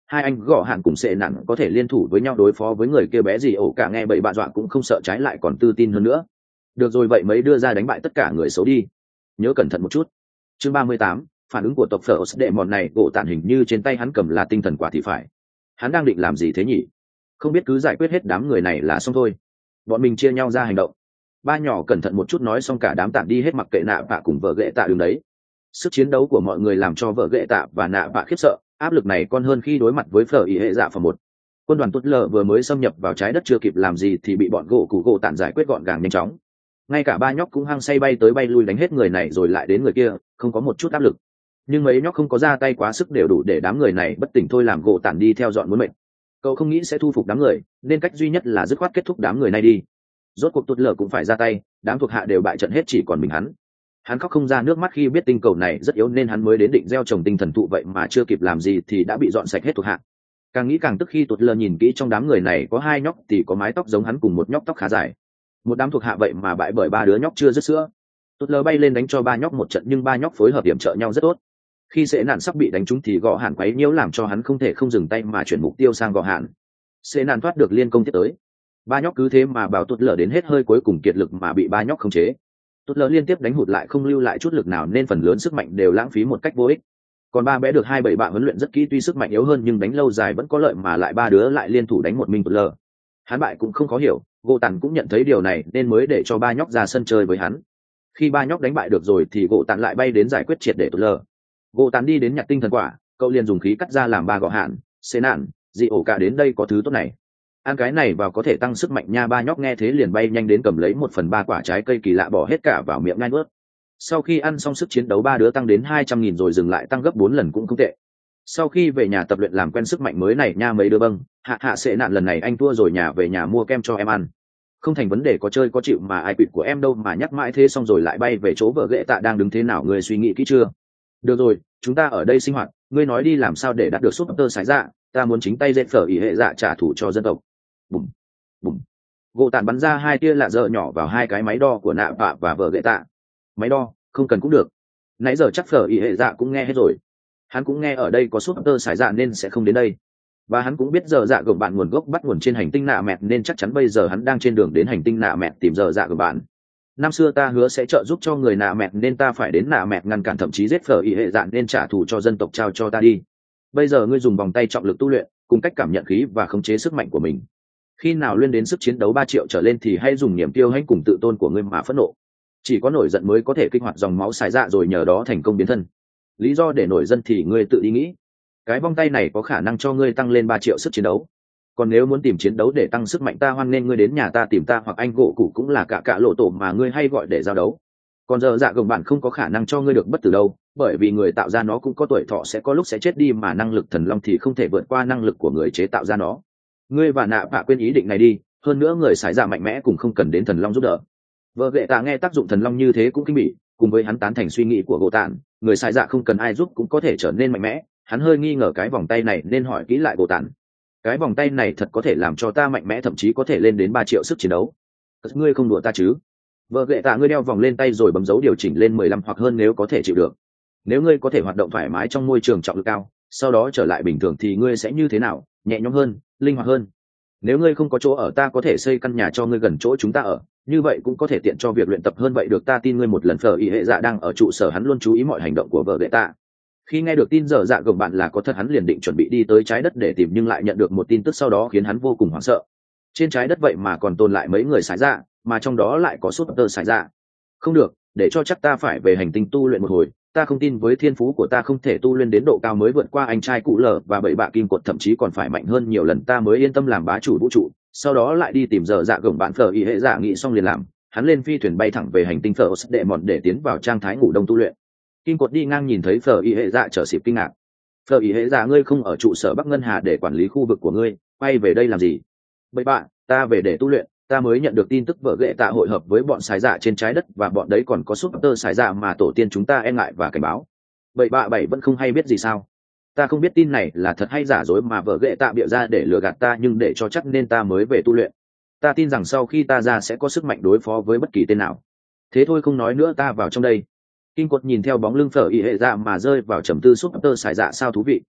hai anh gõ hạn cùng sệ nặng có thể liên thủ với nhau đối phó với người kia bé gì ổ cả nghe bậy bạ dọa cũng không sợ, trái lại còn tự tin hơn nữa. Được rồi, vậy mấy đưa ra đánh bại tất cả người xấu đi, nhớ cẩn thận một chút. Chương ba mươi tám, phản ứng của tộc phở đệ mòn này. Gỗ tản hình như trên tay hắn cầm là tinh thần quả thì phải. Hắn đang định làm gì thế nhỉ? Không biết cứ giải quyết hết đám người này là xong thôi. Bọn mình chia nhau ra hành động. Ba nhỏ cẩn thận một chút nói xong cả đám tản đi hết, mặc kệ nạ vạ cùng vợ ghệ tạ đứng đấy. Sức chiến đấu của mọi người làm cho vợ ghệ tạ và nạ vạ khiếp sợ, áp lực này còn hơn khi đối mặt với phở ý hệ dạ phần một. Quân đoàn tốt lờ vừa mới xâm nhập vào trái đất chưa kịp làm gì thì bị bọn gỗ cụ gỗ tản giải quyết gọn gàng nhanh chóng. Ngay cả ba nhóc cũng hăng say bay tới bay lui đánh hết người này rồi lại đến người kia, không có một chút áp lực. Nhưng mấy nhóc không có ra tay quá sức đều đủ để đám người này bất tỉnh thôi, làm gỗ tản đi theo dọn muốn mệnh. Cậu không nghĩ sẽ thu phục đám người, nên cách duy nhất là dứt khoát kết thúc đám người này đi. Rốt cuộc tốt lờ cũng phải ra tay, đám thuộc hạ đều bại trận hết chỉ còn mình hắn. Hắn khóc không ra nước mắt khi biết tinh cầu này rất yếu nên hắn mới đến định gieo trồng tinh thần thụ, vậy mà chưa kịp làm gì thì đã bị dọn sạch hết thuộc hạ. Càng nghĩ càng tức khi tốt lờ nhìn kỹ trong đám người này có hai nhóc thì có mái tóc giống hắn cùng một nhóc tóc khá dài. Một đám thuộc hạ vậy mà bại bởi ba đứa nhóc chưa dứt sữa. Tốt lờ bay lên đánh cho ba nhóc một trận nhưng ba nhóc phối hợp điểm trợ nhau rất tốt. Khi sệ nạn sắp bị đánh trúng thì gõ hạn quấy nhiễu làm cho hắn không thể không dừng tay mà chuyển mục tiêu sang gõ hạn. Sệ nạn thoát được liên công tiếp tới. Ba nhóc cứ thế mà bảo tốt lờ đến hết hơi cuối cùng kiệt lực mà bị ba nhóc khống chế. Tốt lờ liên tiếp đánh hụt lại không lưu lại chút lực nào nên phần lớn sức mạnh đều lãng phí một cách vô ích. Còn ba bé được hai bảy bạn huấn luyện rất kỹ, tuy sức mạnh yếu hơn nhưng đánh lâu dài vẫn có lợi, mà lại ba đứa lại liên thủ đánh một mình tốt lờ. Hắn bại cũng không khó hiểu, gỗ tàn cũng nhận thấy điều này nên mới để cho ba nhóc ra sân chơi với hắn. Khi ba nhóc đánh bại được rồi thì gỗ tàn lại bay đến giải quyết triệt để tốt lờ. Gỗ tàn đi đến nhặt tinh thần quả, cậu liền dùng khí cắt ra làm ba gọ hạn, xế nạn, dị ổ cả đến đây có thứ tốt này. Ăn cái này vào có thể tăng sức mạnh nha. Ba nhóc nghe thế liền bay nhanh đến cầm lấy một phần ba quả trái cây kỳ lạ bỏ hết cả vào miệng nhai nuốt. Sau khi ăn xong sức chiến đấu ba đứa tăng đến hai trăm nghìn rồi dừng lại, tăng gấp bốn lần cũng không tệ. Sau khi về nhà tập luyện làm quen sức mạnh mới này nha mấy đứa bâng, hạ hạ sẽ nạn lần này anh thua rồi, nhà về nhà mua kem cho em ăn. Không thành vấn đề, có chơi có chịu mà, ai quỵt của em đâu mà nhắc mãi thế. Xong rồi lại bay về chỗ vợ ghệ tạ đang đứng thế nào, người suy nghĩ kỹ chưa? Được rồi, chúng ta ở đây sinh hoạt, ngươi nói đi làm sao để đạt được súp tơ sải dạ, ta muốn chính tay dệt phở ỉ hệ dạ trả thù cho dân tộc. Bùm bùm, gỗ tàn bắn ra hai tia lạ dở nhỏ vào hai cái máy đo của nạ vạ và vợ ghệ tạ. Máy đo không cần cũng được, nãy giờ chắc phở ỉ hệ dạ cũng nghe hết rồi. Hắn cũng nghe ở đây có súp tơ sải dạ nên sẽ không đến đây, và hắn cũng biết giờ dạ gồng bạn nguồn gốc bắt nguồn trên hành tinh nạ mẹt nên chắc chắn bây giờ hắn đang trên đường đến hành tinh nạ mẹt tìm giờ dạ gồng bạn. Năm xưa ta hứa sẽ trợ giúp cho người nạ mẹt nên ta phải đến nạ mẹt ngăn cản, thậm chí giết phở ỉ hệ dạ nên trả thù cho dân tộc, trao cho ta đi. Bây giờ ngươi dùng vòng tay trọng lực tu luyện cùng cách cảm nhận khí và khống chế sức mạnh của mình. Khi nào lên đến sức chiến đấu ba triệu trở lên thì hãy dùng niềm kiêu hãnh cùng tự tôn của ngươi mà phẫn nộ. Chỉ có nổi giận mới có thể kích hoạt dòng máu xài dạ rồi nhờ đó thành công biến thân. Lý do để nổi giận thì ngươi tự ý nghĩ. Cái vòng tay này có khả năng cho ngươi tăng lên ba triệu sức chiến đấu. Còn nếu muốn tìm chiến đấu để tăng sức mạnh, ta hoan nên ngươi đến nhà ta tìm ta, hoặc anh gỗ cũ cũng là cả cả lộ tổ mà ngươi hay gọi để giao đấu. Còn giờ dạ gồng bạn không có khả năng cho ngươi được bất tử đâu, bởi vì người tạo ra nó cũng có tuổi thọ, sẽ có lúc sẽ chết đi, mà năng lực thần long thì không thể vượt qua năng lực của người chế tạo ra nó. Ngươi và nạ vạ quên ý định này đi, hơn nữa người xài dạ mạnh mẽ cũng không cần đến thần long giúp đỡ. Vợ ghệ tạ nghe tác dụng thần long như thế cũng kinh bỉ, cùng với hắn tán thành suy nghĩ của gỗ tản, người xài dạ không cần ai giúp cũng có thể trở nên mạnh mẽ. Hắn hơi nghi ngờ cái vòng tay này nên hỏi kỹ lại gỗ tản. Cái vòng tay này thật có thể làm cho ta mạnh mẽ, thậm chí có thể lên đến ba triệu sức chiến đấu. Ngươi không đùa ta chứ? Vợ ghệ tạ, ngươi đeo vòng lên tay rồi bấm dấu điều chỉnh lên mười lăm hoặc hơn nếu có thể chịu được. Nếu ngươi có thể hoạt động thoải mái trong môi trường trọng lực cao, sau đó trở lại bình thường thì ngươi sẽ như thế nào? Nhẹ nhõm hơn, linh hoạt hơn. Nếu ngươi không có chỗ ở, ta có thể xây căn nhà cho ngươi gần chỗ chúng ta ở, như vậy cũng có thể tiện cho việc luyện tập hơn. Vậy được, ta tin ngươi một lần. Phở ý hệ dạ đang ở trụ sở, hắn luôn chú ý mọi hành động của vợ ghệ tạ. Khi nghe được tin giờ dạ gồng bạn là có thật, hắn liền định chuẩn bị đi tới trái đất để tìm, nhưng lại nhận được một tin tức sau đó khiến hắn vô cùng hoảng sợ. Trên trái đất vậy mà còn tồn lại mấy người xài dạ, mà trong đó lại có súp tơ xài dạ. Không được, để cho chắc ta phải về hành tinh tu luyện một hồi. Ta không tin với thiên phú của ta không thể tu luyện đến độ cao mới vượt qua anh trai cụ lờ và bảy bạ kim cột, thậm chí còn phải mạnh hơn nhiều lần, ta mới yên tâm làm bá chủ vũ trụ. Sau đó lại đi tìm giờ dạ gồng bạn. Phở ý hệ dạ nghĩ xong liền làm, hắn lên phi thuyền bay thẳng về hành tinh phở đệ mòn để tiến vào trạng thái ngủ đông tu luyện. Kim cột đi ngang nhìn thấy phở ý hệ dạ trở xịp kinh ngạc. Phở ý hệ dạ, ngươi không ở trụ sở Bắc Ngân Hà để quản lý khu vực của ngươi, quay về đây làm gì? Bảy bạ, ta về để tu luyện. Ta mới nhận được tin tức vợ ghệ tạ hội hợp với bọn xài dạ trên trái đất, và bọn đấy còn có súp tơ xài dạ mà tổ tiên chúng ta e ngại và cảnh báo. Bảy bạ bảy vẫn không hay biết gì sao? Ta không biết tin này là thật hay giả dối mà vợ ghệ tạ bịa ra để lừa gạt ta, nhưng để cho chắc nên ta mới về tu luyện. Ta tin rằng sau khi ta ra sẽ có sức mạnh đối phó với bất kỳ tên nào. Thế thôi, không nói nữa, ta vào trong đây. Kinh cột nhìn theo bóng lưng phở ý hệ dạ mà rơi vào trầm tư. Súp tơ xài dạ sao thú vị.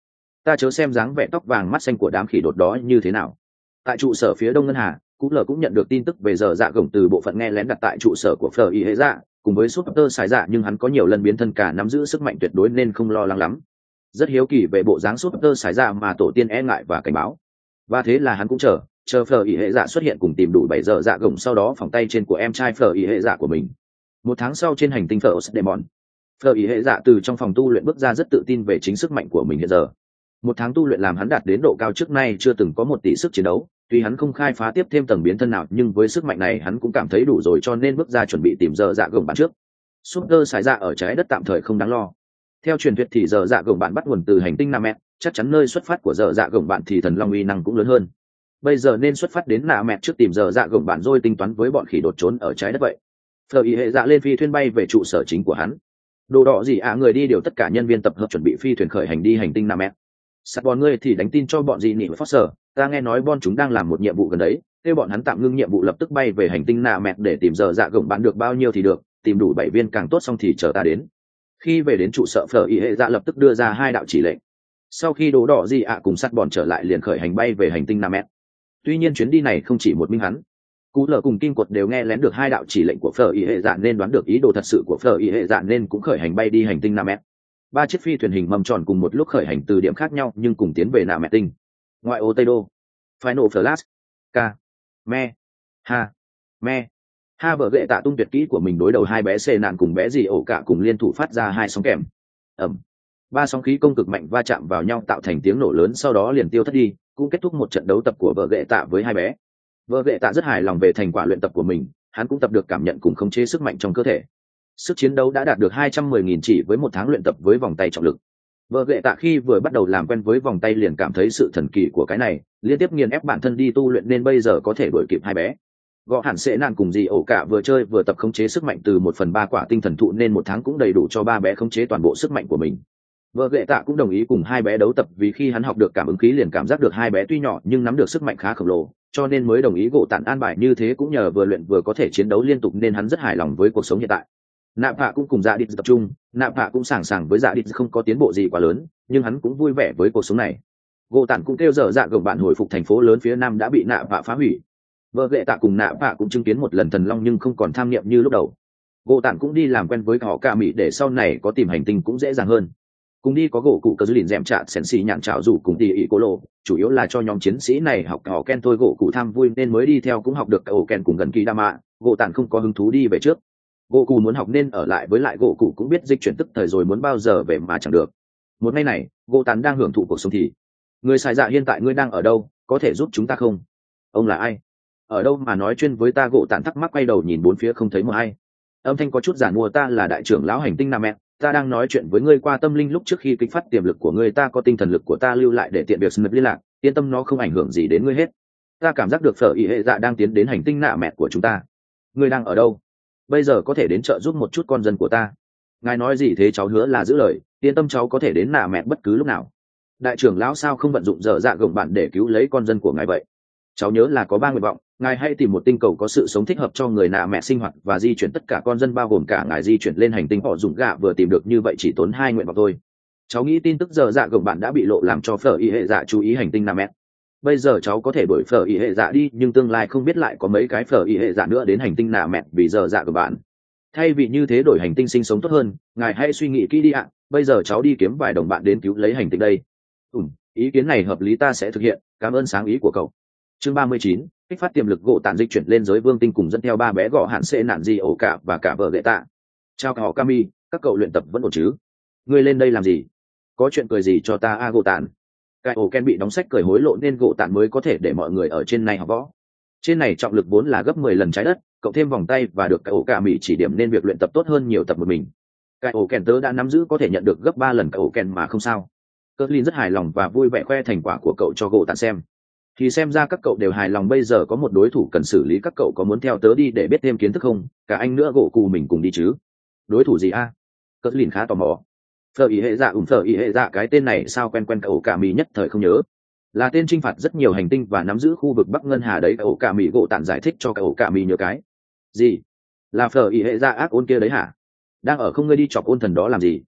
ta chớ xem dáng vẻ tóc vàng mắt xanh của đám khỉ đột đó như thế nào. Tại trụ sở phía đông ngân hà, cú lờ cũng nhận được tin tức về giờ dạ gồng từ bộ phận nghe lén đặt tại trụ sở của phở y hệ dạ cùng với super xài dạ, nhưng hắn có nhiều lần biến thân cả nắm giữ sức mạnh tuyệt đối nên không lo lắng lắm. Rất hiếu kỳ về bộ dáng super xài dạ mà tổ tiên e ngại và cảnh báo, và thế là hắn cũng chờ chờ phở y hệ dạ xuất hiện cùng tìm đủ bảy giờ dạ gồng, sau đó phòng tay trên của em trai phở y hệ dạ của mình. Một tháng sau trên hành tinh phở Demon, phở y hệ dạ từ trong phòng tu luyện bước ra rất tự tin về chính sức mạnh của mình hiện giờ. Một tháng tu luyện làm hắn đạt đến độ cao trước nay chưa từng có một tỷ sức chiến đấu. Tuy hắn không khai phá tiếp thêm tầng biến thân nào, nhưng với sức mạnh này hắn cũng cảm thấy đủ rồi, cho nên bước ra chuẩn bị tìm giờ dạ gồng bạn trước. Super xài dạ ở trái đất tạm thời không đáng lo. Theo truyền thuyết thì giờ dạ gồng bạn bắt nguồn từ hành tinh Nam Mẹ, chắc chắn nơi xuất phát của giờ dạ gồng bạn thì thần long uy năng cũng lớn hơn. Bây giờ nên xuất phát đến Nam Mẹ trước tìm giờ dạ gồng bạn rồi tính toán với bọn khỉ đột trốn ở trái đất vậy. Phở y hệ dạ lên phi thuyền bay về trụ sở chính của hắn. Đồ đỏ gì à, người đi điều tất cả nhân viên tập hợp chuẩn bị phi thuyền khởi hành đi hành tinh Nam Mẹ. Sắt bọn ngươi thì đánh tin cho bọn gì nị Foster, ta nghe nói bọn chúng đang làm một nhiệm vụ gần đấy, kêu bọn hắn tạm ngưng nhiệm vụ lập tức bay về hành tinh Nam Mẹ để tìm giờ dạ gồng bạn, được bao nhiêu thì được, tìm đủ bảy viên càng tốt, xong thì chờ ta đến. Khi về đến trụ sở, phở y hệ dạ lập tức đưa ra hai đạo chỉ lệnh. Sau khi đồ đỏ gì ạ cùng sắt bọn trở lại liền khởi hành bay về hành tinh Nam Mẹ. Tuy nhiên chuyến đi này không chỉ một mình hắn, cú lờ cùng kim quật đều nghe lén được hai đạo chỉ lệnh của phở y hệ dạ nên đoán được ý đồ thật sự của phở y hệ dạ nên cũng khởi hành bay đi hành tinh Nam Mẹ. Ba chiếc phi thuyền hình mâm tròn cùng một lúc khởi hành từ điểm khác nhau nhưng cùng tiến về Nam Mẹ tinh. Ngoại ô Tây Đô, Final Flash, K, Me, Ha, Me, Ha vợ gệ tạ tung tuyệt kỹ của mình đối đầu hai bé xê nạn cùng bé gì ổ cả cùng liên thủ phát ra hai sóng kèm. Ẩm. Ba sóng khí công cực mạnh va chạm vào nhau tạo thành tiếng nổ lớn, sau đó liền tiêu thất đi, cũng kết thúc một trận đấu tập của vợ gệ tạ với hai bé. Vợ gệ tạ rất hài lòng về thành quả luyện tập của mình, hắn cũng tập được cảm nhận cùng khống chế sức mạnh trong cơ thể. Sức chiến đấu đã đạt được hai trăm mười nghìn chỉ với một tháng luyện tập với vòng tay trọng lực. Vợ gệ tạ khi vừa bắt đầu làm quen với vòng tay liền cảm thấy sự thần kỳ của cái này, liên tiếp nghiền ép bản thân đi tu luyện nên bây giờ có thể đuổi kịp hai bé. Gõ hẳn sẽ nạn cùng gì ổ cả vừa chơi vừa tập khống chế sức mạnh từ một phần ba quả tinh thần thụ nên một tháng cũng đầy đủ cho ba bé khống chế toàn bộ sức mạnh của mình. Vợ gệ tạ cũng đồng ý cùng hai bé đấu tập vì khi hắn học được cảm ứng khí liền cảm giác được hai bé tuy nhỏ nhưng nắm được sức mạnh khá khổng lồ, cho nên mới đồng ý gỗ tản an bài như thế, cũng nhờ vừa luyện vừa có thể chiến đấu liên tục nên hắn rất hài lòng với cuộc sống hiện tại. Nạp Hạ cũng cùng Dạ Địch tập trung, Nạp Hạ cũng sẵn sàng với Dạ Địch không có tiến bộ gì quá lớn, nhưng hắn cũng vui vẻ với cuộc sống này. Gỗ tản cũng kêu giờ dạ gồng bạn hồi phục thành phố lớn phía nam đã bị Nạp Hạ phá hủy. Vợ gệ tạ cùng Nạp Hạ cũng chứng kiến một lần thần long nhưng không còn tham niệm như lúc đầu. Gỗ tản cũng đi làm quen với họ cả mỹ để sau này có tìm hành tinh cũng dễ dàng hơn. Cùng đi có gỗ cụ cơ dư lìn dẹm chạ sèn xì nhạn trào rủ cùng tỉ ỉ cô lộ, chủ yếu là cho nhóm chiến sĩ này học họ ken thôi, gỗ cụ tham vui nên mới đi theo, cũng học được ổ ken cùng gần kỳ đa mạ. Gỗ tản không có hứng thú đi về trước, gỗ cụ muốn học nên ở lại, với lại gỗ cụ cũng biết dịch chuyển tức thời rồi muốn bao giờ về mà chẳng được. Một ngày này gỗ tản đang hưởng thụ cuộc sống thì người xài dạ, hiện tại ngươi đang ở đâu, có thể giúp chúng ta không? Ông là ai, ở đâu mà nói chuyên với ta? Gỗ tản thắc mắc quay đầu nhìn bốn phía không thấy một ai. Âm thanh có chút giản mua, ta là đại trưởng lão hành tinh Nam Mẹ, ta đang nói chuyện với ngươi qua tâm linh lúc trước khi kích phát tiềm lực của ngươi, ta có tinh thần lực của ta lưu lại để tiện việc snip liên lạc, yên tâm nó không ảnh hưởng gì đến ngươi hết. Ta cảm giác được phở y hệ dạ đang tiến đến hành tinh Nam Mẹ của chúng ta. Ngươi đang ở đâu? Bây giờ có thể đến trợ giúp một chút con dân của ta. Ngài nói gì thế? Cháu hứa là giữ lời, yên tâm cháu có thể đến Nam Mẹ bất cứ lúc nào. Đại trưởng lão sao không vận dụng giờ dạ gồng bạn để cứu lấy con dân của ngài vậy? Cháu nhớ là có ba nguyện vọng, ngài hãy tìm một tinh cầu có sự sống thích hợp cho người Nam Mẹ sinh hoạt và di chuyển tất cả con dân, bao gồm cả ngài di chuyển lên hành tinh họ dùng gạ vừa tìm được, như vậy chỉ tốn hai nguyện vọng thôi. Cháu nghĩ tin tức giờ dạ gồng bạn đã bị lộ làm cho phở y hệ dạ chú ý hành tinh Nam Mẹ. Bây giờ cháu có thể đuổi phở y hệ dạ đi, nhưng tương lai không biết lại có mấy cái phở y hệ dạ nữa đến hành tinh Nam Mẹ vì giờ dạ gồng bạn. Thay vì như thế đổi hành tinh sinh sống tốt hơn, ngài hãy suy nghĩ kỹ đi ạ. Bây giờ cháu đi kiếm vài đồng bạn đến cứu lấy hành tinh đây. Ừ, ý kiến này hợp lý, ta sẽ thực hiện, cảm ơn sáng ý của cậu. Chương ba mươi chín, kích phát tiềm lực. Gỗ tản dịch chuyển lên giới vương tinh cùng dẫn theo ba bé gọ hạn xệ nạn gì ổ cả và cả vợ gệ tạ. Chào cả họ Kami, các cậu luyện tập vẫn ổn chứ? Ngươi lên đây làm gì? Có chuyện cười gì cho ta a? À, gỗ tản. Cái ổ Ken bị đóng sách cười hối lộ nên gỗ tản mới có thể để mọi người ở trên này học võ. Trên này trọng lực vốn là gấp mười lần trái đất, cộng thêm vòng tay và được cái ổ cả mỹ chỉ điểm nên việc luyện tập tốt hơn nhiều tập một mình. Cái ổ Ken tớ đã nắm giữ có thể nhận được gấp ba lần cái ổ Ken mà không sao. Cutler rất hài lòng và vui vẻ khoe thành quả của cậu cho gỗ tản xem. Thì xem ra các cậu đều hài lòng, bây giờ có một đối thủ cần xử lý, các cậu có muốn theo tớ đi để biết thêm kiến thức không? Cả anh nữa gỗ cù mình cùng đi chứ. Đối thủ gì a? À? Cutler khá tò mò. Phở ý hệ dạ, ủng phở ý hệ dạ, cái tên này sao quen quen, cậu cả mì nhất thời không nhớ. Là tên chinh phạt rất nhiều hành tinh và nắm giữ khu vực Bắc Ngân Hà đấy. Cậu cả mì gỗ tản giải thích cho cậu cả mì nhớ cái gì. Là phở ý hệ dạ ác ôn kia đấy hả? Đang ở không? Ngươi đi chọc ôn thần đó làm gì?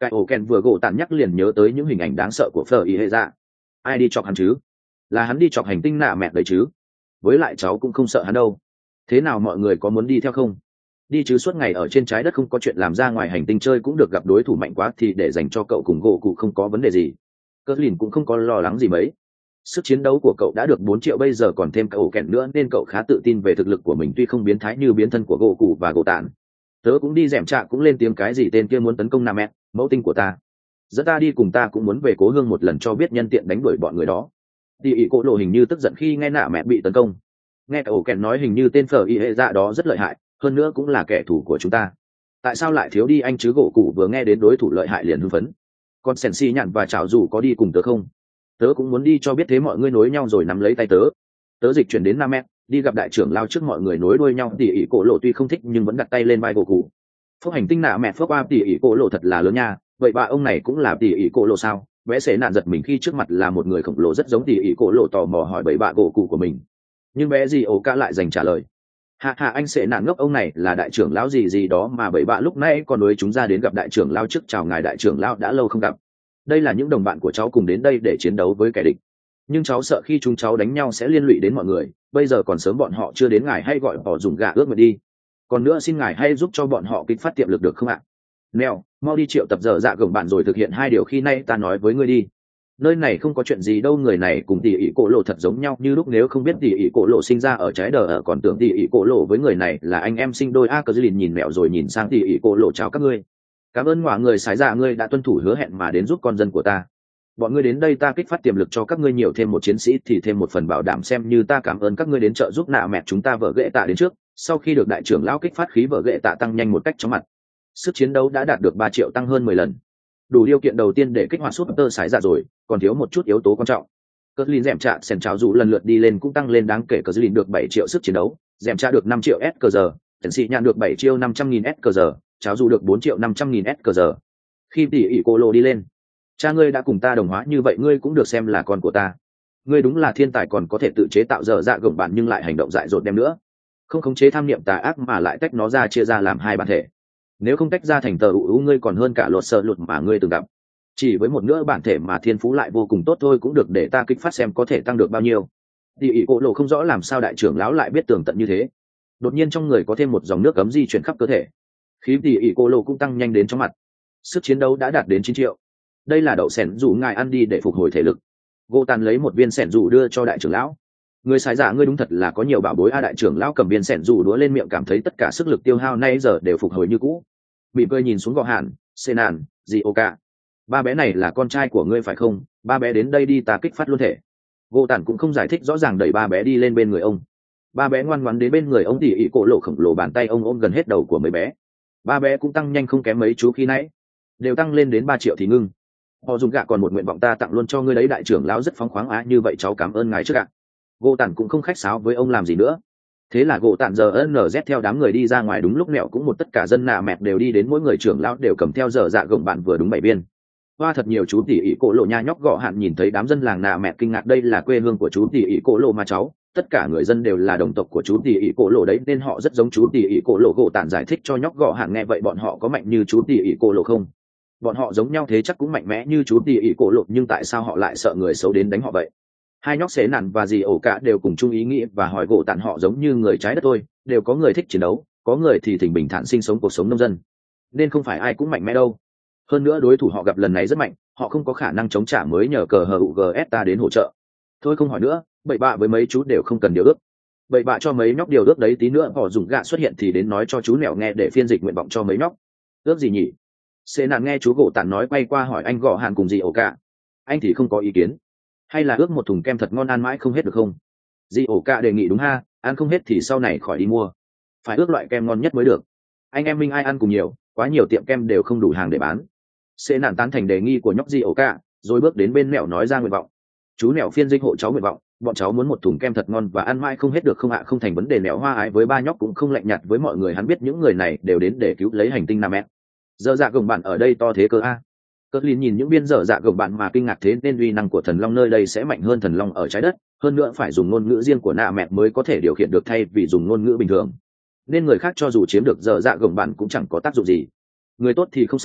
Cái ổ kèn vừa gỗ tàn nhắc liền nhớ tới những hình ảnh đáng sợ của phở ý hệ dạ. Ai đi chọc hắn chứ? Là hắn đi chọc hành tinh nạ mẹ đấy chứ? Với lại cháu cũng không sợ hắn đâu. Thế nào mọi người có muốn đi theo không? Đi chứ, suốt ngày ở trên trái đất không có chuyện làm, ra ngoài hành tinh chơi cũng được, gặp đối thủ mạnh quá thì để dành cho cậu cùng gỗ cụ không có vấn đề gì. Cỡ lìn cũng không có lo lắng gì mấy. Sức chiến đấu của cậu đã được bốn triệu, bây giờ còn thêm cậu kẹn nữa nên cậu khá tự tin về thực lực của mình, tuy không biến thái như biến thân của gỗ cụ và gỗ tàn. Tớ cũng đi dẻm trạ cũng lên tiếng cái gì tên kia muốn tấn công Nam mẹ, mẫu tinh của ta. Dẫn ta đi cùng, ta cũng muốn về cố hương một lần cho biết nhân tiện đánh đuổi bọn người đó. Đi ý cổ lộ hình như tức giận khi nghe nạ mẹ bị tấn công. Nghe cậu kẹn nói hình như tên phở y hệ dạ đó rất lợi hại, hơn nữa cũng là kẻ thù của chúng ta. Tại sao lại thiếu đi anh chứ? Gỗ cụ vừa nghe đến đối thủ lợi hại liền hưng phấn. Còn sèn si nhặn và chảo dù có đi cùng tớ không? Tớ cũng muốn đi cho biết thế mọi người nối nhau rồi nắm lấy tay tớ. Tớ dịch chuyển đến Nam mẹ, đi gặp đại trưởng lao trước mọi người nối đuôi nhau. Tỉ ỉ cổ lộ tuy không thích nhưng vẫn đặt tay lên vai gỗ cụ. Phước hành tinh nạ mẹ phước qua tỉ ỉ cổ lộ thật là lớn nha. Vậy bà ông này cũng là tỉ ỉ cổ lộ sao? Vẽ xế nạn giật mình khi trước mặt là một người khổng lồ rất giống tỉ ỉ cổ lộ, tò mò hỏi bảy bạ gỗ cụ của mình. Nhưng bé gì ổ ca lại dành trả lời: hạ hạ anh sẽ nạn ngốc, ông này là đại trưởng lão gì gì đó mà bảy bạ lúc nãy còn đối chúng ra đến gặp đại trưởng lão trước. Chào ngài đại trưởng lão, đã lâu không gặp. Đây là những đồng bạn của cháu cùng đến đây để chiến đấu với kẻ địch, nhưng cháu sợ khi chúng cháu đánh nhau sẽ liên lụy đến mọi người. Bây giờ còn sớm, bọn họ chưa đến, ngài hay gọi bỏ dùng gà ướp nguyện đi. Còn nữa, xin ngài hay giúp cho bọn họ kích phát tiềm lực được không ạ? Nèo, mau đi triệu tập dở dạ gồng bạn rồi thực hiện hai điều khi nay ta nói với ngươi đi. Nơi này không có chuyện gì đâu. Người này cùng tỉ ỉ cổ lộ thật giống nhau như lúc, nếu không biết tỉ ỉ cổ lộ sinh ra ở trái đờ ở còn tưởng tỉ ỉ cổ lộ với người này là anh em sinh đôi. A cờ lìn nhìn mẹo rồi nhìn sang tỉ ỉ cổ lộ: chào các ngươi. Cảm ơn ngọa người sái dạ, ngươi đã tuân thủ hứa hẹn mà đến giúp con dân của ta. Bọn ngươi đến đây ta kích phát tiềm lực cho các ngươi, nhiều thêm một chiến sĩ thì thêm một phần bảo đảm, xem như ta cảm ơn các ngươi đến trợ giúp nạ mẹ chúng ta. Vợ ghệ tạ đến trước. Sau khi được đại trưởng lão kích phát khí vợ ghệ tạ tăng nhanh một cách chóng mặt. Sức chiến đấu đã đạt được ba triệu, tăng hơn mười lần. Đủ điều kiện đầu tiên để kích hoạt súp tơ sái dạ rồi, còn thiếu một chút yếu tố quan trọng. Cờ lìn dẻm trạ sèn cháo dù lần lượt đi lên cũng tăng lên đáng kể. Cờ lìn được bảy triệu sức chiến đấu, dẻm trạ được năm triệu s cờ giờ, tần sĩ nhàn được bảy triệu năm trăm nghìn s cờ giờ, cháo dù được bốn triệu năm trăm nghìn s cờ giờ. Khi tỉ ỉ cô lô đi lên: cha ngươi đã cùng ta đồng hóa như vậy, ngươi cũng được xem là con của ta. Ngươi đúng là thiên tài, còn có thể tự chế tạo dở dạ gồng bạn nhưng lại hành động dại dột đem nữa. Không khống chế tham niệm tà ác mà lại tách nó ra, chia ra làm hai bản thể. Nếu không tách ra thành tờ ủ, ngươi còn hơn cả lột sợ lụt mà ngươi từng gặp. Chỉ với một nửa bản thể mà thiên phú lại vô cùng tốt thôi cũng được, để ta kích phát xem có thể tăng được bao nhiêu. Tỉ ỉ cổ lộ không rõ làm sao đại trưởng lão lại biết tường tận như thế. Đột nhiên trong người có thêm một dòng nước cấm di chuyển khắp cơ thể, khí tỉ ỉ cổ lộ cũng tăng nhanh đến chóng mặt. Sức chiến đấu đã đạt đến chín triệu. Đây là đậu sẻn dù ngài ăn đi để phục hồi thể lực. Gỗ tàn lấy một viên sẻn dù đưa cho đại trưởng lão. Người xài giả, ngươi đúng thật là có nhiều bảo bối. A đại trưởng lão cầm viên sẻn dù đũa lên miệng, cảm thấy tất cả sức lực tiêu hao nay giờ đều phục hồi như cũ. Bị cười nhìn xuống gò hàn, xê nàn, gì ô cả. Ba bé này là con trai của ngươi phải không? Ba bé đến đây đi, ta kích phát luôn thể. Gỗ tàn cũng không giải thích rõ ràng, đẩy ba bé đi lên bên người ông. Ba bé ngoan ngoãn đến bên người ông, tỉ ỉ cổ lộ khổng lồ bàn tay ông ôm gần hết đầu của mấy bé. Ba bé cũng tăng nhanh không kém mấy chú khi nãy, đều tăng lên đến ba triệu thì ngưng. Họ dùng gạ còn một nguyện vọng ta tặng luôn cho ngươi đấy. Đại trưởng lão rất phóng khoáng: á như vậy cháu cảm ơn ngài trước ạ. Gỗ tản cũng không khách sáo với ông làm gì nữa. Thế là gỗ tản giờ ân z theo đám người đi ra ngoài. Đúng lúc mẹo cũng một tất cả dân nạ mẹ đều đi đến, mỗi người trưởng lão đều cầm theo dở dạ gồng bạn vừa đúng bảy viên. Hoa thật nhiều chú tỉ ỉ cổ lộ nha. Nhóc gọ hạn nhìn thấy đám dân làng nạ mẹ kinh ngạc, đây là quê hương của chú tỉ ỉ cổ lộ mà cháu. Tất cả người dân đều là đồng tộc của chú tỉ ỉ cổ lộ đấy nên họ rất giống chú tỉ ỉ cổ lộ. Gỗ tản giải thích cho nhóc gọ hạn nghe. Vậy bọn họ có mạnh như chú tỉ ỉ cổ lộ không? Bọn họ giống nhau thế chắc cũng mạnh mẽ như chú tỉ ỉ cổ lộ, nhưng tại sao họ lại sợ người xấu đến đánh họ vậy? Hai nhóc xế nản và dì ổ cả đều cùng chung ý nghĩ và hỏi gỗ tản họ giống như người trái đất thôi, đều có người thích chiến đấu, có người thì thỉnh bình thản sinh sống cuộc sống nông dân, nên không phải ai cũng mạnh mẽ đâu. Hơn nữa đối thủ họ gặp lần này rất mạnh, họ không có khả năng chống trả, mới nhờ cờ hờ u gs ta đến hỗ trợ. Thôi không hỏi nữa, bậy bạ với mấy chú đều không cần điều ước. Bậy bạ cho mấy nhóc điều ước đấy, tí nữa họ dùng gạ xuất hiện thì đến nói cho chú mèo nghe để phiên dịch nguyện vọng cho mấy nhóc. Ước gì nhỉ? Xê nạn nghe chú gỗ tản nói quay qua hỏi anh gõ hàn cùng dì ổ cả. Anh thì không có ý kiến. Hay là ước một thùng kem thật ngon ăn mãi không hết được không? Dì ổ cả đề nghị đúng ha, ăn không hết thì sau này khỏi đi mua. Phải ước loại kem ngon nhất mới được. Anh em minh ai ăn cùng nhiều, quá nhiều tiệm kem đều không đủ hàng để bán. Xê nạn tán thành đề nghị của nhóc dì ổ cả, rồi bước đến bên mẹo nói ra nguyện vọng. Chú mẹo phiên dịch hộ cháu nguyện vọng, bọn cháu muốn một thùng kem thật ngon và ăn mãi không hết được không ạ? Không thành vấn đề. Mẹo hoa ái với ba nhóc cũng không lạnh nhạt với mọi người, hắn biết những người này đều đến để cứu lấy hành tinh Nam Mẹ. Dở dạ gồng bạn ở đây to thế cơ a. Cờ lìn nhìn những viên dở dạ gồng bạn mà kinh ngạc thế, nên uy năng của thần long nơi đây sẽ mạnh hơn thần long ở trái đất, hơn nữa phải dùng ngôn ngữ riêng của nạ mẹ mới có thể điều khiển được thay vì dùng ngôn ngữ bình thường, nên người khác cho dù chiếm được dở dạ gồng bạn cũng chẳng có tác dụng gì. Người tốt thì không sao,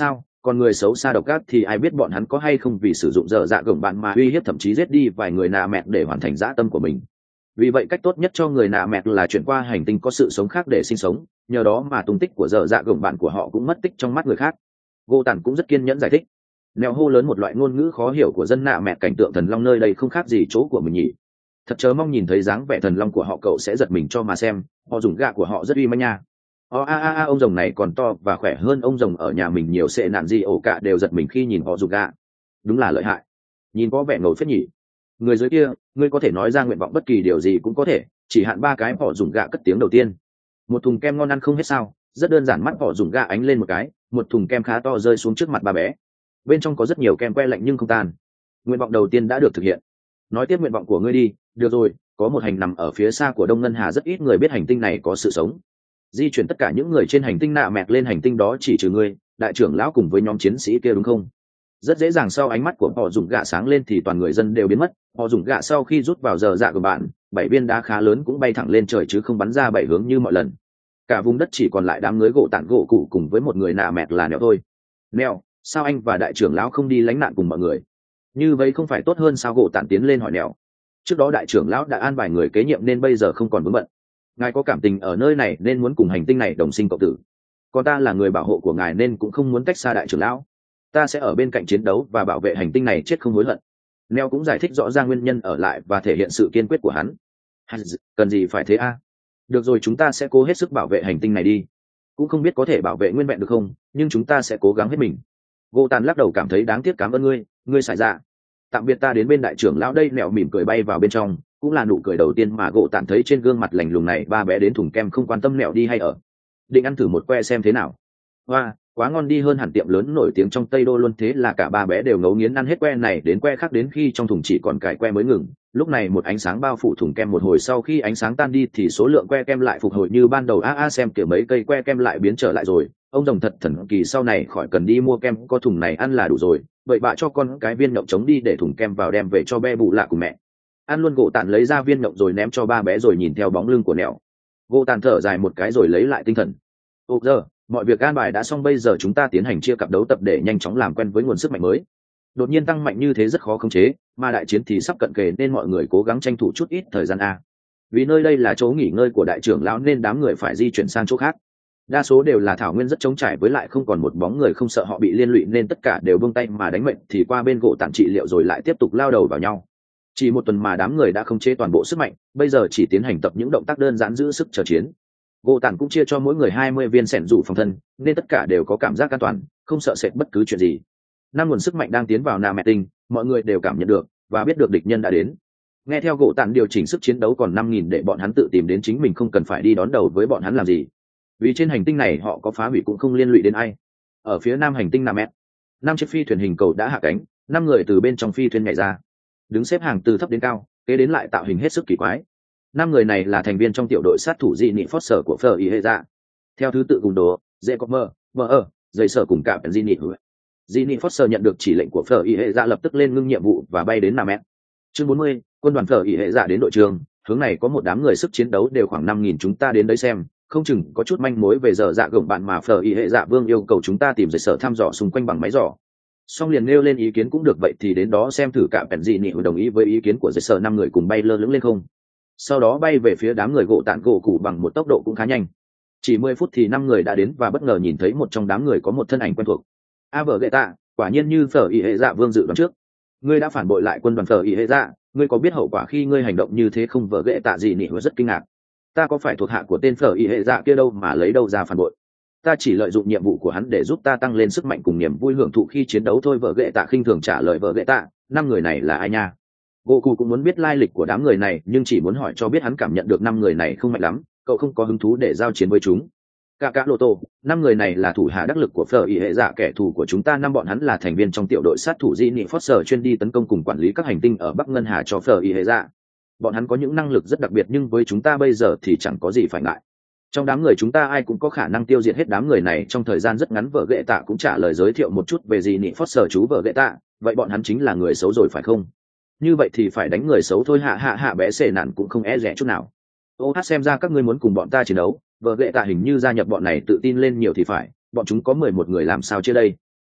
còn người xấu xa độc ác thì ai biết bọn hắn có hay không vì sử dụng dở dạ gồng bạn mà uy hiếp thậm chí giết đi vài người nạ mẹt để hoàn thành dã tâm của mình. Vì vậy cách tốt nhất cho người nạ mẹt là chuyển qua hành tinh có sự sống khác để sinh sống, nhờ đó mà tung tích của dở dạ gồng bạn của họ cũng mất tích trong mắt người khác. Gỗ tản cũng rất kiên nhẫn giải thích. Neo hô lớn một loại ngôn ngữ khó hiểu của dân nạ mẹt, cảnh tượng thần long nơi đây không khác gì chỗ của mình nhỉ. Thật chớ mong nhìn thấy dáng vẻ thần long của họ, cậu sẽ giật mình cho mà xem, họ dùng gạ của họ rất uy manh nha. О a a a, ông rồng này còn to và khỏe hơn ông rồng ở nhà mình nhiều, sệ nạn gì ổ cả đều giật mình khi nhìn họ dùng gạ. Đúng là lợi hại, nhìn có vẻ ngầu phết nhỉ. Người dưới kia, ngươi có thể nói ra nguyện vọng bất kỳ điều gì cũng có thể, chỉ hạn ba cái. Họ dùng gạ cất tiếng đầu tiên. Một thùng kem ngon ăn không hết sao? Rất đơn giản. Mắt họ dùng gạ ánh lên một cái, một thùng kem khá to rơi xuống trước mặt ba bé. Bên trong có rất nhiều kem que lạnh nhưng không tan. Nguyện vọng đầu tiên đã được thực hiện. Nói tiếp nguyện vọng của ngươi đi. Được rồi, có một hành nằm ở phía xa của Đông Ngân Hà, rất ít người biết hành tinh này có sự sống. Di chuyển tất cả những người trên hành tinh nạ mẹt lên hành tinh đó chỉ trừ ngươi, đại trưởng lão cùng với nhóm chiến sĩ kia, đúng không? Rất dễ dàng. Sau ánh mắt của họ dùng gạ sáng lên thì toàn người dân đều biến mất. Họ dùng gạ sau khi rút vào giờ dạ của bạn, bảy viên đá khá lớn cũng bay thẳng lên trời chứ không bắn ra bảy hướng như mọi lần. Cả vùng đất chỉ còn lại đám người gỗ tản gỗ cụ cùng với một người nạ mẹt là Neo thôi. Neo, sao anh và đại trưởng lão không đi lánh nạn cùng mọi người? Như vậy không phải tốt hơn sao? Gỗ tản tiến lên hỏi Neo. Trước đó đại trưởng lão đã an bài người kế nhiệm nên bây giờ không còn vướng bận. Ngài có cảm tình ở nơi này nên muốn cùng hành tinh này đồng sinh cộng tử, còn ta là người bảo hộ của ngài nên cũng không muốn cách xa đại trưởng lão. Ta sẽ ở bên cạnh chiến đấu và bảo vệ hành tinh này chết không hối hận. Neo cũng giải thích rõ ràng nguyên nhân ở lại và thể hiện sự kiên quyết của hắn. Cần gì phải thế a? À? Được rồi, chúng ta sẽ cố hết sức bảo vệ hành tinh này đi. Cũng không biết có thể bảo vệ nguyên vẹn được không, nhưng chúng ta sẽ cố gắng hết mình. Gỗ tàn lắc đầu cảm thấy đáng tiếc. Cảm ơn ngươi, ngươi xài dạ. Tạm biệt, ta đến bên đại trưởng lão đây. Neo mỉm cười bay vào bên trong, cũng là nụ cười đầu tiên mà gỗ tàn thấy trên gương mặt lành lùng này. Ba bé đến thùng kem không quan tâm Neo đi hay ở, định ăn thử một que xem thế nào. Hoa, quá ngon, đi hơn hẳn tiệm lớn nổi tiếng trong Tây Đô luôn. Thế là cả ba bé đều ngấu nghiến ăn hết que này đến que khác, đến khi trong thùng chỉ còn cài que mới ngừng. Lúc này một ánh sáng bao phủ thùng kem, một hồi sau khi ánh sáng tan đi thì số lượng que kem lại phục hồi như ban đầu. A a, xem kiểu mấy cây que kem lại biến trở lại rồi. Ông rồng thật thần kỳ, sau này khỏi cần đi mua kem, có thùng này ăn là đủ rồi. Vậy bà cho con cái viên nhộng trống đi để thùng kem vào đem về cho bé bù lạ cùng mẹ ăn luôn. Gỗ tàn lấy ra viên nhộng rồi ném cho ba bé rồi nhìn theo bóng lưng của Neo. Gỗ tàn thở dài một cái rồi lấy lại tinh thần. Ồ giờ, mọi việc an bài đã xong, bây giờ chúng ta tiến hành chia cặp đấu tập để nhanh chóng làm quen với nguồn sức mạnh mới. Đột nhiên tăng mạnh như thế rất khó khống chế, mà đại chiến thì sắp cận kề nên mọi người cố gắng tranh thủ chút ít thời gian a. Vì nơi đây là chỗ nghỉ ngơi của đại trưởng lão nên đám người phải di chuyển sang chỗ khác. Đa số đều là thảo nguyên rất trống trải, với lại không còn một bóng người, không sợ họ bị liên lụy nên tất cả đều buông tay mà đánh mệnh thì qua bên gỗ tạm trị liệu rồi lại tiếp tục lao đầu vào nhau. Chỉ một tuần mà đám người đã khống chế toàn bộ sức mạnh, bây giờ chỉ tiến hành tập những động tác đơn giản giữ sức chờ chiến. Gỗ tản cũng chia cho mỗi người hai mươi viên sẻn rủ phòng thân nên tất cả đều có cảm giác an toàn, không sợ sệt bất cứ chuyện gì. Năm nguồn sức mạnh đang tiến vào nà mẹ tinh, mọi người đều cảm nhận được và biết được địch nhân đã đến. Nghe theo gỗ tản điều chỉnh sức chiến đấu còn năm nghìn để bọn hắn tự tìm đến chính mình, không cần phải đi đón đầu với bọn hắn làm gì, vì trên hành tinh này họ có phá hủy cũng không liên lụy đến ai. Ở phía nam hành tinh nà mẹ, năm chiếc phi thuyền hình cầu đã hạ cánh, năm người từ bên trong phi thuyền nhảy ra, đứng xếp hàng từ thấp đến cao, kế đến lại tạo hình hết sức kỳ quái. Năm người này là thành viên trong tiểu đội sát thủ dị nị Foster của Phở Y Hệ Dạ, theo thứ tự cùng đồ dễ có mơ mơ ở dây sở cùng cả dị nị. Dị nị Foster nhận được chỉ lệnh của Phở Y Hệ Dạ lập tức lên ngưng nhiệm vụ và bay đến Nam Mét. Chương bốn mươi, quân đoàn Phở Y Hệ Dạ đến đội trường, hướng này có một đám người sức chiến đấu đều khoảng năm nghìn, chúng ta đến đấy xem, không chừng có chút manh mối về giờ dạ gồng bạn mà Phở Y Hệ Dạ Vương yêu cầu chúng ta tìm dây sở thăm dò xung quanh bằng máy dò. Xong liền nêu lên ý kiến cũng được, vậy thì đến đó xem thử. Cả bèn dị nị đồng ý với ý kiến của dây sở, năm người cùng bay lơ lửng lên không, sau đó bay về phía đám người gỗ tản gỗ cụ bằng một tốc độ cũng khá nhanh. Chỉ mười phút thì năm người đã đến và bất ngờ nhìn thấy một trong đám người có một thân ảnh quen thuộc. A vợ gậy tạ, quả nhiên như Phở Y Hệ Dạ Vương dự đoán trước, ngươi đã phản bội lại quân đoàn Phở Y Hệ Dạ, ngươi có biết hậu quả khi ngươi hành động như thế không? Vợ gậy tạ gì nị rất kinh ngạc. Ta có phải thuộc hạ của tên Phở Y Hệ Dạ kia đâu mà lấy đâu ra phản bội? Ta chỉ lợi dụng nhiệm vụ của hắn để giúp ta tăng lên sức mạnh cùng niềm vui hưởng thụ khi chiến đấu thôi. Vợ gậy tạ khinh thường trả lời. Vợ gậy tạ, năm người này là ai nha? Gỗ cụ cũng muốn biết lai lịch của đám người này nhưng chỉ muốn hỏi cho biết, hắn cảm nhận được năm người này không mạnh lắm, cậu không có hứng thú để giao chiến với chúng. Cả cả lô tô, năm người này là thủ hạ đắc lực của Phở Y Hệ Dạ, kẻ thù của chúng ta. Năm bọn hắn là thành viên trong tiểu đội sát thủ dị nị Foster chuyên đi tấn công cùng quản lý các hành tinh ở Bắc Ngân Hà cho Phở Y Hệ Dạ. Bọn hắn có những năng lực rất đặc biệt nhưng với chúng ta bây giờ thì chẳng có gì phải ngại. Trong đám người chúng ta ai cũng có khả năng tiêu diệt hết đám người này trong thời gian rất ngắn. Vợ gậy tạ cũng trả lời giới thiệu một chút về dị nị Foster. Chú vợ gậy tạ, vậy bọn hắn chính là người xấu rồi phải không? Như vậy thì phải đánh người xấu thôi. Hạ hạ hạ bé xệ nạn cũng không e rẻ chút nào. Ô hát, xem ra các ngươi muốn cùng bọn ta chiến đấu. Vợ gậy tạ hình như gia nhập bọn này tự tin lên nhiều thì phải, bọn chúng có mười một người làm sao chia đây?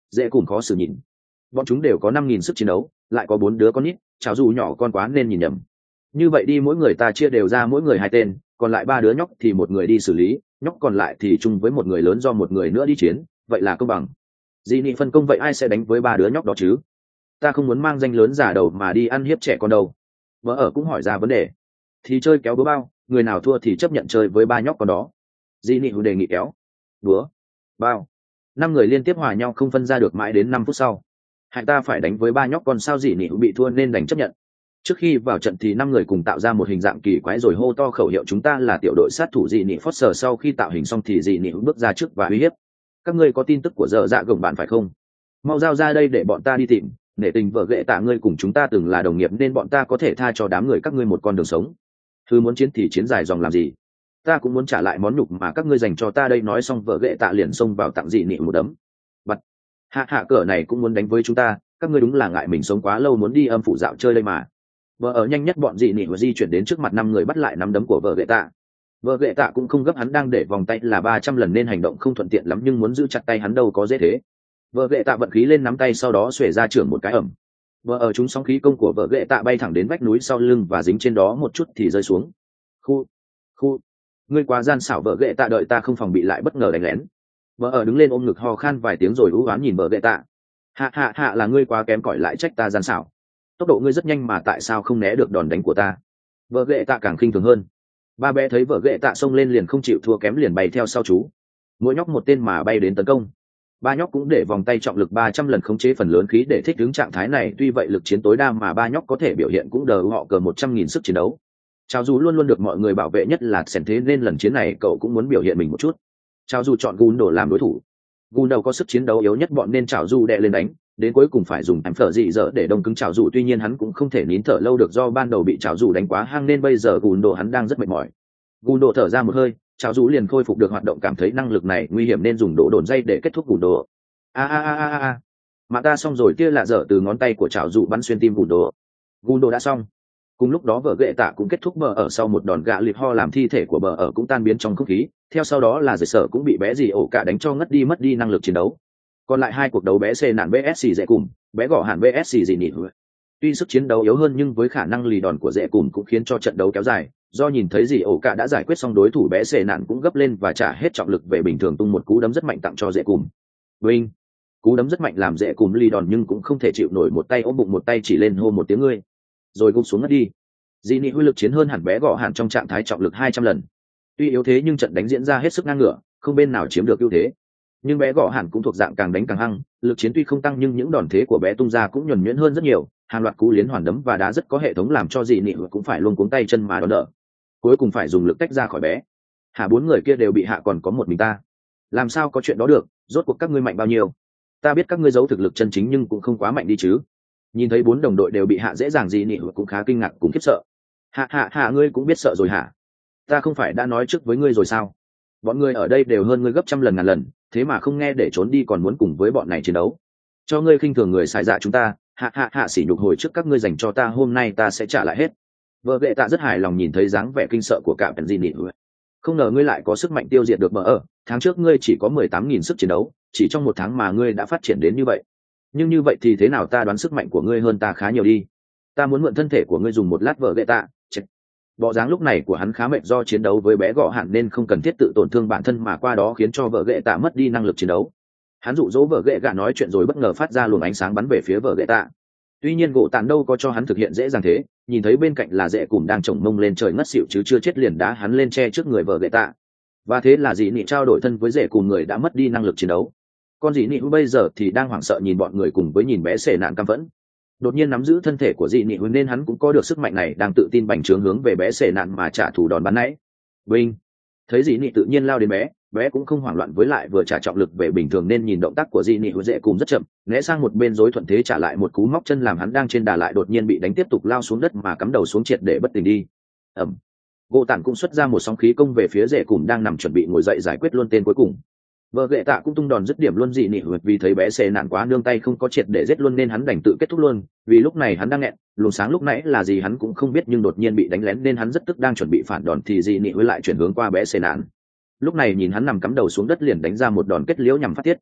dễ cùng khó xử nhìn. Bọn chúng đều có năm nghìn sức chiến đấu, lại có bốn đứa con nít, chào dù nhỏ con quá nên nhìn nhầm. Như vậy đi mỗi người ta chia đều ra mỗi người hai tên, còn lại ba đứa nhóc thì một người đi xử lý, nhóc còn lại thì chung với một người lớn do một người nữa đi chiến, vậy là công bằng. Dị nị phân công vậy ai sẽ đánh với ba đứa nhóc đó chứ? Ta không muốn mang danh lớn giả đầu mà đi ăn hiếp trẻ con đâu. Vợ ở cũng hỏi ra vấn đề. Thì chơi kéo búa bao, người nào thua thì chấp nhận chơi với ba nhóc con đó. Dị nị đề nghị kéo búa bao. Năm người liên tiếp hòa nhau không phân ra được mãi đến năm phút sau. Hạnh ta phải đánh với ba nhóc con sao dị nị bị thua nên đành chấp nhận. Trước khi vào trận thì năm người cùng tạo ra một hình dạng kỳ quái rồi hô to khẩu hiệu chúng ta là tiểu đội sát thủ dị nị Foster. Sau khi tạo hình xong thì dị nị bước ra trước và uy hiếp. Các ngươi có tin tức của dở dạ gồng bạn phải không? Mau giao ra đây để bọn ta đi tìm. Nể tình vợ ghệ tạ ngươi cùng chúng ta từng là đồng nghiệp nên bọn ta có thể tha cho đám người các ngươi một con đường sống. Thứ muốn chiến thì chiến dài dòng làm gì? Ta cũng muốn trả lại món nhục mà các ngươi dành cho ta đây. Nói xong vợ ghệ tạ liền xông vào tặng dị nị một đấm. Bật. Hạ hạ cỡ này cũng muốn đánh với chúng ta, các ngươi đúng là ngại mình sống quá lâu muốn đi âm phủ dạo chơi đây mà. Vợ ở nhanh nhất bọn dị nị di chuyển đến trước mặt năm người bắt lại nắm đấm của vợ ghệ tạ. Vợ ghệ tạ cũng không gấp, hắn đang để vòng tay là ba trăm lần nên hành động không thuận tiện lắm, nhưng muốn giữ chặt tay hắn đâu có dễ thế. Vợ ghệ tạ vận khí lên nắm tay, sau đó xuề ra trưởng một cái ẩm. Vợ ở chúng sóng khí công của vợ ghệ tạ bay thẳng đến vách núi sau lưng và dính trên đó một chút thì rơi xuống. Khu, khu, ngươi quá gian xảo. Vợ ghệ tạ đợi ta không phòng bị lại bất ngờ đánh lén. Vợ ở đứng lên ôm ngực ho khan vài tiếng rồi ú oán nhìn vợ ghệ tạ. Hạ hạ hạ là ngươi quá kém cỏi lại trách ta gian xảo. Tốc độ ngươi rất nhanh mà tại sao không né được đòn đánh của ta? Vợ ghệ tạ càng khinh thường hơn. Ba bé thấy vợ ghệ tạ xông lên liền không chịu thua kém, liền bay theo sau chú. Mỗi nhóc một tên mà bay đến tấn công. Ba nhóc cũng để vòng tay trọng lực ba trăm lần khống chế phần lớn khí để thích ứng trạng thái này. Tuy vậy lực chiến tối đa mà ba nhóc có thể biểu hiện cũng đờ họ cờ một trăm nghìn sức chiến đấu. Chào dù luôn luôn được mọi người bảo vệ nhất là sẻn, thế nên lần chiến này cậu cũng muốn biểu hiện mình một chút. Chào dù chọn Gun đổ làm đối thủ. Gun đầu có sức chiến đấu yếu nhất bọn nên chào dù đè lên đánh, đến cuối cùng phải dùng em phở dị dở để đông cứng chào dù. Tuy nhiên hắn cũng không thể nín thở lâu được do ban đầu bị chào dù đánh quá hăng nên bây giờ Gun đổ hắn đang rất mệt mỏi. Gun đổ thở ra một hơi, chào dù liền khôi phục được hoạt động, cảm thấy năng lực này nguy hiểm nên dùng đổ đồn dây để kết thúc Gun đổ. A a a a a, mà ta xong rồi. Kia là dở từ ngón tay của chào dù bắn xuyên tim Gun đổ. Gun đổ đã xong. Cùng lúc đó vợ ghệ tạ cũng kết thúc bờ ở sau một đòn gạ liệt ho làm thi thể của bờ ở cũng tan biến trong không khí. Theo sau đó là giải sở cũng bị bé gì ổ cả đánh cho ngất đi mất đi năng lực chiến đấu. Còn lại hai cuộc đấu bé C nạn vs dễ cùng, bé gõ hạn vs gì nhỉ. Tuy sức chiến đấu yếu hơn nhưng với khả năng lì đòn của dễ cùng cũng khiến cho trận đấu kéo dài. Do nhìn thấy gì ổ cả đã giải quyết xong đối thủ, bé C nạn cũng gấp lên và trả hết trọng lực về bình thường, tung một cú đấm rất mạnh tặng cho dễ cùng. Wing. Cú đấm rất mạnh làm dễ cùng lì đòn nhưng cũng không thể chịu nổi, một tay ôm bụng một tay chỉ lên hô một tiếng ngươi, rồi gục xuống ngất đi. Dị nị huy lực chiến hơn hẳn bé gõ hạn trong trạng thái trọng lực hai trăm lần. Tuy yếu thế nhưng trận đánh diễn ra hết sức ngang ngửa, không bên nào chiếm được ưu thế. Nhưng bé gõ hạn cũng thuộc dạng càng đánh càng hăng, lực chiến tuy không tăng nhưng những đòn thế của bé tung ra cũng nhuần nhuyễn hơn rất nhiều, hàng loạt cú liên hoàn đấm và đá rất có hệ thống làm cho dị nị cũng phải luôn cuống tay chân mà đón đỡ. Cuối cùng phải dùng lực tách ra khỏi bé. Hả, bốn người kia đều bị hạ còn có một mình ta. Làm sao có chuyện đó được, rốt cuộc các ngươi mạnh bao nhiêu? Ta biết các ngươi giấu thực lực chân chính nhưng cũng không quá mạnh đi chứ. Nhìn thấy bốn đồng đội đều bị hạ dễ dàng, dị nị cũng khá kinh ngạc cũng khiếp sợ. Hạ hạ hạ, ngươi cũng biết sợ rồi hả? Ta không phải đã nói trước với ngươi rồi sao? Bọn ngươi ở đây đều hơn ngươi gấp trăm lần ngàn lần, thế mà không nghe để trốn đi còn muốn cùng với bọn này chiến đấu. Cho ngươi khinh thường người xài dạ chúng ta, hạ hạ hạ, sỉ nhục hồi trước các ngươi dành cho ta hôm nay ta sẽ trả lại hết. Vợ ghệ tạ rất hài lòng nhìn thấy dáng vẻ kinh sợ của cả phần dị nị. Không ngờ ngươi lại có sức mạnh tiêu diệt được bờ ở, tháng trước ngươi chỉ có mười tám nghìn sức chiến đấu, chỉ trong một tháng mà ngươi đã phát triển đến như vậy. Nhưng như vậy thì thế nào, ta đoán sức mạnh của ngươi hơn ta khá nhiều đi. Ta muốn mượn thân thể của ngươi dùng một lát. Vợ ghệ tạ. Chết. Bộ dáng lúc này của hắn khá mệt do chiến đấu với bé gọ hạn nên không cần thiết tự tổn thương bản thân mà qua đó khiến cho vợ ghệ tạ mất đi năng lực chiến đấu. Hắn dụ dỗ vợ ghệ gạ nói chuyện rồi bất ngờ phát ra luồng ánh sáng bắn về phía vợ ghệ tạ. Tuy nhiên gỗ tàn đâu có cho hắn thực hiện dễ dàng thế, nhìn thấy bên cạnh là dễ cùng đang chồng mông lên trời ngất xỉu chứ chưa chết liền đá hắn lên che trước người vợ ghệ tạ. Và thế là dị nị trao đổi thân với dễ cùng người đã mất đi năng lực chiến đấu. Con dị nị bây giờ thì đang hoảng sợ nhìn bọn người cùng với nhìn bé xể nạn căm phẫn. Đột nhiên nắm giữ thân thể của dị nị nên hắn cũng có được sức mạnh này, đang tự tin bành trướng hướng về bé xể nạn mà trả thù đòn bắn nãy. Vinh thấy dị nị tự nhiên lao đến bé, bé cũng không hoảng loạn, với lại vừa trả trọng lực về bình thường nên nhìn động tác của dị nị dễ cùng rất chậm, né sang một bên rối thuận thế trả lại một cú móc chân làm hắn đang trên đà lại đột nhiên bị đánh tiếp tục lao xuống đất mà cắm đầu xuống triệt để bất tỉnh đi. Ẩm. Gỗ tản cũng xuất ra một sóng khí công về phía dễ cùng đang nằm chuẩn bị ngồi dậy giải quyết luôn tên cuối cùng. Vợ ghệ tạ cũng tung đòn dứt điểm luôn dị nị vì thấy bé xề nạn quá nương tay không có triệt để giết luôn nên hắn đành tự kết thúc luôn, vì lúc này hắn đang nghẹn, luồng sáng lúc nãy là gì hắn cũng không biết nhưng đột nhiên bị đánh lén nên hắn rất tức, đang chuẩn bị phản đòn thì dị nị lại chuyển hướng qua bé xề nạn. Lúc này nhìn hắn nằm cắm đầu xuống đất liền đánh ra một đòn kết liễu nhằm phát tiết.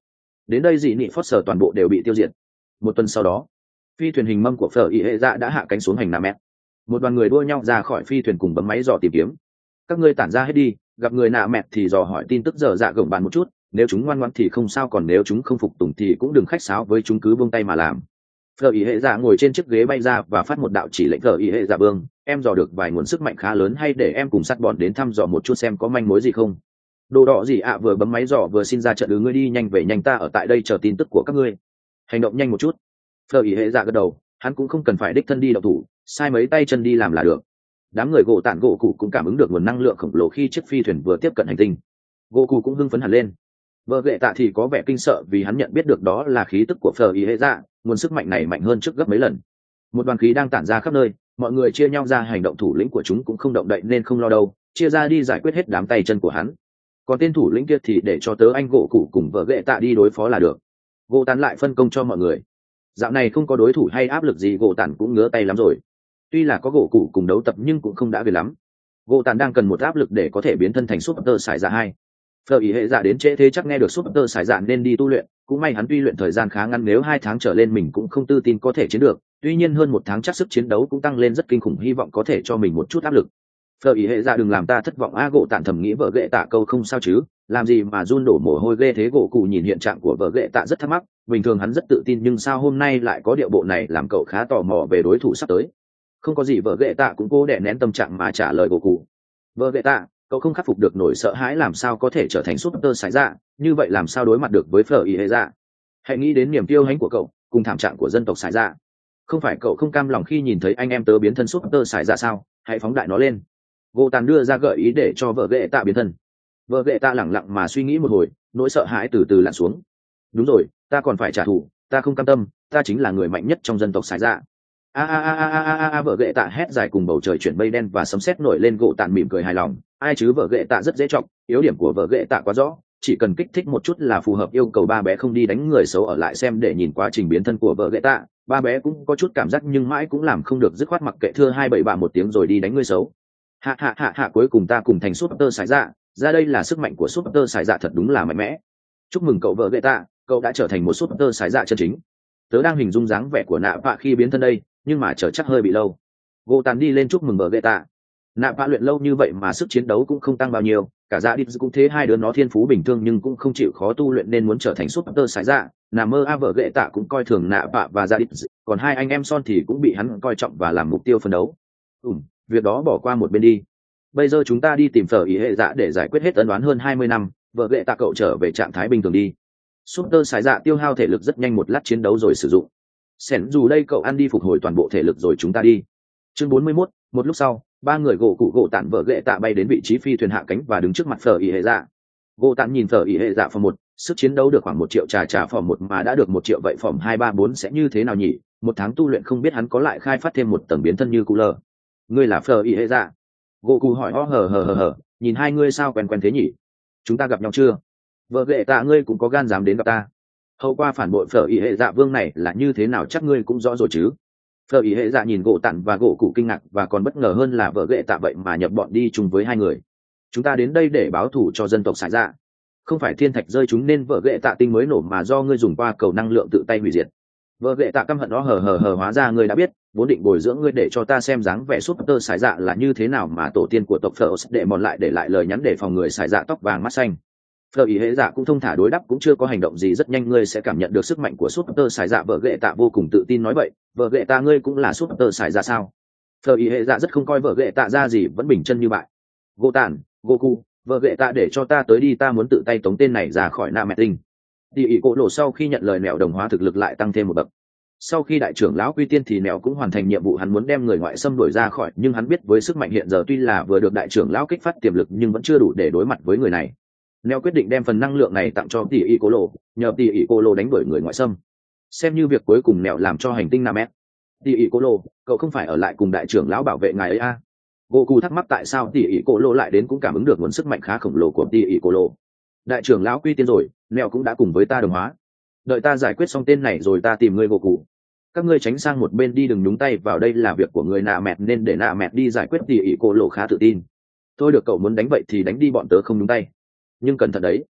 Đến đây dị nị phót sở toàn bộ đều bị tiêu diệt. Một tuần sau đó, phi thuyền hình mâm của phở ý hệ dạ đã hạ cánh xuống hành nam mét. Một đoàn người đua nhau ra khỏi phi thuyền cùng bấm máy dò tìm kiếm. Các ngươi tản ra hết đi, gặp người nạ mẹt thì dò hỏi tin tức dở dạ gồng bàn một chút, nếu chúng ngoan ngoãn thì không sao, còn nếu chúng không phục tùng thì cũng đừng khách sáo với chúng, cứ buông tay mà làm. Phở ý hệ dạ ngồi trên chiếc ghế bay ra và phát một đạo chỉ lệnh. Phở ý hệ dạ bương, em dò được vài nguồn sức mạnh khá lớn, hay để em cùng sát bọn đến thăm dò một chút xem có manh mối gì không? Đồ đỏ gì ạ? Vừa bấm máy dò vừa xin ra trận. Ừ, ngươi đi nhanh về nhanh, ta ở tại đây chờ tin tức của các ngươi. Hành động nhanh một chút. Phở ý hệ dạ gật đầu, hắn cũng không cần phải đích thân đi động thủ, sai mấy tay chân đi làm là được. Đám người gỗ tản gỗ cụ cũng cảm ứng được nguồn năng lượng khổng lồ khi chiếc phi thuyền vừa tiếp cận hành tinh. Gỗ cụ cũng hưng phấn hẳn lên. Vợ ghệ tạ thì có vẻ kinh sợ vì hắn nhận biết được đó là khí tức của phở ý hệ dạ, nguồn sức mạnh này mạnh hơn trước gấp mấy lần. Một đoàn khí đang tản ra khắp nơi, mọi người chia nhau ra hành động, thủ lĩnh của chúng cũng không động đậy nên không lo đâu, chia ra đi giải quyết hết đám tay chân của hắn. Còn tên thủ lĩnh kia thì để cho tớ anh gỗ cụ cùng vợ ghệ tạ đi đối phó là được. Gỗ tản lại phân công cho mọi người. Dạo này không có đối thủ hay áp lực gì, gỗ tản cũng ngứa tay lắm rồi. Tuy là có gỗ cụ cùng đấu tập nhưng cũng không đã về lắm. Gỗ tản đang cần một áp lực để có thể biến thân thành Super Sải Dạ hai. Phở ý hệ dạ đến trễ thế chắc nghe được Super Sải Dạ nên đi tu luyện, cũng may hắn tuy luyện thời gian khá ngắn, nếu hai tháng trở lên mình cũng không tự tin có thể chiến được, tuy nhiên hơn một tháng chắc sức chiến đấu cũng tăng lên rất kinh khủng, hy vọng có thể cho mình một chút áp lực. Phở ý hệ dạ đừng làm ta thất vọng a. Gỗ tản thầm nghĩ. Vợ ghệ tạ câu không sao chứ, làm gì mà run đổ mồ hôi ghê thế? Gỗ cụ nhìn hiện trạng của vợ ghệ tạ rất thắc mắc, bình thường hắn rất tự tin nhưng sao hôm nay lại có điệu bộ này, làm cậu khá tò mò về đối thủ sắp tới. Không có gì, vợ ghệ tạ cũng cố đè nén tâm trạng mà trả lời gỗ cụ. Vợ ghệ tạ, cậu không khắc phục được nỗi sợ hãi làm sao có thể trở thành Super Sải Dạ, như vậy làm sao đối mặt được với Phở ý hệ dạ? Hãy nghĩ đến niềm kiêu hãnh của cậu cùng thảm trạng của dân tộc Sải Dạ. Không phải cậu không cam lòng khi nhìn thấy anh em tớ biến thân Super Sải Dạ sao? Hãy phóng đại nó lên. Gỗ tàn đưa ra gợi ý để cho vợ ghệ tạ biến thân. Vợ ghệ tạ lẳng lặng mà suy nghĩ một hồi, nỗi sợ hãi từ từ lặn xuống. Đúng rồi, ta còn phải trả thù, ta không cam tâm, ta chính là người mạnh nhất trong dân tộc Sải Dạ. A a a a a a a, vợ ghệ tạ hét dài cùng bầu trời chuyển mây đen và sấm sét nổi lên. Gỗ tàn mỉm cười hài lòng, ai chứ, vợ ghệ tạ rất dễ chọc, yếu điểm của vợ ghệ tạ quá rõ, chỉ cần kích thích một chút là phù hợp, yêu cầu ba bé không đi đánh người xấu ở lại xem để nhìn quá trình biến thân của vợ ghệ tạ. Ba bé cũng có chút cảm giác nhưng mãi cũng làm không được, dứt khoát mặc kệ, thưa hai bảy bạ một tiếng rồi đi đánh người xấu. Hạ hạ hạ hạ, cuối cùng ta cùng thành Super Sải Dạ, ra đây là sức mạnh của Super Sải Dạ thật đúng là mạnh mẽ. Chúc mừng cậu vợ ghệ tạ, cậu đã trở thành một Super Sải Dạ chân chính. Tớ đang hình dung dáng vẻ của nạ vạ khi biến thân đây, nhưng mà chờ chắc hơi bị lâu. Gỗ tàn đi lên chúc mừng vợ ghệ tạ. Nạ vạ luyện lâu như vậy mà sức chiến đấu cũng không tăng bao nhiêu, cả dạ đi cũng thế, hai đứa nó thiên phú bình thường nhưng cũng không chịu khó tu luyện nên muốn trở thành Super Sải Dạ. Nà mơ a. Vợ ghệ tạ cũng coi thường nạ vạ và dạ đi, còn hai anh em son thì cũng bị hắn coi trọng và làm mục tiêu phấn đấu. Ừ, việc đó bỏ qua một bên đi. Bây giờ chúng ta đi tìm Phở ý hệ dạ để giải quyết hết ân oán hơn hai mươi năm. Vợ ghệ tạ, cậu trở về trạng thái bình thường đi. Super Sải Dạ tiêu hao thể lực rất nhanh, một lát chiến đấu rồi sử dụng. Sẻn dù đây, cậu ăn đi phục hồi toàn bộ thể lực rồi chúng ta đi. Chương bốn mươi mốt. Một lúc sau, ba người gỗ cụ, gỗ tản, vợ ghệ tạ bay đến vị trí phi thuyền hạ cánh và đứng trước mặt Phở ý hệ dạ. Gỗ tản nhìn Phở ý hệ dạ phòng một, sức chiến đấu được khoảng một triệu trà trà phòng một mà đã được một triệu, vậy phòng hai ba bốn sẽ như thế nào nhỉ? Một tháng tu luyện không biết hắn có lại khai phát thêm một tầng biến thân như cụ lờ. Ngươi là Phở ý hệ dạ? Gỗ cụ hỏi. Ho hờ hờ hờ hờ, nhìn hai ngươi sao quen quen thế nhỉ? Chúng ta gặp nhau chưa? Vợ ghệ tạ, ngươi cũng có gan dám đến gặp ta? Hậu qua phản bội Phở ý hệ dạ vương này là như thế nào chắc ngươi cũng rõ rồi chứ? Phở ý hệ dạ nhìn gỗ tản và gỗ cụ kinh ngạc, và còn bất ngờ hơn là vợ ghệ tạ vậy mà nhập bọn đi chung với hai người. Chúng ta đến đây để báo thù cho dân tộc Sải Dạ. Không phải thiên thạch rơi chúng nên vợ ghệ tạ tinh mới nổ mà do ngươi dùng qua cầu năng lượng tự tay hủy diệt. Vợ ghệ tạ căm hận nó. Hờ hờ hờ, hóa ra ngươi đã biết, vốn định bồi dưỡng ngươi để cho ta xem dáng vẻ Super Sải Dạ là như thế nào mà tổ tiên của tộc Phở để mòn lại để lại lời nhắn để phòng người Sải Dạ tóc vàng mắt xanh. Phở ý hệ dạ cũng thông thả đối đáp, cũng chưa có hành động gì, rất nhanh ngươi sẽ cảm nhận được sức mạnh của Super Sải Dạ. Vợ ghệ tạ vô cùng tự tin nói vậy. Vợ ghệ tạ, ngươi cũng là Super Sải Dạ sao? Phở ý hệ dạ rất không coi vợ ghệ tạ ra gì, vẫn bình chân như bại. Gỗ tản, gỗ cụ, vợ ghệ tạ để cho ta tới đi, ta muốn tự tay tống tên này ra khỏi Na Mẹ Tinh. Tỷ ỷ cổ lộ sau khi nhận lời nẹo đồng hóa thực lực lại tăng thêm một bậc. Sau khi đại trưởng lão quy tiên thì nẹo cũng hoàn thành nhiệm vụ, hắn muốn đem người ngoại xâm đuổi ra khỏi, nhưng hắn biết với sức mạnh hiện giờ tuy là vừa được đại trưởng lão kích phát tiềm lực nhưng vẫn chưa đủ để đối mặt với người này. Neo quyết định đem phần năng lượng này tặng cho tỷ ỷ cô lô, nhờ tỷ ỷ cô lô đánh đuổi người ngoại xâm, xem như việc cuối cùng Neo làm cho hành tinh Nam S. Tỷ ỷ cô lô, cậu không phải ở lại cùng đại trưởng lão bảo vệ ngài ấy à? Goku thắc mắc tại sao tỷ ỷ cô lô lại đến, cũng cảm ứng được nguồn sức mạnh khá khổng lồ của tỷ ỷ cô lô. Đại trưởng lão quy tiên rồi, Neo cũng đã cùng với ta đồng hóa. Đợi ta giải quyết xong tên này rồi ta tìm ngươi Goku. Các ngươi tránh sang một bên đi, đừng nhúng tay vào đây là việc của người nạ mẹt nên để nạ mẹt đi giải quyết. Tỷ ỷ cô lô khá tự tin. Thôi được, cậu muốn đánh vậy thì đánh đi, bọn tớ không nhúng tay. Nhưng cẩn thận đấy.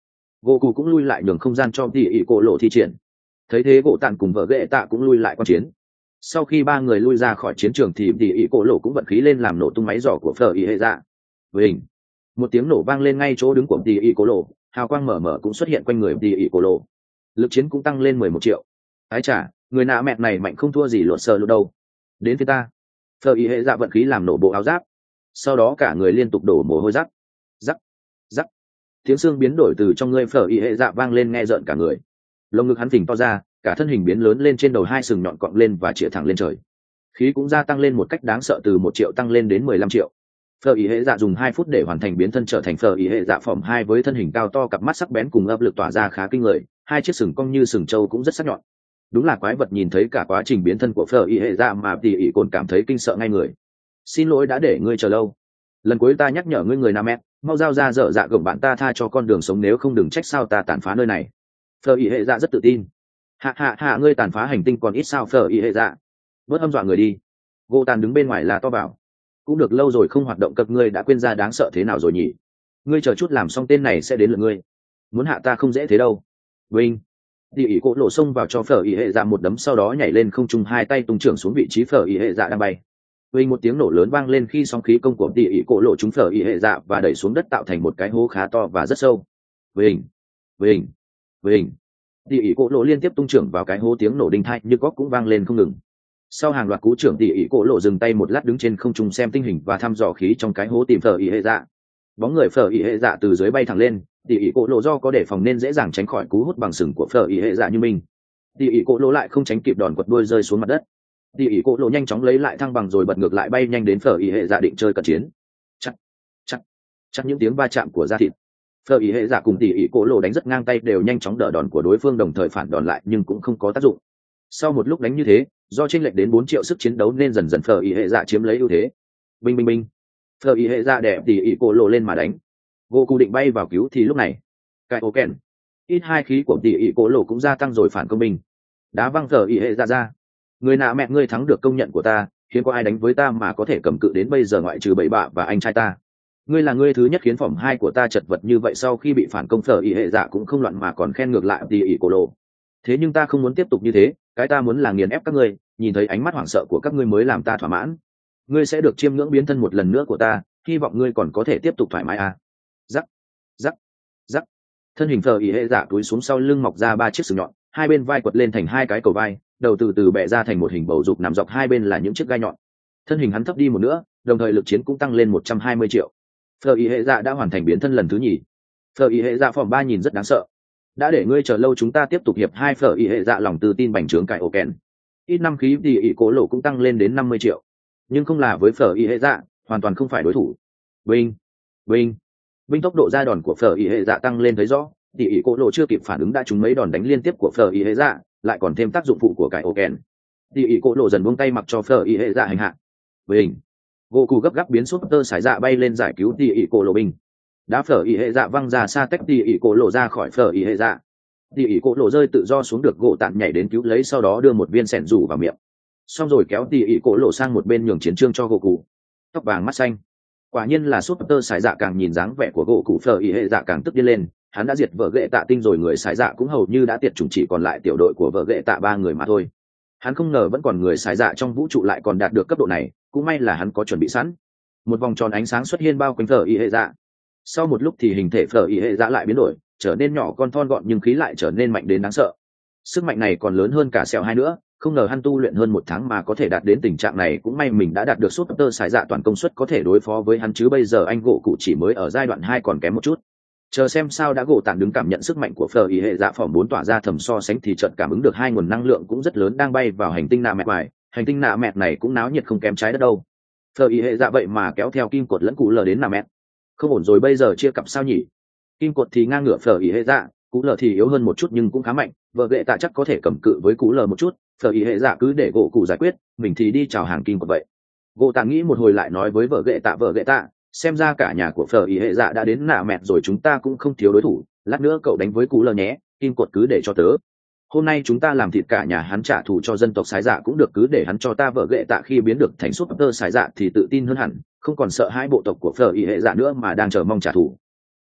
gỗ cụ cũng lui lại nhường không gian cho tỉ ỉ cổ lộ thi triển. Thấy thế gỗ tàn cùng vợ ghệ tạ cũng lui lại quan chiến. Sau khi ba người lui ra khỏi chiến trường thì tỉ ỉ cổ lộ cũng vận khí lên làm nổ tung máy giỏ của phở ỉ hệ dạ. Với hình, một tiếng nổ vang lên ngay chỗ đứng của tỉ ỉ cổ lộ, hào quang mở mở cũng xuất hiện quanh người tỉ ỉ cổ lộ. Lực chiến cũng tăng lên mười một triệu. Ái chà, người nạ mẹ này mạnh không thua gì lột sờ lột đâu. Đến phía ta, phở ỉ hệ dạ vận khí làm nổ bộ áo giáp. Sau đó cả người liên tục đổ mồ hôi rắc, rắc, rắc. Tiếng xương biến đổi từ trong người phở ỉ hệ dạ vang lên nghe rợn cả người. Lồng ngực hắn phình to ra, cả thân hình biến lớn lên, trên đầu hai sừng nhọn cọng lên và chĩa thẳng lên trời. Khí cũng gia tăng lên một cách đáng sợ, từ một triệu tăng lên đến mười lăm triệu. Phở ỉ hệ dạ dùng hai phút để hoàn thành biến thân trở thành phở ỉ hệ dạ phỏm hai với thân hình cao to, cặp mắt sắc bén cùng ấp lực tỏa ra khá kinh người, hai chiếc sừng cong như sừng trâu cũng rất sắc nhọn. Đúng là quái vật, nhìn thấy cả quá trình biến thân của phở ỉ hệ dạ mà tỉ ỉ côn cảm thấy kinh sợ ngay người. Xin lỗi đã để ngươi chờ lâu. Lần cuối ta nhắc nhở ngươi người nam mẹ, mau giao ra dở dạ gồng bạn ta tha cho con đường sống, nếu không đừng trách sao ta tàn phá nơi này. Phở ỉ hệ dạ rất tự tin. Hạ hạ hạ, ngươi tàn phá hành tinh còn ít sao phở ỉ hệ dạ. Bớt hâm dọa người đi. Gỗ tàn đứng bên ngoài là to bảo. Cũng được lâu rồi không hoạt động cập, ngươi đã quên ra đáng sợ thế nào rồi nhỉ? Ngươi chờ chút làm xong tên này sẽ đến lượt ngươi. Muốn hạ ta không dễ thế đâu. Vinh. Tỉ ỉ cổ lộ xông vào cho phở ỉ hệ dạ một đấm, sau đó nhảy lên không trung, hai tay tung trưởng xuống vị trí phở ỉ hệ dạ đang bay. Vinh, một tiếng nổ lớn vang lên khi sóng khí công của tỉ ỉ cổ lộ trúng phở ỉ hệ dạ và đẩy xuống đất, tạo thành một cái hố khá to và rất sâu. Vinh, Vinh, Vinh. Tỉ ỉ cổ lộ liên tiếp tung trưởng vào cái hố, tiếng nổ đinh tai như góc cũng vang lên không ngừng. Sau hàng loạt cú trưởng, tỉ ỉ cổ lộ dừng tay một lát, đứng trên không trung xem tình hình và thăm dò khí trong cái hố tìm phở ỉ hệ dạ. Bóng người phở ỉ hệ dạ từ dưới bay thẳng lên, tỉ ỉ cổ lộ do có đề phòng nên dễ dàng tránh khỏi cú hút bằng sừng của phở ỉ hệ dạ như mình. Tỉ ỉ cổ lộ lại không tránh kịp, đòn quật đuôi rơi xuống mặt đất. Tỉ ỉ cổ lộ nhanh chóng lấy lại thăng bằng rồi bật ngược lại, bay nhanh đến phở ỉ hệ dạ định chơi cận chiến. Chắc, chắc, chắc những tiếng va chạm của da thịt. Phở ỉ hệ dạ cùng tỉ ỉ cổ lộ đánh rất ngang tay, đều nhanh chóng đỡ đòn của đối phương, đồng thời phản đòn lại nhưng cũng không có tác dụng. Sau một lúc đánh như thế, do chênh lệch đến bốn triệu sức chiến đấu nên dần dần phở ỉ hệ dạ chiếm lấy ưu thế. Binh binh binh. Phở ỉ hệ dạ đè tỉ ỉ cổ lộ lên mà đánh. Gỗ cụ định bay vào cứu thì lúc này, cái ổ kèn ít hai khí của tỉ ỉ cổ lộ cũng gia tăng rồi phản công binh, đá văng phở ỉ hệ dạ ra. Người nạ mẹ, ngươi thắng được công nhận của ta, hiếm có ai đánh với ta mà có thể cầm cự đến bây giờ ngoại trừ bảy bạ và anh trai ta. Ngươi là ngươi thứ nhất khiến phỏm hai của ta chật vật như vậy. Sau khi bị phản công, phở ỉ hệ dạ cũng không loạn mà còn khen ngược lại tỉ ỉ cổ lộ. Thế nhưng ta không muốn tiếp tục như thế, cái ta muốn là nghiền ép các ngươi, nhìn thấy ánh mắt hoảng sợ của các ngươi mới làm ta thỏa mãn. Ngươi sẽ được chiêm ngưỡng biến thân một lần nữa của ta, hy vọng ngươi còn có thể tiếp tục thoải mái à. Rắc, rắc, rắc. Thân hình phở ỉ hệ dạ túi xuống sau lưng, mọc ra ba chiếc sừng nhọn, hai bên vai quật lên thành hai cái cầu vai, đầu từ từ bẻ ra thành một hình bầu dục, nằm dọc hai bên là những chiếc gai nhọn. Thân hình hắn thấp đi một nữa, đồng thời lực chiến cũng tăng lên một trăm hai mươi triệu. Phở ỉ hệ dạ đã hoàn thành biến thân lần thứ nhì. Phở ỉ hệ dạ phỏm ba nhìn rất đáng sợ. Đã để ngươi chờ lâu, chúng ta tiếp tục hiệp hai. Phở ỉ hệ dạ lòng tự tin bành trướng cải ổ kèn. Ít năm khí thì ỉ cố lộ cũng tăng lên đến năm mươi triệu, nhưng không là với phở ỉ hệ dạ, hoàn toàn không phải đối thủ. Vinh, Vinh, Vinh. Tốc độ ra đòn của phở ỉ hệ dạ tăng lên thấy rõ, tỉ ỉ cố lộ chưa kịp phản ứng đã trúng mấy đòn đánh liên tiếp của phở ỉ hệ dạ, lại còn thêm tác dụng phụ của cải ổ kèn. Tỉ ỉ cố lộ dần buông tay mặc cho phở ỉ hệ dạ hành hạ. Vinh, gỗ cụ gấp gáp biến súp tơ sải dạ bay lên giải cứu tỉ ỉ cố lộ binh. Đá phở ỉ hệ dạ văng ra xa, tách tỉ ỉ cố lộ ra khỏi phở ỉ hệ dạ. Tỉ ỉ cố lộ rơi tự do xuống, được gỗ tạn nhảy đến cứu lấy, sau đó đưa một viên sẻn rủ vào miệng, xong rồi kéo tỉ ỉ cố lộ sang một bên nhường chiến trương cho gỗ cụ. Tóc vàng mắt xanh, quả nhiên là súp tơ sải dạ. Càng nhìn dáng vẻ của gỗ cụ, phở ỉ hệ dạ càng tức điên lên. Hắn đã diệt vợ ghệ tạ tinh rồi, người sải dạ cũng hầu như đã tiệt chủng, chỉ còn lại tiểu đội của vợ ghệ tạ ba người mà thôi. Hắn không ngờ vẫn còn người sải dạ trong vũ trụ lại còn đạt được cấp độ này, cũng may là hắn có chuẩn bị sẵn. Một vòng tròn ánh sáng xuất hiện bao quanh phở ỉ hệ dạ. Sau một lúc thì hình thể phở ỉ hệ dạ lại biến đổi, trở nên nhỏ con thon gọn, nhưng khí lại trở nên mạnh đến đáng sợ. Sức mạnh này còn lớn hơn cả sẹo hai nữa. Không ngờ hắn tu luyện hơn một tháng mà có thể đạt đến tình trạng này, cũng may mình đã đạt được súp tơ sải dạ toàn công suất có thể đối phó với hắn, chứ bây giờ anh gỗ cụ chỉ mới ở giai đoạn hai, còn kém một chút. Chờ xem sao đã. Gỗ tàn đứng cảm nhận sức mạnh của phở ỉ hệ dạ phỏm bốn tỏa ra thầm so sánh thì chợt cảm ứng được hai nguồn năng lượng cũng rất lớn đang bay vào hành tinh nạ mẹt ngoài. Hành tinh nạ mẹt này cũng náo nhiệt không kém trái đất đâu. Phở ỉ hệ dạ vậy mà kéo theo kim cột lẫn cú lờ đến nạ mẹt. Không ổn rồi, bây giờ chia cặp sao nhỉ? Kim cột thì ngang ngửa phở ỉ hệ dạ, cú lờ thì yếu hơn một chút nhưng cũng khá mạnh. Vợ ghệ tạ chắc có thể cầm cự với cú lờ một chút. Phở ỉ hệ dạ cứ để gỗ cụ giải quyết, mình thì đi chào hàng kim cột vậy. Gỗ tạ nghĩ một hồi lại nói với vợ ghệ tạ, vợ ghệ tạ, xem ra cả nhà của phở ỉ hệ dạ đã đến nạ mẹt rồi, chúng ta cũng không thiếu đối thủ, lát nữa cậu đánh với cú lờ nhé, kim cột cứ để cho tớ. Hôm nay chúng ta làm thịt cả nhà hắn, trả thù cho dân tộc sái dạ cũng được, cứ để hắn cho ta. Vợ ghệ tạ khi biến được thành súp tơ sái dạ thì tự tin hơn hẳn, không còn sợ hai bộ tộc của phở ỉ hệ dạ nữa mà đang chờ mong trả thù.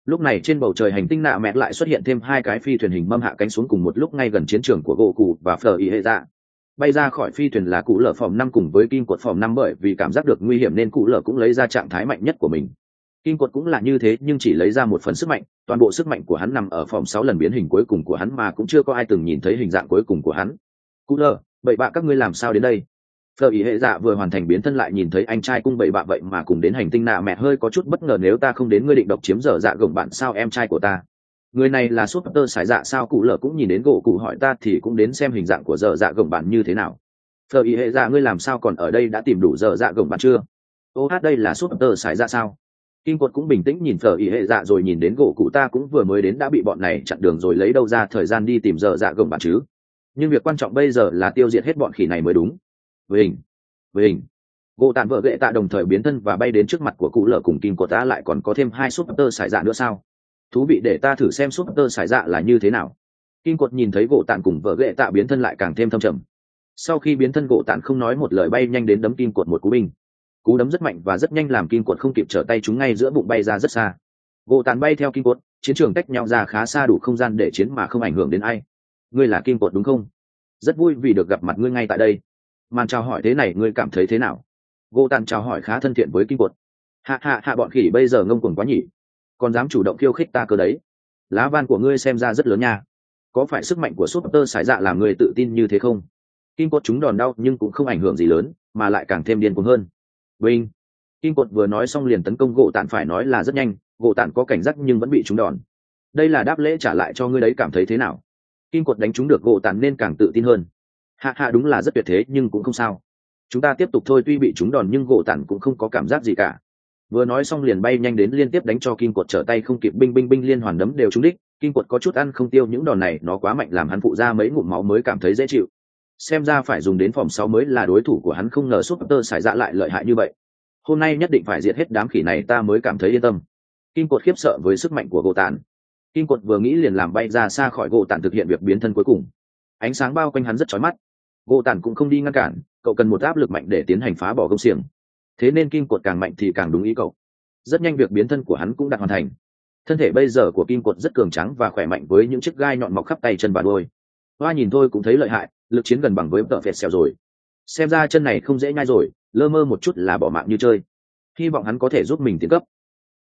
Lúc này trên bầu trời hành tinh nạ mẹ lại xuất hiện thêm hai cái phi thuyền hình mâm hạ cánh xuống cùng một lúc ngay gần chiến trường của gỗ cụ và phở ý hệ dạ. Bay ra khỏi phi thuyền là cụ lở phòng năm cùng với kim cột phòng năm, bởi vì cảm giác được nguy hiểm nên cụ lở cũng lấy ra trạng thái mạnh nhất của mình. Kim cột cũng là như thế nhưng chỉ lấy ra một phần sức mạnh, toàn bộ sức mạnh của hắn nằm ở phòng sáu lần biến hình cuối cùng của hắn mà cũng chưa có ai từng nhìn thấy hình dạng cuối cùng của hắn. Cụ lở, bậy bạ các ngươi làm sao đến đây? Phở ý hệ dạ vừa hoàn thành biến thân lại nhìn thấy anh trai cung bậy bạ vậy mà cùng đến hành tinh nạ mẹ, hơi có chút bất ngờ. Nếu ta không đến ngươi định độc chiếm dở dạ gồng bạn sao em trai của ta? Người này là súp tơ sải dạ sao? Cụ lở cũng nhìn đến gỗ cụ hỏi ta thì cũng đến xem hình dạng của dở dạ gồng bạn như thế nào. Phở ý hệ dạ ngươi làm sao còn ở đây, đã tìm đủ dở dạ gồng bạn chưa? Ô hát đây là súp tơ sải dạ sao? Kim cột cũng bình tĩnh nhìn phở ý hệ dạ rồi nhìn đến gỗ cụ, ta cũng vừa mới đến đã bị bọn này chặn đường rồi, lấy đâu ra thời gian đi tìm dở dạ gồng bạn chứ? Nhưng việc quan trọng bây giờ là tiêu diệt hết bọn khỉ này mới đúng. Với hình với hình gỗ tàn vợ ghệ tạ đồng thời biến thân và bay đến trước mặt của cụ lở cùng kim cột. Ta lại còn có thêm hai súp tơ sải dạ nữa sao? Thú vị, để ta thử xem súp tơ sải dạ là như thế nào. Kim cột nhìn thấy gỗ tàn cùng vợ ghệ tạ biến thân lại càng thêm thâm trầm. Sau khi biến thân, gỗ tàn không nói một lời bay nhanh đến đấm kim cột một cú binh. Cú đấm rất mạnh và rất nhanh làm kim cột không kịp trở tay, chúng ngay giữa bụng bay ra rất xa. Gỗ tàn bay theo kim cột, chiến trường cách nhau ra khá xa, đủ không gian để chiến mà không ảnh hưởng đến ai. Ngươi là kim cột đúng không? Rất vui vì được gặp mặt ngươi ngay tại đây. Màn chào hỏi thế này ngươi cảm thấy thế nào? Gỗ tàn chào hỏi khá thân thiện với kim cột. Hạ hạ hạ, bọn khỉ bây giờ ngông cuồng quá nhỉ, còn dám chủ động khiêu khích ta cơ đấy. Lá van của ngươi xem ra rất lớn nha, có phải sức mạnh của súp tơ sải dạ làm ngươi tự tin như thế không? Kim cột chúng đòn đau nhưng cũng không ảnh hưởng gì lớn, mà lại càng thêm điên cuồng hơn. Vinh! Kim cột vừa nói xong liền tấn công gỗ tàn, phải nói là rất nhanh. Gỗ tàn có cảnh giác nhưng vẫn bị trúng đòn. Đây là đáp lễ trả lại cho ngươi đấy, cảm thấy thế nào? Kim cột đánh trúng được gỗ tàn nên càng tự tin hơn. Hạ hạ, đúng là rất tuyệt thế nhưng cũng không sao, chúng ta tiếp tục thôi. Tuy bị trúng đòn nhưng gỗ tàn cũng không có cảm giác gì cả. Vừa nói xong liền bay nhanh đến liên tiếp đánh cho kim cột trở tay không kịp, binh binh binh liên hoàn đấm đều trúng đích. Kim cột có chút ăn không tiêu, những đòn này nó quá mạnh làm hắn phụ ra mấy ngụm máu mới cảm thấy dễ chịu. Xem ra phải dùng đến phòng sáu mới là đối thủ của hắn, không ngờ súp tơ sải dạ lại lợi hại như vậy. Hôm nay nhất định phải diệt hết đám khỉ này ta mới cảm thấy yên tâm. Kim cột khiếp sợ với sức mạnh của gỗ tàn. Kim cột vừa nghĩ liền làm bay ra xa khỏi gỗ tàn, thực hiện việc biến thân cuối cùng. Ánh sáng bao quanh hắn rất chói mắt. Gỗ tàn cũng không đi ngăn cản, cậu cần một áp lực mạnh để tiến hành phá bỏ công xiềng, thế nên kim cột càng mạnh thì càng đúng ý cậu. Rất nhanh việc biến thân của hắn cũng đã hoàn thành. Thân thể bây giờ của kim cột rất cường tráng và khỏe mạnh với những chiếc gai nhọn mọc khắp tay chân và đuôi. Hoa nhìn thôi cũng thấy lợi hại, lực chiến gần bằng với tợ phệt xèo rồi. Xem ra chân này không dễ nhai rồi, lơ mơ một chút là bỏ mạng như chơi. Hy vọng hắn có thể giúp mình tiến cấp.